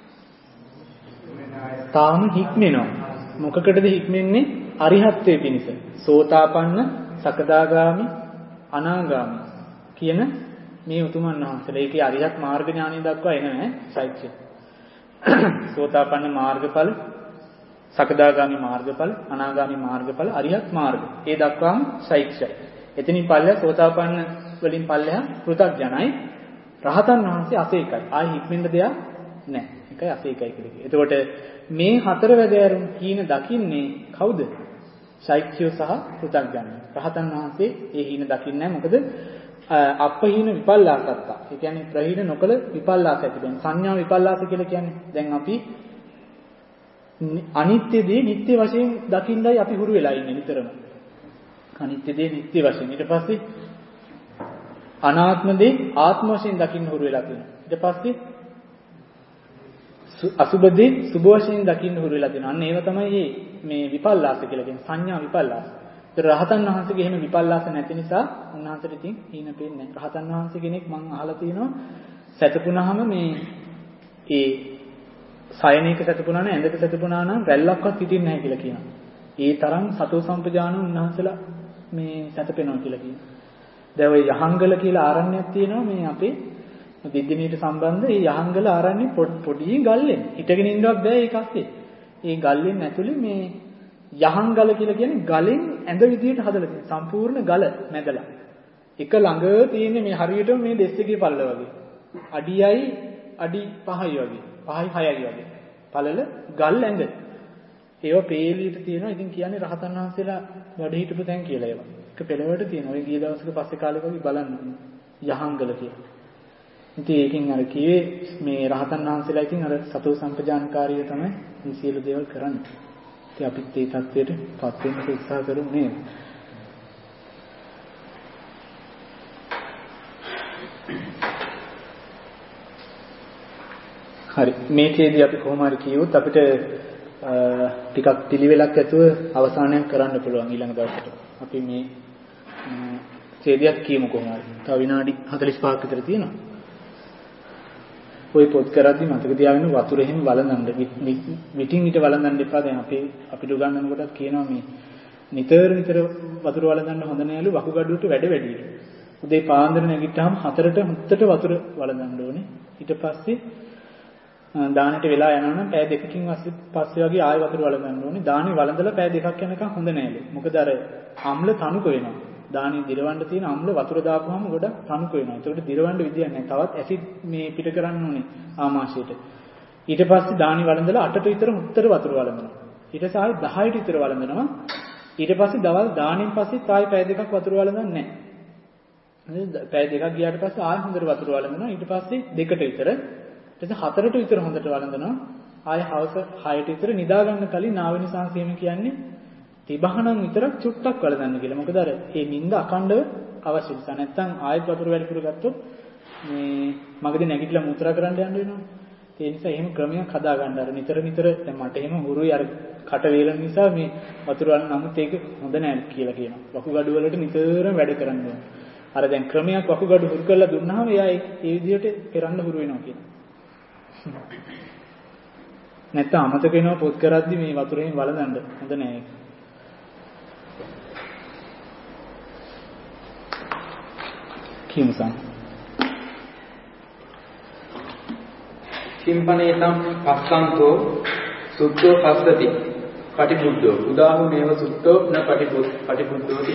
තාම හික්මෙනවා. මොකකටද හික්මෙන්නේ? අරිහත්ත්වයේ පිණිස. සෝතාපන්න, සකදාගාමි, අනාගාමි කියන මේ උතුමන් වහන්සේලා. ඒකේ අරිහත් මාර්ග ඥානය දක්වා එන නෑ සෛක්ෂ්‍ය. සෝතාපන්න මාර්ගඵල, සකදාගාමි මාර්ගඵල, අනාගාමි මාර්ගඵල, අරිහත් මාර්ග. ඒ දක්වාම සෛක්ෂ්‍යයි. එතනින් පල්ලෙහා සෝතාපන්න වලින් පල්ලෙහා පෘථග්ජනයි. රහතන් වහන්සේ අසේකයි. ආයි හික්මෙන්න දෙයක් නෑ. ඒකයි අසේකයි කියන්නේ. එතකොට මේ හතර වැදෑරුම් හීන දකින්නේ කවුද? සෛක්ෂ්‍ය සහ පෘථග්ජනයි. රහතන් වහන්සේ ඒ හීන දකින්නේ නෑ. මොකද අපහීන විපල්ලාසත්තා. ඒ කියන්නේ ප්‍රහීන නොකල විපල්ලාස ඇති වෙන. සංඥා විපල්ලාස කියලා කියන්නේ දැන් අපි අනිත්‍ය දේ නිට්ටය වශයෙන් දකින්නයි අපි හුරු වෙලා ඉන්නේ නිතරම. අනිත්‍ය දේ නිට්ටය වශයෙන්. ඊට පස්සේ අනාත්ම දේ ආත්ම වශයෙන් දකින්න හුරු වෙලා තියෙනවා. ඊට පස්සේ අසුබ දේ සුබ වශයෙන් දකින්න හුරු වෙලා තියෙනවා. අන්න ඒව තමයි මේ විපල්ලාස කියලා කියන්නේ. සංඥා විපල්ලාස. ඒතර රහතන් වහන්සේගේ එහෙම විපල්ලාස නැති නිසා උන්වහන්සේට ඉතින් හීන පේන්නේ නැහැ. රහතන් වහන්සේ කෙනෙක් මම අහලා තියෙනවා සැතපුණාම මේ ඒ සයනයක සැතපුණා නම් ඇඳක සැතපුණා නම් රැල්ලක්වත් හිටින්නේ නැහැ කියලා කියනවා. ඒ තරම් සතෝ සම්පජාන උන්වහන්සේලා මේ සැතපෙනවා කියලා කියනවා. දැන් ඔය යහංගල කියලා ආරණ්‍යයක් තියෙනවා මේ අපේ දිද්දිනීට සම්බන්ධ. ඒ යහංගල ආරණ්‍ය පොඩි ගල්ලෙන් හිටගෙන ඉන්නවත් බෑ ඒක ඇත්තේ. ඒ ගල්ලෙන් ඇතුලේ මේ යහංගල කියලා කියන්නේ ගලෙන් ඇඳ විදියට හදලා තියෙන සම්පූර්ණ ගල මැදලා. එක ළඟ තියෙන්නේ මේ හරියටම මේ දෙස් එකේ පල්ල වගේ. අඩියයි අඩි 5යි වගේ. 5යි 6යි වගේ. පළල ගල් ඇඳ. ඒවා පේලියට තියෙනවා. ඉතින් කියන්නේ රහතන් වහන්සේලා වැඩ හිටපු තැන් කියලා ඒවා. එක පෙළවට තියෙනවා. ඔය ගිය දවසක පස්සේ කාලෙක වගේ බලන්න. යහංගල කියලා. ඉතින් ඒකෙන් අර කියේ මේ රහතන් වහන්සේලා ඉතින් අර සතෝ සම්පජානකාරීව තමයි මේ සියලු දේවල් කරන්නේ. ඉතින් අපිත් මේ தത്വයට පත් වෙන්න උත්සාහ කරමු නේද? හරි මේකේදී අපි කොහොම හරි කියවුත් අපිට ටිකක් පිළිවෙලක් ඇතුව අවසානයක් කරන්න පුළුවන් ඊළඟ දවසට. අපි මේ ඡේදයක් කියමු කොහොම හරි. තව විනාඩි 45ක් විතර තියෙනවා. ඔය පොත් කරද්දි මතක තියාගන්න වතුර එහෙම වළඳන්න. විටින් විට වළඳන්න එපා. දැන් අපිට උගන්වන කොටත් කියනවා මේ නිතර වතුර වළඳන්න හොඳ නෑලු වකුගඩුවට වැඩ වැඩි. උදේ පාන්දර නැගිට්ටාම 4ට හුත්තට වතුර වළඳන්න ඕනේ. ඊට පස්සේ දානෙට වෙලා යනවා නම් පැය දෙකකින් පස්සේ වගේ ආයෙ වතුර වළඳන්න ඕනේ. දානෙ වළඳලා පැය දෙකක් යනකම් හොඳ නෑලු. මොකද අර අම්ල තනුක වෙනවා. දානෙ දිරවන්න තියෙන අම්ල වතුර දාපුවාම ගොඩක් තනුක වෙනවා. ඒකට දිරවන්න විදියක් නැහැ. තවත් ඇසිඩ් මේ පිට කරන්න ඕනේ ආමාශයට. ඊට පස්සේ දානෙ වළඳලා 8ට විතර හුත්තට වතුර වළඳනවා. ඊට පස්සේ ආයෙ 10ට විතර වළඳනවා. ඊට පස්සේ දවල් දානෙන් පස්සේ ආයෙ පැය දෙකක් වතුර වළඳන්නේ නැහැ. පැය දෙකක් ගියාට පස්සේ ආයෙ හොඳට වතුර වළඳනවා. ඊට පස්සේ 2ට විතර ඊට 4ට විතර හොඳට වළඳනවා. ආයෙ හවස 6ට විතර නිදා ගන්න කලින් නාවිනි සංසීම කියන්නේ තිබහනම් විතරක් චුට්ටක් වළඳන්න කියලා. මොකද අර මේ නිින්ද අඛණ්ඩව අවශ්‍ය නිසා. නැත්තම් ආයෙත් වතුර වැඩිපුර ගත්තොත් මේ මගදී නැගිටලා මුත්‍රා කරන්න යන්න වෙනවා. ඒ නිසා එහෙම ක්‍රමයක් හදා ගන්න. අර නිතර දැන් මට එහෙම හුරුයි අර කට වේලන නිසා මේ වතුර වළඳ නමුත් ඒක හොඳ නෑ කියලා කියනවා. වකුගඩු වලට නිතරම වැඩ කරන්න ඕනේ. අර දැන් ක්‍රමයක් වකුගඩු හුරු කරලා දුන්නාම එයා ඒ විදිහට කරන්න හුරු වෙනවා කියනවා. නැත්තම් අමතක වෙනවා පොත් කරද්දි මේ වතුරෙන් වළඳන්න හොඳ නෑ ඒක. කිම්සන් කිම්පනේතම් පස්සන්තෝ සුද්ධෝ පස්සති පටිබුද්ධෝ උදාහුනේව සුද්ධෝ න පටිබුද්ධෝති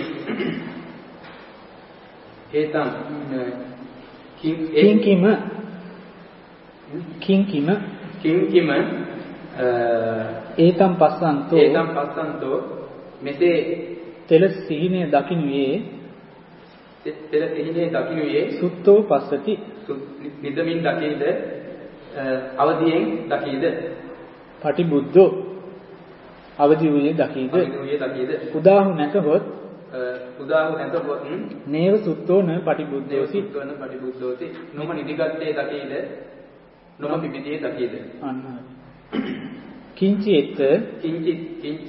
හේතම් කිංකිම ඒතම් පස්සන්තෝ මෙසේ තෙල සිහිනේ දකින්ුවේ සුත්තෝ පස්සති නිදමින් දකීද අවදියෙන් දකීද පටිබුද්ධෝ අවදි වූයේ දකීද උදාහු නැතහොත් නේව සුත්තෝ න පටිබුද්ධෝති නොම නිදිගත්තේ දකීද නොම පිපිතියේ දකීද කිංචි එත්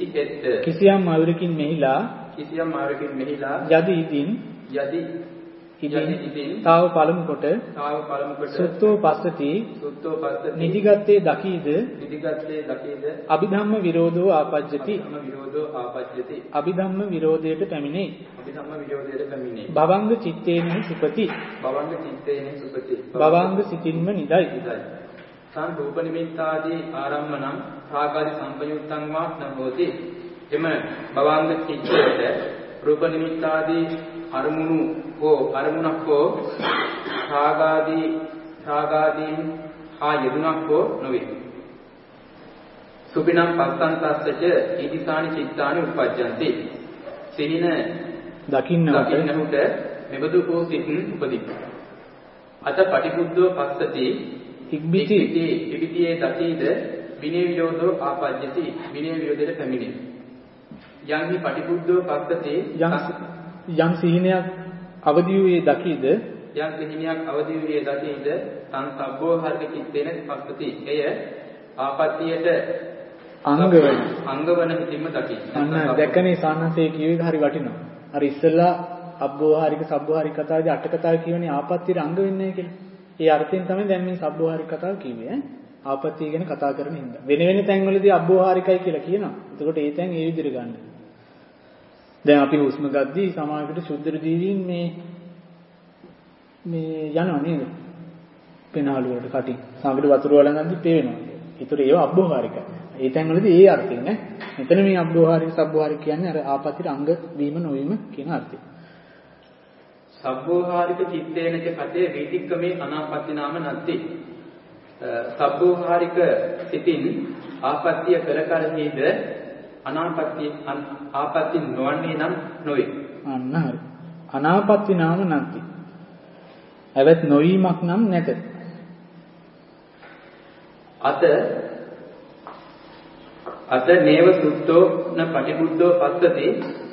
කිසියම් අවරකින් මෙහිලා යදි ඉදින් තාව පළමු කොට සුත්තෝ පස්සති නිදිගත්තේ දකීද අභිධම්ම විරෝධෝ ආපජ්ජති අභිධම්ම විරෝධයට පැමිණේ භවංග චිත්තේන සුපති භවංග සිතින්ම නිදයි සං රූප නිමිත්තාදී ආරම්මනම් රාගාදී සංපයුත්තං වා නහෝති එම භවංග චිත්තයට රූප නිමිත්තාදී අරමුණක් හෝ රාගාදීන් හා යෙදුණක් හෝ නොවේ. සුපිනම් පස්සන්තස්සච ඊදිසානි චිත්තානි උපජ්ජන්ති. සිහින දකින්නහුට මෙබඳු වූ සිතින් උපදී. අත පටිබුද්ධෝ පස්සති ඉක්බිතියේ දකීද විනය විරෝධෝ ආපජ්ජති. විනය විරෝධයට පැමිණේ. යම්හි පටිබුද්ධෝ පස්සති යම් සිහිනයක් අවදි වූයේ දකීද තං සබ්බෝ හර්ග චිත්තේන පස්සති. එය ආපත්තියට අංගවන හිතින්ම දකි. අන්න දැකනේ සාන්නසේ කියුවේ හරි වටිනවා. අර ඉස්සෙල්ලා අබ්බෝහාරික සබ්බෝහාරික කතාවේදී අට කතාවේ කියවනේ ආපත්තියට අංග වෙන්නේ නැහැ කියලා. ඒ අර්ථයෙන් තමයි දැන් මේ සබ්බෝහාරික කතාව කිව්වේ ඈ. ආපත්තිය ගැන කතා කරන හින්දා. වෙන තැන්වලදී අබ්බෝහාරිකයි කියලා කියනවා. එතකොට ඒ තැන් ඒ විදිහට ගන්න. දැන් අපි හුස්ම ගද්දී සමාජයට සුද්ධ ජීවීන් මේ යනවා නේද? පෙනාලු වලට කටින්. සමහරවිට වතුර වලඳන්දි පේනවා. ඒතර ඒව අබ්බෝහාරිකයි. ඒ තැන්වලදී ඒ අර්ථයෙන් නේ. මෙතන මේ අබ්බෝහාරික සබ්බෝහාරික කියන්නේ අර ආපත්‍තිට අංග වීම නොවීම කියන අර්ථය. සබ්බෝහාරික චිත්තේනච කතේ වීතික්කමේ අනාපත්ති නාම නැත්ති. සබ්බෝහාරික සිතින් ආපත්‍ය කර කරෙහිද ආපත්‍ය නොවන්නේ නම් නොවේ. අන්න හරි. අනාපත්ති නාම නැත්ති. හැබැයි නොවීමක් නම් නැත. අත නේව සුත්තෝ න පටිබුද්ධෝ පස්සති.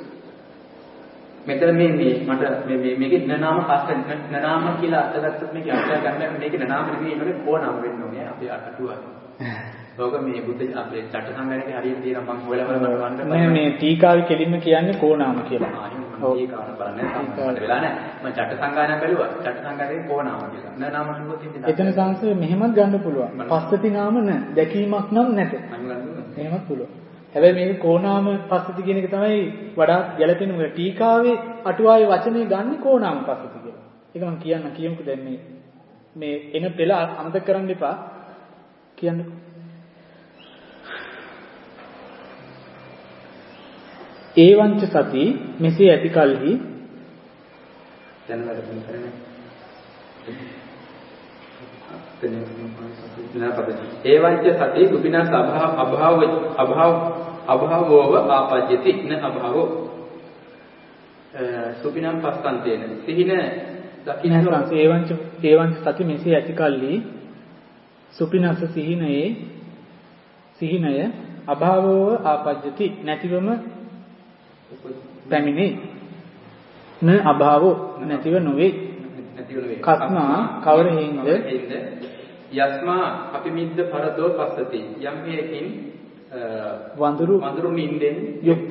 මෙතන මට මේකේ නනාම පස්ස නනාම කියලා අර්ථගත්තොත් මේක අර්ථය ගන්න මේකේ නනාම නෙමෙයි නෝනේ කොනාම වෙන්න ඕනේ අපේ අටුවා. ලෝක මේ බුද්ධ අපේ චට්ට සංගණකේ හරියට තියෙනවා මම හොයලා බලන්න මේ ටීකාවේ කෙලින්ම කියන්නේ කොනාම කියලා. ඔව් ටීකාව බලන්නේ සම්මත වෙලා නැහැ. මම චට්ට සංගණක බැලුවා. චට්ට සංගණකේ කොනාම කියලා. නනාම කිව්වොත් ඉතින් එතන සංසය මෙහෙමත් ගන්න පුළුවන්. පස්සති නාම න දැකීමක් නම් නැත. එහෙමත් පුළුවන්. හැබැයි මේක කෝණාම පස්සති කියන එක තමයි වඩාත් ගැළපෙන උග ටීකාවේ අටුවාවේ වචනේ ගන්න කෝණාම පස්සති කියලා. ඒක මම කියමුකෝ දැන් මේ එන පෙළ අමතක කරන්න එපා. කියන්නකෝ. ඒවංච සති මෙසේ ඇති කලෙහි ඒවංච සති කුපිනස් අභාවෝව ආපජ්ජති න අභාවෝ සුපිනම් පස්සන්තේන සිහින දකින්න ඒවංච සති මෙසේ ඇති කල්හි සුපිනස් සිහිනය අභාවෝව ආපජ්ජති නැතිවම පැමිණේ න අභාවෝ නැතිව නොවේ කස්මා කවර හේින්ද යස්මා අපිමිද්ද පරදෝ පස්සති යම් හේකින් වඳුරු නින්දෙන් යුක්ත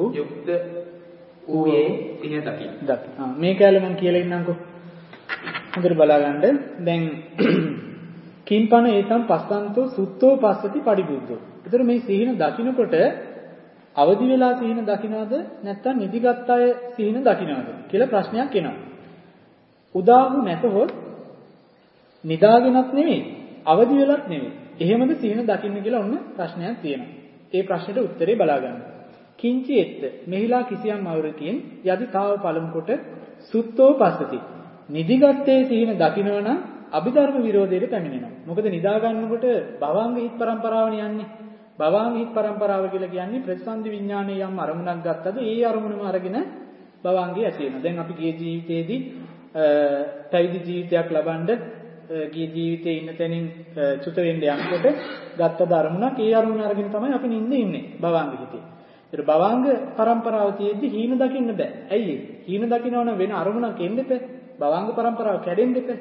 ඌයේ සිහින දකි. මේ කැලේ මම කියලා ඉන්නම්කෝ. හොඳට බලා ගන්න. දැන් කිම්පන ඒතම් පස්සන්තෝ සුත්තෝ පස්සති පරිබුද්ධෝ. ඒතර මේ සිහින දකින්නකොට අවදි වෙලා සිහින දකින්නවද නැත්නම් නිදිගත් අය සිහින දකින්නවද කියලා ප්‍රශ්නයක් එනවා. උදාහු නැතහොත් නිදාගෙනත් නෙමෙයි අවදි වෙලත් නෙමෙයි. එහෙමද සිහින දකින්න කියලා ඔන්න ප්‍රශ්නයක් තියෙනවා. ඒ ප්‍රශ්නෙට උත්තරේ බලා ගන්න. කිංචි එත්ත මෙහිලා කිසියම් අවරකින් යදි තාව පළමු කොට සුත්තෝ පස්සති. නිදිගත්තේ සිහින දකින්නවනම් අභිධර්ම විරෝධයට පැමිණෙනවා. මොකද නිදා ගන්නකොට භවංග හිත් පරම්පරාවනේ යන්නේ. භවංග හිත් පරම්පරාව කියලා කියන්නේ ප්‍රතිසන්දි විඥානයේ යම් අරමුණක් ගත්තද ඒ අරමුණම අරගෙන භවංගය ඇති වෙනවා. දැන් අපි ගිය ජීවිතේදී පැවිදි ජීවිතයක් ලබනද ගිය ජීවිතේ ඉන්න තැනින් චුත වෙන්න යනකොට ගත්ත ධර්මණක් ඒ අරමුණ අරගෙන තමයි අපි නිින්දේ ඉන්නේ භවංග හිතේ. ඒතර භවංග පරම්පරාව තියෙද්දි හීන දකින්න බෑ. ඇයි ඒ? හීන දකින්නවනම් වෙන අරමුණක් එන්න එපා. භවංග පරම්පරාව කැඩෙන්න එපා.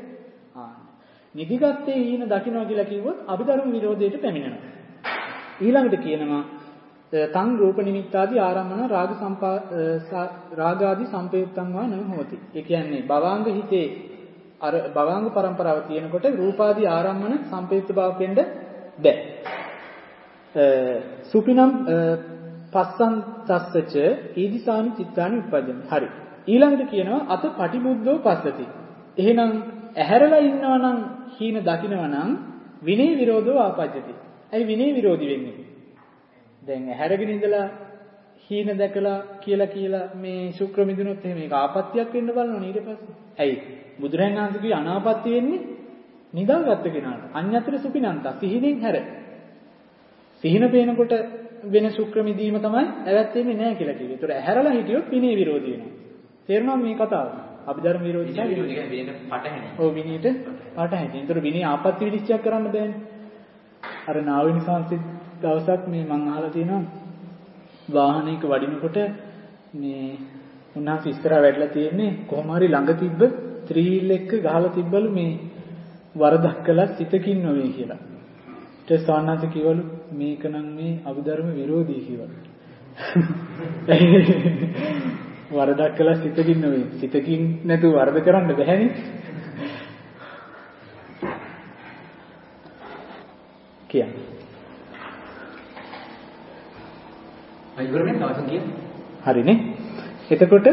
නිදිගත්තේ හීන දකින්නවා කියලා කිව්වොත් අභිධර්ම විරෝධයට පැමිණෙනවා. ඊළඟට කියනවා තං රූප නිමිත්තාදී ආරම්මන රාගාදී සංපයුක්තං වා න හෝති. ඒ කියන්නේ භවාංග හිතේ අර භවාංග પરම්පරාව තියෙනකොට රූපාදී ආරම්මන සංපයුක්ත බවක් වෙන්න බෑ. සුපිනම් පස්සං තස්සච ඊදිසානි චිත්තානි උපජ්ජති. හරි. ඊළඟට කියනවා අත පටිබුද්ධෝ පස්සති. එහෙනම් ඇහැරලා ඉන්නවා නම් හීන දකින්නවා නම් විනය විරෝධෝ ආපජ්ජති. ඇයි විනය විරෝධී වෙන්නේ? දැන් ඇහැරගෙන ඉඳලා හීන දැකලා කියලා මේ ශුක්‍ර මිදුනොත් එහෙම ඒක ආපත්‍යක් වෙන්න බලනවා ඊට පස්සේ. ඇයි? බුදුරජාණන් වහන්සේ කිව්වේ අනාපත්‍ය වෙන්නේ නිදාගත්ත කෙනාට. අඤ්ඤතර සුපිනන්ත සිහිනෙන් හැර. සිහින පේනකොට වෙන ශුක්‍ර මිදීම තමයි ඇවත් වෙන්නේ නැහැ කියලා කිව්වේ. ඒතර ඇහැරලා හිටියොත් විනය විරෝධී වෙනවා. තේරෙනවද මේ කතාව? අභිධර්ම විරෝධී නැහැ. විනයට පටහැනි. ඔව් විනයට පටහැනි. ඒතර විනය ආපත්‍ය විනිශ්චය කරන්න බෑනේ. අර නාවිනි සංසිත් දවසක් මේ මං අහලා තියෙනවා වාහනයක වඩිනකොට මේ උන්වහන්සේ ඉස්සරහ වැඩලා තියෙන්නේ කොහොම හරි ළඟ තිබ්බ ත්‍රිවිල් එක ගහලා තිබ්බලු මේ වරදක් කළා සිතකින් නොවේ කියලා. ඊට සාන්නත් කිව්වලු මේක නම් මේ අභිධර්ම විරෝධී කියලා. වරදක් කළා සිතකින් නොවේ. සිතකින් නැතුව වරද කරන්න බැහැනේ. කියන්නේ අයිවරෙන් තවසන් කියන්නේ හරිනේ. එතකොට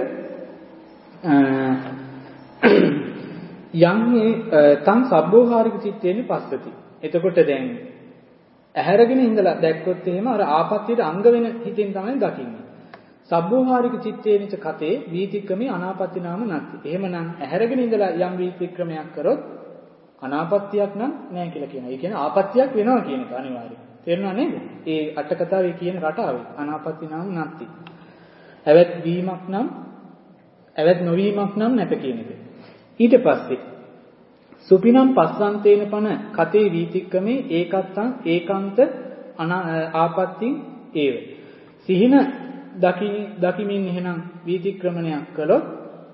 යන්නේ තං සබ්බෝහාරික චිත්තේනි පස්සති. එතකොට දැන් ඇහැරගෙන ඉඳලා දැක්කොත් එහෙම අර ආපත්‍යයට අංග වෙන හිතෙන් තමයි දකින්නේ. සබ්බෝහාරික චිත්තේනිච කතේ වීතික්‍රමේ අනාපත්‍ය නාම නැති. එහෙමනම් ඇහැරගෙන ඉඳලා යම් වීතික්‍රමයක් කරොත් අනාපත්‍යක් නම් නැහැ කියලා කියනවා. ඒ කියන්නේ ආපත්‍යක් වෙනවා කියන එක අනිවාර්යයි. තේරුණා නේද? ඒ අට කතාවේ කියන රටාවේ අනාපත්‍ය නාම නැති. ඇවත් වීමක් නම් ඇවත් නොවීමක් නම් නැත කියන එක. ඊට පස්සේ සුපිනම් පස්සන්තේන පන කතේ වීතික්‍රමේ ඒකත්තං ඒකාන්ත ආපත්‍යින් ඒව. සිහින දකිමින් එහෙනම් වීතික්‍රමණයක් කළොත්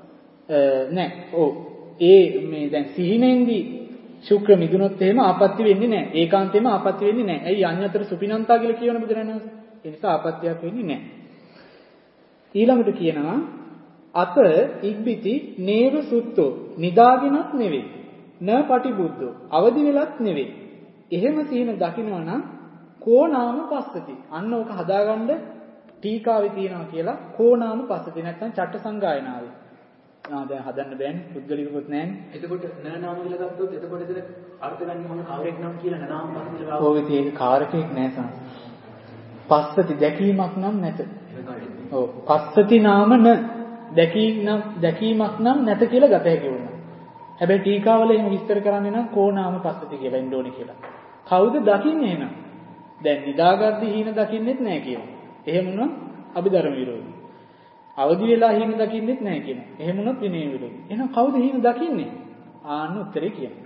නෑ. ඔව්. ඒ මේ දැන් සිහිනෙන්දී ශුක්‍ර මිදුනොත් එහෙම ආපත්‍ය වෙන්නේ නැහැ. ඒකාන්තයෙන්ම ආපත්‍ය වෙන්නේ නැහැ. ඇයි අඤ්ඤතර සුපිනන්තා කියලා කියවන බුදුරණන් වහන්සේ. ඒ නිසා ආපත්‍යක් වෙන්නේ නැහැ. ඊළඟට කියනවා අත ඉබ්බිති නේව සුත්තෝ නිදාගෙනත් නෙවෙයි. න පටිබුද්ධෝ අවදි වෙලත් නෙවෙයි. එහෙම සිහින දකින්නවා නම් කෝ නාම පස්සති. අන්න ඕක හදාගන්න ටීකාවේ තියෙනවා කියලා කෝ නාම පස්සති නැත්නම් චට්ට සංගායනාවේ. දැන් හදන්න බෑනේ පුද්ගලිකකුත් නැහැනේ. එතකොට නාම කියලා ගත්තොත් එතකොට එතන අර්ථ ගන්න මොන කවරෙක් නම් කියලා නාම පස්සට ගාව. ඕකේ තියෙන කාරකයක් නෑ සංස්. පස්සති දැකීමක් නම් නැත. ඔව් පස්සති නාම න දැකීමක් නම් නැත කියලා ගත හැකි වුණා. හැබැයි ටීකාවල එහෙම විස්තර කරන්නේ නම් කෝ නාම පස්සති කියලා එන්න ඕනේ කියලා. කවුද දකින්නේ එහෙනම්? දැන් නිදාගද්දි හීන දකින්නෙත් නෑ කියනවා. එහෙම වුණොත් අභිධර්ම විරෝධී. අවදි වෙලා හීන දකින්නෙත් නැහැ කියනවා. එහෙම වුණොත් විනය විරෝධී. එහෙනම් කවුද හීන දකින්නේ? ආන්න උත්තරේ කියනවා.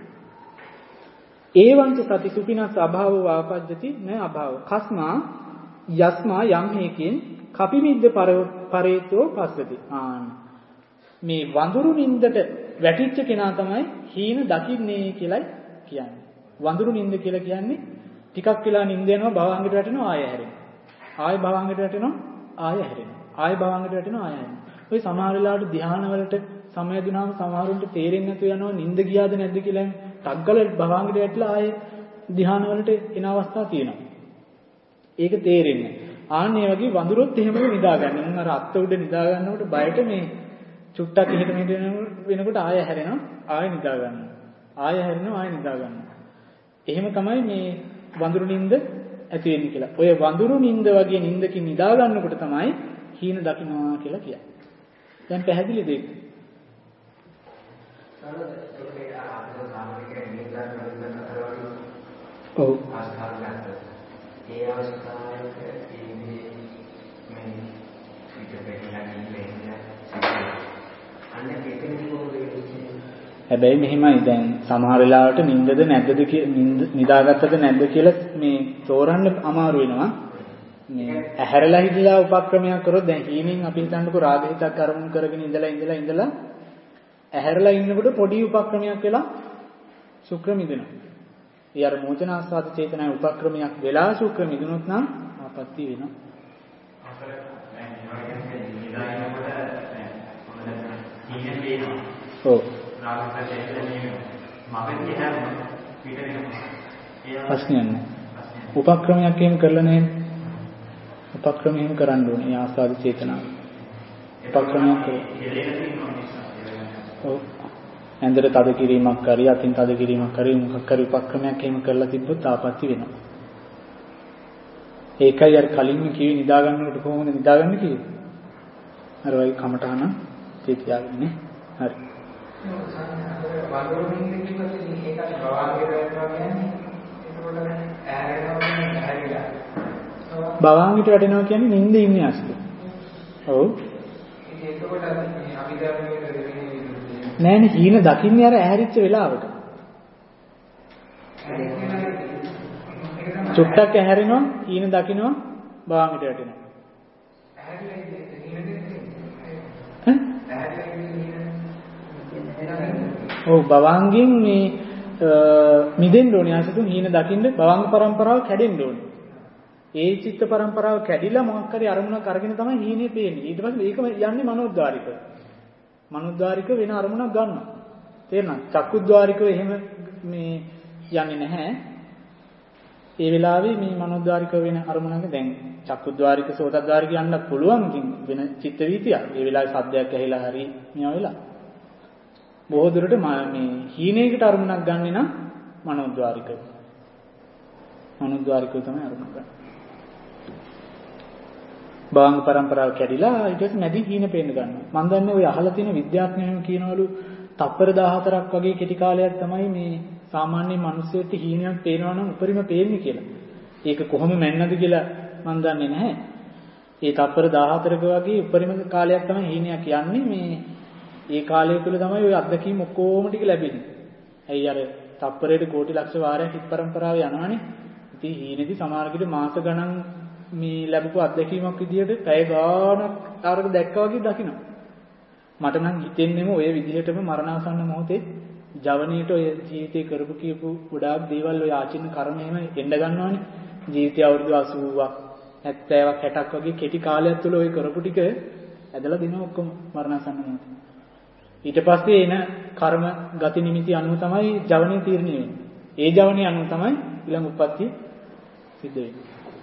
ඒවංච සති සුපිනස් අභාවෝ ආපජ්ජති න අභාව. කස්මා යස්මා යම් හේකින් කපිමිද්ද පරේතෝ පස්සති. ආන්න මේ වඳුරු නින්දට වැටිච්ච කෙනා තමයි හීන දකින්නේ කියලායි කියන්නේ. වඳුරු නින්ද කියලා කියන්නේ ටිකක් වෙලා නින්ද යනවා භවංගයට වැටෙනවා ආය හැරෙනවා. ආය භවංගයට වැටෙනවා ආය හැරෙනවා. ආය භවංගයට වැටෙනවා ආය හැරෙනවා. ඔය සමහර වෙලාවට ධ්‍යාන වලට සමය දුනාම සමහරුන්ට තේරෙන්නේ නැතු වෙනවා නින්ද ගියාද නැද්ද කියලා. ටග්ගල භවංගයට වැටලා ආය ධ්‍යාන වලට එන අවස්ථා තියෙනවා. ඒක තේරෙන්නේ. ආන්න ඒ වගේ වඳුරොත් එහෙමම නිදා ගන්න. මම අර අත්ත උඩ නිදා ගන්නකොට බයට මේ චුට්ටක් එහෙට මෙහෙට වෙනකොට ආය හැරෙනවා ආය නිදා ගන්නවා. ආය හැරෙනවා ආය නිදා ගන්නවා. එහෙම තමයි මේ වඳුරු නින්ද ඇති වෙන්නේ කියලා. ඔය වඳුරු නින්ද වගේ නින්දකින් නිදා ගන්නකොට තමයි හීන දකින්නවා කියලා කියන්නේ. දැන් පැහැදිලිද ඒක? ඔව්. ඒ අවස්ථාවේ හැබැයි මෙහෙමයි දැන් සමහර වෙලාවට නිින්දද නැද්ද නිදාගත්තද නැද්ද කියලා මේ තෝරන්න අමාරු වෙනවා. මේ ඇහැරලා හිටලා උපක්‍රමයක් කරොත් දැන් හීනෙන් අපි හිතන්නකෝ රාග හිතක් අරමුණු කරගෙන ඉඳලා ඇහැරලා ඉන්නකොට පොඩි උපක්‍රමයක් වෙලා ශුක්‍ර මිදුණා. ඊයර මෝචන ආස්වාද චේතනාවේ උපක්‍රමයක් වෙලා ශුක්‍ර මිදුණොත් නම් ආපත්‍ය වෙනවා. ප්‍රශ්නයක් නෑ. උපක්‍රමයක් එහෙම කරලා නැහැ. උපක්‍රම එහෙම කරන්න ඕනේ ආස්වාද චේතනාව. උපක්‍රමයක් කරලා. ඔව්. ඇඳට තද කිරීමක් කරි අතින් තද කිරීමක් කරි මොකක් කරි උපක්‍රමයක් එහෙම කරලා තිබ්බොත් ආපත්‍ති වෙනවා. ඒකයි අර කලින්ම කිව්වේ නිදා ගන්නකොට කොහොමද නිදාගන්නේ කිව්වේ? අර වගේ කමටහන තියාගෙන නේ. හරි. භවාංගිට වැටෙනවා කියන්නේ නිින්ද ඉන්නේ අස්තු. ඔව්. නෑනේ හීන දකින්නේ අර ඇහැරිච්ච වෙලාවට. චුට්ටක් ඇහැරෙනවා හීන දකින්නවා භවාංගිට වැටෙනවා. ඔව් භවාංගෙන් මේ මිදෙන්න ඕනේ ආසතුන් හීන දකින්න භවාංග પરම්පරාව කැඩෙන්න ඕනේ. ඒ චිත්ත પરම්පරාව කැඩිලා මොකක් හරි අරමුණක් අරගෙන තමයි හීනේ පේන්නේ. ඊට පස්සේ මේක යන්නේ මනෝද්වාරික. මනෝද්වාරික වෙන අරමුණක් ගන්නවා. තේරෙනවද? චක්කුද්වාරිකව එහෙම මේ යන්නේ නැහැ. ඒ වෙලාවේ මේ මනෝද්වාරික වෙන අරමුණක දැන් චක්කුද්වාරික සෝතද්වාරික යන්න පුළුවන් වෙන චිත්ත වීතියක්. ඒ වෙලාවේ සද්දයක් ඇහිලා හරි මේවා වෙලා. බොහෝ දුරට මේ හීනයකට අරමුණක් ගන්නෙ නම් මනෝද්වාරික. මනෝද්වාරිකව තමයි අරමුණ ගන්න. භාංග પરම්පරාව කැඩිලා ඊට පස්සේ මැදි හීන පේන්න ගන්නවා. මම දන්නේ ඔය අහලා තියෙන විද්‍යාඥයෝ කියනවලු තප්පර 14ක් වගේ කෙටි කාලයක් තමයි මේ සාමාන්‍ය මිනිස්සුන්ට හීනයක් පේනවා නම් උපරිම පේන්නේ කියලා. ඒක කොහොම මැන්නද කියලා මම දන්නේ නැහැ. ඒ තප්පර 14ක වගේ උපරිම කාලයක් තමයි හීනයක් යන්නේ මේ ඒ කාලය තුල තමයි ওই අත්දැකීම් ඔක්කොම ටික ලැබෙන්නේ. ඇයි අර තප්පරයට කෝටි ලක්ෂ වාරයක් හිත પરම්පරාව යනවනේ. ඉතින් හීනේදී සමහරකට මාස ගණන් මේ ලැබපු අත්දැකීමක් විදියට පැය ගාණක් ආරක දැක්කා වගේ දකිනවා. මට නම් හිතෙන්නේම ඔය විදිහටම මරණාසන්න මොහොතේ ජවනීයට ඔය ජීවිතේ කරපු කියපු ගොඩාක් දේවල් ඔය ආචින්න කර්ම එහෙම එන්න ගන්නවානේ. ජීවිතය අවුරුදු 80ක් 70ක් 60ක් වගේ කෙටි කාලයක් තුළ ඔය කරපු ටික ඇදලා දෙනවා ඔක්කොම මරණාසන්න මොහොතේ. ඊට පස්සේ එන කර්ම ගති නිමිති අනුව තමයි ජවනීය තීරණය වෙන්නේ. ඒ ජවනීය අනුව තමයි ඊළඟ උප්පත්තිය සිද්ධ වෙන්නේ.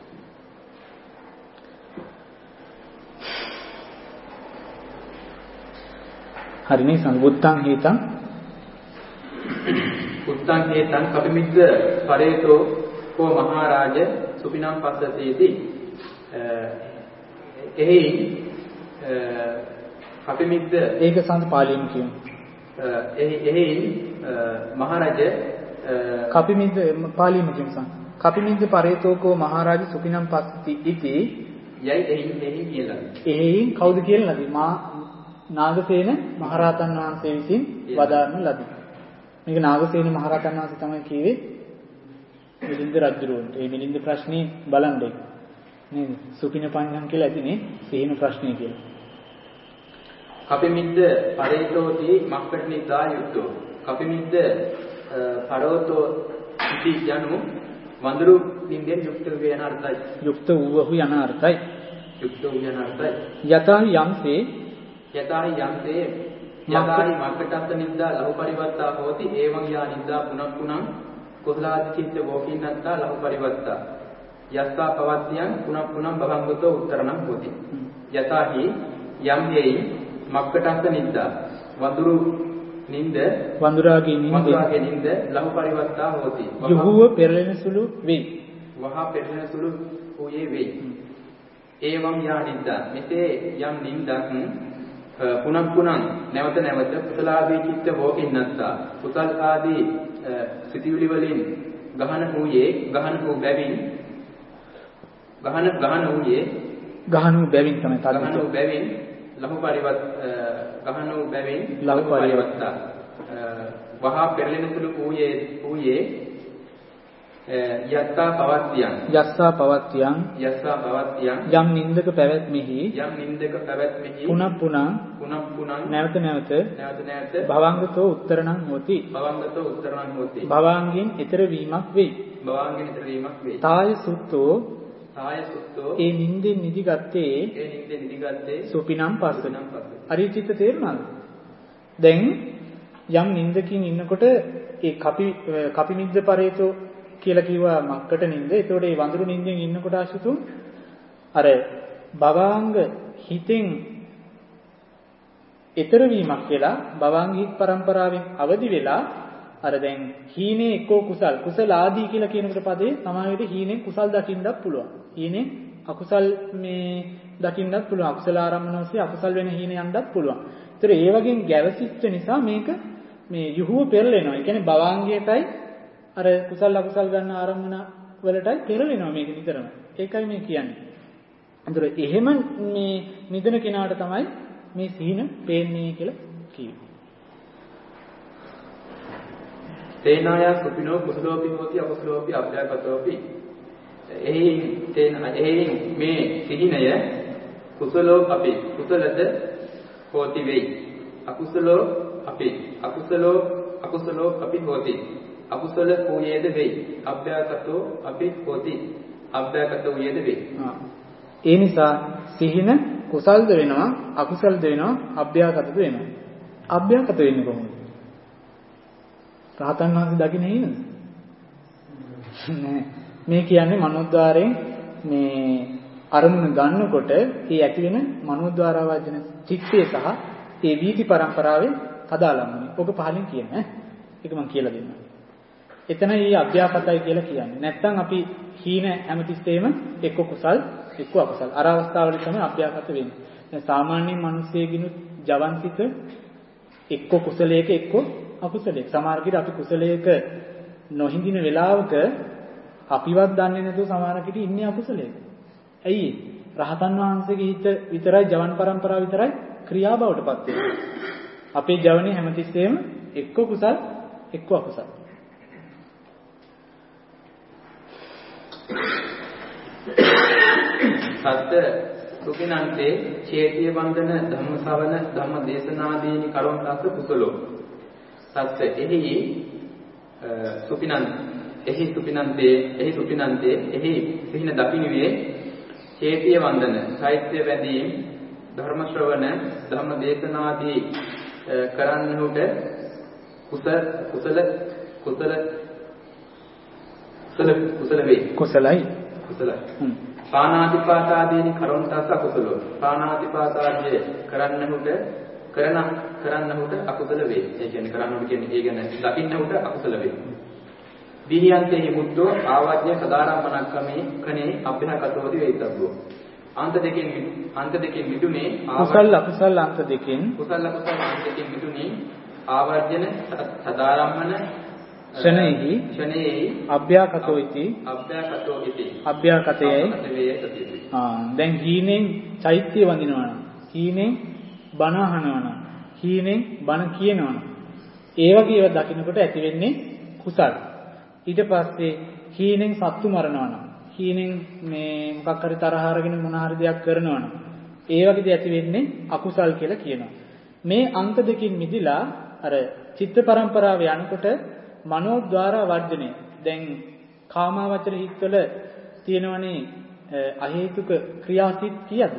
හරිනේ සංගුත්තං හේතං උත්තං හේතං කපිමිද්ද පරේතෝ කෝ මහරජ සුපිනම් පස්සතේති එහි කපිමිද්ද ඒක සංස පාලියෙන් කියනවා. එහි මහරජ කපිමිද්ද පාලියෙන් කියනවා. කපිමිද්ද පරේතෝ කෝ මහරජ සුපිනම් පස්සති ඉති යයි එහි කියලා. එහි කවුද කියලා නදී මා නාගසේන මහරහතන් වහන්සේ විසින් වදාරන ලදී. මේක නාගසේන මහරහතන් වහන්සේ තමයි කිව්වේ මිලින්ද රජුරවන්ට. මේ මිලින්ද ප්‍රශ්නේ බලන්නේ නේද? සුපින පඤ්ඤම් කියලා ඇතිනේ සිහින ප්‍රශ්නේ කියලා. කපිමිද්ද පරේතෝති මක්කට නිදා යුක්තෝ. කපිමිද්ද පරෝතෝ ඉති යනු වඳුරු නින්දෙන් යුක්ත වේ යන අර්ථයි. යුක්ත වූවහු යන අර්ථයි. යුක්ත වූ යන අර්ථයි. යතං යම්සේ යතාහි යන්තේ යතාහි මක්කටස්ස නිද්දා ලහු පරිවත්තා හෝති ඒවං යා නිද්දා පුනක් පුනං කුසලාදි චිත්ත වෝකින්නත්තා ලහු පරිවත්තා යස්සා පවත්තියං පුනක් පුනං භවංගතෝ උත්තරණං හෝති. යතාහි යම් හේයි මක්කටස්ස නිද්දා වඳුරු නින්ද වඳුරාගේ නින්ද ලහු පරිවත්තා හෝති. යහුව පෙරලෙන සුළු වෙයි. වහා පෙරලෙන සුළු වූයේ වෙයි. ඒවං යා නිද්දා මෙසේ යම් නින්දක් පුනක් පුනං නැවත නැවත කුසලාදී චිත්ත හෝකින්නත්තා කුසල් ආදී සිතිවිලි වලින් ගහන වූයේ ගහන වූ බැවින් තමයි ගහන වූ බැවින් ලහු පරිවත්තා වහා පෙරලෙන සුළු වූයේ යස්සා පවත්තියං යම් නින්දක පැවැත්මෙහි පුනක් පුනං නැවත නැවත භවංගතෝ උත්තරණං හෝති. භවංගෙන් ඊතර වීමක් වෙයි. තාය සුත්තෝ සාය සුත්තෝ ඒ නිින්දෙන් නිදිගත්තේ සුපිනම් පස්ස. හරි චිත්ත තේරුණාද? දැන් යම් නිින්දකින් ඉන්නකොට ඒ කපි නිද්ද පරේතෝ කියලා කිව්වා මක්කට නිින්ද. ඒතකොට ඒ වඳුරු නිින්දෙන් ඉන්නකොට ආශිතුන් අර භවාංග හිතෙන් ඊතර වීමක් වෙලා භවාංග හිත් පරම්පරාවෙන් අවදි වෙලා අර දැන් හීනේ එක්කෝ කුසල ආදී කියලා කියනකොට පදේ සමාවෙට හීනේ කුසල් දකින්නත් පුළුවන්. හීනේ අකුසල් මේ දකින්නත් පුළුවන්. අකුසල ආරම්භන ඔස්සේ අකුසල් වෙන හීනේ යන්නත් පුළුවන්. ඒතර ඒ වගේ ගැවසිච්ච නිසා මේක මේ යුහුව පෙරලෙනවා. ඒ කියන්නේ භවාංගයටයි අර කුසල අකුසල් ගන්න ආරම්භන වලටයි පෙරලෙනවා මේක නිතරම. ඒකයි මේ කියන්නේ. ඒතර එහෙම මේ නිදන කෙනාට තමයි මේ සීන පේන්නේ කියලා කියනවා. තේනාය සුපිනෝ කුසලෝපි හෝති අකුසලෝපි අභ්‍යාගතෝපි. එහි මේ සිහිනය කුසලෝ අපේ කුසලද හෝති වෙයි. අකුසලෝ අපේ අකුසලෝ අපි හෝති. අකුසල වූයේද වෙයි. අභ්‍යාගතෝ අපි හෝති. අභ්‍යාගත වූයේද වෙයි. ඒ නිසා සිහින කුසල්ද වෙනවා අකුසල්ද වෙනවා අභ්‍යාගතද වෙනවා. අභ්‍යාගත වෙන්නේ කොහොමද? රහතන් වහන්සේ දකින්නේ නේද? නෑ. මේ කියන්නේ මනෝද්වාරයෙන් මේ අරමුණ ගන්නකොට ඒ ඇති වෙන මනෝද්වාරා වර්ජන චිත්තය සහ ඒ වීති පරම්පරාවේ තදාලම්මනේ. ඔක පහලින් කියන්නේ. ඒක මම කියලා දෙන්නම්. එතන ඊ අභ්‍යාපතයි කියලා කියන්නේ. නැත්තම් අපි හීන හැමතිස්සෙම එක්ක කුසල් එක්ක අකුසල්. අර අවස්ථාවල තමයි අභ්‍යාපත වෙන්නේ. දැන් සාමාන්‍යයෙන් මිනිස්සෙකිනුත් ජවන්තික එක්ක කුසලයක එක්ක අකුසලයක. සමහර විට අපි කුසලයක නොහිඳින වෙලාවක අපිවත් දන්නේ නැතුව සමහර විට ඉන්නේ අකුසලයක. ඇයි? රහතන් වහන්සේගේ හිත විතරයි ජවන් පරම්පරාව විතරයි ක්‍රියාබවටපත් වෙන්නේ. අපේ ජවනේ හැමතිස්සෙම එක්ක කුසල් එක්ක අකුසල්. සත්‍ය සුඛිනන්තේ චේතිය වන්දන ධම්ම ශ්‍රවණ ධම්ම දේශනාදීනි කරොන්තස්ස කුසලෝ. සත්‍ය එහි සුඛිනන්තේ එහි සිහින දකින්නුවේ චේතිය වන්දන සාහිත්‍ය වැදීම් ධර්ම ශ්‍රවණ ධම්ම දේශනාදී කරන්නුට කුසල වේ. කුසලයි. පානාතිපාතාදීනි කරොන්තස්ස අකුසලෝ. පානාතිපාතාදී කරන්නහුට අකුසල වේ. ඒ කියන්නේ කරන්නහුට කියන්නේ ඒ ගැන දකින්නහුට අකුසල වේ. දීහියන්තේ මුද්දෝ ආවජ්‍ය සදාරම්මනක්කමේ කනේ අභ්‍යහකතෝති වේතබ්බෝ. අන්ත දෙකෙන් මිදුනේ කුසල අකුසල අන්ත දෙකෙන් මිදුනේ ආවර්ජන සදාරම්මන ෂණේහි අභ්‍යාකතෝ ඉති අභ්‍යාකතයයි. දැන් හීනෙන් චෛත්‍ය වඳිනවා නම් හීනෙන් බණ අහනවා නම් හීනෙන් බණ කියනවා නම් ඒ වගේ ඒවා දකින්නකොට ඇති වෙන්නේ කුසල. ඊට පස්සේ හීනෙන් සත්තු මරනවා නම් හීනෙන් මේ මොකක් හරි තරහ අරගෙන මොන හරි දෙයක් කරනවා නම් ඒ වගේ දේ ඇති වෙන්නේ අකුසල් කියලා කියනවා. මේ අන්ත දෙකින් මිදිලා අර චිත්ත පරම්පරාව යනකොට මනෝද්වාරා වර්ජනය. දැන් කාමාවචර හිත්වල තියෙනවනේ අහේතුක ක්‍රියාසිත කීයද?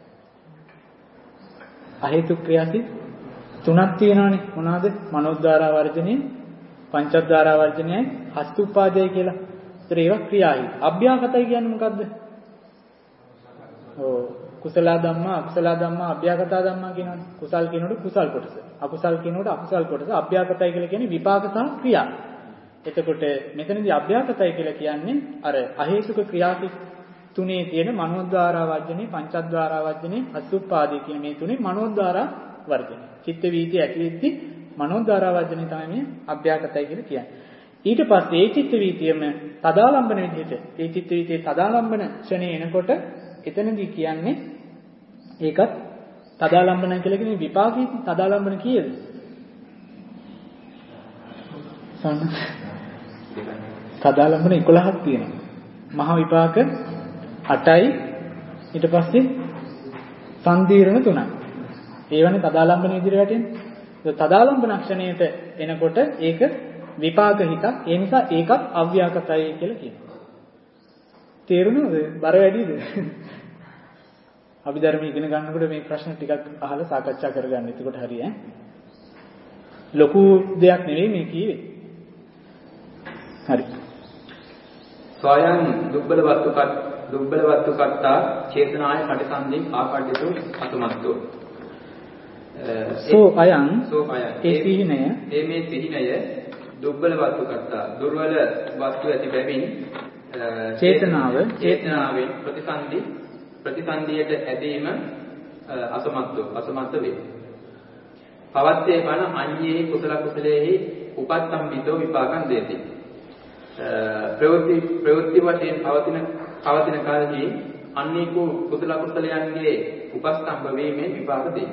අහේතුක ක්‍රියාසිත තුනක් තියෙනවනේ. මොනවාද? මනෝද්වාරා වර්ජනය, පංචද්වාරා වර්ජනයයි, හස්තුපාදයයි කියලා. ඒතර ඒවා ක්‍රියායි. අභ්‍යාගතයි කියන්නේ මොකද්ද? කුසල ධම්මා, අකුසල ධම්මා, අභ්‍යාගත ධම්මා කියනවානේ. කුසල් කියනකොට කුසල් කොටස, අකුසල් කියනකොට අකුසල් කොටස. අභ්‍යාගතයි කියලා කියන්නේ විපාක සහ ක්‍රියා. එතකොට මෙතනදී අභ්‍යාගතයි කියලා කියන්නේ අර අහේතුක ක්‍රියාසිත තුනේ තියෙන මනෝද්වාරා වර්ජනේ, පංචද්වාරා වර්ජනේ, අසුප්පාදී කියන මේ තුනේ මනෝද්වාරා වර්ජනේ. චිත්ත වීතිය ඇති වෙද්දී මනෝද්වාරා වර්ජනේ තමයි මේ අභ්‍යාගතයි කියලා කියන්නේ. ඊට පස්සේ ඒ චිත්ත වීතියම තදාලම්බන විදිහට ඒ චිත්ත වීතියේ තදාලම්බන ක්ෂණේ එනකොට එතනදී කියන්නේ ඒකත් තදාලම්බන කියලා කියන්නේ විපාකී තදාලම්බන කීයද? තදාලම්බන 11ක් තියෙනවා. මහ විපාක 8යි ඊට පස්සේ සංදීර්ණ 3යි. ඒවනේ තදාලම්බන විදිහට වැටෙන්නේ. තදාලම්බන ක්ෂණයට එනකොට ඒක විපාක හිතක්. ඒ නිසා ඒකත් අව්‍යාකතයි කියලා කියනවා. තේරුණාද? බර වැඩිද? අපි ධර්ම ඉගෙන ගන්නකොට මේ ප්‍රශ්න ටිකක් අහලා සාකච්ඡා කරගන්න. එතකොට හරි ඈ. ලොකු දෙයක් නෙවෙයි මේ කීවේ. හරි. ස්වයං දුබ්බල වත්තුකත්තා චේතනාය පටිසන්ධින් ආකඩ්ඩිතු අසමත්තෝ. සෝ අයං ඒ සිහිනය මේ සිහිනය දුබ්බල වත්තුකත්තා දුර්වල වස්තු ඇති බැවින් චේතනාවෙන් ප්‍රතිසන්ධියට ඇදීම අසමත්ත වේ. පවත්තේ බණ අඤ්ඤේ කුසල කුසලේහි උපත්තම්බිතෝ විපාකං දේති. ප්‍රවෘත්ති වශයෙන් පවතින කාලෙහි අන්නේකු කුසල කුසලයන්ගේ උපස්තම්භ වීමෙන් විපාක දෙයි.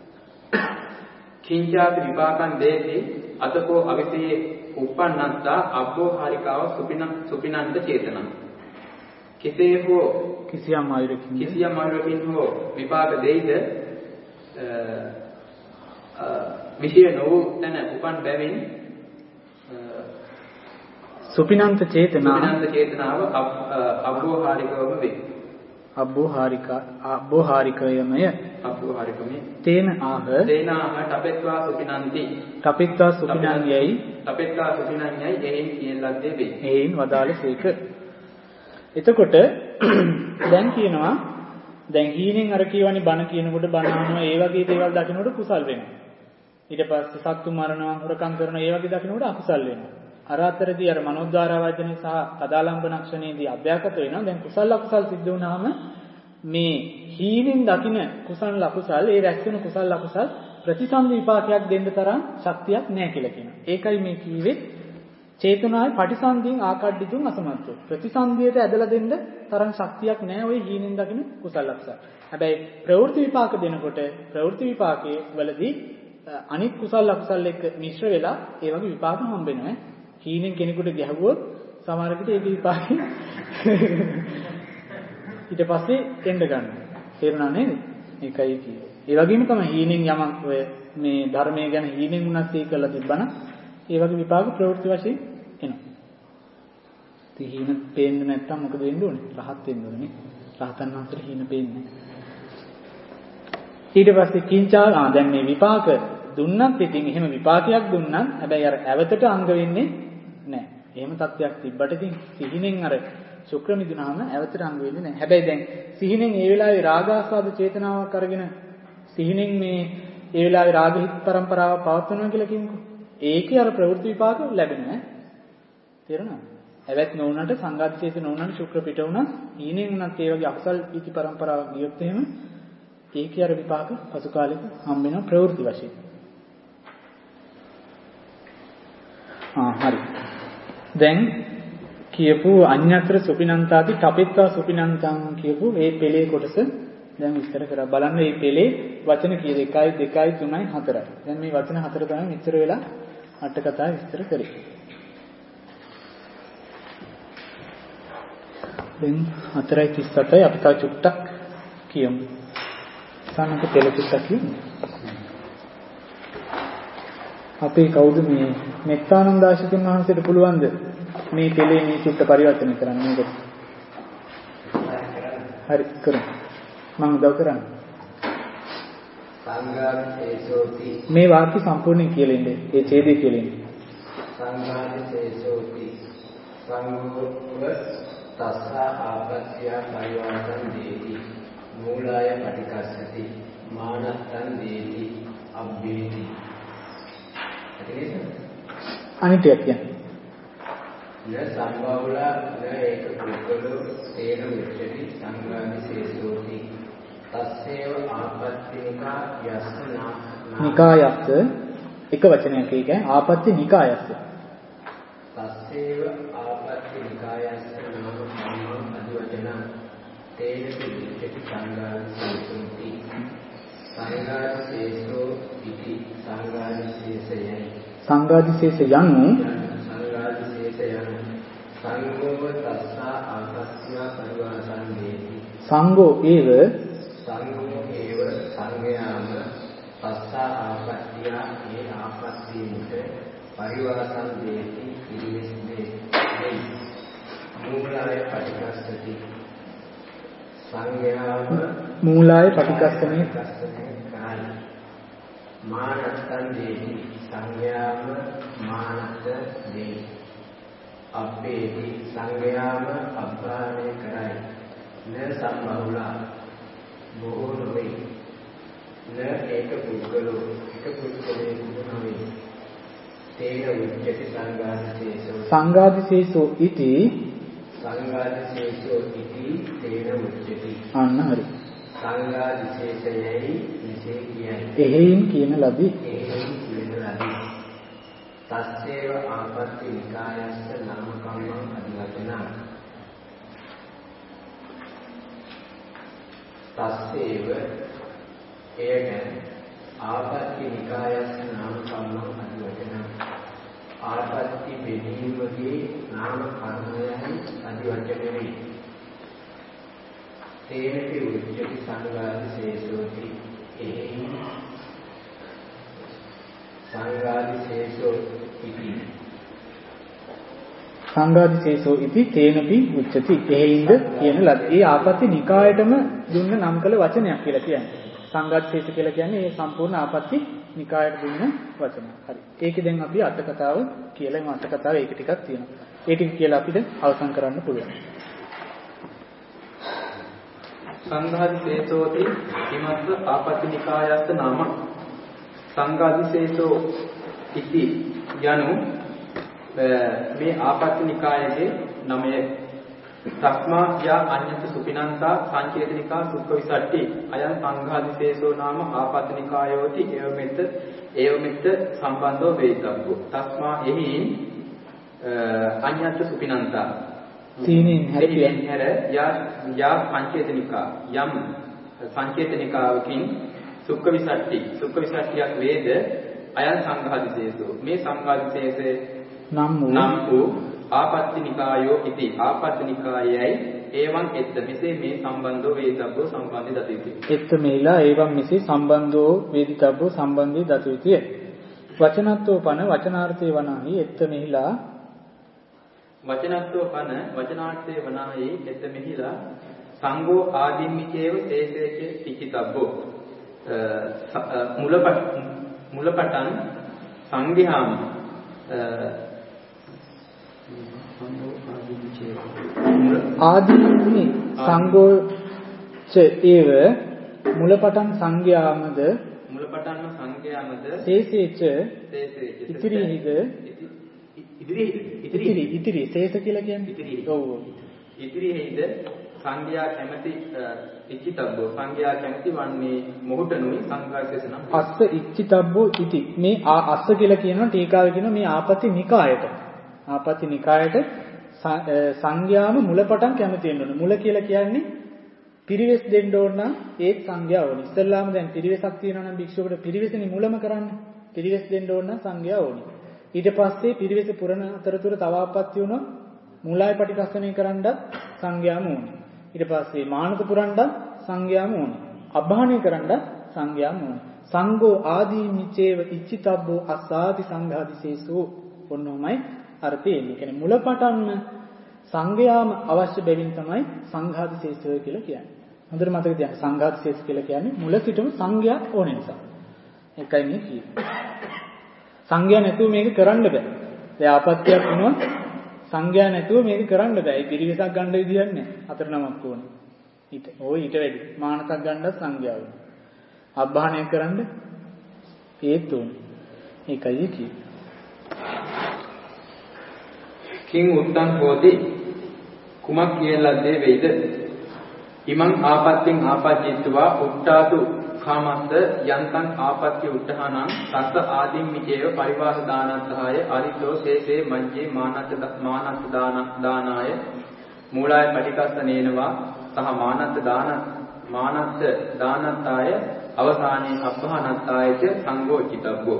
කිංචාති විපාකං දේති අතකෝ අවිසේ උප්පන්නත්තා අබ්බෝහාරිකාව සුපිනන්ත චේතනං. කෙසේ හෝ කිසියම් ආයුරකින් හෝ විපාක දෙයිද විශේෂ නොවූ තැන උපන් බැවින් සුපිනන්ත චේතනාව අබ්බෝහාරිකවම වේ. අබ්බෝහාරිකයමය තේන ආහ තපෙත්වා සුපිනන්යයි එයින් කියන ලද්දේ වේ. එයින් වදාළසේක. එතකොට දැන් කියනවා දැන් හීනෙන් අර කියවනේ බණ කියනකොට බණ අහනවා ඒ වගේ දේවල් දකිනකොට කුසල් වෙනවා. ඊට පස්සේ සත්තු මරනවා හොරකම් කරනවා ඒ වගේ දකිනකොට අකුසල් වෙනවා. අර අතරදී අර මනෝද්වාර වචනේ සහ පදාලම්බනක්ෂණයේදී අභ්‍යාගත වෙනවා. දැන් කුසල අකුසල් සිද්ධ වුණාම මේ හීනෙන් දකින කුසල අකුසල් ඒ රැස් වෙන කුසල අකුසල් ප්‍රතිසන්දි විපාකයක් දෙන්න තරම් ශක්තියක් නැහැ කියලා කියනවා. ඒකයි මේ කීවේ චේතනාවේ පටිසන්ධියෙන් ආකඩ්ඩිතුන් අසමත්තු. ප්‍රතිසන්දියට ඇදලා දෙන්න තරම් ශක්තියක් නැහැ ওই හීනෙන් දකින කුසල අකුසල්. හැබැයි ප්‍රවෘත්ති විපාක දෙනකොට ප්‍රවෘත්ති විපාකයේ වලදී අනිත් කුසල අකුසල් එක්ක මිශ්‍ර වෙලා ඒ වගේ විපාක හම්බ වෙනවා. හීනෙන් කෙනෙකුට ගැහුවොත් සමහර විට ඒක විපාකෙ ඊට පස්සේ එන්න ගන්නවා. තේරුණා නේද? ඒකයි කියේ. ඒ වගේම තමයි හීනෙන් යමක් ඔය මේ ධර්මයේ ගැන හීනෙන් උනත් ඒක කරලා තිබ්බනම් ඒ වගේ විපාක ප්‍රවෘත්ති වශයෙන් එනවා. ඉතින් හීන පේන්නේ නැත්තම් මොකද වෙන්න ඕනේ? රහත් වෙන්න ඕනේ නේ. රහතන් වහන්සේට හීන පේන්නේ නැහැ. ඊට පස්සේ කිංචා දැන් මේ විපාක දුන්නත් ඉතින් එහෙම විපාකයක් දුන්නත් හැබැයි අර ඇවතට අංග වෙන්නේ නැහැ. එහෙම තත්ත්වයක් තිබ්බට ඉතින් සිහිනෙන් අර ශුක්‍ර මිදුනහම ඇවතට අංග වෙන්නේ නැහැ. හැබැයි දැන් සිහිනෙන් ඒ වෙලාවේ රාගාස්වාද චේතනාවක් අරගෙන සිහිනෙන් මේ ඒ වෙලාවේ රාගහිත પરම්පරාව පවත්වනවා කියලා කියමුකෝ. ඒකේ අර ප්‍රවෘත්ති විපාක ලැබෙනවා. තේරුණාද? ඇවත් නොවුනට සංඝාත චේතන නොවුනට ශුක්‍ර පිට වුණා. හීනෙන් උනත් ඒ වගේ අකුසල් පීති પરම්පරාවක් ගියොත් එහෙම ඒකේ අර විපාක පසු කාලෙක හම්බ වෙනවා ප්‍රවෘත්ති වශයෙන්. හරි. දැන් කියපු අඤ්ඤතර සුපිනන්තාති තපෙත්තා සුපිනන්තං කියපු මේ පෙළේ කොටස දැන් විස්තර කරලා බලන්න. මේ පෙළේ වචන කීයද? 1 2 3 4. දැන් මේ වචන 4 තමයි මෙච්චර වෙලා අට කතා විස්තර කරේ. දැන් 4:37යි අපි තා චුට්ටක් කියමු. සානක පෙළ චුට්ටක් කියමු. අපේ කවුද මේ මෙත්තානන්දාශිතුන් වහන්සේට පුළුවන්ද මේ පෙළේ මේ චුට්ට පරිවර්තනය කරන්න මේකට? හරි කරමු. මම උදව් කරන්න. සංඝාසේසෝති මේ වාක්‍ය සම්පූර්ණයෙන් කියලා ඉන්නේ. ඒ ඡේදය කියලා ඉන්නේ. සංඝාසේසෝති සංඝෝව තස්ස ආපත්‍ය පරිවාසං දේති මූලාය පටිකස්සති මානත්තං දේති අබ්බේති. අනිත්‍යයක් කියන්නේ න සම්භවලා න ඒක පුද්ගලෝ තේන විච්ඡති සංඝාසේසෝති තස්සේව ආපත්‍තිනිකා යස්නා නිකායස්ස එක වචනයක් ඒක ආපත්‍ති නිකායස්ස තස්සේව ආපත්‍තිනිකායස්ස නාම සම්මා අදිවචන තේන විච්ඡති සංඝාසේසෝති සංඝාසේසෝ ඉති සංඝාසේසයයි සංඝාදිශේෂ යනු සංඝෝව තස්සා ආපත්‍ය පරිවාසං දේති සංඝෝ ඒව සංඝයාම තස්සා ආපත්‍ය ඒ ආපත්‍යෙන්ට පරිවාසං දේති පිළිවෙස් දෙයි. මූලාය පටිකස්සනේ මානත්තන් දේහි සංඥාම මානත්ත දේහි අපේති සංඥාම අභාවය කරයි න සම්බහුලා බොහෝ නොවේ න ඒක පුද්ගලෝ එක පුද්ගලයෙකු නොවේ තේන උච්චති සංඝාදිශේෂෝ ඉති තේන උච්චති අන්න හරි සංඝාදිශේෂයයි විශේ කියයි එහෙයින් කියන ලදී තස්සේව ආපත්ති නිකායස්ස නාම කම්මං අදිවචන තස්සේව එයට ආපත්ති නිකායස්ස නාම කම්මං අදිවචන ආපත්ති බෙදීමගේ නාම කර්මයයි අදිවචනෙයි තේනපි උච්චති සංඝාදිශේෂෝති එහෙයි සංඝාදිශේෂෝ ඉති තේනපි උච්චති එහෙයින්ද කියන ලද ඒ ආපත්‍ය නිකායටම දුන්න නම් කළ වචනයක් කියලා කියන්නේ සංඝාදිශේෂ කියලා කියන්නේ මේ සම්පූර්ණ ආපත්‍ය නිකායට දුන්න වචනයක්. හරි. ඒකේ දැන් අපි අට කතාව කියලා මේ අට කතාව ඒක ටිකක් තියෙනවා. ඒ ටික කියලා අපිට අවසන් කරන්න පුළුවන්. සංඝාදිශේෂෝති හිමස්ස ආපත්‍ය නිකායස්ස නාම සංඝාදිශේෂෝ ඉති යනු මේ ආපත්‍ය නිකායේ නමය තස්මා යා අඤ්ඤත සුපිනන්තා සංචේතනිකා සුඛ විසට්ටි අයං සංඝාදිශේෂෝ නාම ආපත්‍ය නිකායෝති ඒවමෙත් සම්බන්ධෝ වේතබ්බෝ තස්මා එහි අඤ්ඤත සුපිනන්තා තීනින් හැර යා සංචේතනිකා යම් සංචේතනිකාවකින් සුඛ විසට්ටියක් වේද අයං සංඝාදිශේෂෝ මේ සංඝාදිශේෂේ නම් වූ ආපත්ති නිකායෝ ඉති ආපත්ති නිකායයි එවං එත්ත මෙසේ මේ සම්බන්ධෝ වේදිතබ්බෝ සම්බන්ධි දතිවිති එත්ත මේලා එවං මෙසේ සම්බන්ධෝ වේදිතබ්බෝ සම්බන්ධි දතිවිති වචනත්වෝ පන වචනාර්ථේ වනාහි එත්ත මෙහිලා වචනත්වෝ පන වචනාර්ථේ වනාහි එත්ත මෙහිලා සංඝෝ ආදිම්මිචේව තේසේච තිකිතබ්බෝ මුලපටන් සංඝයාම ආදීනි සංඝෝච ඒව මුලපටන් සංඝයාමද සේසේච ඉතිරිහිද ඉතිරි සේස කියලා කියන්නේ ඔව් ඉතිරිහිද සංඝයා කැමැති ඉච්ඡිතබ්බෝ සංඝයා කැමැති වන්නේ මොහුටනුයි සංඝාශේෂ නම් අස්ස ඉච්ඡිතබ්බෝ ඉති මේ අස්ස කියලා කියනවා ටීකාවේ කියනවා මේ ආපත්‍ය නිකායට සංඝයාම මුලපටන් කැමති වෙන්න ඕන මුල කියලා කියන්නේ පිරිවෙස් දෙන්න ඕන නම් ඒත් සංඝයා ඕනේ ඉස්සල්ලාම දැන් පිරිවෙසක් තියෙනවා නම් භික්ෂුවකට පිරිවෙසනේ මුලම කරන්න පිරිවෙස් දෙන්න ඕන නම් සංඝයා ඕනේ ඊට පස්සේ පිරිවෙස පුරණ අතරතුර තව ආපත්‍ය වුණොත් මූලයි පටිකස්සණය කරන්නත් සංඝයාම ඕනේ ඊට පස්සේ මානත පුරන්නත් සංඝයාම ඕනේ අභාණය කරන්නත් සංඝයාම ඕනේ සංඝෝ ආදී මිචේව ඉච්ඡිතබ්බෝ අසාති සංඝාදිශේෂෝ ඔන්නෝමයි අර්ථය එන්නේ. කියන්නේ මුලපටන්ම සංඝයාම අවශ්‍ය බැවින් තමයි සංඝාදිශේෂය කියලා කියන්නේ. හොඳට මතක තියාගන්න. සංඝාදිශේෂ කියලා කියන්නේ මුල සිටම සංඝයා ඕන නිසා. ඒකයි මේ කියන්නේ. සංඝයා නැතුව මේක කරන්න බෑ. දැන් ආපත්‍යක් වුණොත් සංඝයා නැතුව මේක කරන්න බෑ. ඒ පිරිවෙසක් ගන්න විදියක් නැහැ. හතර නමක් ඕනේ. ඊට වැඩි. මානසක් ගන්නත් සංඝයා ඕනේ. අභාණය කරන්න ඒත් ඕනේ. ඒකයි කියන්නේ. කිං උත්තං හෝති කුමක් කියලාදේ වෙයිද ඉමං ආපත්‍යෙන් ආපජ්ජිත්වා උට්ඨාතු කාමස්ස යන්තං ආපත්‍ය උට්ඨානං සස්ස ආදීන් මිචේව පරිවාස දානත්හාය අරිතෝ සේසේ මජ්ජේ මානත් දානාය මූලාය පටිකස්සනේනවා සහ මානත් දානත්තාය අවසානයේ අපහානත්තායච සංඝෝචිතබ්බෝ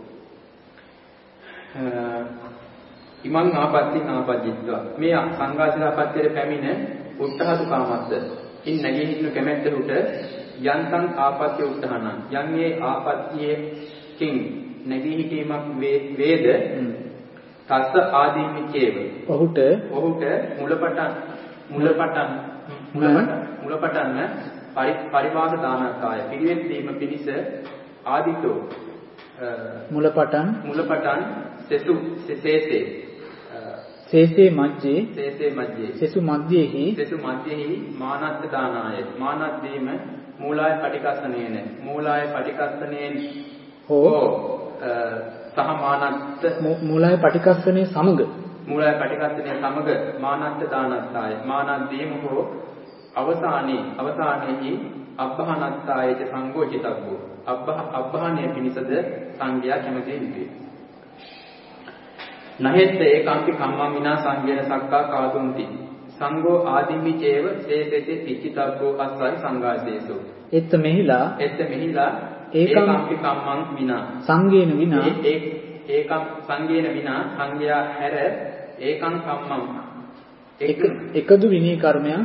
ඉමං ආපත්‍යෙන් ආපජ්ජිත්වා මේ සංඝාසනාපත්‍යයේ පැමිණ උට්ඨාතු කාමස්ස ඉන් නැගී හිටින කැමැත්තට යන්තං ආපත්‍ය උට්ඨානං යන්නේ ආපත්‍යයෙන් නැගී හිටීමක් වේද තස්ස ආදීමිචේව. ඔහුට මුලපටන්ම පරිවාස දානකාය පිළිවෙත් දීම පිණිස ආදිතෝ මුලපටන් සේසේ මජ්ජේ සෙසු මධ්‍යෙහි මානත්ත දානාය මානත් දීම මූලාය පටිකස්සනේන හෝ සහ මානත්ත මූලාය පටිකස්සනේ සමග මානත්ත දානත්තාය මානත් දීම හෝ අවසානයේහි අබ්බහනත්තායච සංඝෝචිතබ්බෝ අබ්බහණය පිණිසද සංඝයා කැමති යුතුය. නහෙත් ඒකාන්ති කම්මං විනා සංඝේන සක්කා කාතුන්ති සංඝෝ ආදිමිචේව සේසෙති ඉච්ඡිතබ්බෝ අස්සයි සංඝාදේසෝ. එත් මෙහිලා ඒකාන්ති කම්මං විනා සංඝේන විනා ඒකම් සංඝේන විනා සංඝයා හැර ඒකං කම්මං එකදු විනී කර්මයක්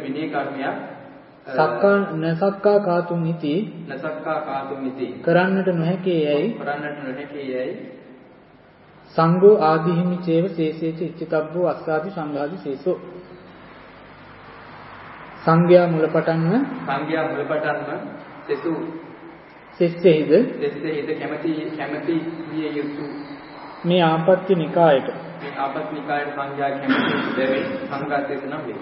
සක්කා කාතුන් ඉති කරන්නට නොහැකි යයි සංඝෝ ආදිහිමිචේව සේසේච ඉච්ඡිතබ්බෝ අස්සාදි සංඝාදි සේසෝ. සංඝයා මුලපටන්ම සෙස්සෙහිද කැමැති විය යුතු මේ ආපත්‍ය නිකායට සංඝයා කැමැති දෙවේ සංඝාතේත නම් වේ.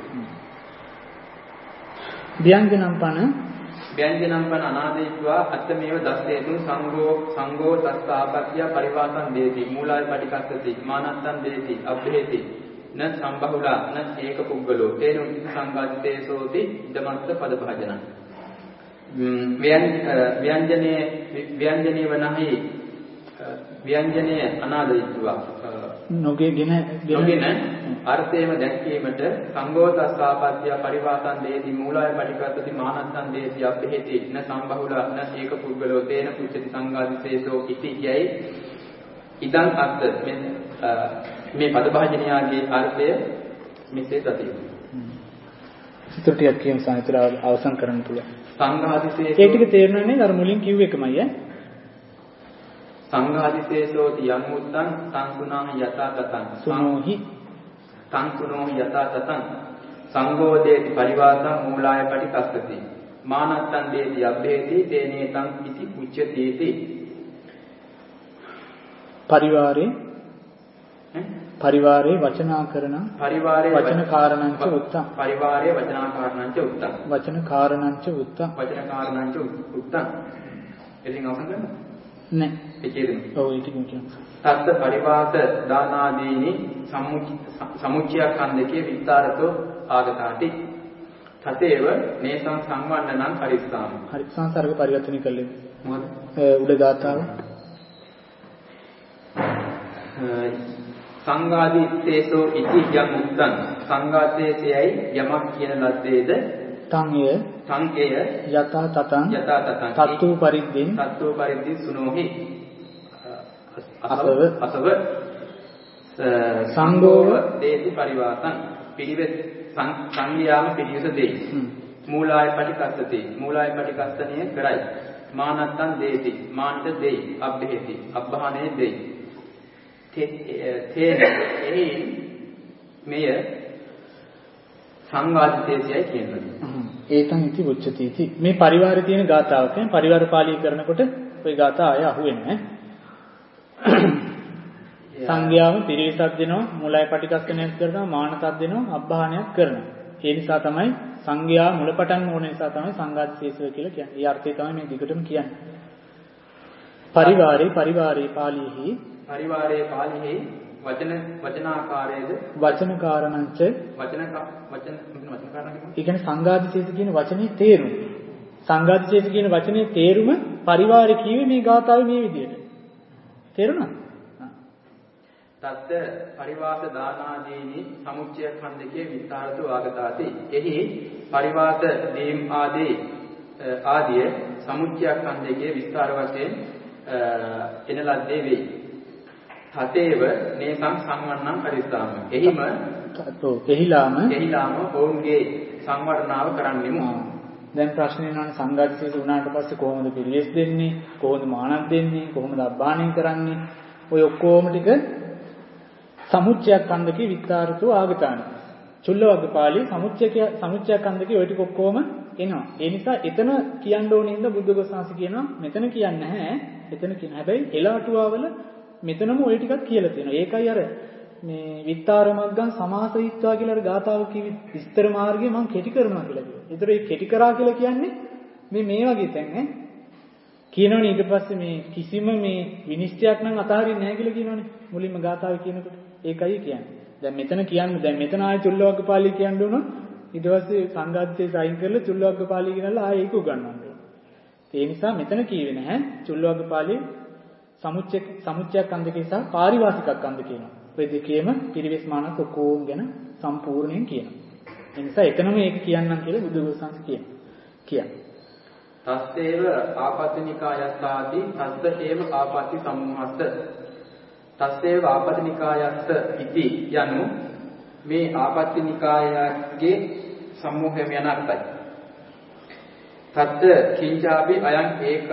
ව්‍යංජනම් පන අනාදේත්වා අත්තමේව දස්සේතු සංඝෝ තස්ස ආපත්‍ය පරිවාසං දේති මූලාය පටිකස්සති මානත්තං දේති අබ්බේති න සම්බහුලා න ඒක පුද්ගලෝ තේන උච්ච සංඝාතේසෝති ධම්මස්ස පද භාජන ව්‍යංජනයේ අනාදේත්වා නොගෙන අර්ථයම දැක්වීමට සංඝෝතස්සාපත්‍ය පරිවාසං දේති මූලාය පටිකස්සති මානත්තං දේති අබ්බේති න සම්බහුලා න ඒක පුද්ගලෝ තේන පුච්චති සංඝාදිසේසෝ ඉති යයි ඉදං අර්ථ මේ පද භාජනයාගේ අර්ථය මෙසේ දතියි. චිත්‍ර ටිකක් කියමු සාහිත්‍ය අවසන් කරන්න පුළුවන්. සංඝාදිසේසෝ ඒ ටික තේරෙන්නේ අර මුලින් කිව්ව එකමයි ඈ. සංඝාදිසේසෝති යං මුත්තං සංසුනාහ යතා තතං සුනෝහි යතා තතං සංඝෝදේති පරිවාසං මූලාය පටිකස්සති මානත්තං දේති අබ්බේති තේනේතං ඉති උච්චති इति. පරිවාරේ වචනාකරණ වචන කාරණංච උත්තං වචන කාරණංච උත්තං එලින් අවසන් කරනවා නෑ ඒකේද ඔව් ඒක කියන්න. තත්ත පරිවාස දානාදීනි සමුච්චය ඛණ්ඩකේ විස්තරතෝ ආගතාටි තතේව නේසං සංවන්නනං පරිස්සාම. හරි සංසර්ග පරිවර්තනය කළේ මොකද උඩ ගාතාව සංඝාදිත්තේසෝ ඉති යම් උත්තං සංඝාතේසයයි යමක් කියන ලද්දේද තං එය යතා තතං තත්තු පරිද්දින් සුනෝහි අසව සංඝෝව දේති පරිවාසං පිළිවෙත් සංඝයාම පිළිවෙත දෙයි. මූලාය පටිකස්සනය කරයි. මානත්තං දේති මාන්ට දෙයි. අබ්බේති අබ්බහනේ දෙයි. එහි මෙය සංඝාදිතේසයයි කියන්නේ. ඒතන් ඉති උච්චති ඉති. මේ පරිවාරේ තියෙන ගාතාවක් නේ. පරිවාර පාළිය කරනකොට ওই ගාථා ආය අහුවෙන්නේ නැහැ. සංඝයාම පිරිසක් දෙනවා, මුලයි පටිකස්සනයක් කරනවා, මානතක් දෙනවා, අබ්බාහනයක් කරනවා. ඒ නිසා තමයි සංඝයා මුලපටන් ඕන නිසා තමයි සංඝාදිතේසය කියලා කියන්නේ. ඒ අර්ථය තමයි මේ දිගටම කියන්නේ. පරිවාරේ පාළියෙහි වචනාකාරයේද වචන කාරණංච ඒ කියන්නේ සංඝාදිශේෂ කියන වචනේ තේරුම. සංඝාදිශේෂ කියන වචනේ තේරුම පරිවාරය කියවේ මේ ගාථාවේ මේ විදිහට. තේරුණාද? තත්ත පරිවාස දානාදීනි සමුච්චය ඛණ්ඩකේ විස්තරතු ආගතාති. එහි පරිවාස දීම් ආදී සමුච්චය ඛණ්ඩකේ විස්තර වශයෙන් එන ලද්දේ වෙයි. තතේව නේසං සංවන්නං පරිස්සාම. එහිලාම ඔවුන්ගේ සංවර්ණාව කරන්නෙමු. දැන් ප්‍රශ්නේ නෝන සංඝාදිශේෂ වුණාට පස්සේ කොහොමද පිළිවෙස් දෙන්නේ? කොහොමද මානක් දෙන්නේ? කොහොමද අබ්බාණය කරන්නේ? ඔය ඔක්කොම ටික සමුච්චයක්ඛන්දකේ විත්තාරතෝ ආගතාන. චුල්ලවග්ගපාළි සමුච්චයක්ඛන්දකේ ඔය ටික ඔක්කොම එනවා. ඒ නිසා එතන කියන්න ඕනේ ඉඳ බුද්ධඝෝසාංශ කියනවා මෙතන කියන්නේ නැහැ. එතන කියන හැබැයි එලාටුවාවල මෙතනම ඔය ටිකක් කියලා තියෙනවා. ඒකයි අර මේ විත්තාර මග්ගං සමාසයිත්වා කියලා අර ගාතාව කිවි විස්තර මාර්ගය මම කෙටි කරනවා කියලා කියනවා. ඒතර ඒ කෙටි කරා කියලා කියන්නේ මේ වගේ තැන් ඈ කියනවනේ ඊට පස්සේ මේ කිසිම මේ විනිශ්චයක් නම් අතහරින්නේ නැහැ කියලා කියනවනේ මුලින්ම ගාතාවේ කියනකොට. ඒකයි කියන්නේ. දැන් මෙතන කියන්නේ දැන් මෙතන ආයේ චුල්ලවග්ගපාළි කියන්න උනොත් ඊට පස්සේ සංඝාතයේ සයින් කරලා චුල්ලවග්ගපාළි කියනලා ආයේ ඒක උගන්වන්න ඕනේ. ඒ නිසා මෙතන කියවේ නැහැ චුල්ලවග්ගපාළි සමුච්චයක්ඛන්දකේ සහ පාරිවාසිකක්ඛන්ද කියනවා. ඔය දෙකේම පිරිවෙස් මානක් ඔක්කොම ගැන සම්පූර්ණයෙන් කියනවා. ඒ නිසා එතනම මේක කියන්නම් කියලා බුදුගෝසාංශ කියනවා. තස්සේව ආපත්තිනිකායස්සාති තස්ස ඒව ආපත්ති සම්මහස්ස තස්සේව ආපත්තිනිකායස්ස ඉති යනු මේ ආපත්තිනිකායගේ සම්මෝහයම යන අර්ථයි. තත්ත කිංචාපි අයං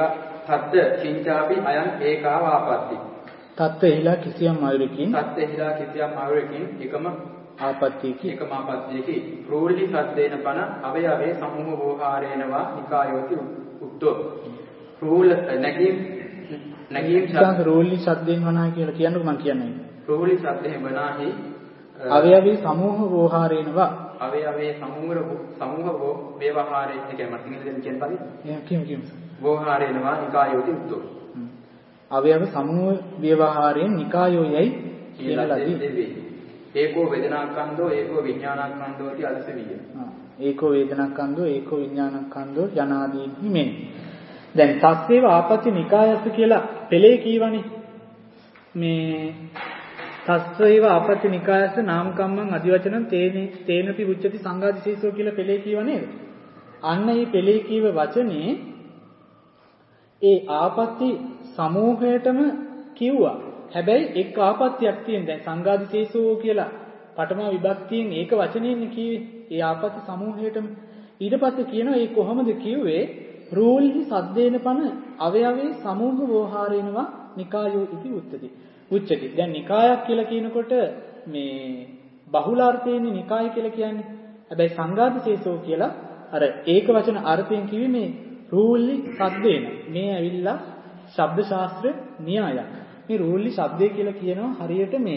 ඒකා ආපත්ති. තත්ත එහිලා කිසියම් ආයුරකින් එකම ආපත්තියකි රෝල්ලි සද්දේන පන අවයවේ සමූහ වෝහාරේනවා නිකායෝති උත්තෝ රෝල් නැගීම් රෝල්ලි සද්දෙන් වනා කියලා කියන්නකො මම කියන්නේ රෝල්ලි සද්දෙන් වනාහි අවයවේ සමූහ වෝහාරේනවා අවයවේ සමූහ වේවහාරේ කියන්නේ මට ඉංග්‍රීසියෙන් කියන පරිදි කියමු වෝහාරේනවා නිකායෝති උත්තෝ අවයව සමූහ ව්‍යවහාරයෙන් නිකායෝයයි කියලා ලදී. ඒකෝ වේදනාක්ඛන්தோ ඒකෝ විඥානක්ඛන්தோ ති අදසවිය. ඒකෝ වේදනාක්ඛන්தோ ඒකෝ විඥානක්ඛන්தோ යනාදී හිමෙන්. දැන් තස්සේව ආපත්‍ය නිකායස්ස කියලා පෙළේ කීවනේ. මේ තස්සේව ආපත්‍ය නිකායස්ස නාම කම්මං අදිවචනං තේනපි උච්චති සංඝාදිශේෂෝ කියලා පෙළේ කීව නේද? අන්න මේ පෙළේ කීව වචනේ ඒ ආපත්‍ය සමූහයටම කිව්වා. හැබැයි එක් ආපත්‍යක් තියෙන දැන් සංඝාදිශේෂෝ කියලා පඨම විභක්තියෙන් ඒක වචනයෙන් කිව්වේ. ඒ ආපත්‍ය සමූහයටම ඊට පස්සේ කියනවා ඒ කොහොමද කිව්වේ? රූල්හි සද්දේන පන අවයවේ සමූහ වෝහාරේනවා නිකායෝ ඉති උච්චති. දැන් නිකායක් කියලා කියනකොට මේ බහුලාර්ථයෙන් නිකාය කියලා කියන්නේ. හැබැයි සංඝාදිශේෂෝ කියලා අර ඒක වචන අර්ථයෙන් කිව්වේ මේ රූල්හි සද්දේන. මේ ඇවිල්ලා ශබ්ද ශාස්ත්‍ර න්‍යායක්. මේ රූල්ලි ශබ්දය කියලා කියනවා හරියට මේ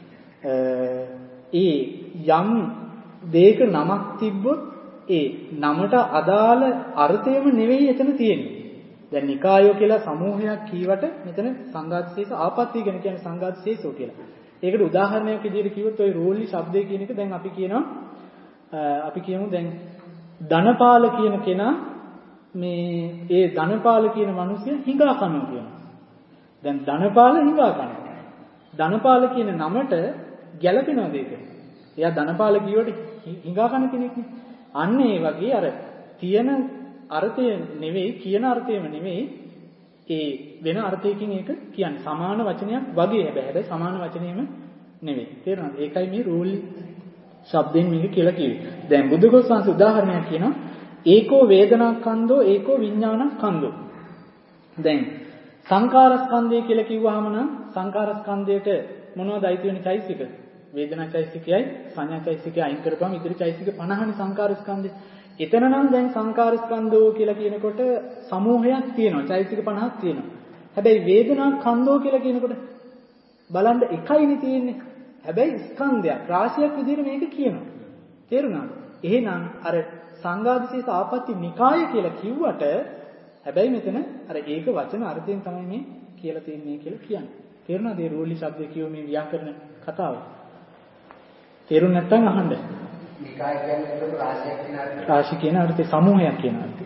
ඒ යම් දෙයක නමක් තිබ්බොත් ඒ නමට අදාළ අර්ථයම නෙවෙයි එතන තියෙන්නේ. දැන් නිකායෝ කියලා සමූහයක් කීවට මෙතන සංඝාතිශේෂ ආපත්‍ය ගැන කියන්නේ සංඝාතිශේෂෝ කියලා. ඒකට උදාහරණයක් විදිහට කිව්වොත් ওই රූල්ලි ශබ්දය කියන එක දැන් අපි කියමු දැන් ධනපාල කියන කෙනා මේ ඒ ධනපාල කියන මිනිහය හිඟා කනවා කියනවා. දැන් ධනපාල හිඟා කනවා. ධනපාල කියන නමට ගැළපෙනවද ඒක? එයා ධනපාල කියවට හිඟා කන කෙනෙක් නේ. අන්න ඒ වගේ අර තියෙන අර්ථය නෙවෙයි කියන අර්ථයම නෙවෙයි ඒ වෙන අර්ථයකින් ඒක කියන්නේ සමාන වචනයක් වගේ හැබැයි සමාන වචනයම නෙවෙයි. තේරුණාද? ඒකයි මේ රූල් ශබ්දෙන් මේක කියලා කිව්වේ. දැන් බුදුගොස්වංශ උදාහරණයක් කියනවා ඒකෝ වේදනාක්ඛන්தோ ඒකෝ විඥානක්ඛන්தோ. දැන් සංකාරස්කන්ධය කියලා කිව්වහම නම් සංකාරස්කන්ධයට මොනවද අයිති වෙන්නේ චෛසික? වේදනා චෛසිකයයි සංඥා චෛසිකයයි අයින් කරපුවම ඉතිරි චෛසික 50නේ සංකාරස්කන්ධය. එතන නම් දැන් සංකාරස්කන්ධෝ කියලා කියනකොට සමූහයක් තියෙනවා. චෛසික 50ක් තියෙනවා. හැබැයි වේදනාක්ඛන්தோ කියලා කියනකොට බලන්න එකයිනේ තියෙන්නේ. හැබැයි ස්කන්ධයක් රාශියක් විදිහට මේක කියනවා. තේරුණාද? එහෙනම් අර සංඝාදිශේෂ ආපත්‍ය නිකාය කියලා කිව්වට හැබැයි මෙතන අර ඒක වචන අර්ථයෙන් තමයි මේ කියලා තියන්නේ කියලා කියන්නේ. තේරුණාද? ඒ රූලි શબ્ද කියව මේ ව්‍යාකරණ කතාව. තේරුම් නැත්නම් අහන්න. නිකාය කියන්නේ ඒක රාශියක් කියන අර්ථය. රාශි කියන අර්ථය සමූහයක් කියන අර්ථය.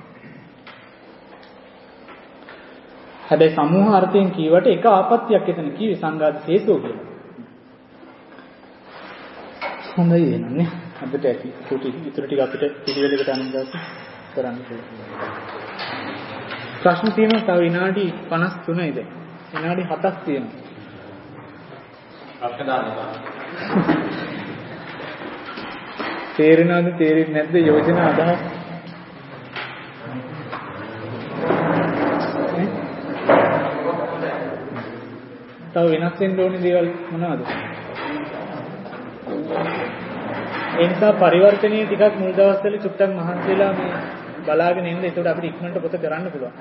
හැබැයි සමූහ අර්ථයෙන් කියවට එක ආපත්‍යක් එතන කිව්වේ සංඝාදිශේෂෝ කියලා. හොඳයි එහෙනම් නේ. අපිට ඇති ඉතුරු ටික අපිට පිළිවෙලකට අනුගත කරන්න පුළුවන්. ප්‍රශ්න තියෙනවා තව විනාඩි 53යි දැන්. විනාඩි 7ක් තියෙනවා. ප්‍රශ්න දාන්න. තේරෙනවද තේරෙන්නේ නැද්ද යෝජනා අදහස්? තව වෙනස් වෙන්න ඕනේ දේවල් මොනවද? ඒ නිසා පරිවර්තනයේ ටිකක් මුල් දවස්වල චුට්ටක් මහන්සි වෙලා මේ බලාගෙන ඉන්න. ඒකට අපිට ඉක්මනට පොත කරන්න පුළුවන්.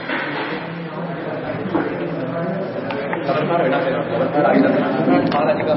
වෙනස් වෙනවා.